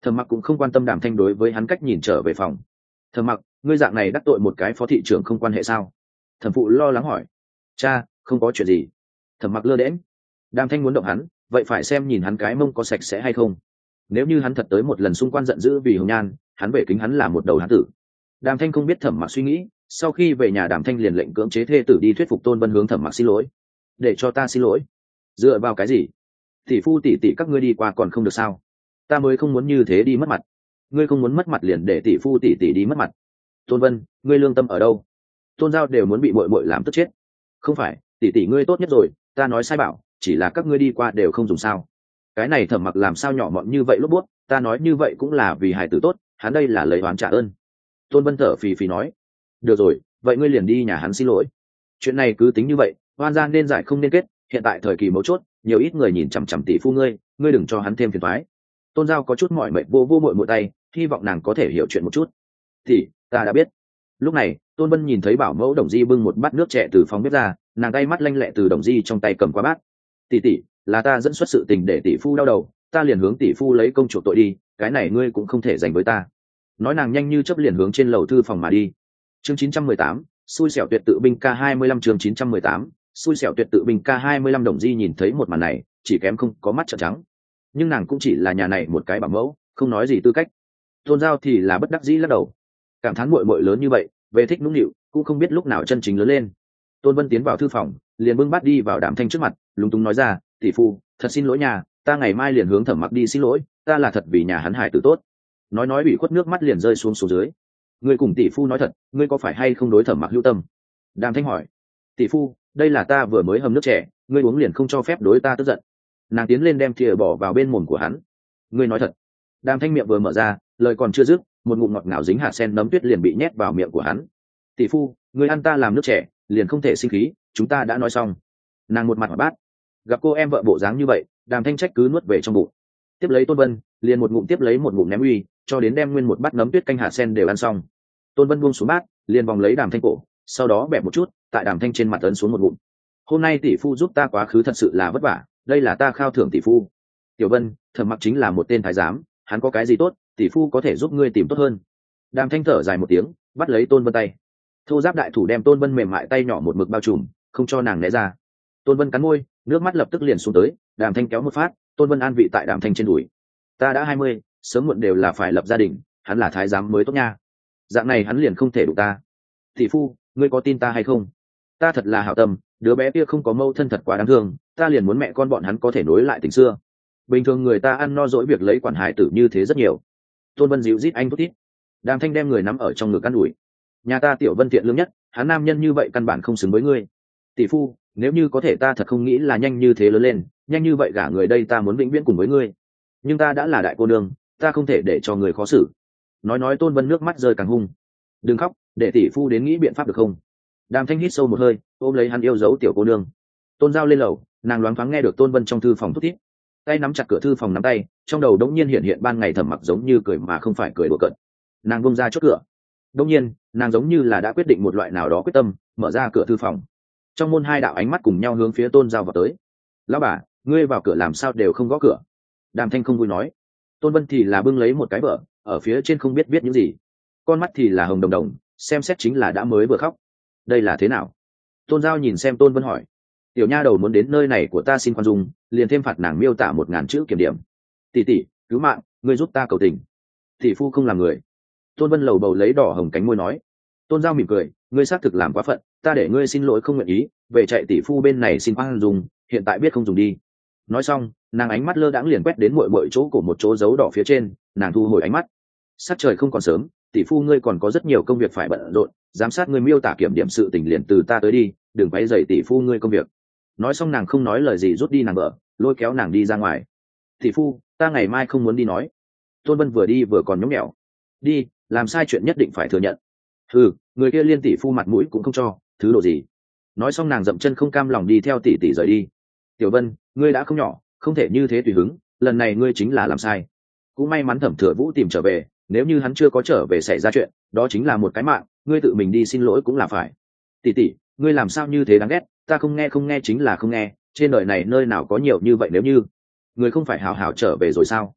Thẩm Mặc cũng không quan tâm Đàm Thanh đối với hắn cách nhìn, trở về phòng. Thẩm Mặc, ngươi dạng này đắc tội một cái phó thị trưởng không quan hệ sao? Thẩm phụ lo lắng hỏi. Cha, không có chuyện gì. Thẩm Mặc lơ đễnh. Đàm Thanh muốn động hắn, vậy phải xem nhìn hắn cái mông có sạch sẽ hay không. Nếu như hắn thật tới một lần xung quanh giận dữ vì Hồng Nhan, hắn về kính hắn là một đầu hán tử. Đàm Thanh không biết Thẩm Mặc suy nghĩ, sau khi về nhà Đàm Thanh liền lệnh cưỡng chế thê tử đi thuyết phục Tôn Vân hướng Thẩm Mặc xin lỗi. Để cho ta xin lỗi? Dựa vào cái gì? Tỷ phu tỷ tỷ các ngươi đi qua còn không được sao? Ta mới không muốn như thế đi mất mặt. Ngươi không muốn mất mặt liền để tỷ phu tỷ tỷ đi mất mặt. Tôn Vân, ngươi lương tâm ở đâu? Tôn Giao đều muốn bị muội muội làm tức chết. Không phải, tỷ tỷ ngươi tốt nhất rồi, ta nói sai bảo, chỉ là các ngươi đi qua đều không dùng sao? Cái này Thẩm Mặc làm sao nhỏ mọn như vậy lốp bút, ta nói như vậy cũng là vì hài tử tốt, hắn đây là lấy oán trả ơn. Tôn Vân thở phì phì nói. Được rồi, vậy ngươi liền đi nhà hắn xin lỗi. Chuyện này cứ tính như vậy, oan gian nên giải không nên kết, hiện tại thời kỳ mấu chốt, nhiều ít người nhìn chằm chằm tỷ phu ngươi, ngươi đừng cho hắn thêm phiền toái. Tôn Giao có chút mỏi mệt vô vô muội muội tay, hy vọng nàng có thể hiểu chuyện một chút. Thì ta đã biết. Lúc này Tôn Vân nhìn thấy bảo mẫu Đồng Di bưng một bát nước trẻ từ phòng bếp ra, nàng tay mắt lanh lẹ từ Đồng Di trong tay cầm qua bát. Tỷ tỷ, là ta dẫn xuất sự tình để tỷ phu đau đầu, ta liền hướng tỷ phu lấy công chuộc tội đi, cái này ngươi cũng không thể giành với ta. Nói nàng nhanh như chớp liền hướng trên lầu thư phòng mà đi. Chương chín trăm mười tám, xui xẻo tuyệt tự binh ca hai mươi lăm. Chương chín trăm mười tám, xui xẻo tuyệt tự binh ca hai mươi lăm. Đồng Di nhìn thấy một màn này, chỉ kém không có mắt trợn trắng. Nhưng nàng cũng chỉ là nhà này một cái bảo mẫu, không nói gì tư cách. Tôn Giao thì là bất đắc dĩ lắc đầu, cảm thán muội muội lớn như vậy, về thích nũng nịu, cũng không biết lúc nào chân chính lớn lên. Tôn Vân tiến vào thư phòng, liền bưng bát đi vào Đàm Thanh trước mặt, lúng túng nói ra, tỷ phu, thật xin lỗi nhà, ta ngày mai liền hướng Thẩm Mặc đi xin lỗi, ta là thật vì nhà hắn hải tử tốt. Nói nói bị khuất nước mắt liền rơi xuống xuống dưới. Ngươi cùng tỷ phu nói thật, ngươi có phải hay không đối Thẩm Mặc hữu tâm? Đàm Thanh hỏi. Tỷ phu, đây là ta vừa mới hầm nước trẻ, ngươi uống liền không cho phép đối ta tức giận. Nàng tiến lên đem thìa bỏ vào bên mồm của hắn. Ngươi nói thật? Đàm Thanh miệng vừa mở ra, lời còn chưa dứt, một ngụm ngọt ngào dính hạt sen nấm tuyết liền bị nhét vào miệng của hắn. Tỷ phu, ngươi ăn ta làm nước trẻ, liền không thể sinh khí, chúng ta đã nói xong. Nàng một mặt hỏi bát, gặp cô em vợ bộ dáng như vậy, Đàm Thanh trách cứ nuốt về trong bụng. Tiếp lấy Tôn Vân, liền một ngụm tiếp lấy một ngụm ném uy, cho đến đem nguyên một bát nấm tuyết canh hạt sen đều ăn xong. Tôn Vân buông xuống bát, liền vòng lấy Đàm Thanh cổ, sau đó bẹp một chút, tại Đàm Thanh trên mặt ấn xuống một ngụm. Hôm nay tỷ phu giúp ta quá khứ thật sự là vất vả, đây là ta khao thưởng tỷ phu. Tiểu Vân, Thẩm Mặc chính là một tên thái giám, hắn có cái gì tốt, tỷ phu có thể giúp ngươi tìm tốt hơn. Đàm Thanh thở dài một tiếng, bắt lấy Tôn Vân tay. Thô giáp đại thủ đem Tôn Vân mềm mại tay nhỏ một mực bao trùm, không cho nàng né ra. Tôn Vân cắn môi, nước mắt lập tức liền xuống tới. Đàm Thanh kéo một phát, Tôn Vân an vị tại Đàm Thanh trên đùi. Ta đã hai mươi, sớm muộn đều là phải lập gia đình, hắn là thái giám mới tốt nha. Dạng này hắn liền không thể đụng ta. Tỷ phu, ngươi có tin ta hay không? Ta thật là hảo tâm, đứa bé kia không có mâu thân thật quá đáng thương, ta liền muốn mẹ con bọn hắn có thể nối lại tình xưa. Bình thường người ta ăn no dỗi việc lấy quản hài tử như thế rất nhiều. Tôn Vân dịu rít anh thút thít. Đàm Thanh đem người nắm ở trong ngực ăn ủi. Nhà ta Tiểu Vân thiện lương nhất, hắn nam nhân như vậy căn bản không xứng với ngươi. Tỷ phu, nếu như có thể ta thật không nghĩ là nhanh như thế lớn lên, nhanh như vậy gả người đây ta muốn vĩnh viễn cùng với ngươi. Nhưng ta đã là đại cô nương, ta không thể để cho người khó xử. Nói nói Tôn Vân nước mắt rơi càng hung. Đừng khóc, để tỷ phu đến nghĩ biện pháp được không? Đàm Thanh hít sâu một hơi, ôm lấy hắn yêu dấu tiểu cô nương. Tôn Giao lên lầu, nàng loáng thoáng nghe được Tôn Vân trong thư phòng thút thít, tay nắm chặt cửa thư phòng nắm tay, trong đầu đống nhiên hiện hiện ban ngày Thẩm Mặc giống như cười mà không phải cười đùa cợt. Nàng bung ra chốt cửa. Đống nhiên, nàng giống như là đã quyết định một loại nào đó quyết tâm, mở ra cửa thư phòng. Trong môn hai đạo ánh mắt cùng nhau hướng phía Tôn Giao vào tới. Lão bà, ngươi vào cửa làm sao đều không gõ cửa? Đàm Thanh không vui nói. Tôn Vân thì là bưng lấy một cái vở, ở phía trên không biết viết những gì. Con mắt thì là hồng đồng đồng, xem xét chính là đã mới vừa khóc. Đây là thế nào? Tôn Giao nhìn xem Tôn Vân hỏi. Tiểu nha đầu muốn đến nơi này của ta xin khoan dung, liền thêm phạt nàng miêu tả một ngàn chữ kiểm điểm. Tỷ tỷ, cứu mạng, ngươi giúp ta cầu tình. Tỷ phu không làm người. Tôn Vân lầu bầu lấy đỏ hồng cánh môi nói. Tôn Giao mỉm cười, ngươi xác thực làm quá phận, ta để ngươi xin lỗi không nguyện ý, về chạy tỷ phu bên này xin khoan dung, hiện tại biết không dùng đi. Nói xong, nàng ánh mắt lơ đãng liền quét đến muội muội chỗ của một chỗ dấu đỏ phía trên, nàng thu hồi ánh mắt. Sắc trời không còn sớm, tỷ phu ngươi còn có rất nhiều công việc phải bận rộn, giám sát ngươi miêu tả kiểm điểm sự tình liền từ ta tới đi, đừng quấy rầy tỷ phu ngươi công việc. Nói xong nàng không nói lời gì rút đi nàng vợ, lôi kéo nàng đi ra ngoài. Tỷ phu, ta ngày mai không muốn đi nói. Tôn Vân vừa đi vừa còn nhõng nhẽo. Đi, làm sai chuyện nhất định phải thừa nhận. Ừ, người kia liên tỷ phu mặt mũi cũng không cho, thứ độ gì. Nói xong nàng dậm chân không cam lòng đi theo tỷ tỷ rời đi. Tiểu Vân, ngươi đã không nhỏ, không thể như thế tùy hứng, lần này ngươi chính là làm sai. Cũng may mắn Thẩm Thừa Vũ tìm trở về, nếu như hắn chưa có trở về xảy ra chuyện, đó chính là một cái mạng, ngươi tự mình đi xin lỗi cũng là phải. Tỷ tỷ, ngươi làm sao như thế đáng ghét, ta không nghe không nghe chính là không nghe, trên đời này nơi nào có nhiều như vậy, nếu như người không phải hào hào trở về rồi sao?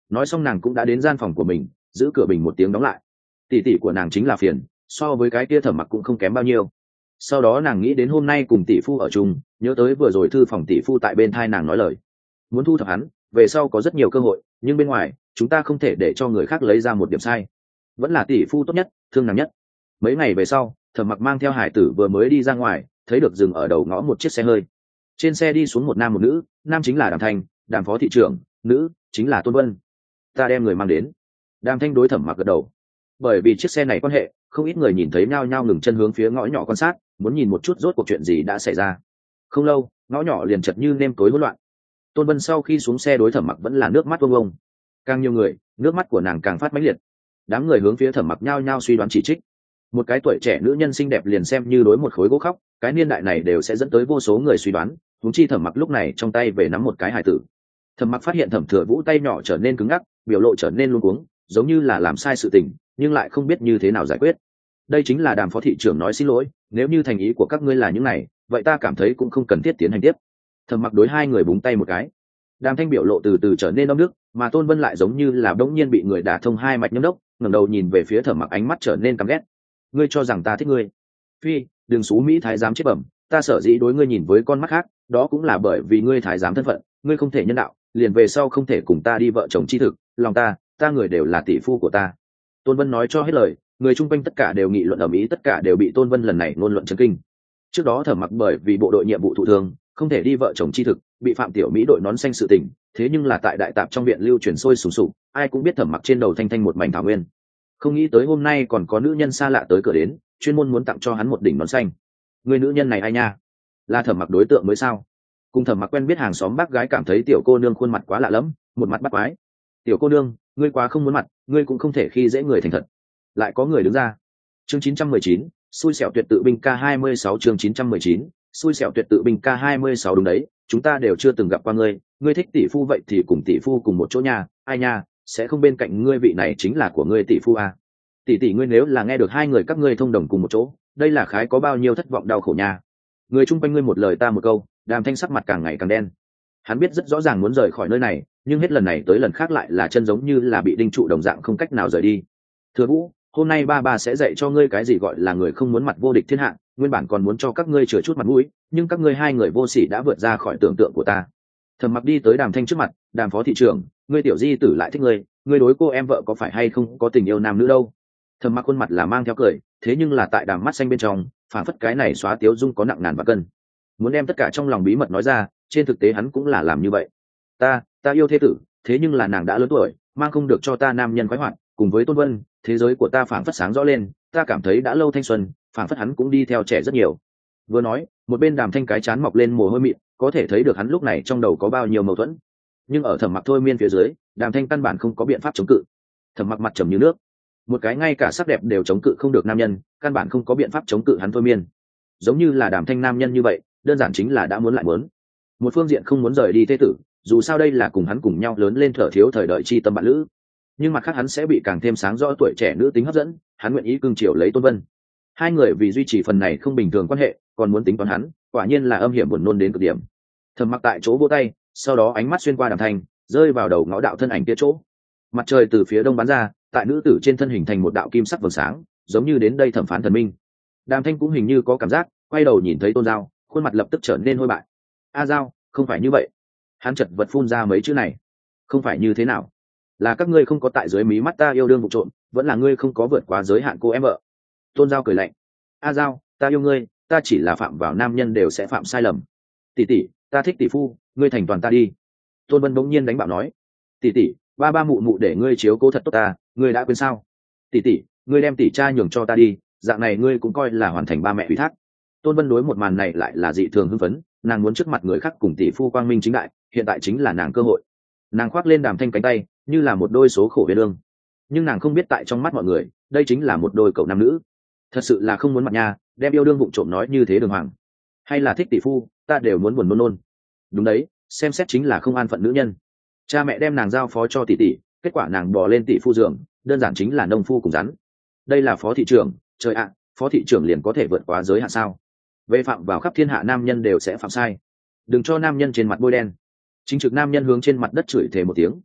nói xong nàng cũng đã đến gian phòng của mình, giữ cửa bình một tiếng đóng lại. Tỷ tỷ của nàng chính là Phiền, so với cái kia Thẩm Mặc cũng không kém bao nhiêu. Sau đó nàng nghĩ đến hôm nay cùng tỷ phu ở chung, nhớ tới vừa rồi thư phòng tỷ phu tại bên thai nàng nói lời, muốn thu thập hắn về sau có rất nhiều cơ hội, nhưng bên ngoài chúng ta không thể để cho người khác lấy ra một điểm sai, vẫn là tỷ phu tốt nhất, thương nàng nhất. Mấy ngày về sau, Thẩm Mặc mang theo hải tử vừa mới đi ra ngoài, thấy được dừng ở đầu ngõ một chiếc xe hơi, trên xe đi xuống một nam một nữ, nam chính là Đàm Thanh, Đàm phó thị trưởng, nữ chính là Tôn Vân. Ta đem người mang đến. Đàm Thanh đối Thẩm Mặc gật đầu. Bởi vì chiếc xe này quan hệ, không ít người nhìn thấy nhao nhao ngừng chân hướng phía ngõ nhỏ quan sát, muốn nhìn một chút rốt cuộc chuyện gì đã xảy ra. Không lâu, ngõ nhỏ liền chật như nêm tối hỗn loạn. Tôn Vân sau khi xuống xe đối Thẩm Mặc vẫn là nước mắt vông vông, càng nhiều người, nước mắt của nàng càng phát mãnh liệt. Đám người hướng phía Thẩm Mặc nhao nhao suy đoán chỉ trích. Một cái tuổi trẻ nữ nhân xinh đẹp liền xem như đối một khối gỗ khóc, cái niên đại này đều sẽ dẫn tới vô số người suy đoán. Huống chi Thẩm Mặc lúc này trong tay về nắm một cái hài tử. Thẩm Mặc phát hiện Thẩm Thừa Vũ tay nhỏ trở nên cứng ngắc, biểu lộ trở nên luống cuống, giống như là làm sai sự tình, nhưng lại không biết như thế nào giải quyết. Đây chính là Đàm phó thị trưởng nói xin lỗi, nếu như thành ý của các ngươi là những này, vậy ta cảm thấy cũng không cần thiết tiến hành tiếp. Thẩm Mặc đối hai người búng tay một cái. Đàm Thanh biểu lộ từ từ trở nên đông nước, mà Tôn Vân lại giống như là đống nhiên bị người đả thông hai mạch nhâm đốc, ngẩng đầu nhìn về phía Thẩm Mặc, ánh mắt trở nên căm ghét. Ngươi cho rằng ta thích ngươi? Phi, đừng xú mỹ thái giám chết bẩm, ta sở dĩ đối ngươi nhìn với con mắt khác, đó cũng là bởi vì ngươi thái giám thân phận, ngươi không thể nhân đạo, liền về sau không thể cùng ta đi vợ chồng chi thực, lòng ta, ta người đều là tỷ phu của ta. Tôn Vân nói cho hết lời, người chung quanh tất cả đều nghị luận ầm ĩ, tất cả đều bị Tôn Vân lần này ngôn luận chấn kinh. Trước đó Thẩm Mặc bởi vì bộ đội nhiệm vụ thụ thương, không thể đi vợ chồng chi thực, bị Phạm Tiểu Mỹ đội nón xanh sự tình, thế nhưng là tại đại tạp trong viện lưu truyền sôi sùng sục, ai cũng biết Thẩm Mặc trên đầu thanh thanh một mảnh thảo nguyên. Không nghĩ tới hôm nay còn có nữ nhân xa lạ tới cửa đến, chuyên môn muốn tặng cho hắn một đỉnh nón xanh. Người nữ nhân này ai nha? Là Thẩm Mặc đối tượng mới sao? Cùng Thẩm Mặc quen biết hàng xóm bác gái cảm thấy tiểu cô nương khuôn mặt quá lạ lẫm, một mặt bắt quái. Tiểu cô nương, ngươi quá không muốn mặt, ngươi cũng không thể khi dễ người thành thật. Lại có người đứng ra. Chương chín trăm mười chín, xui xẻo tuyệt tự binh K hai mươi sáu chương chín trăm mười chín, xui xẻo tuyệt tự binh K hai mươi sáu đúng đấy, chúng ta đều chưa từng gặp qua ngươi, ngươi thích tỷ phu vậy thì cùng tỷ phu cùng một chỗ nha, ai nha, sẽ không bên cạnh ngươi vị này chính là của ngươi tỷ phu à? Tỷ tỷ ngươi nếu là nghe được hai người các ngươi thông đồng cùng một chỗ, đây là khái có bao nhiêu thất vọng đau khổ nha. Người chung quanh ngươi một lời ta một câu, Đàm Thanh sắc mặt càng ngày càng đen. Hắn biết rất rõ ràng muốn rời khỏi nơi này, nhưng hết lần này tới lần khác lại là chân giống như là bị đinh trụ đồng dạng không cách nào rời đi. Thừa Vũ, hôm nay ba ba sẽ dạy cho ngươi cái gì gọi là người không muốn mặt vô địch thiên hạ, nguyên bản còn muốn cho các ngươi chừa chút mặt mũi, nhưng các ngươi hai người vô sỉ đã vượt ra khỏi tưởng tượng của ta. Thẩm Mặc đi tới Đàm Thanh trước mặt, Đàm phó thị trưởng, ngươi tiểu di tử lại thích ngươi, ngươi đối cô em vợ có phải hay không có tình yêu nam nữ đâu? Thẩm Mặc khuôn mặt là mang theo cười, thế nhưng là tại đàm mắt xanh bên trong, phản phất cái này xóa tiếu dung có nặng ngàn và cân. Muốn đem tất cả trong lòng bí mật nói ra, trên thực tế hắn cũng là làm như vậy. Ta, ta yêu thế tử, thế nhưng là nàng đã lớn tuổi, mang không được cho ta nam nhân khoái hoạt, cùng với Tôn Vân, thế giới của ta phản phất sáng rõ lên, ta cảm thấy đã lâu thanh xuân, phản phất hắn cũng đi theo trẻ rất nhiều. Vừa nói, một bên Đàm Thanh cái chán mọc lên mồ hôi mịn, có thể thấy được hắn lúc này trong đầu có bao nhiêu mâu thuẫn. Nhưng ở Thẩm Mặc thôi miên phía dưới, Đàm Thanh căn bản không có biện pháp chống cự. Thẩm Mặc mặt trầm như nước, một cái ngay cả sắc đẹp đều chống cự không được nam nhân, căn bản không có biện pháp chống cự hắn thôi miên. Giống như là Đàm Thanh nam nhân như vậy, đơn giản chính là đã muốn lại muốn. Một phương diện không muốn rời đi thế tử, dù sao đây là cùng hắn cùng nhau lớn lên thở thiếu thời đợi chi tâm bạn lữ, nhưng mặt khác hắn sẽ bị càng thêm sáng rõ tuổi trẻ nữ tính hấp dẫn, hắn nguyện ý cưng chiều lấy Tôn Vân. Hai người vì duy trì phần này không bình thường quan hệ, còn muốn tính toán hắn, quả nhiên là âm hiểm buồn nôn đến cực điểm. Thẩm Mặc tại chỗ vỗ tay, sau đó ánh mắt xuyên qua Đàm Thanh, rơi vào đầu ngõ đạo thân ảnh kia chỗ. Mặt trời từ phía đông bắn ra, tại nữ tử trên thân hình thành một đạo kim sắc vầng sáng, giống như đến đây thẩm phán thần minh. Đàm Thanh cũng hình như có cảm giác, quay đầu nhìn thấy Tôn Giao, khuôn mặt lập tức trở nên hôi bại. A Giao, không phải như vậy. Hắn chợt vật phun ra mấy chữ này. Không phải như thế nào? Là các ngươi không có tại dưới mí mắt ta yêu đương vụ trộm, vẫn là ngươi không có vượt quá giới hạn cô em vợ. Tôn Giao cười lạnh. A Giao, ta yêu ngươi, ta chỉ là phạm vào nam nhân đều sẽ phạm sai lầm. Tỷ tỷ, ta thích tỷ phu, ngươi thành toàn ta đi. Tôn Vân bỗng nhiên đánh bạo nói. Tỷ tỷ, ba ba mụ mụ để ngươi chiếu cố thật tốt ta, ngươi đã quên sao? Tỷ tỷ, ngươi đem tỷ cha nhường cho ta đi, dạng này ngươi cũng coi là hoàn thành ba mẹ ủy thác. Tôn Vân đối một màn này lại là dị thường hưng phấn, nàng muốn trước mặt người khác cùng tỷ phu quang minh chính đại, hiện tại chính là nàng cơ hội. Nàng khoác lên Đàm Thanh cánh tay, như là một đôi số khổ về lương, nhưng nàng không biết tại trong mắt mọi người, đây chính là một đôi cậu nam nữ. Thật sự là không muốn mặt nha, đem yêu đương vụng trộm nói như thế đường hoàng, hay là thích tỷ phu, ta đều muốn buồn nôn nôn. Đúng đấy, xem xét chính là không an phận nữ nhân. Cha mẹ đem nàng giao phó cho tỷ tỷ, kết quả nàng bò lên tỷ phu giường, đơn giản chính là nông phu cùng rắn. Đây là phó thị trưởng, trời ạ, phó thị trưởng liền có thể vượt quá giới hạn sao? Về phạm vào khắp thiên hạ nam nhân đều sẽ phạm sai, đừng cho nam nhân trên mặt bôi đen. Chính trực nam nhân hướng trên mặt đất chửi thề một tiếng.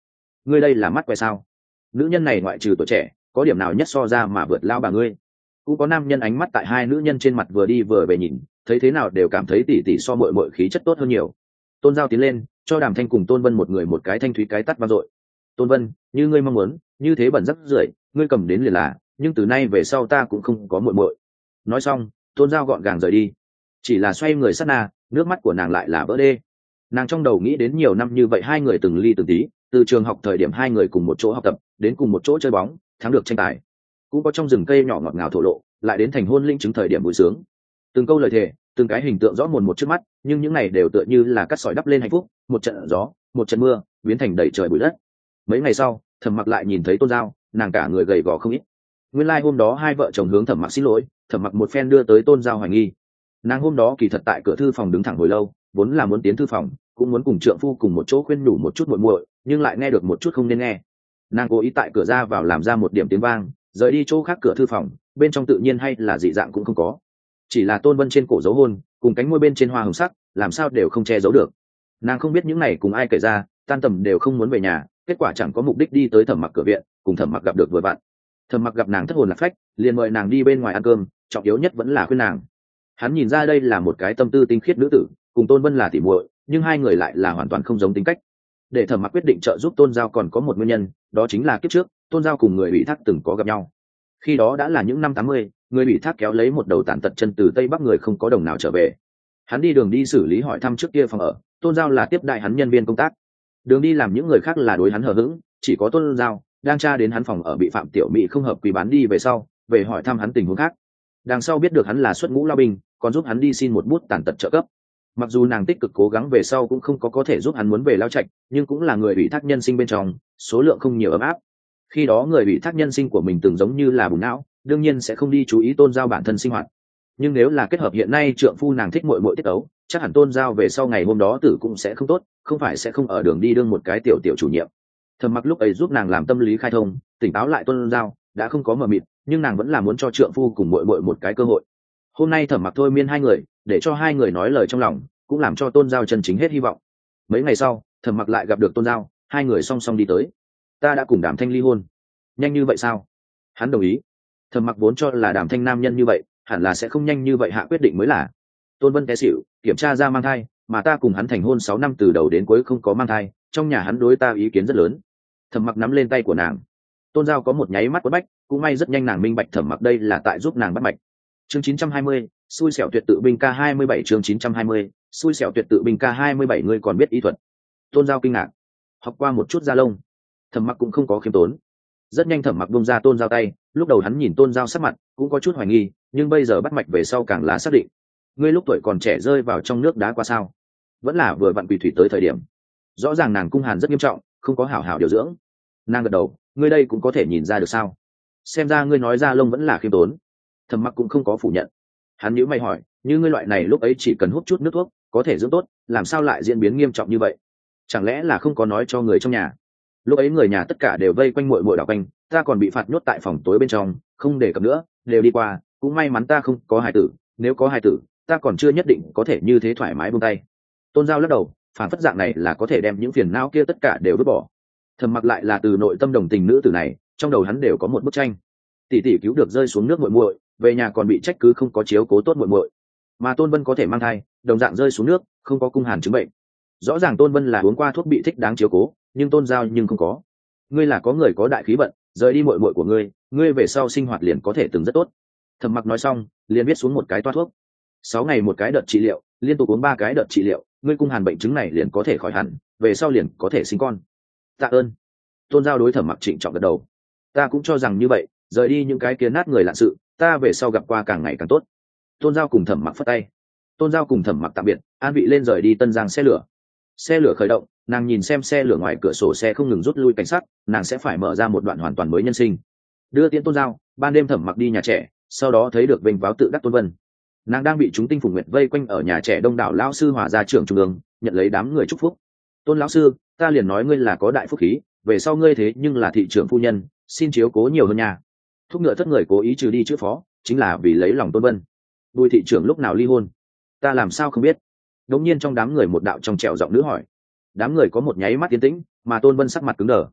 ngươi đây là mắt quẹ sao? Nữ nhân này ngoại trừ tuổi trẻ có điểm nào nhất so ra mà vượt lao bà ngươi? Cũng có nam nhân ánh mắt tại hai nữ nhân trên mặt vừa đi vừa về nhìn, thấy thế nào đều cảm thấy tỷ tỷ so mội mội khí chất tốt hơn nhiều. Tôn Giao tiến lên cho Đàm Thanh cùng Tôn Vân một người một cái thanh thúy cái tắt vang dội. Tôn Vân, như ngươi mong muốn, như thế bẩn rắc rưởi, ngươi cầm đến liền là, nhưng từ nay về sau ta cũng không có muội muội. Nói xong, Tôn Giao gọn gàng rời đi. Chỉ là xoay người sát na, nước mắt của nàng lại là vỡ đê. Nàng trong đầu nghĩ đến nhiều năm như vậy hai người từng ly từng tí, từ trường học thời điểm hai người cùng một chỗ học tập, đến cùng một chỗ chơi bóng, thắng được tranh tài. Cũng có trong rừng cây nhỏ ngọt ngào thổ lộ, lại đến thành hôn linh chứng thời điểm vui sướng. Từng câu lời thề, từng cái hình tượng rõ mồn một trước mắt, nhưng những này đều tựa như là cắt sỏi đắp lên hạnh phúc, một trận gió, một trận mưa, biến thành đầy trời bụi đất. Mấy ngày sau, Thẩm Mặc lại nhìn thấy Tôn Giao, nàng cả người gầy gò không ít. Nguyên lai like hôm đó hai vợ chồng hướng Thẩm Mặc xin lỗi, Thẩm Mặc một phen đưa tới Tôn Giao hoài nghi. Nàng hôm đó kỳ thật tại cửa thư phòng đứng thẳng hồi lâu, vốn là muốn tiến thư phòng, cũng muốn cùng trượng phu cùng một chỗ khuyên nhủ một chút muội muội, nhưng lại nghe được một chút không nên nghe. Nàng cố ý tại cửa ra vào làm ra một điểm tiếng vang, rời đi chỗ khác cửa thư phòng, bên trong tự nhiên hay là dị dạng cũng không có, chỉ là Tôn Vân trên cổ dấu hôn cùng cánh môi bên trên hoa hồng sắc, làm sao đều không che giấu được. Nàng không biết những này cùng ai kể ra, tan tầm đều không muốn về nhà, kết quả chẳng có mục đích đi tới Thẩm Mặc cửa viện, cùng Thẩm Mặc gặp được vừa vặn. Thẩm Mặc gặp nàng thất hồn lạc phách, liền mời nàng đi bên ngoài ăn cơm, trọng yếu nhất vẫn là khuyên nàng. Hắn nhìn ra đây là một cái tâm tư tinh khiết nữ tử, cùng Tôn Vân là tỉ muội, nhưng hai người lại là hoàn toàn không giống tính cách. Để Thẩm Mặc quyết định trợ giúp Tôn Giao còn có một nguyên nhân, đó chính là kiếp trước Tôn Giao cùng người ủy thác từng có gặp nhau. Khi đó đã là những năm tám mươi, người ủy thác kéo lấy một đầu tàn tật chân từ Tây Bắc người không có đồng nào trở về. Hắn đi đường đi xử lý hỏi thăm trước kia phòng ở, Tôn Giao là tiếp đại hắn nhân viên công tác. Đường đi làm những người khác là đối hắn hờ hững, chỉ có Tôn Giao đang tra đến hắn phòng ở bị Phạm Tiểu Mỹ không hợp quy bán đi về sau, về hỏi thăm hắn tình huống khác. Đằng sau biết được hắn là xuất ngũ lao binh, còn giúp hắn đi xin một bút tàn tật trợ cấp. Mặc dù nàng tích cực cố gắng về sau cũng không có có thể giúp hắn muốn về lao trạch, nhưng cũng là người ủy thác nhân sinh bên trong, số lượng không nhiều ấm áp. Khi đó người ủy thác nhân sinh của mình từng giống như là bùn não, đương nhiên sẽ không đi chú ý Tôn Giao bản thân sinh hoạt. Nhưng nếu là kết hợp hiện nay trượng phu nàng thích muội muội tiết ấu, chắc hẳn Tôn Giao về sau ngày hôm đó tử cũng sẽ không tốt, không phải sẽ không ở đường đi đương một cái tiểu tiểu chủ nhiệm. Thẩm Mặc lúc ấy giúp nàng làm tâm lý khai thông, tỉnh táo lại Tôn Giao, đã không có mờ mịt, nhưng nàng vẫn là muốn cho trượng phu cùng muội muội một cái cơ hội. Hôm nay Thẩm Mặc thôi miên hai người, để cho hai người nói lời trong lòng, cũng làm cho Tôn Giao chân chính hết hy vọng. Mấy ngày sau, Thẩm Mặc lại gặp được Tôn Giao, hai người song song đi tới. Ta đã cùng Đàm Thanh ly hôn. Nhanh như vậy sao? Hắn đồng ý. Thẩm Mặc vốn cho là Đàm Thanh nam nhân như vậy, hẳn là sẽ không nhanh như vậy hạ quyết định mới là. Tôn Vân té xỉu, kiểm tra ra mang thai, mà ta cùng hắn thành hôn sáu năm từ đầu đến cuối không có mang thai, trong nhà hắn đối ta ý kiến rất lớn. Thẩm Mặc nắm lên tay của nàng. Tôn Giao có một nháy mắt quất bách, cũng may rất nhanh nàng minh bạch Thẩm Mặc đây là tại giúp nàng bắt mạch. Chương chín trăm hai mươi, xui xẻo tuyệt tự binh ca hai mươi bảy chương chín trăm hai mươi, xui xẻo tuyệt tự binh ca hai mươi bảy ngươi còn biết y thuật. Tôn Giao kinh ngạc. Học qua một chút da lông. Thẩm Mặc cũng không có khiêm tốn. Rất nhanh Thẩm Mặc buông ra Tôn Giao tay, lúc đầu hắn nhìn Tôn Giao sắc mặt cũng có chút hoài nghi, nhưng bây giờ bắt mạch về sau càng là xác định. Ngươi lúc tuổi còn trẻ rơi vào trong nước đá qua sao? Vẫn là vừa vặn quỳ thủy tới thời điểm. Rõ ràng nàng cung hàn rất nghiêm trọng, không có hảo hảo điều dưỡng. Nàng gật đầu, ngươi đây cũng có thể nhìn ra được sao? Xem ra ngươi nói ra lông vẫn là khiêm tốn. Thẩm Mặc cũng không có phủ nhận. Hắn nhíu mày hỏi, như ngươi loại này lúc ấy chỉ cần hút chút nước thuốc có thể dưỡng tốt, làm sao lại diễn biến nghiêm trọng như vậy? Chẳng lẽ là không có nói cho người trong nhà? Lúc ấy người nhà tất cả đều vây quanh muội muội đảo quanh, ta còn bị phạt nhốt tại phòng tối bên trong, không để cập nữa, đều đi qua, cũng may mắn ta không có hài tử, nếu có hài tử, ta còn chưa nhất định có thể như thế thoải mái buông tay. Tôn Giao lắc đầu, phản phất dạng này là có thể đem những phiền não kia tất cả đều vứt bỏ. Thẩm Mặc lại là từ nội tâm đồng tình nữ tử này, trong đầu hắn đều có một bức tranh. Tỷ tỷ cứu được rơi xuống nước muội muội, về nhà còn bị trách cứ không có chiếu cố tốt muội muội. Mà Tôn Vân có thể mang thai, đồng dạng rơi xuống nước, không có cung hàn chứng bệnh. Rõ ràng Tôn Vân là uống qua thuốc bị thích đáng chiếu cố, nhưng Tôn Giao nhưng không có. Ngươi là có người có đại khí vận, rời đi muội muội của ngươi, ngươi về sau sinh hoạt liền có thể từng rất tốt. Thẩm Mặc nói xong, liền viết xuống một cái toa thuốc. Sáu ngày một cái đợt trị liệu, liên tục uống ba cái đợt trị liệu, ngươi cung hàn bệnh chứng này liền có thể khỏi hẳn, về sau liền có thể sinh con. Tạ ơn. Tôn Giao đối Thẩm Mặc trịnh trọng gật đầu. Ta cũng cho rằng như vậy, rời đi những cái kia nát người lạ sự, ta về sau gặp qua càng ngày càng tốt. Tôn Giao cùng Thẩm Mặc phất tay. Tôn Giao cùng Thẩm Mặc tạm biệt, an vị lên rời đi Tân Giang xe lửa. Xe lửa khởi động, nàng nhìn xem xe lửa ngoài cửa sổ xe không ngừng rút lui cảnh sát, nàng sẽ phải mở ra một đoạn hoàn toàn mới nhân sinh. Đưa tiễn Tôn Giao, ban đêm Thẩm Mặc đi nhà trẻ, sau đó thấy được vênh váo tự đắc Tôn Vân. Nàng đang bị chúng tinh phùng nguyệt vây quanh ở nhà trẻ đông đảo lão sư hòa gia trưởng trung ương, nhận lấy đám người chúc phúc. Tôn lão sư, ta liền nói ngươi là có đại phúc khí, về sau ngươi thế nhưng là thị trưởng phu nhân, xin chiếu cố nhiều hơn nha. Thúc ngựa thất người cố ý trừ đi chữ phó, chính là vì lấy lòng Tôn Vân. Bùi thị trưởng lúc nào ly hôn? Ta làm sao không biết? Đống nhiên trong đám người một đạo trong trẻo giọng nữ hỏi. Đám người có một nháy mắt tiến tĩnh, mà Tôn Vân sắc mặt cứng đờ.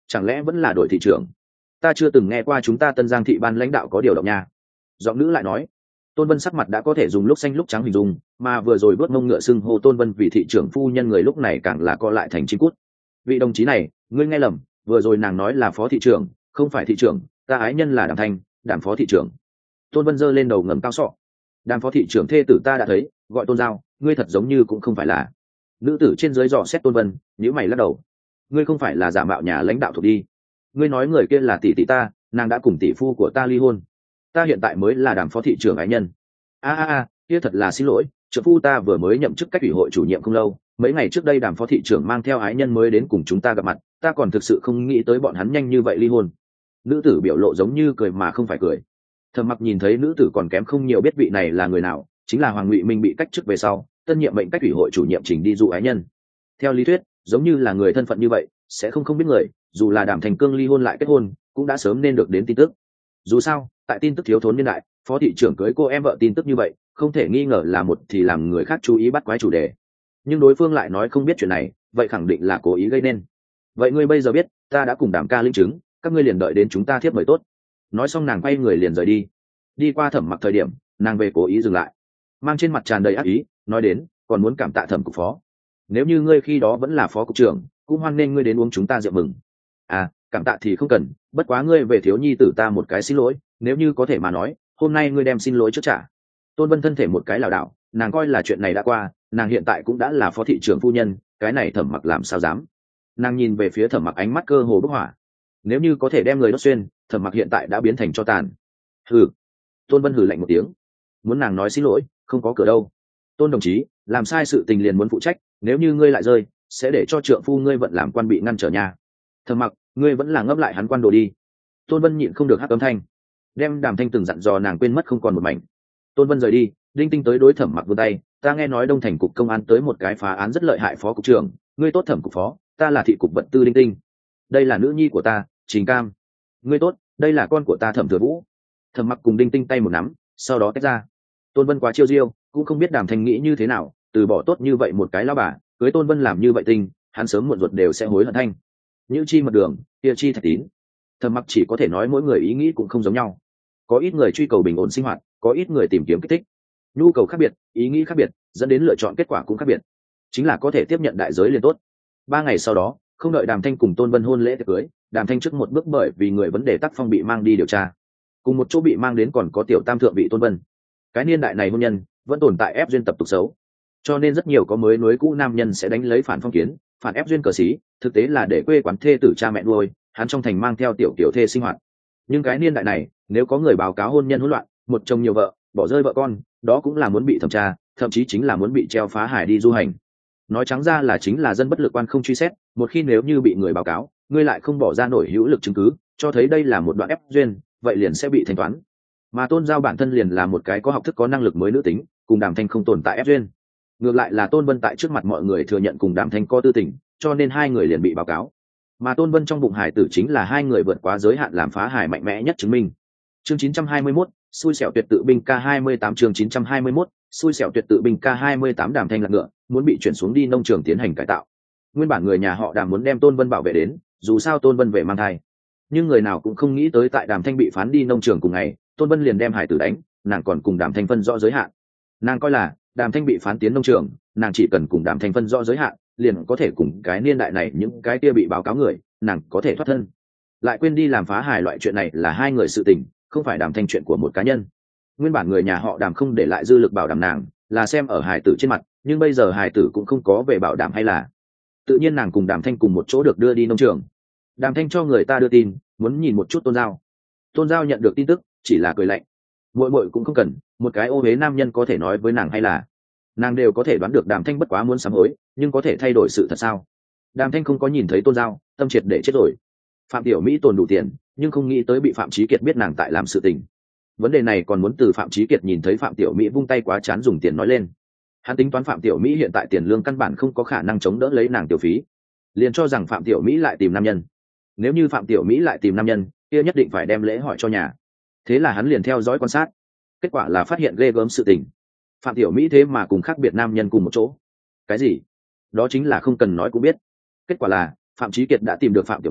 chẳng lẽ vẫn là đổi thị trưởng? Ta chưa từng nghe qua chúng ta Tân Giang thị ban lãnh đạo có điều động nha. Giọng nữ lại nói. Tôn Vân sắc mặt đã có thể dùng lúc xanh lúc trắng hình dung, mà vừa rồi bước mông ngựa xưng hô Tôn Vân vì thị trưởng phu nhân người lúc này càng là co lại thành chim cút. Vị đồng chí này, ngươi nghe lầm, vừa rồi nàng nói là phó thị trưởng, không phải thị trưởng, ta ái nhân là Đàm Thanh, Đàm phó thị trưởng. Tôn Vân giơ lên đầu ngẩng cao sọ. Đàm phó thị trưởng thê tử ta đã thấy, gọi Tôn Giao, ngươi thật giống như cũng không phải là. Nữ tử trên dưới dò xét Tôn Vân, nhíu mày lắc đầu. Ngươi không phải là giả mạo nhà lãnh đạo thuộc đi. Ngươi nói người kia là tỷ tỷ ta, nàng đã cùng tỷ phu của ta ly hôn. Ta hiện tại mới là Đàm phó thị trưởng ái nhân. A a a, kia thật là xin lỗi, trợ phu ta vừa mới nhậm chức cách ủy hội chủ nhiệm không lâu, mấy ngày trước đây Đàm phó thị trưởng mang theo ái nhân mới đến cùng chúng ta gặp mặt, ta còn thực sự không nghĩ tới bọn hắn nhanh như vậy ly hôn. Nữ tử biểu lộ giống như cười mà không phải cười. Thẩm Mặc nhìn thấy nữ tử còn kém không nhiều biết vị này là người nào, chính là Hoàng Ngụy Minh bị cách chức về sau, tân nhiệm mệnh cách ủy hội chủ nhiệm trình đi dụ ái nhân. Theo lý thuyết, giống như là người thân phận như vậy, sẽ không không biết người, dù là Đàm Thành Cương ly hôn lại kết hôn, cũng đã sớm nên được đến tin tức. Dù sao, tại tin tức thiếu thốn niên đại, phó thị trưởng cưới cô em vợ tin tức như vậy, không thể nghi ngờ là một thì làm người khác chú ý bắt quái chủ đề. Nhưng đối phương lại nói không biết chuyện này, vậy khẳng định là cố ý gây nên. Vậy ngươi bây giờ biết, ta đã cùng Đàm ca linh chứng, các ngươi liền đợi đến chúng ta thiếp mời tốt. Nói xong nàng quay người liền rời đi. Đi qua Thẩm Mặc thời điểm, nàng về cố ý dừng lại, mang trên mặt tràn đầy ác ý, nói đến, còn muốn cảm tạ Thẩm cục phó. Nếu như ngươi khi đó vẫn là phó cục trưởng, cũng hoan nên ngươi đến uống chúng ta rượu mừng. À, cảm tạ thì không cần, bất quá ngươi về thiếu nhi tử ta một cái xin lỗi, nếu như có thể mà nói, hôm nay ngươi đem xin lỗi trước trả. Tôn Vân thân thể một cái lảo đảo, nàng coi là chuyện này đã qua, nàng hiện tại cũng đã là phó thị trưởng phu nhân, cái này Thẩm Mặc làm sao dám. Nàng nhìn về phía Thẩm Mặc ánh mắt cơ hồ bốc hỏa. Nếu như có thể đem người đốt xuyên, Thẩm Mặc hiện tại đã biến thành tro tàn. Hừ. Tôn Vân hừ lạnh một tiếng. Muốn nàng nói xin lỗi, không có cửa đâu. Tôn đồng chí, làm sai sự tình liền muốn phụ trách, nếu như ngươi lại rơi, sẽ để cho trượng phu ngươi vận làm quan bị ngăn trở nhà. Thẩm Mặc, ngươi vẫn là ngấp lại hắn quan đồ đi. Tôn Vân nhịn không được hắc âm thanh, đem Đàm Thanh từng dặn dò nàng quên mất không còn một mảnh. Tôn Vân rời đi, Đinh Tinh tới đối Thẩm Mặc vươn tay, ta nghe nói Đông Thành cục công an tới một cái phá án rất lợi hại phó cục trưởng, ngươi tốt Thẩm cục phó, ta là thị cục vật tư Đinh Tinh. Đây là nữ nhi của ta, Trình Cam. Ngươi tốt, đây là con của ta Thẩm Thừa Vũ. Thẩm Mặc cùng Đinh Tinh tay một nắm, sau đó tách ra. Tôn Vân quá chiêu diêu, cũng không biết Đàm Thanh nghĩ như thế nào, từ bỏ tốt như vậy một cái lão bà, cưới Tôn Vân làm như vậy tình, hắn sớm muộn ruột đều sẽ hối hận thanh. Như chi mật đường, kia chi thạch tín. Thẩm Mặc chỉ có thể nói mỗi người ý nghĩ cũng không giống nhau. Có ít người truy cầu bình ổn sinh hoạt, có ít người tìm kiếm kích thích. Nhu cầu khác biệt, ý nghĩ khác biệt, dẫn đến lựa chọn kết quả cũng khác biệt. Chính là có thể tiếp nhận đại giới liền tốt. Ba ngày sau đó, không đợi Đàm Thanh cùng Tôn Vân hôn lễ tiệc cưới, Đàm Thanh trước một bước bởi vì người vấn đề tác phong bị mang đi điều tra. Cùng một chỗ bị mang đến còn có tiểu tam thượng vị Tôn Vân. Cái niên đại này hôn nhân vẫn tồn tại ép duyên tập tục xấu, cho nên rất nhiều có mới nối cũ nam nhân sẽ đánh lấy phản phong kiến, phản ép duyên cờ xí, thực tế là để quê quán thê tử cha mẹ nuôi, hắn trong thành mang theo tiểu tiểu thê sinh hoạt. Nhưng cái niên đại này, nếu có người báo cáo hôn nhân hỗn loạn, một chồng nhiều vợ, bỏ rơi vợ con, đó cũng là muốn bị thẩm tra, thậm chí chính là muốn bị treo phá hải đi du hành. Nói trắng ra là chính là dân bất lực quan không truy xét, một khi nếu như bị người báo cáo, ngươi lại không bỏ ra nổi hữu lực chứng cứ, cho thấy đây là một đoạn ép duyên, vậy liền sẽ bị thanh toán. Mà Tôn Giao bản thân liền là một cái có học thức có năng lực mới nữ tính, cùng Đàm Thanh không tồn tại ép duyên. Ngược lại là Tôn Vân tại trước mặt mọi người thừa nhận cùng Đàm Thanh có tư tình, cho nên hai người liền bị báo cáo. Mà Tôn Vân trong bụng hải tử chính là hai người vượt quá giới hạn làm phá hải mạnh mẽ nhất chứng minh. Chương chín trăm hai mươi mốt, xui xẻo tuyệt tự binh K hai mươi tám chương chín trăm hai mươi mốt, xui xẻo tuyệt tự binh K hai mươi tám Đàm Thanh lạc ngựa, muốn bị chuyển xuống đi nông trường tiến hành cải tạo. Nguyên bản người nhà họ Đàm muốn đem Tôn Vân bảo vệ đến, dù sao Tôn Vân về mang thai. Nhưng người nào cũng không nghĩ tới tại Đàm Thanh bị phán đi nông trường cùng ngày, Tôn Vân liền đem hải tử đánh, nàng còn cùng Đàm Thanh phân rõ giới hạn. Nàng coi là Đàm Thanh bị phán tiến nông trường, nàng chỉ cần cùng Đàm Thanh phân rõ giới hạn, liền có thể cùng cái niên đại này những cái kia bị báo cáo người, nàng có thể thoát thân. Lại quên đi làm phá hài loại chuyện này là hai người sự tình, không phải Đàm Thanh chuyện của một cá nhân. Nguyên bản người nhà họ Đàm không để lại dư lực bảo đảm nàng, là xem ở hài tử trên mặt, nhưng bây giờ hài tử cũng không có về bảo đảm hay là. Tự nhiên nàng cùng Đàm Thanh cùng một chỗ được đưa đi nông trường. Đàm Thanh cho người ta đưa tin, muốn nhìn một chút Tôn Giao. Tôn Giao nhận được tin tức, chỉ là cười lạnh. Muội muội cũng không cần, một cái ô uế nam nhân có thể nói với nàng hay là. Nàng đều có thể đoán được Đàm Thanh bất quá muốn sám hối, nhưng có thể thay đổi sự thật sao? Đàm Thanh không có nhìn thấy Tôn Giao, tâm triệt để chết rồi. Phạm Tiểu Mỹ tồn đủ tiền, nhưng không nghĩ tới bị Phạm Chí Kiệt biết nàng tại làm sự tình. Vấn đề này còn muốn từ Phạm Chí Kiệt nhìn thấy Phạm Tiểu Mỹ vung tay quá chán dùng tiền nói lên. Hắn tính toán Phạm Tiểu Mỹ hiện tại tiền lương căn bản không có khả năng chống đỡ lấy nàng tiểu phí, liền cho rằng Phạm Tiểu Mỹ lại tìm nam nhân. Nếu như Phạm Tiểu Mỹ lại tìm nam nhân, kia nhất định phải đem lễ hỏi cho nhà. Thế là hắn liền theo dõi quan sát, kết quả là phát hiện ghê gớm sự tình. Phạm Tiểu Mỹ thế mà cùng khác biệt nam nhân cùng một chỗ. Cái gì? Đó chính là không cần nói cũng biết. Kết quả là Phạm Chí Kiệt đã tìm được Phạm Tiểu Mỹ,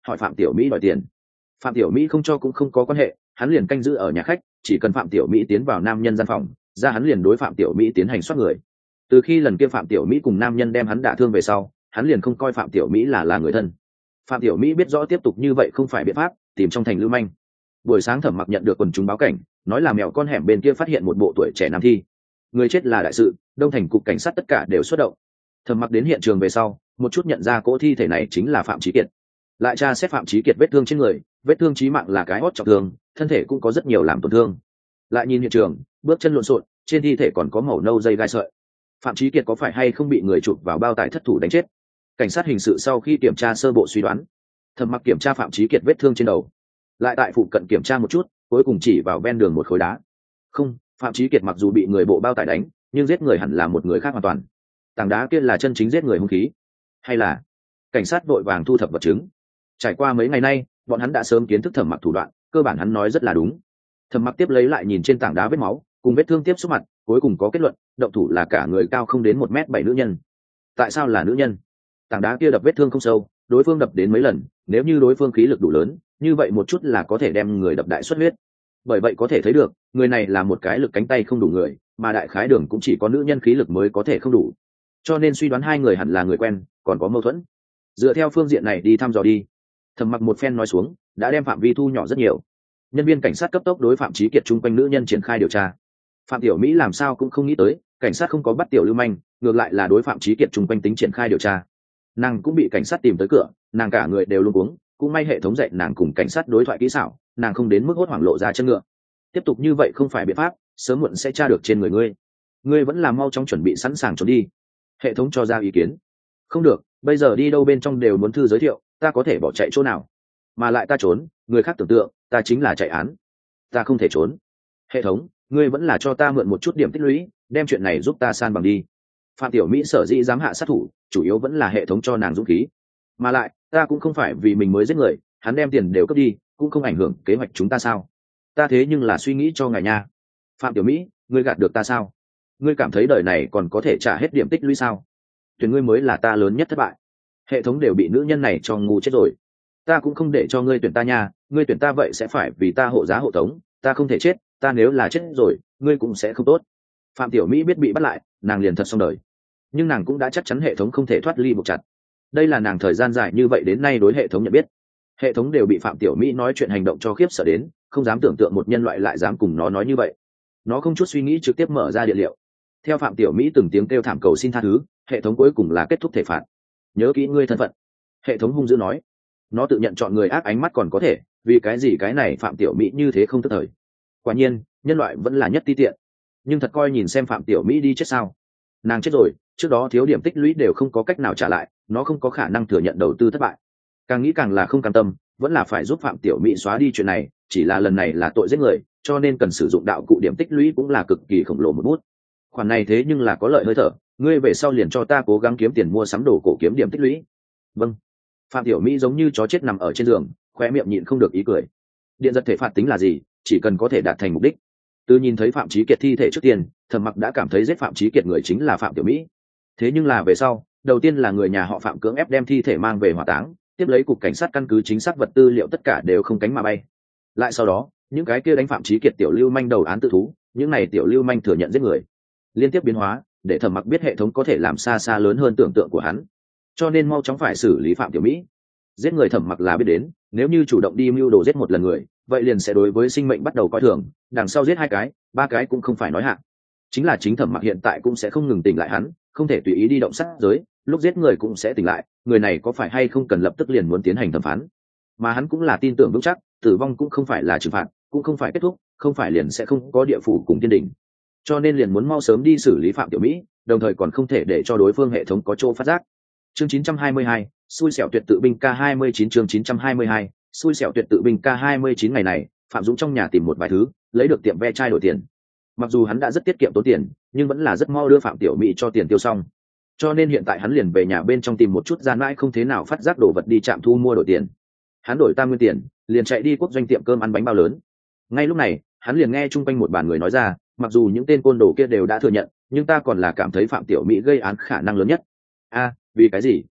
hỏi phạm tiểu mỹ đòi tiền. Phạm tiểu mỹ không cho cũng không có quan hệ, hắn liền canh giữ ở nhà khách, chỉ cần phạm tiểu mỹ tiến vào nam nhân gian phòng ra, hắn liền đối phạm tiểu mỹ tiến hành soát người. Từ khi lần kia phạm tiểu mỹ cùng nam nhân đem hắn đả thương về sau, hắn liền không coi phạm tiểu mỹ là là người thân. Phạm tiểu mỹ biết rõ tiếp tục như vậy không phải biện pháp, tìm trong thành lưu manh. Buổi sáng Thẩm Mặc nhận được quần chúng báo cảnh, nói là mèo con hẻm bên kia phát hiện một bộ tuổi trẻ nam thi, người chết là đại sự, đông thành cục cảnh sát tất cả đều xuất động. Thẩm Mặc đến hiện trường về sau, một chút nhận ra cỗ thi thể này chính là Phạm Chí Kiệt. Lại tra xét Phạm Chí Kiệt vết thương trên người, vết thương chí mạng là cái hót trọng thương, thân thể cũng có rất nhiều làm tổn thương. Lại nhìn hiện trường, bước chân lộn xộn, trên thi thể còn có màu nâu dây gai sợi. Phạm Chí Kiệt có phải hay không bị người chụp vào bao tải thất thủ đánh chết? Cảnh sát hình sự sau khi kiểm tra sơ bộ suy đoán, Thẩm Mặc kiểm tra Phạm Chí Kiệt vết thương trên đầu, lại tại phụ cận kiểm tra một chút, cuối cùng chỉ vào ven đường một khối đá. Không, Phạm Chí Kiệt mặc dù bị người bộ bao tải đánh, nhưng giết người hẳn là một người khác hoàn toàn. Tảng đá kia là chân chính giết người hung khí, hay là? Cảnh sát vội vàng thu thập vật chứng. Trải qua mấy ngày nay, bọn hắn đã sớm kiến thức Thẩm Mặc thủ đoạn, cơ bản hắn nói rất là đúng. Thẩm Mặc tiếp lấy lại nhìn trên tảng đá vết máu, cùng vết thương tiếp xúc mặt, cuối cùng có kết luận, động thủ là cả người cao không đến một mét bảy nữ nhân. Tại sao là nữ nhân? Tảng đá kia đập vết thương không sâu, đối phương đập đến mấy lần, nếu như đối phương khí lực đủ lớn, như vậy một chút là có thể đem người đập đại xuất huyết. Bởi vậy có thể thấy được, người này là một cái lực cánh tay không đủ người, mà đại khái đường cũng chỉ có nữ nhân khí lực mới có thể không đủ. Cho nên suy đoán hai người hẳn là người quen, còn có mâu thuẫn. Dựa theo phương diện này đi thăm dò đi. Thẩm Mặc một phen nói xuống, đã đem phạm vi thu nhỏ rất nhiều. Nhân viên cảnh sát cấp tốc đối Phạm Chí Kiệt chung quanh nữ nhân triển khai điều tra. Phạm Tiểu Mỹ làm sao cũng không nghĩ tới, cảnh sát không có bắt tiểu lưu manh, ngược lại là đối Phạm Chí Kiệt chung quanh tính triển khai điều tra. Nàng cũng bị cảnh sát tìm tới cửa, nàng cả người đều luống cuống, cũng may hệ thống dạy nàng cùng cảnh sát đối thoại kỹ xảo, nàng không đến mức hốt hoảng lộ ra chân ngựa. Tiếp tục như vậy không phải biện pháp, sớm muộn sẽ tra được trên người ngươi. Ngươi vẫn là mau chóng chuẩn bị sẵn sàng trốn đi. Hệ thống cho ra ý kiến. Không được, bây giờ đi đâu bên trong đều muốn thư giới thiệu, ta có thể bỏ chạy chỗ nào? Mà lại ta trốn, người khác tưởng tượng, ta chính là chạy án. Ta không thể trốn. Hệ thống, ngươi vẫn là cho ta mượn một chút điểm tích lũy, đem chuyện này giúp ta san bằng đi. Phạm Tiểu Mỹ sở dĩ dám hạ sát thủ, chủ yếu vẫn là hệ thống cho nàng dũng khí. Mà lại, ta cũng không phải vì mình mới giết người, hắn đem tiền đều cướp đi, cũng không ảnh hưởng kế hoạch chúng ta sao? Ta thế nhưng là suy nghĩ cho ngài nha. Phạm Tiểu Mỹ, ngươi gạt được ta sao? Ngươi cảm thấy đời này còn có thể trả hết điểm tích lũy sao? Tuyển ngươi mới là ta lớn nhất thất bại. Hệ thống đều bị nữ nhân này cho ngu chết rồi. Ta cũng không để cho ngươi tuyển ta nha, ngươi tuyển ta vậy sẽ phải vì ta hộ giá hộ tống, ta không thể chết, ta nếu là chết rồi, ngươi cũng sẽ không tốt. Phạm Tiểu Mỹ biết bị bắt lại, nàng liền thật xong đời. Nhưng nàng cũng đã chắc chắn hệ thống không thể thoát ly buộc chặt. Đây là nàng thời gian dài như vậy đến nay đối hệ thống nhận biết. Hệ thống đều bị Phạm Tiểu Mỹ nói chuyện hành động cho khiếp sợ đến, không dám tưởng tượng một nhân loại lại dám cùng nó nói như vậy. Nó không chút suy nghĩ trực tiếp mở ra địa liệu. Theo Phạm Tiểu Mỹ từng tiếng kêu thảm cầu xin tha thứ, hệ thống cuối cùng là kết thúc thể phạt. Nhớ kỹ ngươi thân phận. Hệ thống hung dữ nói. Nó tự nhận chọn người ác ánh mắt còn có thể, vì cái gì cái này Phạm Tiểu Mỹ như thế không tức thời. Quả nhiên, nhân loại vẫn là nhất ti tiện. Nhưng thật coi nhìn xem Phạm Tiểu Mỹ đi chết sao. Nàng chết rồi, trước đó thiếu điểm tích lũy đều không có cách nào trả lại, nó không có khả năng thừa nhận đầu tư thất bại. Càng nghĩ càng là không cam tâm, vẫn là phải giúp Phạm Tiểu Mỹ xóa đi chuyện này, chỉ là lần này là tội giết người, cho nên cần sử dụng đạo cụ điểm tích lũy cũng là cực kỳ khổng lồ một bút. Khoản này thế nhưng là có lợi hơi thở, ngươi về sau liền cho ta cố gắng kiếm tiền mua sắm đồ cổ kiếm điểm tích lũy. Vâng. Phạm Tiểu Mỹ giống như chó chết nằm ở trên giường, khóe miệng nhịn không được ý cười. Điện giật thể phạt tính là gì, chỉ cần có thể đạt thành mục đích. Từ nhìn thấy Phạm Chí Kiệt thi thể trước tiên, Thẩm Mặc đã cảm thấy giết Phạm Chí Kiệt người chính là Phạm Tiểu Mỹ. Thế nhưng là về sau, đầu tiên là người nhà họ Phạm cưỡng ép đem thi thể mang về hỏa táng, tiếp lấy cục cảnh sát căn cứ chính xác vật tư liệu tất cả đều không cánh mà bay. Lại sau đó, những cái kia đánh Phạm Chí Kiệt tiểu lưu manh đầu án tự thú, những này tiểu lưu manh thừa nhận giết người. Liên tiếp biến hóa, để Thẩm Mặc biết hệ thống có thể làm xa xa lớn hơn tưởng tượng của hắn. Cho nên mau chóng phải xử lý Phạm Tiểu Mỹ. Giết người Thẩm Mặc là biết đến, nếu như chủ động đi mưu đồ giết một lần người, vậy liền sẽ đối với sinh mệnh bắt đầu coi thường, đằng sau giết hai cái, ba cái cũng không phải nói hạn. Chính là chính Thẩm Mặc hiện tại cũng sẽ không ngừng tỉnh lại hắn, không thể tùy ý đi động sát giới, lúc giết người cũng sẽ tỉnh lại, người này có phải hay không cần lập tức liền muốn tiến hành thẩm phán. Mà hắn cũng là tin tưởng vững chắc, tử vong cũng không phải là trừng phạt, cũng không phải kết thúc, không phải liền sẽ không có địa phủ cùng thiên đình. Cho nên liền muốn mau sớm đi xử lý Phạm Tiểu Mỹ, đồng thời còn không thể để cho đối phương hệ thống có chỗ phát giác. Chương chín trăm hai mươi hai, xui xẻo tuyệt tự binh K hai mươi chín chương chín trăm hai mươi hai, xui xẻo tuyệt tự binh K hai mươi chín ngày này, Phạm Dũng trong nhà tìm một vài thứ, lấy được tiệm ve chai đổi tiền. Mặc dù hắn đã rất tiết kiệm tốn tiền, nhưng vẫn là rất mau đưa Phạm Tiểu Mỹ cho tiền tiêu xong. Cho nên hiện tại hắn liền về nhà bên trong tìm một chút gian mãi không thế nào phát giác đồ vật đi trạm thu mua đổi tiền. Hắn đổi tam nguyên tiền, liền chạy đi quốc doanh tiệm cơm ăn bánh bao lớn. Ngay lúc này, hắn liền nghe chung quanh một bàn người nói ra, mặc dù những tên côn đồ kia đều đã thừa nhận, nhưng ta còn là cảm thấy Phạm Tiểu Mỹ gây án khả năng lớn nhất. A, vì cái gì?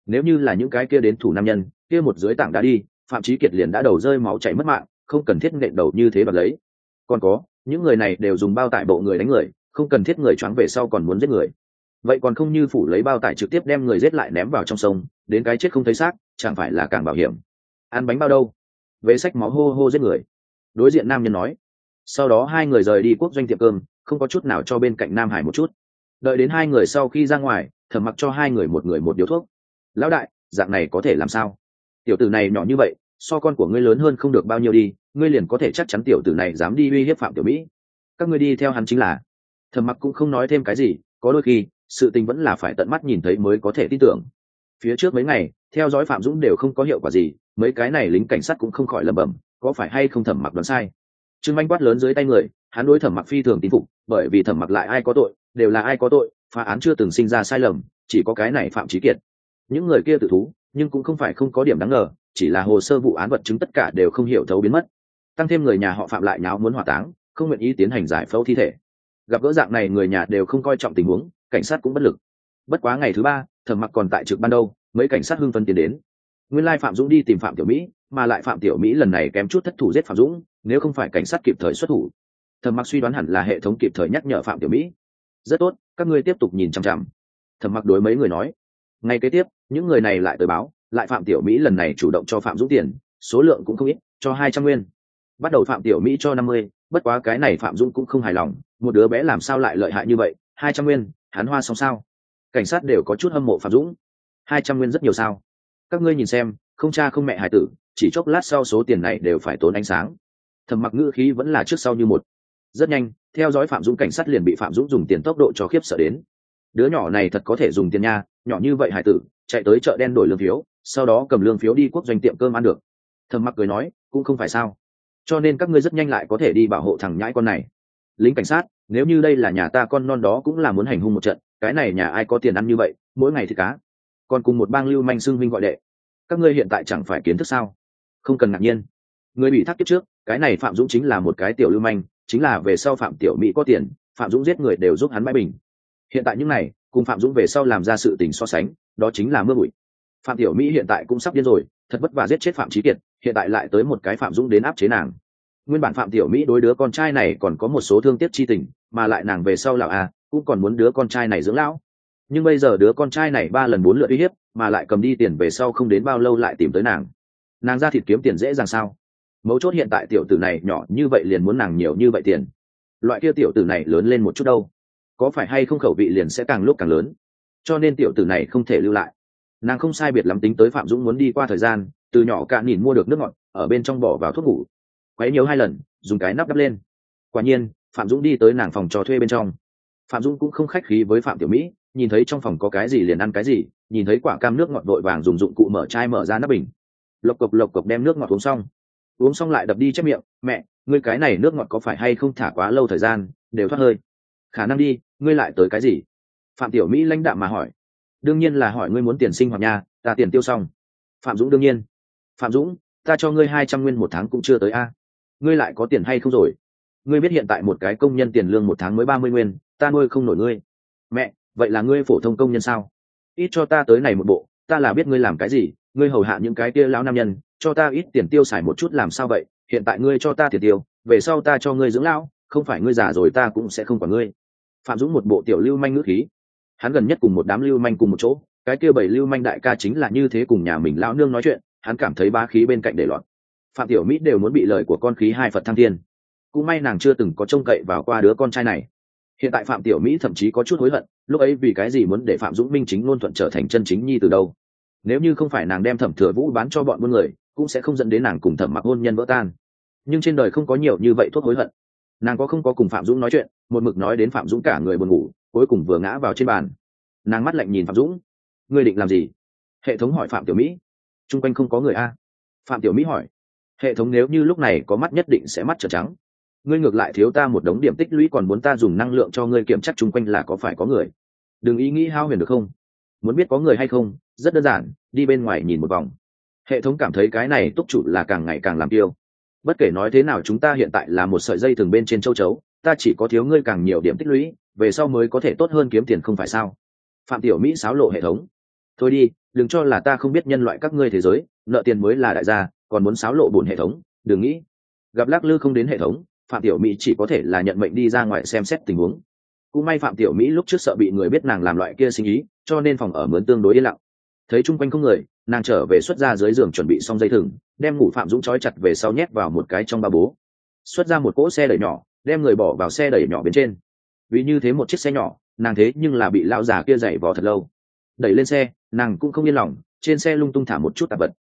nếu như là những cái kia đến thủ nam nhân kia một dưới tảng đã đi, Phạm Chí Kiệt liền đã đầu rơi máu chảy mất mạng, không cần thiết nện đầu như thế đoạt lấy. Còn có những người này đều dùng bao tải bộ người đánh người, không cần thiết người choáng về sau còn muốn giết người, vậy còn không như phủ lấy bao tải trực tiếp đem người giết lại ném vào trong sông, đến cái chết không thấy xác, chẳng phải là càng bảo hiểm. Ăn bánh bao đâu, về sách máu hô hô giết người. Đối diện nam nhân nói. Sau đó hai người rời đi quốc doanh tiệm cơm, không có chút nào cho bên cạnh Nam Hải một chút. Đợi đến hai người sau khi ra ngoài, Thẩm Mặc cho hai người một người một điếu thuốc. Lão đại, dạng này có thể làm sao? Tiểu tử này nhỏ như vậy, so con của ngươi lớn hơn không được bao nhiêu đi, ngươi liền có thể chắc chắn tiểu tử này dám đi uy hiếp Phạm Tiểu Mỹ. Các ngươi đi theo hắn chính là. Thẩm Mặc cũng không nói thêm cái gì, có đôi khi sự tình vẫn là phải tận mắt nhìn thấy mới có thể tin tưởng. Phía trước mấy ngày theo dõi Phạm Dũng đều không có hiệu quả gì, mấy cái này lính cảnh sát cũng không khỏi lẩm bẩm, có phải hay không Thẩm Mặc đoán sai. Trương Manh quát lớn dưới tay người, hắn đối Thẩm Mặc phi thường tín phục, bởi vì Thẩm Mặc lại ai có tội, đều là ai có tội, phá án chưa từng sinh ra sai lầm, chỉ có cái này Phạm Chí Kiệt. Những người kia tự thú, nhưng cũng không phải không có điểm đáng ngờ, chỉ là hồ sơ vụ án vật chứng tất cả đều không hiểu thấu biến mất. Tăng thêm người nhà họ Phạm lại nháo muốn hỏa táng, không nguyện ý tiến hành giải phẫu thi thể. Gặp gỡ dạng này người nhà đều không coi trọng tình huống, cảnh sát cũng bất lực. Bất quá ngày thứ ba, Thẩm Mặc còn tại trực ban đâu, mấy cảnh sát hưng phấn tiến đến. Nguyên lai Phạm Dũng đi tìm Phạm Tiểu Mỹ, mà lại Phạm Tiểu Mỹ lần này kém chút thất thủ giết Phạm Dũng, nếu không phải cảnh sát kịp thời xuất thủ. Thẩm Mặc suy đoán hẳn là hệ thống kịp thời nhắc nhở Phạm Tiểu Mỹ. Rất tốt, các ngươi tiếp tục nhìn chằm chằm. Thẩm Mặc đối mấy người nói. Ngay kế tiếp, những người này lại tới báo, lại Phạm Tiểu Mỹ lần này chủ động cho Phạm Dũng tiền, số lượng cũng không ít, cho hai trăm nguyên. Bắt đầu Phạm Tiểu Mỹ cho năm mươi, bất quá cái này Phạm Dũng cũng không hài lòng, một đứa bé làm sao lại lợi hại như vậy, hai trăm nguyên, hắn hoa xong sao? Cảnh sát đều có chút hâm mộ Phạm Dũng. hai trăm nguyên rất nhiều sao? Các ngươi nhìn xem, không cha không mẹ hài tử, chỉ chốc lát sau số tiền này đều phải tốn ánh sáng. Thẩm Mặc ngữ khí vẫn là trước sau như một. Rất nhanh, theo dõi Phạm Dũng cảnh sát liền bị Phạm Dũng dùng tiền tốc độ cho khiếp sợ đến. Đứa nhỏ này thật có thể dùng tiền nha, nhỏ như vậy hài tử, chạy tới chợ đen đổi lương phiếu, sau đó cầm lương phiếu đi quốc doanh tiệm cơm ăn được. Thẩm Mặc cười nói, cũng không phải sao. Cho nên các ngươi rất nhanh lại có thể đi bảo hộ thằng nhãi con này. Lính cảnh sát, nếu như đây là nhà ta con non đó cũng là muốn hành hung một trận, cái này nhà ai có tiền ăn như vậy, mỗi ngày thì cá. Còn cùng một bang lưu manh xưng huynh gọi đệ. Các ngươi hiện tại chẳng phải kiến thức sao? Không cần ngạc nhiên. Người bị thác kiếp trước, cái này Phạm Dũng chính là một cái tiểu lưu manh, chính là về sau Phạm Tiểu Mỹ có tiền, Phạm Dũng giết người đều giúp hắn bãi bình. Hiện tại những này, cùng Phạm Dũng về sau làm ra sự tình so sánh, đó chính là mưa bụi. Phạm Tiểu Mỹ hiện tại cũng sắp điên rồi, thật vất vả giết chết Phạm Chí Kiệt, hiện tại lại tới một cái Phạm Dũng đến áp chế nàng. Nguyên bản Phạm Tiểu Mỹ đối đứa con trai này còn có một số thương tiếc chi tình, mà lại nàng về sau lão à, cũng còn muốn đứa con trai này dưỡng lão. Nhưng bây giờ đứa con trai này ba lần bốn lượt uy hiếp, mà lại cầm đi tiền về sau không đến bao lâu lại tìm tới nàng. Nàng ra thịt kiếm tiền dễ dàng sao? Mấu chốt hiện tại tiểu tử này nhỏ như vậy liền muốn nàng nhiều như vậy tiền. Loại kia tiểu tử này lớn lên một chút đâu, có phải hay không khẩu vị liền sẽ càng lúc càng lớn. Cho nên tiểu tử này không thể lưu lại. Nàng không sai biệt lắm tính tới Phạm Dũng muốn đi qua thời gian, từ nhỏ cạn nhìn mua được nước ngọt, ở bên trong bỏ vào thuốc ngủ, quấy nhiều hai lần, dùng cái nắp đắp lên. Quả nhiên, Phạm Dũng đi tới nàng phòng trò thuê bên trong. Phạm Dũng cũng không khách khí với Phạm Tiểu Mỹ, nhìn thấy trong phòng có cái gì liền ăn cái gì, nhìn thấy quả cam nước ngọt vội vàng dùng dụng cụ mở chai mở ra nắp bình, lộc cộc lộc cộc đem nước ngọt uống xong. Uống xong lại đập đi chép miệng, mẹ, ngươi cái này nước ngọt có phải hay không thả quá lâu thời gian, đều thoát hơi. Khả năng đi, ngươi lại tới cái gì? Phạm Tiểu Mỹ lãnh đạm mà hỏi. Đương nhiên là hỏi ngươi muốn tiền sinh hoạt nha, ta tiền tiêu xong. Phạm Dũng đương nhiên. Phạm Dũng, ta cho ngươi hai trăm nguyên một tháng cũng chưa tới a. Ngươi lại có tiền hay không rồi? Ngươi biết hiện tại một cái công nhân tiền lương một tháng mới ba mươi nguyên, ta nuôi không nổi ngươi. Mẹ, vậy là ngươi phổ thông công nhân sao? Ít cho ta tới này một bộ, ta là biết ngươi làm cái gì, ngươi hầu hạ những cái kia lão nam nhân, cho ta ít tiền tiêu xài một chút làm sao vậy? Hiện tại ngươi cho ta tiền tiêu, về sau ta cho ngươi dưỡng lão, không phải ngươi già rồi ta cũng sẽ không quản ngươi. Phạm Dũng một bộ tiểu lưu manh ngữ khí. Hắn gần nhất cùng một đám lưu manh cùng một chỗ, cái kia bảy lưu manh đại ca chính là như thế cùng nhà mình lão nương nói chuyện, hắn cảm thấy bá khí bên cạnh để loạn. Phạm Tiểu Mỹ đều muốn bị lời của con khí hai Phật thăng thiên. Cũng may nàng chưa từng có trông cậy vào qua đứa con trai này. Hiện tại Phạm Tiểu Mỹ thậm chí có chút hối hận, lúc ấy vì cái gì muốn để Phạm Dũng minh chính ngôn thuận trở thành chân chính nhi từ đâu? Nếu như không phải nàng đem Thẩm Thừa Vũ bán cho bọn buôn người, cũng sẽ không dẫn đến nàng cùng Thẩm Mặc hôn nhân vỡ tan. Nhưng trên đời không có nhiều như vậy thuốc hối hận. Nàng có không có cùng Phạm Dũng nói chuyện, một mực nói đến Phạm Dũng cả người buồn ngủ, cuối cùng vừa ngã vào trên bàn. Nàng mắt lạnh nhìn Phạm Dũng, ngươi định làm gì? Hệ thống hỏi Phạm Tiểu Mỹ. Trung quanh không có người a. Phạm Tiểu Mỹ hỏi. Hệ thống nếu như lúc này có mắt nhất định sẽ mắt trợn trắng. Ngươi ngược lại thiếu ta một đống điểm tích lũy còn muốn ta dùng năng lượng cho ngươi kiểm tra chung quanh là có phải có người. Đừng ý nghĩ hao huyền được không? Muốn biết có người hay không, rất đơn giản, đi bên ngoài nhìn một vòng. Hệ thống cảm thấy cái này túc chủ là càng ngày càng làm tiêu. Bất kể nói thế nào chúng ta hiện tại là một sợi dây thường bên trên châu chấu, ta chỉ có thiếu ngươi càng nhiều điểm tích lũy, về sau mới có thể tốt hơn kiếm tiền không phải sao? Phạm Tiểu Mỹ xáo lộ hệ thống. Thôi đi, đừng cho là ta không biết nhân loại các ngươi thế giới nợ tiền mới là đại gia, còn muốn xáo lộ bổn hệ thống, đừng nghĩ. Gặp lắc lư không đến hệ thống, Phạm Tiểu Mỹ chỉ có thể là nhận mệnh đi ra ngoài xem xét tình huống. Cũng may Phạm Tiểu Mỹ lúc trước sợ bị người biết nàng làm loại kia sinh ý, cho nên phòng ở mướn tương đối yên lặng. Thấy chung quanh không người, nàng trở về xuất ra dưới giường chuẩn bị xong dây thừng, đem ngủ Phạm Dũng trói chặt về sau nhét vào một cái trong ba bố. Xuất ra một cỗ xe đẩy nhỏ, đem người bỏ vào xe đẩy nhỏ bên trên. Vì như thế một chiếc xe nhỏ, nàng thế nhưng là bị lão già kia giày vò thật lâu. Đẩy lên xe, nàng cũng không yên lòng, trên xe lung tung thả một chút tạp vật.